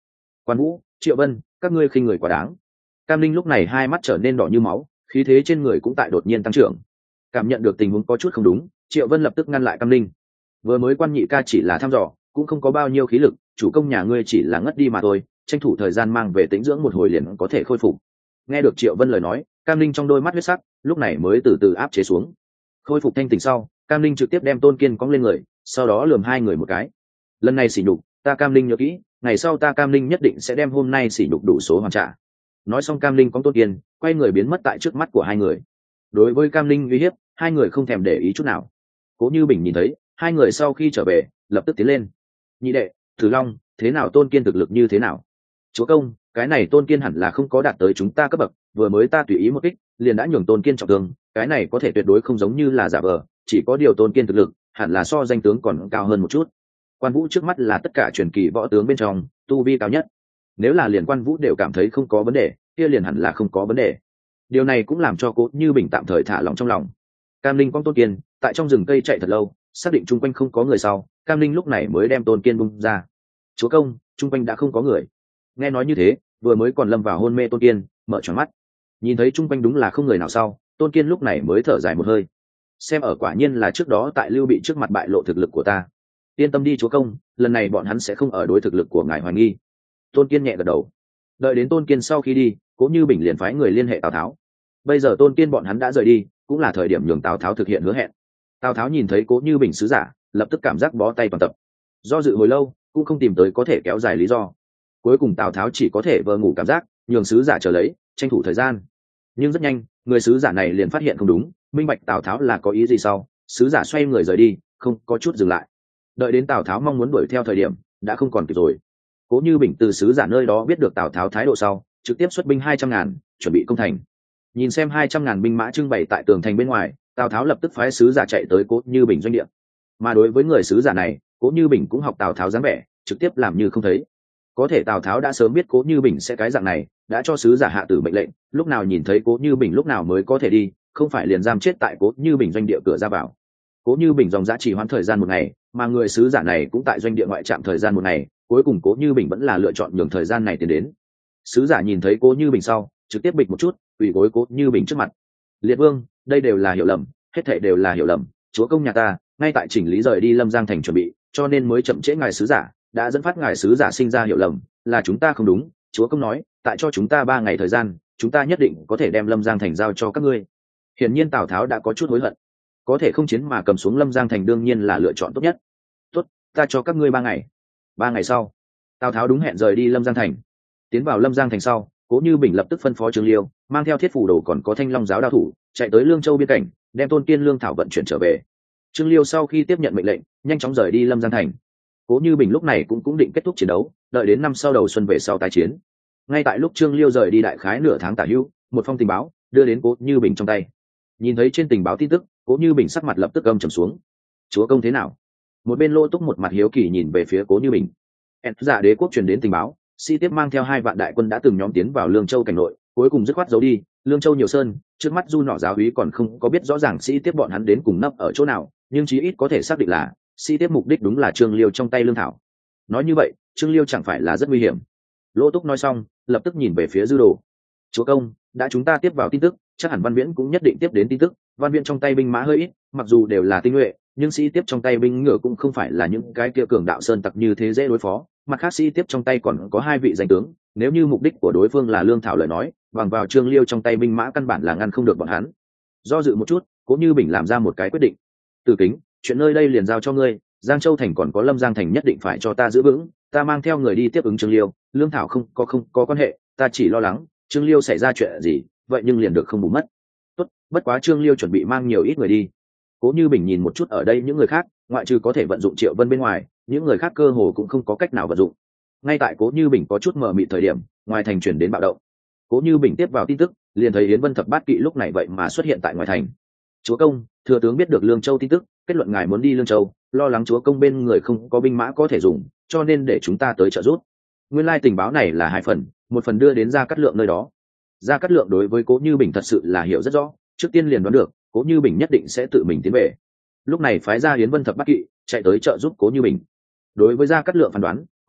Quan Vũ, Triệu Vân, các ngươi khinh người quá đáng. Cam Linh lúc này hai mắt trở nên đỏ như máu, khí thế trên người cũng tại đột nhiên tăng trưởng. Cảm nhận được tình huống có chút không đúng, Triệu Vân lập tức ngăn lại Cam Linh. Vừa mới Quan nhị ca chỉ là thăm dò, cũng không có bao nhiêu khí lực, chủ công nhà ngươi chỉ là ngất đi mà thôi, tranh thủ thời gian mang về tĩnh dưỡng một hồi liền có thể khôi phục. Nghe được Triệu Vân lời nói, Cam Linh trong đôi mắt huyết sắc lúc này mới từ từ áp chế xuống. Khôi phục thanh tỉnh sau, Cam Linh trực tiếp đem Tôn Kiên cõng lên người, sau đó lườm hai người một cái. Lần này sỉ nhục, ta Cam Linh nhớ kỹ, ngày sau ta Cam Linh nhất định sẽ đem hôm nay sỉ nhục đủ số hoàn trả. Nói xong Cam Linh cõng Tôn Kiên, quay người biến mất tại trước mắt của hai người. Đối với Cam Linh uy hiếp, hai người không thèm để ý chút nào. Cố Như Bình nhìn thấy hai người sau khi trở về, lập tức tiến lên. Nhị đệ, Thử Long, thế nào Tôn Kiên thực lực như thế nào? Chúa công, cái này Tôn Kiên hẳn là không có đạt tới chúng ta cấp bậc, vừa mới ta tùy ý một kích liền đã nhường Tôn Kiên trọng thương, cái này có thể tuyệt đối không giống như là giả vờ, chỉ có điều Tôn Kiên thực lực hẳn là so danh tướng còn cao hơn một chút. Quan Vũ trước mắt là tất cả truyền kỳ võ tướng bên trong tu vi cao nhất, nếu là liền Quan Vũ đều cảm thấy không có vấn đề, kia liền hẳn là không có vấn đề. Điều này cũng làm cho Cố Như Bình tạm thời thả lòng trong lòng. Cam Linh quăng Tôn Kiên tại trong rừng cây chạy thật lâu, xác định chung quanh không có người sau, Cam Linh lúc này mới đem Tôn Kiên bung ra. Chúa công, chung quanh đã không có người. Nghe nói như thế, vừa mới còn lâm vào hôn mê Tôn Kiên mở tròn mắt, nhìn thấy chung quanh đúng là không người nào sau, Tôn Kiên lúc này mới thở dài một hơi. Xem ở quả nhiên là trước đó tại Lưu Bị trước mặt bại lộ thực lực của ta. Yên tâm đi chúa công, lần này bọn hắn sẽ không ở đối thực lực của ngài hoài nghi. Tôn Kiên nhẹ gật đầu. Đợi đến Tôn Kiên sau khi đi, Cố Như Bình liền phái người liên hệ Tào Tháo. Bây giờ Tôn Kiên bọn hắn đã rời đi, cũng là thời điểm nhường Tào Tháo thực hiện hứa hẹn. Tào Tháo nhìn thấy Cố Như Bình sứ giả, lập tức cảm giác bó tay toàn tập. Do dự hồi lâu, cũng không tìm tới có thể kéo dài lý do. Cuối cùng Tào Tháo chỉ có thể vờ ngủ cảm giác, nhường sứ giả chờ lấy, tranh thủ thời gian. Nhưng rất nhanh, người sứ giả này liền phát hiện không đúng, minh bạch Tào Tháo là có ý gì sau, sứ giả xoay người rời đi, không có chút dừng lại. Đợi đến Tào Tháo mong muốn đuổi theo thời điểm, đã không còn kịp rồi. Cố Như Bình từ sứ giả nơi đó biết được Tào Tháo thái độ sau, trực tiếp xuất binh 200.000, chuẩn bị công thành. Nhìn xem 200.000 binh mã trưng bày tại tường thành bên ngoài, Tào Tháo lập tức phái sứ giả chạy tới Cố Như Bình doanh địa. Mà đối với người sứ giả này, Cố Như Bình cũng học Tào Tháo dáng vẻ, trực tiếp làm như không thấy. Có thể Tào Tháo đã sớm biết Cố Như Bình sẽ cái dạng này, đã cho sứ giả hạ tử mệnh lệnh, lúc nào nhìn thấy Cố Như Bình lúc nào mới có thể đi, không phải liền giam chết tại Cố Như Bình doanh địa cửa ra vào. Cố Như Bình dòng dã chỉ hoãn thời gian một ngày, mà người sứ giả này cũng tại doanh địa ngoại trạm thời gian một ngày, cuối cùng Cố Như Bình vẫn là lựa chọn nhường thời gian này tiến đến. Sứ giả nhìn thấy Cố Như Bình sau, trực tiếp bịch một chút, quỳ gối Cố Như Bình trước mặt. Liệt vương, đây đều là hiểu lầm, hết thảy đều là hiểu lầm, chúa công nhà ta ngay tại chỉnh lý rời đi Lâm Giang thành chuẩn bị, cho nên mới chậm trễ ngài sứ giả, đã dẫn phát ngài sứ giả sinh ra hiểu lầm, là chúng ta không đúng, chúa công nói tại cho chúng ta 3 ngày thời gian, chúng ta nhất định có thể đem Lâm Giang thành giao cho các ngươi. Hiển nhiên Tào Tháo đã có chút hối hận, có thể không chiến mà cầm xuống Lâm Giang thành đương nhiên là lựa chọn tốt nhất. Tốt, ta cho các ngươi 3 ngày. 3 ngày sau, Tào Tháo đúng hẹn rời đi Lâm Giang thành. Tiến vào Lâm Giang thành sau, Cố Như Bình lập tức phân phó Trương Liêu mang theo thiết phủ đồ còn có Thanh Long giáo đao thủ chạy tới Lương Châu biên cảnh, đem Tôn Kiên lương thảo vận chuyển trở về. Trương Liêu sau khi tiếp nhận mệnh lệnh, nhanh chóng rời đi Lâm Giang thành. Cố Như Bình lúc này cũng định kết thúc chiến đấu, đợi đến năm sau đầu xuân về sau tái chiến. Ngay tại lúc Trương Liêu rời đi đại khái nửa tháng tả hữu, một phong tình báo đưa đến Cố Như Bình trong tay. Nhìn thấy trên tình báo tin tức, Cố Như Bình sắc mặt lập tức âm trầm xuống. Chúa công thế nào? Một bên Lô Túc một mặt hiếu kỳ nhìn về phía Cố Như Bình. Giả đế quốc truyền đến tình báo, Si Tiếp mang theo 2 vạn đại quân đã từng nhóm tiến vào Lương Châu cảnh nội, cuối cùng dứt khoát giấu đi. Lương Châu nhiều sơn, trước mắt Du Nọ giáo úy còn không có biết rõ ràng Si Tiếp bọn hắn đến cùng nấp ở chỗ nào, nhưng chí ít có thể xác định là Si Tiếp mục đích đúng là Trương Liêu trong tay lương thảo. Nói như vậy, Trương Liêu chẳng phải là rất nguy hiểm? Lô Túc nói xong, lập tức nhìn về phía Dư Đồ. Chúa công, đã chúng ta tiếp vào tin tức, chắc hẳn Văn Viễn cũng nhất định tiếp đến tin tức. Văn Viễn trong tay binh mã hơi ít, mặc dù đều là tinh nhuệ, nhưng sĩ tiếp trong tay binh ngựa cũng không phải là những cái kia cường đạo sơn tặc như thế dễ đối phó. Mặt khác sĩ tiếp trong tay còn có 2 vị danh tướng, nếu như mục đích của đối phương là lương thảo lời nói, bằng vào Trương Liêu trong tay binh mã căn bản là ngăn không được bọn hắn. Do dự một chút, Cố Như Bình làm ra một cái quyết định. Từ Kính, chuyện nơi đây liền giao cho ngươi, Giang Châu thành còn có Lâm Giang thành nhất định phải cho ta giữ vững, ta mang theo người đi tiếp ứng Trương Liêu, lương thảo không có quan hệ, ta chỉ lo lắng Trương Liêu xảy ra chuyện gì, vậy nhưng liền được không bù mất. Tốt, bất quá Trương Liêu chuẩn bị mang nhiều ít người đi. Cố Như Bình nhìn một chút ở đây những người khác, ngoại trừ có thể vận dụng Triệu Vân bên ngoài, những người khác cơ hồ cũng không có cách nào vận dụng. Ngay tại Cố Như Bình có chút mờ mịt thời điểm, ngoài thành chuyển đến bạo động. Cố Như Bình tiếp vào tin tức, liền thấy Yến Vân Thập Bát Kỵ lúc này vậy mà xuất hiện tại ngoài thành. Chúa công, thừa tướng biết được Lương Châu tin tức, kết luận ngài muốn đi Lương Châu, lo lắng chúa công bên người không có binh mã có thể dùng, cho nên để chúng ta tới trợ giúp. Nguyên lai tình báo này là 2 phần, một phần đưa đến Gia Cát Lượng nơi đó. Gia Cát Lượng đối với Cố Như Bình thật sự là hiểu rất rõ, trước tiên liền đoán được Cố Như Bình nhất định sẽ tự mình tiến về. Lúc này phái ra Yến Vân Thập Bát Kỵ chạy tới trợ giúp Cố Như Bình. Đối với Gia Cát Lượng phán đoán,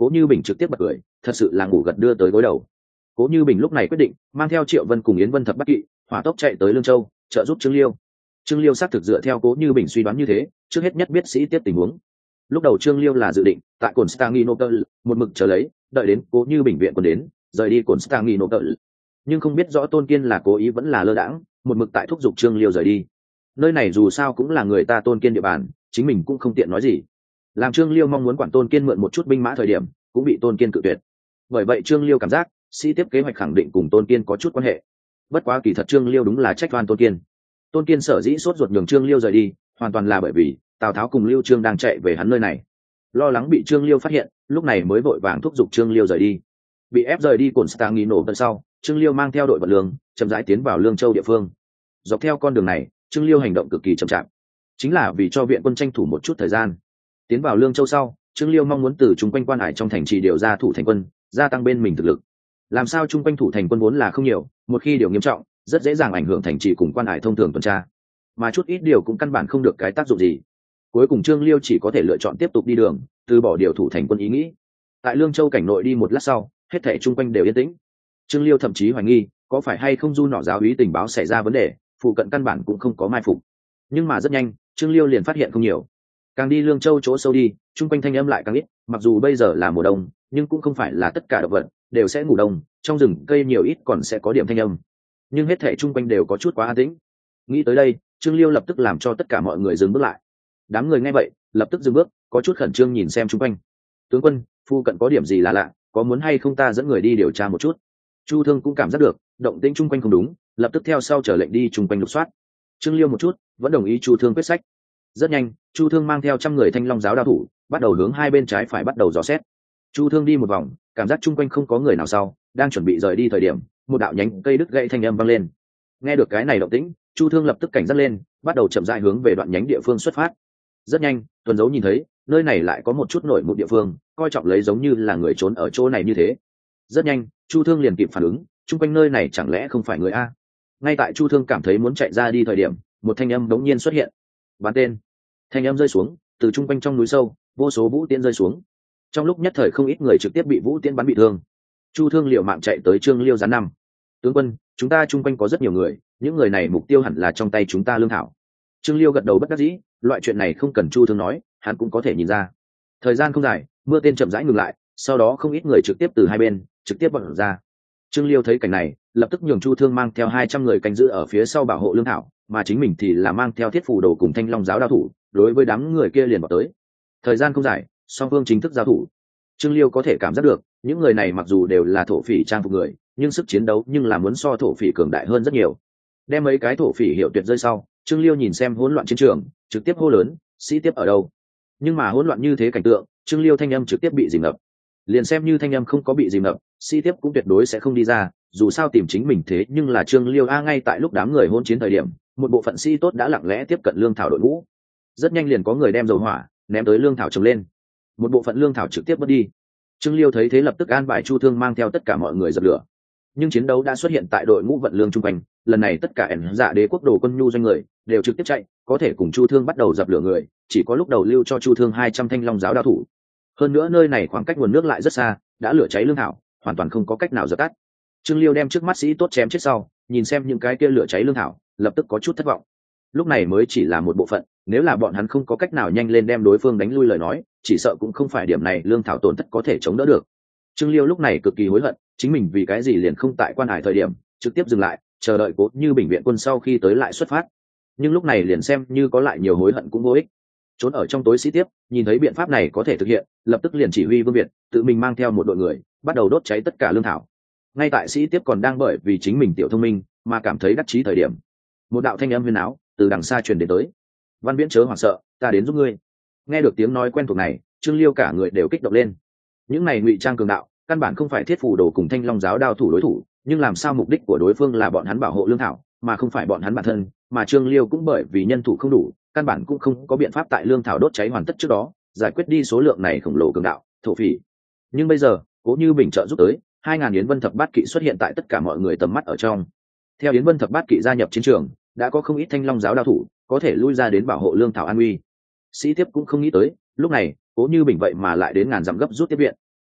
Cố Như Bình trực tiếp bật cười, thật sự là ngủ gật đưa tới gối đầu. Cố Như Bình lúc này quyết định mang theo Triệu Vân cùng Yến Vân Thập Bát Kỵ hỏa tốc chạy tới Lương Châu trợ giúp Trương Liêu. Trương Liêu xác thực dựa theo Cố Như Bình suy đoán như thế, trước hết nhất biết sĩ tiếp tình huống. Lúc đầu Trương Liêu là dự định tại Constantinople một mực chờ lấy, đợi đến Cố Như Bình viện quân đến rời đi Constantinople, nhưng không biết rõ Tôn Kiên là cố ý vẫn là lơ đãng, một mực tại thúc giục Trương Liêu rời đi. Nơi này dù sao cũng là người ta Tôn Kiên địa bàn, chính mình cũng không tiện nói gì. Làm Trương Liêu mong muốn quản Tôn Kiên mượn một chút binh mã thời điểm, cũng bị Tôn Kiên cự tuyệt. Bởi vậy Trương Liêu cảm giác sĩ tiếp kế hoạch khẳng định cùng Tôn Kiên có chút quan hệ. Bất quá kỳ thật Trương Liêu đúng là trách oan Tôn Kiên. Tôn Kiên sở dĩ sốt ruột nhường Trương Liêu rời đi, hoàn toàn là bởi vì Tào Tháo cùng Lưu Trương đang chạy về hắn nơi này, lo lắng bị Trương Liêu phát hiện, lúc này mới vội vàng thúc giục Trương Liêu rời đi. Bị ép rời đi Constantinople sau, Trương Liêu mang theo đội vận lương chậm rãi tiến vào Lương Châu địa phương. Dọc theo con đường này, Trương Liêu hành động cực kỳ chậm chạp, chính là vì cho viện quân tranh thủ một chút thời gian. Tiến vào Lương Châu sau, Trương Liêu mong muốn từ chung quanh quan hải trong thành trì điều ra thủ thành quân, gia tăng bên mình thực lực. Làm sao chung quanh thủ thành quân vốn là không nhiều, một khi điều nghiêm trọng, rất dễ dàng ảnh hưởng thành trì cùng quan hải thông thường tuần tra, mà chút ít điều cũng căn bản không được cái tác dụng gì. Cuối cùng Trương Liêu chỉ có thể lựa chọn tiếp tục đi đường, từ bỏ điều thủ thành quân ý nghĩ. Tại Lương Châu cảnh nội đi một lát sau, hết thảy chung quanh đều yên tĩnh. Trương Liêu thậm chí hoài nghi có phải hay không du nọ giáo úy tình báo xảy ra vấn đề, phụ cận căn bản cũng không có mai phục. Nhưng mà rất nhanh, Trương Liêu liền phát hiện không nhiều. Càng đi Lương Châu chỗ sâu đi, chung quanh thanh âm lại càng ít, mặc dù bây giờ là mùa đông, nhưng cũng không phải là tất cả động vật đều sẽ ngủ đông, trong rừng cây nhiều ít còn sẽ có điểm thanh âm. Nhưng hết thảy chung quanh đều có chút quá an tĩnh. Nghĩ tới đây, Trương Liêu lập tức làm cho tất cả mọi người dừng bước lại. Đám người nghe vậy, lập tức dừng bước, có chút khẩn trương nhìn xem chung quanh. Tướng quân, phu cận có điểm gì lạ lạ, có muốn hay không ta dẫn người đi điều tra một chút? Chu Thương cũng cảm giác được động tĩnh chung quanh không đúng, lập tức theo sau trở lệnh đi chung quanh lục soát. Trương Liêu một chút vẫn đồng ý Chu Thương quyết sách. Rất nhanh, Chu Thương mang theo 100 người Thanh Long giáo đao thủ, bắt đầu hướng hai bên trái phải bắt đầu dò xét. Chu Thương đi một vòng, cảm giác chung quanh không có người nào sau, đang chuẩn bị rời đi thời điểm, một đạo nhánh cây đứt gãy thanh âm vang lên. Nghe được cái này động tĩnh, Chu Thương lập tức cảnh giác lên, bắt đầu chậm rãi hướng về đoạn nhánh địa phương xuất phát. Rất nhanh, Tuần Dấu nhìn thấy nơi này lại có một chút nổi một địa phương, coi trọng lấy giống như là người trốn ở chỗ này như thế. Rất nhanh, Chu Thương liền kịp phản ứng, chung quanh nơi này chẳng lẽ không phải người a? Ngay tại Chu Thương cảm thấy muốn chạy ra đi thời điểm, một thanh âm đống nhiên xuất hiện. Bắn tên. Thanh âm rơi xuống, từ chung quanh trong núi sâu, vô số vũ tiễn rơi xuống. Trong lúc nhất thời không ít người trực tiếp bị vũ tiễn bắn bị thương. Chu Thương liều mạng chạy tới Trương Liêu gián năm. Tướng quân, chúng ta chung quanh có rất nhiều người, những người này mục tiêu hẳn là trong tay chúng ta lương thảo. Trương Liêu gật đầu bất đắc dĩ, loại chuyện này không cần Chu Thương nói, hắn cũng có thể nhìn ra. Thời gian không dài, mưa tên chậm rãi ngừng lại, sau đó không ít người trực tiếp từ hai bên trực tiếp bật ra. Trương Liêu thấy cảnh này, lập tức nhường Chu Thương mang theo 200 người canh giữ ở phía sau bảo hộ lương thảo, mà chính mình thì là mang theo thiết phù đồ cùng Thanh Long giáo đao thủ, đối với đám người kia liền vào tới. Thời gian không dài, song phương chính thức giao thủ. Trương Liêu có thể cảm giác được, những người này mặc dù đều là thổ phỉ trang phục người, nhưng sức chiến đấu nhưng là muốn so thổ phỉ cường đại hơn rất nhiều. Đem mấy cái thổ phỉ hiệu tuyệt rơi sau, Trương Liêu nhìn xem hỗn loạn chiến trường, trực tiếp hô lớn, sĩ tiếp ở đâu? Nhưng mà hỗn loạn như thế cảnh tượng, Trương Liêu thanh âm trực tiếp bị dìm ngập. Liền xem như thanh âm không có bị dìm ngập, sĩ tiếp cũng tuyệt đối sẽ không đi ra, dù sao tìm chính mình thế nhưng là Trương Liêu a. Ngay tại lúc đám người hỗn chiến thời điểm, một bộ phận sĩ tốt đã lặng lẽ tiếp cận lương thảo đội ngũ. Rất nhanh liền có người đem dầu hỏa ném tới lương thảo trồng lên, một bộ phận lương thảo trực tiếp mất đi. Trương Liêu thấy thế lập tức an bài Chu Thương mang theo tất cả mọi người dập lửa. Nhưng chiến đấu đã xuất hiện tại đội ngũ vận lương trung quanh, lần này tất cả ẻn dạ đế quốc đồ quân nhu doanh người đều trực tiếp chạy, có thể cùng Chu Thương bắt đầu dập lửa người chỉ có lúc đầu lưu cho Chu Thương 200 Thanh Long giáo đao thủ. Hơn nữa nơi này khoảng cách nguồn nước lại rất xa, đã lửa cháy lương thảo hoàn toàn không có cách nào dập tắt. Trương Liêu đem trước mắt sĩ tốt chém chết sau, nhìn xem những cái kia lửa cháy lương thảo, lập tức có chút thất vọng. Lúc này mới chỉ là một bộ phận, nếu là bọn hắn không có cách nào nhanh lên đem đối phương đánh lui lời nói, chỉ sợ cũng không phải điểm này lương thảo tổn thất có thể chống đỡ được. Trương Liêu lúc này cực kỳ hối hận, chính mình vì cái gì liền không tại quan hải thời điểm trực tiếp dừng lại, chờ đợi Cố Như Bình viện quân sau khi tới lại xuất phát. Nhưng lúc này liền xem như có lại nhiều hối hận cũng vô ích. Trốn ở trong tối sĩ tiếp, nhìn thấy biện pháp này có thể thực hiện, lập tức liền chỉ huy Vương Việt tự mình mang theo một đội người, bắt đầu đốt cháy tất cả lương thảo. Ngay tại sĩ tiếp còn đang bởi vì chính mình tiểu thông minh mà cảm thấy đắc chí thời điểm, một đạo thanh âm huyền áo từ đằng xa truyền đến tới. Văn Viễn chớ hoảng sợ, ta đến giúp ngươi. Nghe được tiếng nói quen thuộc này, Trương Liêu cả người đều kích động lên. Những này ngụy trang cường đạo, căn bản không phải thiết phù đồ cùng Thanh Long giáo đao thủ đối thủ, nhưng làm sao mục đích của đối phương là bọn hắn bảo hộ lương thảo, mà không phải bọn hắn bản thân, mà Trương Liêu cũng bởi vì nhân thủ không đủ, căn bản cũng không có biện pháp tại lương thảo đốt cháy hoàn tất trước đó giải quyết đi số lượng này khổng lồ cường đạo, thổ phỉ. Nhưng bây giờ, Cố Như Bình trợ giúp tới, 2000 Yến Vân Thập Bát Kỵ xuất hiện tại tất cả mọi người tầm mắt ở trong. Theo Yến Vân Thập Bát Kỵ gia nhập chiến trường, đã có không ít Thanh Long giáo đao thủ có thể lui ra đến bảo hộ lương thảo an uy. Sĩ tiếp cũng không nghĩ tới, lúc này Cố Như Bình vậy mà lại đến ngàn dặm gấp rút tiếp viện.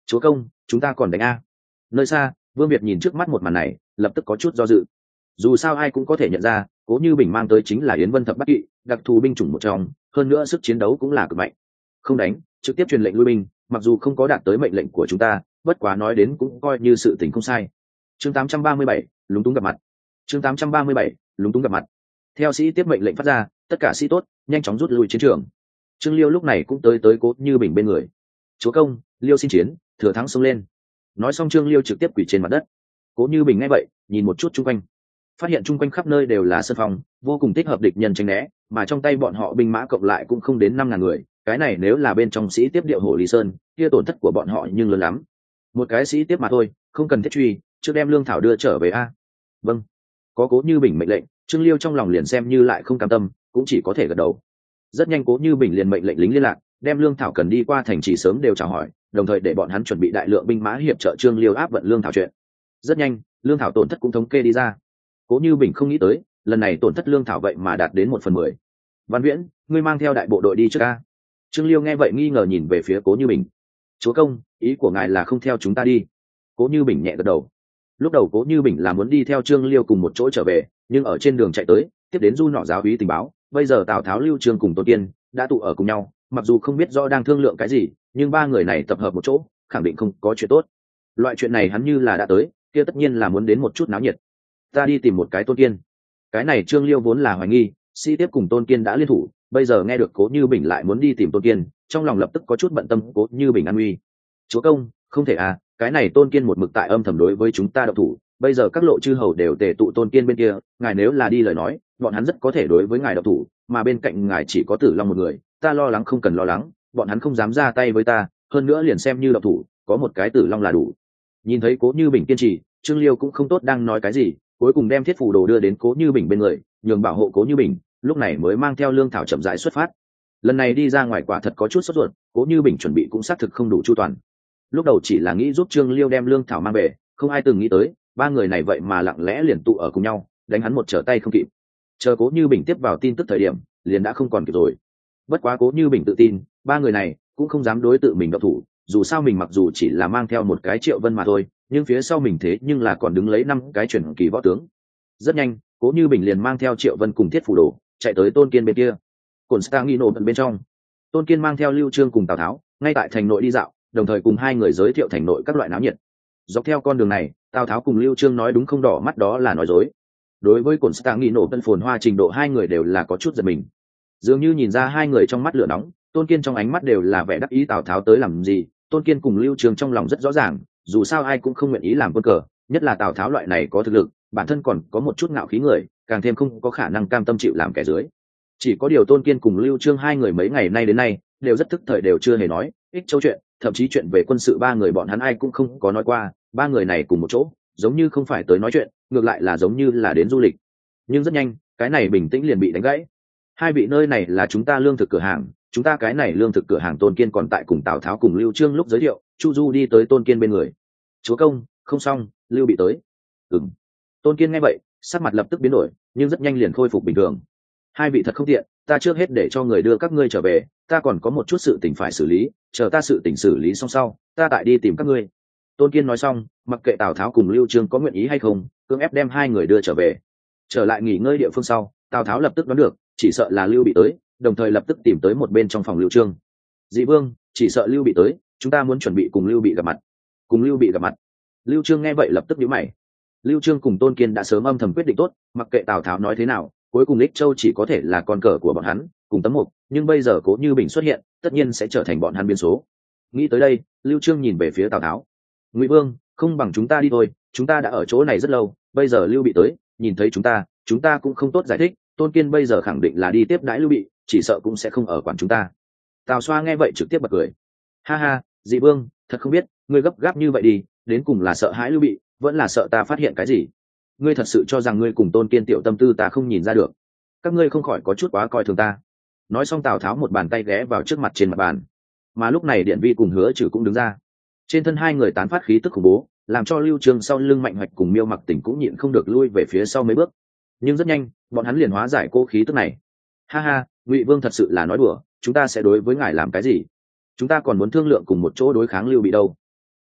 chúa công, chúng ta còn đánh a. Nơi xa, Vương Việt nhìn trước mắt một màn này, lập tức có chút do dự. Dù sao ai cũng có thể nhận ra, Cố Như Bình mang tới chính là Yến Vân Thập Bát Kỵ, đặc thù binh chủng một trong, hơn nữa sức chiến đấu cũng là cực mạnh. Không đánh, trực tiếp truyền lệnh lui binh, mặc dù không có đạt tới mệnh lệnh của chúng ta, bất quá nói đến cũng coi như sự tình không sai. Chương 837, lúng túng gặp mặt. Chương 837, lúng túng gặp mặt. Theo sĩ tiếp mệnh lệnh phát ra, tất cả sĩ tốt nhanh chóng rút lui chiến trường. Trương Liêu lúc này cũng tới Cố Như Bình bên người. Chúa công, Liêu xin chiến, thừa thắng xông lên. Nói xong Trương Liêu trực tiếp quỳ trên mặt đất. Cố Như Bình nghe vậy, nhìn một chút chung quanh, phát hiện chung quanh khắp nơi đều là sân phòng, vô cùng thích hợp địch nhân tránh né, mà trong tay bọn họ binh mã cộng lại cũng không đến 5.000 người. Cái này nếu là bên trong sĩ tiếp điệu Hồ Lý Sơn, kia tổn thất của bọn họ nhưng lớn lắm. Một cái sĩ tiếp mà thôi, không cần thiết truy, trước đem lương thảo đưa trở về a. Vâng. Có Cố Như Bình mệnh lệnh, Trương Liêu trong lòng liền xem như lại không cam tâm, cũng chỉ có thể gật đầu. Rất nhanh Cố Như Bình liền mệnh lệnh lính liên lạc, đem lương thảo cần đi qua thành trì sớm đều chào hỏi, đồng thời để bọn hắn chuẩn bị đại lượng binh mã hiệp trợ Trương Liêu áp vận lương thảo chuyện. Rất nhanh, lương thảo tổn thất cũng thống kê đi ra. Cố Như Bình không nghĩ tới, lần này tổn thất lương thảo vậy mà đạt đến 1/10. Văn Viễn, ngươi mang theo đại bộ đội đi trước a. Trương Liêu nghe vậy nghi ngờ nhìn về phía Cố Như Bình. Chúa công, ý của ngài là không theo chúng ta đi? Cố Như Bình nhẹ gật đầu. Lúc đầu Cố Như Bình là muốn đi theo Trương Liêu cùng một chỗ trở về, nhưng ở trên đường chạy tới, tiếp đến du nọ giáo úy tình báo, bây giờ Tào Tháo, Lưu Trương cùng Tôn Kiên đã tụ ở cùng nhau, mặc dù không biết rõ đang thương lượng cái gì, nhưng ba người này tập hợp một chỗ, khẳng định không có chuyện tốt. Loại chuyện này hắn như là đã tới, kia tất nhiên là muốn đến một chút náo nhiệt. Ta đi tìm một cái Tôn Kiên. Cái này Trương Liêu vốn là hoài nghi, sĩ tiếp cùng Tôn Kiên đã liên thủ, bây giờ nghe được Cố Như Bình lại muốn đi tìm Tôn Kiên, trong lòng lập tức có chút bận tâm Cố Như Bình an nguy. Chúa công, không thể à, cái này Tôn Kiên một mực tại âm thầm đối với chúng ta độc thủ, bây giờ các lộ chư hầu đều tề tụ Tôn Kiên bên kia, ngài nếu là đi lời nói, bọn hắn rất có thể đối với ngài độc thủ, mà bên cạnh ngài chỉ có Tử Long một người, ta lo lắng không cần lo lắng, bọn hắn không dám ra tay với ta, hơn nữa liền xem như độc thủ, có một cái Tử Long là đủ. Nhìn thấy Cố Như Bình kiên trì, Trương Liêu cũng không tốt đang nói cái gì, cuối cùng đem thiết phù đồ đưa đến Cố Như Bình bên người, nhường bảo hộ Cố Như Bình, lúc này mới mang theo lương thảo chậm rãi xuất phát. Lần này đi ra ngoài quả thật có chút sốt ruột, Cố Như Bình chuẩn bị cũng xác thực không đủ chu toàn. Lúc đầu chỉ là nghĩ giúp Trương Liêu đem lương thảo mang về, không ai từng nghĩ tới ba người này vậy mà lặng lẽ liền tụ ở cùng nhau, đánh hắn một trở tay không kịp. Chờ Cố Như Bình tiếp vào tin tức thời điểm, liền đã không còn kịp rồi. Bất quá Cố Như Bình tự tin, ba người này cũng không dám đối tự mình độc thủ, dù sao mình mặc dù chỉ là mang theo một cái Triệu Vân mà thôi, nhưng phía sau mình thế nhưng là còn đứng lấy 5 cái truyền kỳ võ tướng. Rất nhanh, Cố Như Bình liền mang theo Triệu Vân cùng thiết phủ đồ chạy tới Tôn Kiên bên kia. Cổn Stangino bên trong, Tôn Kiên mang theo Lưu Trương cùng Tào Tháo ngay tại thành nội đi dạo, đồng thời cùng hai người giới thiệu thành nội các loại náo nhiệt. Dọc theo con đường này, Tào Tháo cùng Lưu Trương nói đúng không đỏ mắt đó là nói dối. Đối với Cổn Stangino phồn hoa trình độ hai người đều là có chút giật mình. Dường như nhìn ra hai người trong mắt lửa nóng, Tôn Kiên trong ánh mắt đều là vẻ đắc ý Tào Tháo tới làm gì. Tôn Kiên cùng Lưu Trương trong lòng rất rõ ràng, dù sao ai cũng không nguyện ý làm quân cờ, nhất là Tào Tháo loại này có thực lực, bản thân còn có một chút ngạo khí người, càng thêm không có khả năng cam tâm chịu làm kẻ dưới. Chỉ có điều Tôn Kiên cùng Lưu Trương hai người mấy ngày nay đến nay đều rất thức thời, đều chưa hề nói ích châu chuyện, thậm chí chuyện về quân sự ba người bọn hắn ai cũng không có nói qua. Ba người này cùng một chỗ giống như không phải tới nói chuyện, ngược lại là giống như là đến du lịch. Nhưng rất nhanh cái này bình tĩnh liền bị đánh gãy. Hai vị, nơi này là chúng ta lương thực cửa hàng, chúng ta cái này lương thực cửa hàng. Tôn Kiên còn tại cùng Tào Tháo cùng Lưu Trương lúc giới thiệu, Chu Du đi tới Tôn Kiên bên người. Chúa công, không xong, Lưu Bị tới. Ừm. Tôn Kiên nghe vậy sắc mặt lập tức biến đổi, nhưng rất nhanh liền khôi phục bình thường. Hai vị thật không tiện, ta trước hết để cho người đưa các ngươi trở về, ta còn có một chút sự tình phải xử lý, chờ ta sự tình xử lý xong sau, ta tại đi tìm các ngươi. Tôn Kiên nói xong, mặc kệ Tào Tháo cùng Lưu Trương có nguyện ý hay không, cưỡng ép đem hai người đưa trở về. Trở lại nghỉ ngơi địa phương sau, Tào Tháo lập tức đoán được, chỉ sợ là Lưu Bị tới, đồng thời lập tức tìm tới một bên trong phòng Lưu Trương. Dị Vương, chỉ sợ Lưu Bị tới, chúng ta muốn chuẩn bị cùng Lưu Bị gặp mặt. Cùng Lưu Bị gặp mặt? Lưu Trương nghe vậy lập tức nhíu mày. Lưu Trương cùng Tôn Kiên đã sớm âm thầm quyết định tốt, mặc kệ Tào Tháo nói thế nào, cuối cùng Lích Châu chỉ có thể là con cờ của bọn hắn, cùng tấm mục, nhưng bây giờ Cố Như Bình xuất hiện, tất nhiên sẽ trở thành bọn hắn biến số. Nghĩ tới đây, Lưu Trương nhìn về phía Tào Tháo. Ngụy Vương, không bằng chúng ta đi thôi, chúng ta đã ở chỗ này rất lâu, bây giờ Lưu Bị tới, nhìn thấy chúng ta cũng không tốt giải thích, Tôn Kiên bây giờ khẳng định là đi tiếp đãi Lưu Bị, chỉ sợ cũng sẽ không ở quản chúng ta. Tào Xoa nghe vậy trực tiếp bật cười. Ha ha, Dị Vương, thật không biết, ngươi gấp gáp như vậy đi, đến cùng là sợ hãi Lưu Bị, vẫn là sợ ta phát hiện cái gì? Ngươi thật sự cho rằng ngươi cùng Tôn Kiên tiểu tâm tư ta không nhìn ra được? Các ngươi không khỏi có chút quá coi thường ta. Nói xong Tào Tháo một bàn tay ghé vào trước mặt trên mặt bàn. Mà lúc này Điện Vi cùng Hứa Trừ cũng đứng ra. Trên thân hai người tán phát khí tức khủng bố, làm cho Lưu Trương sau lưng Mạnh Hoạch cùng Miêu Mặc Tỉnh cũng nhịn không được lui về phía sau mấy bước. Nhưng rất nhanh, bọn hắn liền hóa giải cô khí tức này. Ha ha, Ngụy Vương thật sự là nói đùa, chúng ta sẽ đối với ngài làm cái gì? Chúng ta còn muốn thương lượng cùng một chỗ đối kháng Lưu Bị đâu.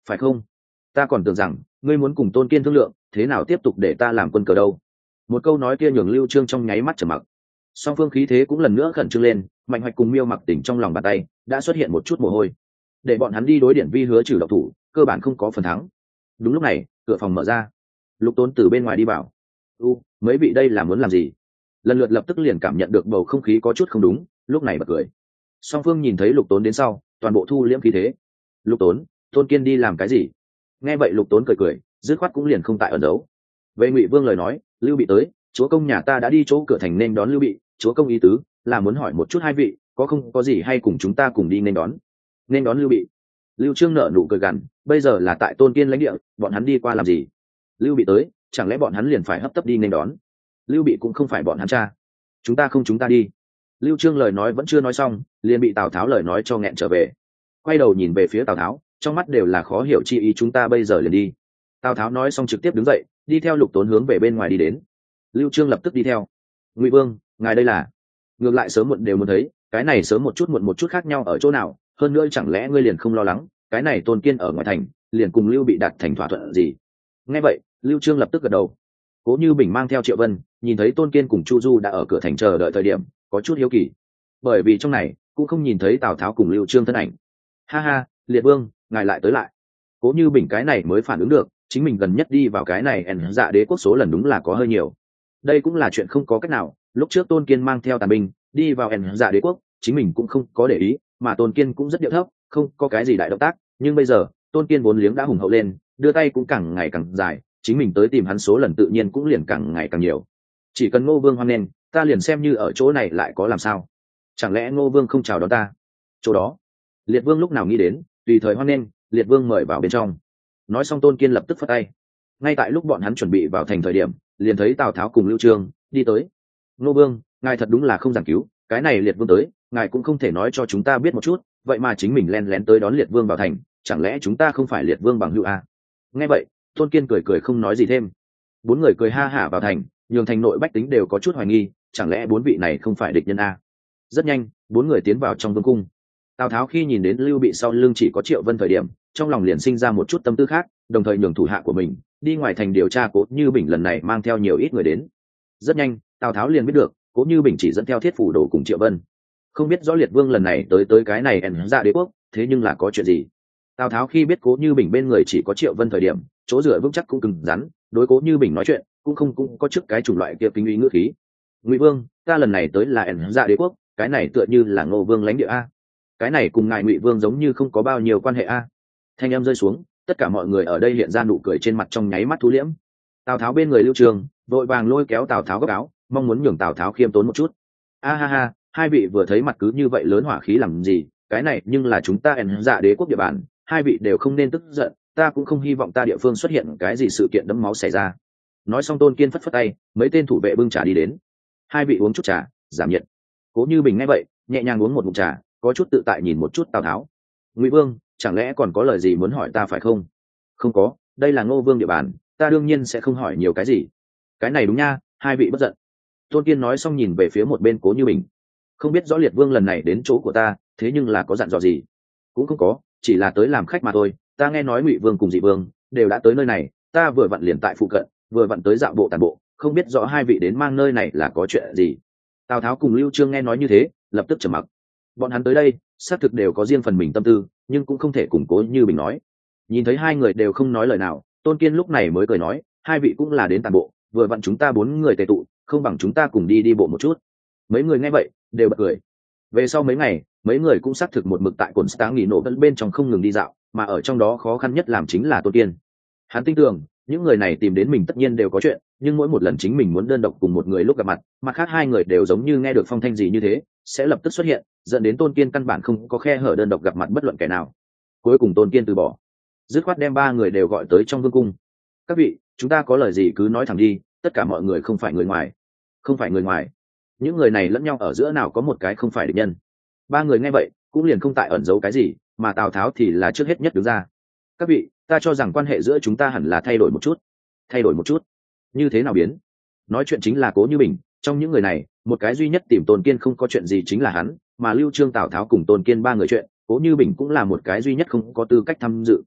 phải không? Ta còn tưởng rằng ngươi muốn cùng Tôn Kiên thương lượng thế nào tiếp tục để ta làm quân cờ đâu. Một câu nói kia nhường Lưu Trương trong nháy mắt trầm mặc. Song phương khí thế cũng lần nữa khẩn trương lên, Mạnh Hoạch cùng Miêu Mặc Tỉnh trong lòng bàn tay đã xuất hiện một chút mồ hôi. Để bọn hắn đi đối điển vi hứa trừ độc thủ, cơ bản không có phần thắng. Đúng lúc này, cửa phòng mở ra. Lục Tốn từ bên ngoài đi vào. Mấy vị đây là muốn làm gì? Lần lượt lập tức liền cảm nhận được bầu không khí có chút không đúng, lúc này bật cười. Song phương nhìn thấy Lục Tốn đến sau, toàn bộ thu liễm khí thế. Lục Tốn, Tôn Kiên đi làm cái gì? Nghe vậy Lục Tốn cười cười, dứt khoát cũng liền không tại ẩn giấu. Về Ngụy Vương lời nói, Lưu Bị tới, chúa công nhà ta đã đi chỗ cửa thành nên đón Lưu Bị, chúa công ý tứ là muốn hỏi một chút hai vị có không có gì hay cùng chúng ta cùng đi nên đón Lưu Bị. Lưu Trương nở nụ cười gằn, bây giờ là tại Tôn Kiên lãnh địa, bọn hắn đi qua làm gì? Lưu Bị tới, chẳng lẽ bọn hắn liền phải hấp tấp đi nên đón? Lưu Bị cũng không phải bọn hắn cha. Chúng ta đi. Lưu Trương lời nói vẫn chưa nói xong, liền bị Tào Tháo lời nói cho nghẹn trở về. Quay đầu nhìn về phía Tào Tháo, trong mắt đều là khó hiểu chi ý, chúng ta bây giờ liền đi. Tào Tháo nói xong trực tiếp đứng dậy, đi theo Lục Tốn hướng về bên ngoài đi đến. Lưu Trương lập tức đi theo. Ngụy Vương, ngài đây là? Ngược lại sớm muộn đều muốn thấy, cái này sớm một chút muộn một chút khác nhau ở chỗ nào? Hơn nữa chẳng lẽ ngươi liền không lo lắng, cái này Tôn Kiên ở ngoài thành, liền cùng Lưu Bị đạt thành thỏa thuận gì? Nghe vậy, Lưu Trương lập tức gật đầu. Cố Như Bình mang theo Triệu Vân, nhìn thấy Tôn Kiên cùng Chu Du đã ở cửa thành chờ đợi thời điểm, có chút hiếu kỳ, bởi vì trong này cũng không nhìn thấy Tào Tháo cùng Lưu Trương thân ảnh. Ha ha, Liệt Vương, ngài lại tới lại. Cố Như Bình cái này mới phản ứng được, chính mình gần nhất đi vào cái này Dạ Đế quốc số lần đúng là có hơi nhiều. Đây cũng là chuyện không có cách nào, lúc trước Tôn Kiên mang theo tàn binh đi vào Dạ Đế quốc, chính mình cũng không có để ý, mà Tôn Kiên cũng rất điệu thấp, không có cái gì đại động tác, nhưng bây giờ Tôn Kiên vốn liếng đã hùng hậu lên, đưa tay cũng càng ngày càng dài, chính mình tới tìm hắn số lần tự nhiên cũng liền càng ngày càng nhiều. Chỉ cần Ngô Vương hoan nghênh, ta liền xem như ở chỗ này lại có làm sao? Chẳng lẽ Ngô Vương không chào đón ta? Chỗ đó, Liệt Vương lúc nào nghĩ đến, tùy thời hoan nghênh, Liệt Vương mời vào bên trong. Nói xong Tôn Kiên lập tức phất tay. Ngay tại lúc bọn hắn chuẩn bị vào thành thời điểm, liền thấy Tào Tháo cùng Lưu Trương đi tới. Ngô Vương, ngài thật đúng là không giảng cứu, cái này Liệt Vương tới, ngài cũng không thể nói cho chúng ta biết một chút, vậy mà chính mình len lén tới đón Liệt Vương vào thành, chẳng lẽ chúng ta không phải Liệt Vương bằng hữu à? Nghe vậy, Tôn Kiên cười cười không nói gì thêm. Bốn người cười ha hả vào thành, nhường thành nội bách tính đều có chút hoài nghi, chẳng lẽ bốn vị này không phải địch nhân à? Rất nhanh, bốn người tiến vào trong vương cung. Tào Tháo khi nhìn đến Lưu Bị sau lưng chỉ có Triệu Vân thời điểm, trong lòng liền sinh ra một chút tâm tư khác, đồng thời nhường thủ hạ của mình đi ngoài thành điều tra Cố Như Bình lần này mang theo nhiều ít người đến. Rất nhanh, Tào Tháo liền biết được, Cố Như Bình chỉ dẫn theo Thiết Phủ Đồ cùng Triệu Vân. Không biết rõ Liệt Vương lần này tới cái này Dạ Đế quốc, thế nhưng là có chuyện gì? Tào Tháo khi biết Cố Như Bình bên người chỉ có Triệu Vân thời điểm, chỗ dựa vững chắc cũng cứng rắn, đối Cố Như Bình nói chuyện cũng có trước cái chủng loại kia kính uy ngữ khí. Ngụy Vương, ta lần này tới là Dạ Đế quốc, cái này tựa như là Ngô Vương lãnh địa a. Cái này cùng ngài Ngụy Vương giống như không có bao nhiêu quan hệ a. Thanh em rơi xuống, tất cả mọi người ở đây hiện ra nụ cười trên mặt trong nháy mắt thu liễm. Tào Tháo bên người Lưu Trường vội vàng lôi kéo Tào Tháo gấp áo, mong muốn nhường Tào Tháo khiêm tốn một chút. A ha ha, hai vị vừa thấy mặt cứ như vậy lớn hỏa khí làm gì? Cái này nhưng là chúng ta Dạ Đế quốc địa bàn, hai vị đều không nên tức giận, ta cũng không hy vọng ta địa phương xuất hiện cái gì sự kiện đẫm máu xảy ra. Nói xong Tôn Kiên phất phất tay, mấy tên thủ vệ bưng trà đi đến. Hai vị uống chút trà, giảm nhiệt. Cố Như Bình nghe vậy, nhẹ nhàng uống một ngụm trà, có chút tự tại nhìn một chút Tào Tháo. Ngụy Vương, chẳng lẽ còn có lời gì muốn hỏi ta phải không? Không có, đây là Ngô Vương địa bàn, ta đương nhiên sẽ không hỏi nhiều cái gì. Cái này đúng nha, hai vị bất giận. Tôn Kiên nói xong nhìn về phía một bên Cố Như Bình. Không biết rõ Liệt Vương lần này đến chỗ của ta, thế nhưng là có dặn dò gì? Cũng không có, chỉ là tới làm khách mà thôi. Ta nghe nói Ngụy Vương cùng Dị Vương đều đã tới nơi này, ta vừa vặn liền tại phụ cận, vừa vặn tới dạo bộ tàn bộ, không biết rõ hai vị đến mang nơi này là có chuyện gì. Tào Tháo cùng Lưu Trương nghe nói như thế, lập tức trầm mặc. Bọn hắn tới đây, xác thực đều có riêng phần mình tâm tư, nhưng cũng không thể củng cố Như Bình nói. Nhìn thấy hai người đều không nói lời nào, Tôn Kiên lúc này mới cười nói, hai vị cũng là đến tàn bộ, vừa vặn chúng ta bốn người tề tụ, không bằng chúng ta cùng đi bộ một chút. Mấy người nghe vậy đều bật cười. Về sau mấy ngày, mấy người cũng xác thực một mực tại cồn stáng nghỉ nổ vẫn bên trong không ngừng đi dạo, mà ở trong đó khó khăn nhất làm chính là Tôn Kiên. Hắn tin tưởng những người này tìm đến mình tất nhiên đều có chuyện, nhưng mỗi một lần chính mình muốn đơn độc cùng một người lúc gặp mặt khác hai người đều giống như nghe được phong thanh gì như thế, sẽ lập tức xuất hiện, dẫn đến Tôn Kiên căn bản không có khe hở đơn độc gặp mặt bất luận kẻ nào. Cuối cùng Tôn Kiên từ bỏ, dứt khoát đem ba người đều gọi tới trong vương cung. Các vị, chúng ta có lời gì cứ nói thẳng đi, tất cả mọi người không phải người ngoài. Không phải người ngoài? Những người này lẫn nhau ở giữa nào có một cái không phải địch nhân? Ba người nghe vậy cũng liền không tại ẩn giấu cái gì, mà Tào Tháo thì là trước hết nhất đứng ra. Các vị, ta cho rằng quan hệ giữa chúng ta hẳn là thay đổi một chút. Thay đổi một chút? Như thế nào biến? Nói chuyện chính là Cố Như Bình, trong những người này, một cái duy nhất tìm Tôn Kiên không có chuyện gì chính là hắn, mà Lưu Trương, Tào Tháo cùng Tôn Kiên ba người chuyện, Cố Như Bình cũng là một cái duy nhất không có tư cách tham dự.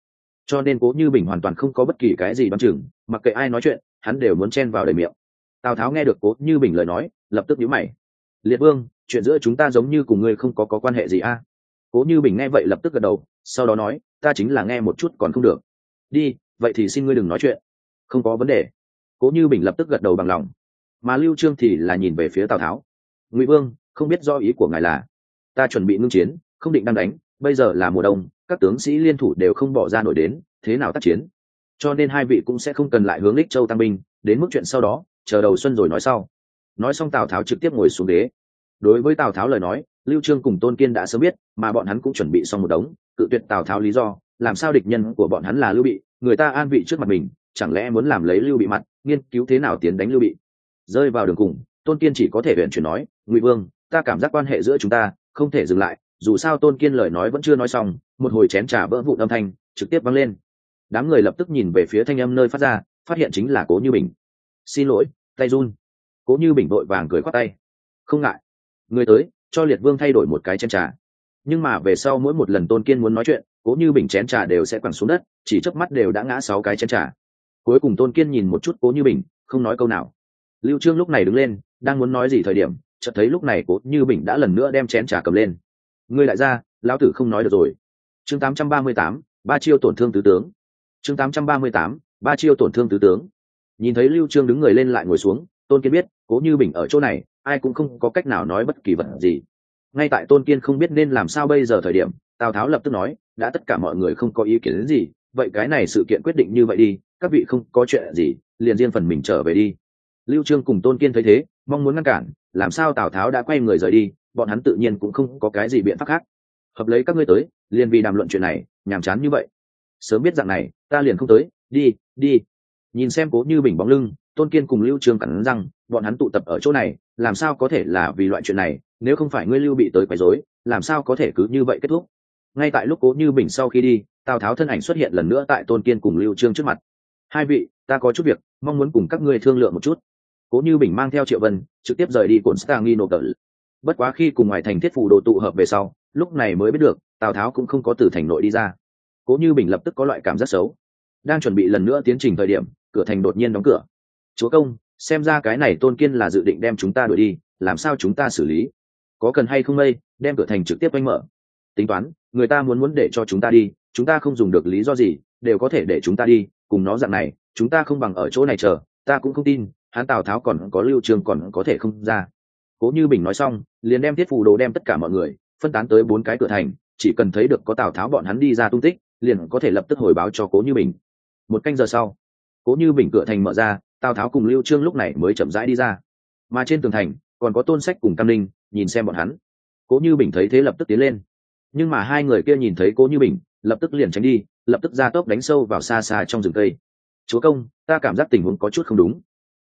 cho nên Cố Như Bình hoàn toàn không có bất kỳ cái gì đoán chừng, mặc kệ ai nói chuyện hắn đều muốn chen vào đầy miệng. Tào Tháo nghe được Cố Như Bình lời nói lập tức nhíu mày. Liệt Vương, chuyện giữa chúng ta giống như cùng ngươi không có quan hệ gì a? Cố Như Bình nghe vậy lập tức gật đầu, sau đó nói, ta chính là nghe một chút còn không được. Đi, vậy thì xin ngươi đừng nói chuyện. Không có vấn đề. Cố Như Bình lập tức gật đầu bằng lòng. Mà Lưu Trương thì là nhìn về phía Tào Tháo. Ngụy Vương, không biết do ý của ngài là? Ta chuẩn bị ngưng chiến, không định đang đánh, bây giờ là mùa đông, các tướng sĩ liên thủ đều không bỏ ra nổi đến, thế nào tác chiến? Cho nên hai vị cũng sẽ không cần lại hướng Lích Châu tăng binh, đến mức chuyện sau đó, chờ đầu xuân rồi nói sau. Nói xong Tào Tháo trực tiếp ngồi xuống ghế. Đối với Tào Tháo lời nói, Lưu Trương cùng Tôn Kiên đã sớm biết, mà bọn hắn cũng chuẩn bị xong một đống, cự tuyệt Tào Tháo lý do, làm sao địch nhân của bọn hắn là Lưu Bị, người ta an vị trước mặt mình, chẳng lẽ muốn làm lấy Lưu Bị mặt, nghiên cứu thế nào tiến đánh Lưu Bị. Rơi vào đường cùng, Tôn Kiên chỉ có thể viện chuyển nói, Ngụy Vương, ta cảm giác quan hệ giữa chúng ta không thể dừng lại, dù sao Tôn Kiên lời nói vẫn chưa nói xong, một hồi chén trà vỡ vụn âm thanh trực tiếp vang lên. Đám người lập tức nhìn về phía thanh âm nơi phát ra, phát hiện chính là Cố Như Bình. Xin lỗi, tay run. Cố Như Bình vội vàng cười khoát tay. Không ngại. Người tới, cho Liệt Vương thay đổi một cái chén trà. Nhưng mà về sau mỗi một lần Tôn Kiên muốn nói chuyện, Cố Như Bình chén trà đều sẽ quẳng xuống đất, chỉ chớp mắt đều đã ngã 6 cái chén trà. Cuối cùng Tôn Kiên nhìn một chút Cố Như Bình, không nói câu nào. Lưu Trương lúc này đứng lên, đang muốn nói gì thời điểm, chợt thấy lúc này Cố Như Bình đã lần nữa đem chén trà cầm lên. Ngươi lại ra, lão tử không nói được rồi. Chương 838, ba chiêu tổn thương tứ tướng. Chương 838, ba chiêu tổn thương tứ tướng. Nhìn thấy Lưu Trương đứng người lên lại ngồi xuống, Tôn Kiên biết, Cố Như Bình ở chỗ này, ai cũng không có cách nào nói bất kỳ vật gì. Ngay tại Tôn Kiên không biết nên làm sao bây giờ thời điểm, Tào Tháo lập tức nói, đã tất cả mọi người không có ý kiến đến gì, vậy cái này sự kiện quyết định như vậy đi, các vị không có chuyện gì, liền riêng phần mình trở về đi. Lưu Trương cùng Tôn Kiên thấy thế, mong muốn ngăn cản, làm sao Tào Tháo đã quay người rời đi, bọn hắn tự nhiên cũng không có cái gì biện pháp khác. Hợp lấy các ngươi tới, liền vì đàm luận chuyện này, nhàm chán như vậy. Sớm biết dạng này, ta liền không tới, đi, đi. Nhìn xem Cố Như Bình bóng lưng, Tôn Kiên cùng Lưu Trương cắn răng, bọn hắn tụ tập ở chỗ này, làm sao có thể là vì loại chuyện này, nếu không phải ngươi Lưu Bị tới quấy rối, làm sao có thể cứ như vậy kết thúc. Ngay tại lúc Cố Như Bình sau khi đi, Tào Tháo thân ảnh xuất hiện lần nữa tại Tôn Kiên cùng Lưu Trương trước mặt. Hai vị, ta có chút việc, mong muốn cùng các ngươi thương lượng một chút. Cố Như Bình mang theo Triệu Vân, trực tiếp rời đi Constantinople. Bất quá khi cùng ngoài thành Thiết Phủ Đồ tụ hợp về sau, lúc này mới biết được, Tào Tháo cũng không có từ thành nội đi ra. Cố Như Bình lập tức có loại cảm giác xấu. Đang chuẩn bị lần nữa tiến trình thời điểm, cửa thành đột nhiên đóng cửa. Chúa công, xem ra cái này Tôn Kiên là dự định đem chúng ta đuổi đi, làm sao chúng ta xử lý? Có cần hay không đây, đem cửa thành trực tiếp oanh mở. Tính toán, người ta muốn để cho chúng ta đi, chúng ta không dùng được lý do gì, đều có thể để chúng ta đi, cùng nó dạng này, chúng ta không bằng ở chỗ này chờ, ta cũng không tin, hắn Tào Tháo còn có Lưu Trương còn có thể không ra. Cố Như Bình nói xong, liền đem Thiết Phủ Đồ đem tất cả mọi người phân tán tới 4 cái cửa thành, chỉ cần thấy được có Tào Tháo bọn hắn đi ra tung tích, liền có thể lập tức hồi báo cho Cố Như Bình. 1 canh giờ sau, Cố Như Bình cửa thành mở ra, Tào Tháo cùng Lưu Trương lúc này mới chậm rãi đi ra. Mà trên tường thành còn có Tôn Sách cùng Cam Linh, nhìn xem bọn hắn. Cố Như Bình thấy thế lập tức tiến lên, nhưng mà hai người kia nhìn thấy Cố Như Bình, lập tức liền tránh đi, lập tức ra tốc đánh sâu vào xa xa trong rừng cây. Chúa công, ta cảm giác tình huống có chút không đúng.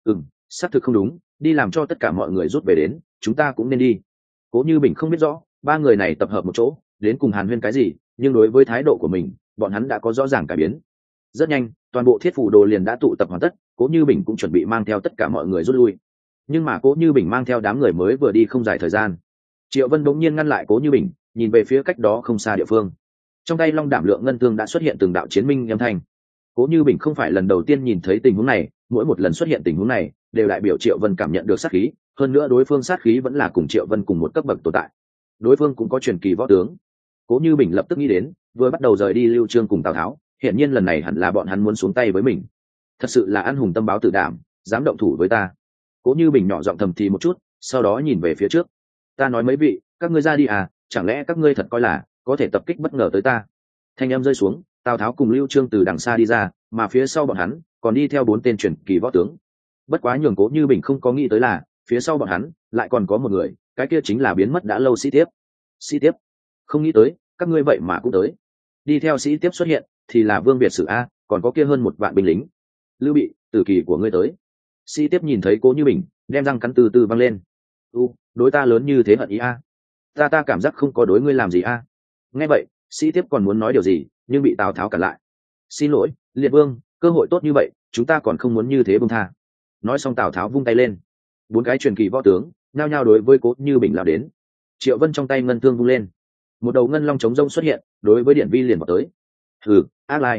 Xác thực không đúng, đi làm cho tất cả mọi người rút về đến, chúng ta cũng nên đi. Cố Như Bình không biết rõ, 3 người này tập hợp một chỗ, đến cùng hàn huyên cái gì, nhưng đối với thái độ của mình, bọn hắn đã có rõ ràng cải biến. Rất nhanh, toàn bộ Thiết Phủ Đồ liền đã tụ tập hoàn tất, Cố Như Bình cũng chuẩn bị mang theo tất cả mọi người rút lui. Nhưng mà Cố Như Bình mang theo đám người mới vừa đi không dài thời gian, Triệu Vân bỗng nhiên ngăn lại Cố Như Bình, nhìn về phía cách đó không xa địa phương. Trong tay Long Đảm Lượng ngân thương đã xuất hiện từng đạo chiến minh âm thanh. Cố Như Bình không phải lần đầu tiên nhìn thấy tình huống này, mỗi một lần xuất hiện tình huống này, đều đại biểu Triệu Vân cảm nhận được sát khí, hơn nữa đối phương sát khí vẫn là cùng Triệu Vân cùng một cấp bậc tồn tại. Đối phương cũng có truyền kỳ võ tướng. Cố Như Bình lập tức nghĩ đến, vừa bắt đầu rời đi Lưu Trương cùng Tào Tháo, hiển nhiên lần này hẳn là bọn hắn muốn xuống tay với mình. Thật sự là ăn hùng tâm báo tử đảm, dám động thủ với ta. Cố Như Bình nhỏ giọng thầm thì một chút, sau đó nhìn về phía trước. Ta nói mấy vị, các ngươi ra đi à, chẳng lẽ các ngươi thật coi là có thể tập kích bất ngờ tới ta? Thanh âm rơi xuống, Tào Tháo cùng Lưu Trương từ đằng xa đi ra, mà phía sau bọn hắn còn đi theo 4 tên truyền kỳ võ tướng. Bất quá nhường Cố Như Bình không có nghĩ tới là, phía sau bọn hắn lại còn có một người, cái kia chính là biến mất đã lâu Sĩ Tiếp. Sĩ Tiếp, không nghĩ tới, các ngươi vậy mà cũng tới. Đi theo Sĩ Tiếp xuất hiện, thì là Vương Việt Sử a, còn có kia hơn 1 vạn binh lính. Lưu Bị, tử kỳ của ngươi tới. Sĩ Tiếp nhìn thấy Cố Như Bình, đem răng cắn từ từ văng lên. Đối ta lớn như thế hận ý a? Ta cảm giác không có đối ngươi làm gì a? Nghe vậy, Sĩ Tiếp còn muốn nói điều gì, nhưng bị Tào Tháo cản lại. Xin lỗi, Liệt Vương, cơ hội tốt như vậy, chúng ta còn không muốn như thế buông tha. Nói xong Tào Tháo vung tay lên, 4 cái truyền kỳ võ tướng nhao nhao đối với Cố Như Bình lao đến. Triệu Vân trong tay ngân thương vung lên, một đầu ngân long chống rông xuất hiện, đối với Điển Vi liền vào tới. Ác lai,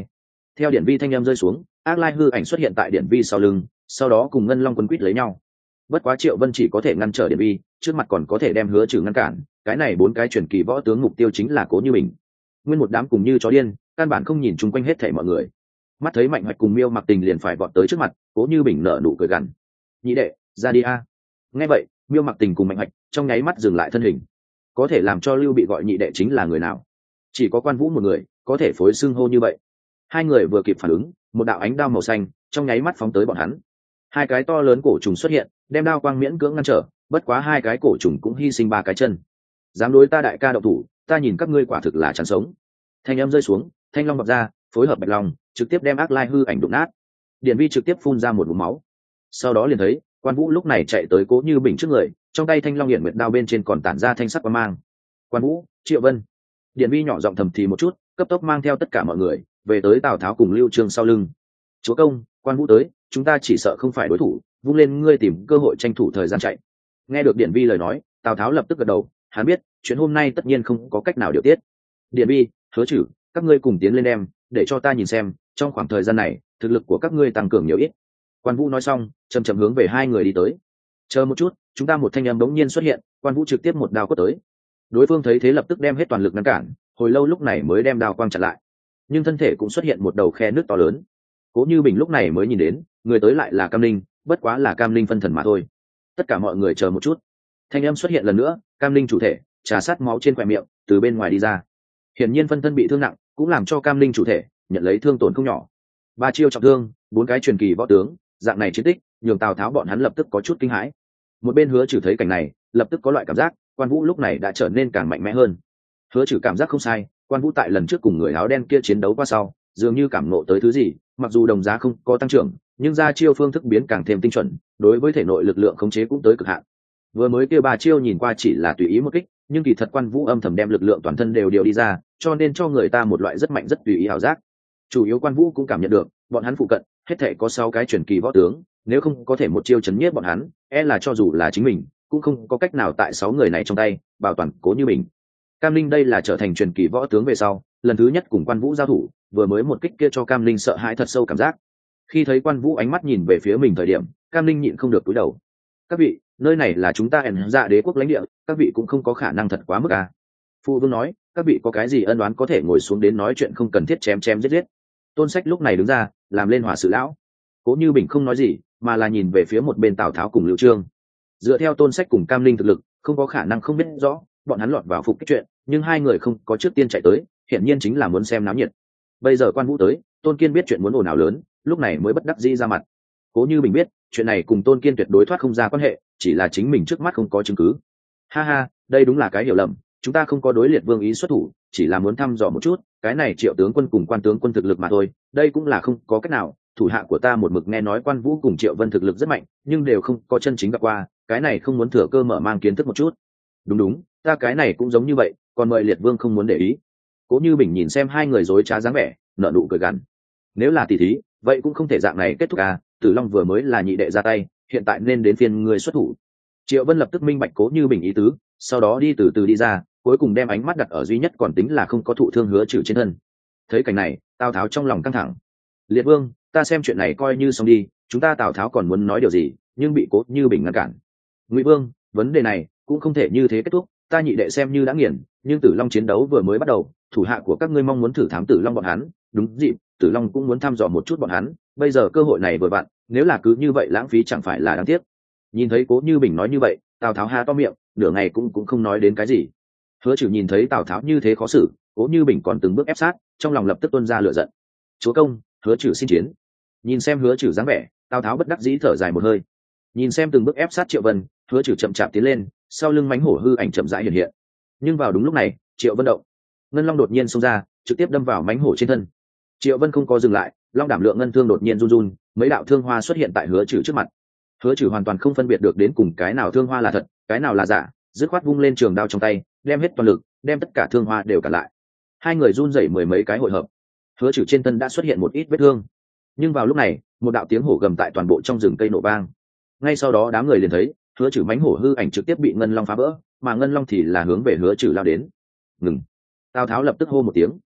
Theo điển vi thanh em rơi xuống, ác lai hư ảnh xuất hiện tại điển vi sau lưng, sau đó cùng ngân long quấn quýt lấy nhau. Bất quá Triệu Vân chỉ có thể ngăn trở điển vi, trước mặt còn có thể đem Hứa Trừ ngăn cản, cái này bốn cái truyền kỳ võ tướng mục tiêu chính là Cố Như Bình. Nguyên một đám cùng như chó điên, căn bản không nhìn chung quanh hết thảy mọi người. Mắt thấy Mạnh Hoạch cùng Miêu Mặc Tình liền phải vọt tới trước mặt, Cố Như Bình nở nụ cười gằn: "Nhị đệ, ra đi a." Nghe vậy, Miêu Mặc Tình cùng Mạnh Hoạch trong nháy mắt dừng lại thân hình. Có thể làm cho Lưu bị gọi nhị đệ chính là người nào? Chỉ có Quan Vũ một người có thể phối xưng hô như vậy. Hai người vừa kịp phản ứng, một đạo ánh đao màu xanh trong nháy mắt phóng tới bọn hắn. Hai cái to lớn cổ trùng xuất hiện, đem đao quang miễn cưỡng ngăn trở, bất quá hai cái cổ trùng cũng hy sinh ba cái chân. Dám đối ta đại ca động thủ, ta nhìn các ngươi quả thực là chán sống. Thanh âm rơi xuống, thanh long vọt ra, phối hợp bạch long, trực tiếp đem ác lai hư ảnh đụng nát. Điển vi trực tiếp phun ra một ngụm máu. Sau đó liền thấy Quan Vũ lúc này chạy tới Cố Như Bình trước người, trong tay thanh long hiển nguyệt đao bên trên còn tản ra thanh sắc quang mang. Quan Vũ, Triệu Vân. Điển vi nhỏ giọng thầm thì một chút, cấp tốc mang theo tất cả mọi người về tới Tào Tháo cùng Lưu Trương sau lưng. Chúa công, Quan Vũ tới, chúng ta chỉ sợ không phải đối thủ, vung lên ngươi tìm cơ hội tranh thủ thời gian chạy. Nghe được Điển vi lời nói, Tào Tháo lập tức gật đầu, hắn biết chuyện hôm nay tất nhiên không có cách nào điều tiết. Điển vi, Hứa Trừ, các ngươi cùng tiến lên đem, để cho ta nhìn xem trong khoảng thời gian này thực lực của các ngươi tăng cường nhiều ít. Quan Vũ nói xong, chậm chậm hướng về hai người đi tới. Chờ một chút, chúng ta một thanh âm bỗng nhiên xuất hiện, Quan Vũ trực tiếp một đao quất tới. Đối phương thấy thế lập tức đem hết toàn lực ngăn cản, hồi lâu lúc này mới đem đao quang chặn lại. Nhưng thân thể cũng xuất hiện một đầu khe nước to lớn. Cố Như Bình lúc này mới nhìn đến, người tới lại là Cam Linh, bất quá là Cam Linh phân thần mà thôi. Tất cả mọi người chờ một chút. Thanh âm xuất hiện lần nữa, Cam Linh chủ thể trà sát máu trên khóe miệng, từ bên ngoài đi ra. Hiển nhiên phân thân bị thương nặng, cũng làm cho Cam Linh chủ thể nhận lấy thương tổn không nhỏ. Ba chiêu trọng thương, bốn cái truyền kỳ võ tướng, dạng này chiến tích nhường Tào Tháo bọn hắn lập tức có chút kinh hãi. Một bên Hứa Trừ thấy cảnh này, lập tức có loại cảm giác Quan Vũ lúc này đã trở nên càng mạnh mẽ hơn. Hứa Trừ cảm giác không sai, Quan Vũ tại lần trước cùng người áo đen kia chiến đấu qua sau, dường như cảm nộ tới thứ gì, mặc dù đồng giá không có tăng trưởng, nhưng ra chiêu phương thức biến càng thêm tinh chuẩn, đối với thể nội lực lượng khống chế cũng tới cực hạn. Vừa mới kia ba chiêu nhìn qua chỉ là tùy ý một kích, nhưng kỳ thật Quan Vũ âm thầm đem lực lượng toàn thân đều điều đi ra, cho nên cho người ta một loại rất mạnh rất tùy ý ảo giác. Chủ yếu Quan Vũ cũng cảm nhận được, bọn hắn phụ cận hết thảy có 6 cái truyền kỳ võ tướng, nếu không có thể một chiêu chấn nhiếp bọn hắn, e là cho dù là chính mình cũng không có cách nào tại 6 người này trong tay bảo toàn Cố Như Bình. Cam Linh đây là trở thành truyền kỳ võ tướng về sau, lần thứ nhất cùng Quan Vũ giao thủ, vừa mới một kích kia cho Cam Linh sợ hãi thật sâu cảm giác. Khi thấy Quan Vũ ánh mắt nhìn về phía mình thời điểm, Cam Linh nhịn không được cúi đầu. "Các vị, nơi này là chúng ta ẩn dạ đế quốc lãnh địa, các vị cũng không có khả năng thật quá mức à?" Phụ vương nói, "Các vị có cái gì ân oán có thể ngồi xuống đến nói chuyện, không cần thiết chém chém giết giết." Tôn Sách lúc này đứng ra, làm lên hỏa sự lão. Cố Như Bình không nói gì, mà là nhìn về phía một bên Tào Tháo cùng Lưu Trương. Dựa theo Tôn Sách cùng Cam Linh thực lực, không có khả năng không biết rõ bọn hắn lọt vào phục kích chuyện, nhưng hai người không có trước tiên chạy tới, hiển nhiên chính là muốn xem náo nhiệt. Bây giờ Quan Vũ tới, Tôn Kiên biết chuyện muốn ồn ào lớn, lúc này mới bất đắc dĩ ra mặt. Cố Như Bình biết chuyện này cùng Tôn Kiên tuyệt đối thoát không ra quan hệ, chỉ là chính mình trước mắt không có chứng cứ. Ha ha, đây đúng là cái hiểu lầm, chúng ta không có đối liệt vương ý xuất thủ, chỉ là muốn thăm dò một chút cái này Triệu tướng quân cùng Quan tướng quân thực lực mà thôi, đây cũng là không có cách nào. Thủ hạ của ta một mực nghe nói Quan Vũ cùng Triệu Vân thực lực rất mạnh, nhưng đều không có chân chính gặp qua, cái này không muốn thừa cơ mở mang kiến thức một chút. Đúng đúng, ta cái này cũng giống như vậy, còn mời liệt vương không muốn để ý. Cố Như Bình nhìn xem hai người dối trá dáng vẻ, nở nụ cười gằn. Nếu là tỷ thí, vậy cũng không thể dạng này kết thúc à, Tử Long vừa mới là nhị đệ ra tay, hiện tại nên đến phiên người xuất thủ. Triệu Vân lập tức minh bạch Cố Như Bình ý tứ, sau đó đi từ từ đi ra, cuối cùng đem ánh mắt đặt ở duy nhất còn tính là không có thụ thương Hứa Trừ trên thân. Thấy cảnh này, Tào Tháo trong lòng căng thẳng. Liệt vương, ta xem chuyện này coi như xong đi, chúng ta Tào Tháo còn muốn nói điều gì, nhưng bị Cố Như Bình ngăn cản. Ngụy vương, vấn đề này cũng không thể như thế kết thúc, ta nhị đệ xem như đã nghiền, nhưng Tử Long chiến đấu vừa mới bắt đầu, thủ hạ của các ngươi mong muốn thử thám Tử Long bọn hắn, đúng dịp, Tử Long cũng muốn thăm dò một chút bọn hắn, bây giờ cơ hội này vừa vặn, nếu là cứ như vậy lãng phí chẳng phải là đáng tiếc. Nhìn thấy Cố Như Bình nói như vậy, Tào Tháo há to miệng, nửa ngày cũng không nói đến cái gì. Hứa Trừ nhìn thấy Tào Tháo như thế khó xử, Cố Như Bình còn từng bước ép sát, trong lòng lập tức tuôn ra lửa giận. Chúa công, Hứa Trừ xin chiến. Nhìn xem Hứa Trừ dáng vẻ, Tào Tháo bất đắc dĩ thở dài một hơi. Nhìn xem từng bước ép sát Triệu Vân, Hứa Trừ chậm chạp tiến lên, sau lưng mãnh hổ hư ảnh chậm rãi hiện hiện. Nhưng vào đúng lúc này, Triệu Vân động, ngân long đột nhiên xông ra, trực tiếp đâm vào mãnh hổ trên thân. Triệu Vân không có dừng lại, long đảm lượng ngân thương đột nhiên run run, mấy đạo thương hoa xuất hiện tại Hứa Trừ trước mặt. Hứa Trừ hoàn toàn không phân biệt được đến cùng cái nào thương hoa là thật, cái nào là giả, dứt khoát vung lên trường đao trong tay, đem hết toàn lực, đem tất cả thương hoa đều cản lại. Hai người run rẩy mười mấy cái hội hợp. Hứa Trừ trên thân đã xuất hiện một ít vết thương. Nhưng vào lúc này, một đạo tiếng hổ gầm tại toàn bộ trong rừng cây nổ vang. Ngay sau đó đám người liền thấy, Hứa Trừ mãnh hổ hư ảnh trực tiếp bị ngân long phá vỡ, mà ngân long thì là hướng về Hứa Trừ lao đến. Ngừng! Tào Tháo lập tức hô một tiếng.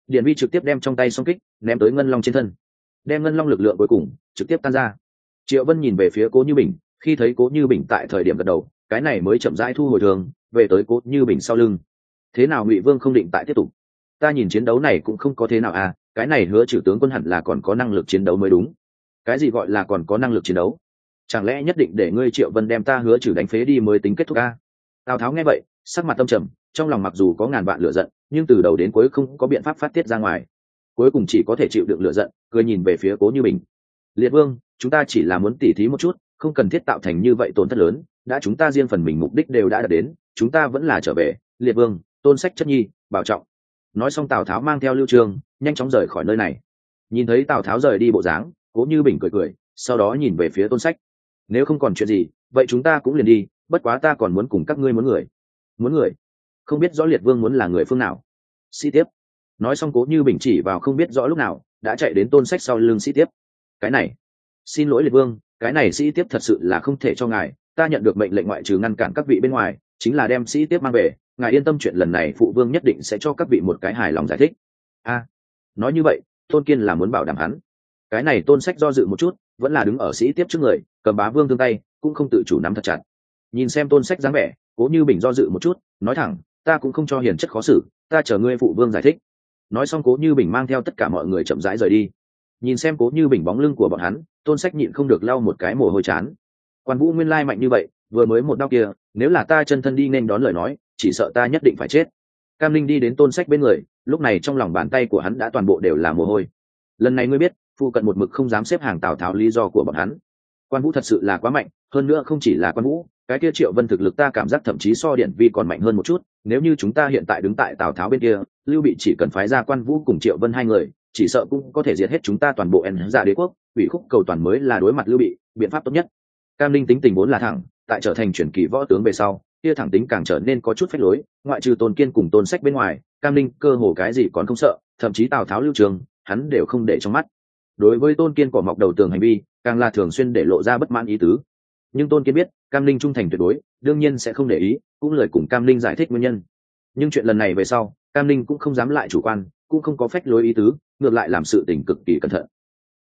Điền Vi trực tiếp đem trong tay song kích ném tới ngân long trên thân, đem ngân long lực lượng cuối cùng trực tiếp tan ra. Triệu Vân nhìn về phía Cố Như Bình, khi thấy Cố Như Bình tại thời điểm gật đầu, cái này mới chậm rãi thu hồi thường về tới Cố Như Bình sau lưng. Thế nào Ngụy Vương không định tại tiếp tục? Ta nhìn chiến đấu này cũng không có thế nào à, cái này Hứa Trừ tướng quân hẳn là còn có năng lực chiến đấu mới đúng. Cái gì gọi là còn có năng lực chiến đấu? Chẳng lẽ nhất định để ngươi Triệu Vân đem ta Hứa Trừ đánh phế đi mới tính kết thúc à? Tào Tháo nghe vậy, sắc mặt tâm trầm, trong lòng mặc dù có ngàn vạn lửa giận, nhưng từ đầu đến cuối không có biện pháp phát tiết ra ngoài, cuối cùng chỉ có thể chịu đựng lửa giận, cười nhìn về phía Cố Như Bình. Liệt Vương, chúng ta chỉ là muốn tỉ thí một chút, không cần thiết tạo thành như vậy tổn thất lớn, đã chúng ta riêng phần mình mục đích đều đã đạt đến, chúng ta vẫn là trở về. Liệt Vương, Tôn Sách chất nhi, bảo trọng. Nói xong Tào Tháo mang theo Lưu Trường nhanh chóng rời khỏi nơi này. Nhìn thấy Tào Tháo rời đi bộ dáng, Cố Như Bình cười cười, sau đó nhìn về phía Tôn Sách. Nếu không còn chuyện gì, vậy chúng ta cũng liền đi, bất quá ta còn muốn cùng các ngươi muốn người. Muốn người? Không biết rõ Liệt Vương muốn là người phương nào? Sĩ Tiếp. Nói xong Cố Như Bình chỉ vào không biết rõ lúc nào đã chạy đến Tôn Sách sau lưng Sĩ Tiếp. Cái này, xin lỗi Liệt Vương, cái này Sĩ Tiếp thật sự là không thể cho ngài, ta nhận được mệnh lệnh ngoại trừ ngăn cản các vị bên ngoài, chính là đem Sĩ Tiếp mang về, ngài yên tâm, chuyện lần này phụ vương nhất định sẽ cho các vị một cái hài lòng giải thích. Nói như vậy Tôn Kiên là muốn bảo đảm hắn. Cái này Tôn Sách do dự một chút, vẫn là đứng ở Sĩ Tiếp trước người, cầm bá vương thương tay cũng không tự chủ nắm thật chặt. Nhìn xem Tôn Sách dáng vẻ, Cố Như Bình do dự một chút, nói thẳng, ta cũng không cho hiền chất khó xử, ta chờ ngươi phụ vương giải thích. Nói xong Cố Như Bình mang theo tất cả mọi người chậm rãi rời đi. Nhìn xem Cố Như Bình bóng lưng của bọn hắn, Tôn Sách nhịn không được lau một cái mồ hôi chán. Quan Vũ nguyên lai mạnh như vậy, vừa mới một đao kia, nếu là ta chân thân đi nên đón lời nói, chỉ sợ ta nhất định phải chết. Cam Linh đi đến Tôn Sách bên người, lúc này trong lòng bàn tay của hắn đã toàn bộ đều là mồ hôi. Lần này ngươi biết phụ cận một mực không dám xếp hàng Tào Tháo lý do của bọn hắn. Quan Vũ thật sự là quá mạnh, hơn nữa không chỉ là Quan Vũ, cái kia Triệu Vân thực lực ta cảm giác thậm chí so Điển Vi còn mạnh hơn một chút. Nếu như chúng ta hiện tại đứng tại Tào Tháo bên kia, Lưu Bị chỉ cần phái ra Quan Vũ cùng Triệu Vân hai người, chỉ sợ cũng có thể diệt hết chúng ta toàn bộ Dạ đế quốc. Ủy khúc cầu toàn mới là đối mặt Lưu Bị biện pháp tốt nhất. Cam Linh tính tình vốn là thẳng, tại trở thành truyền kỳ võ tướng về sau, kia thẳng tính càng trở nên có chút phách lối. Ngoại trừ Tôn Kiên cùng Tôn Sách bên ngoài, Cam Linh cơ hồ cái gì còn không sợ, thậm chí Tào Tháo Lưu Trường hắn đều không để trong mắt. Đối với Tôn Kiên cỏ mọc đầu tường hành vi, càng là thường xuyên để lộ ra bất mãn ý tứ. Nhưng Tôn Kiên biết Cam Linh trung thành tuyệt đối, đương nhiên sẽ không để ý, cũng lời cùng Cam Linh giải thích nguyên nhân. Nhưng chuyện lần này về sau, Cam Linh cũng không dám lại chủ quan, cũng không có phách lối ý tứ, ngược lại làm sự tình cực kỳ cẩn thận.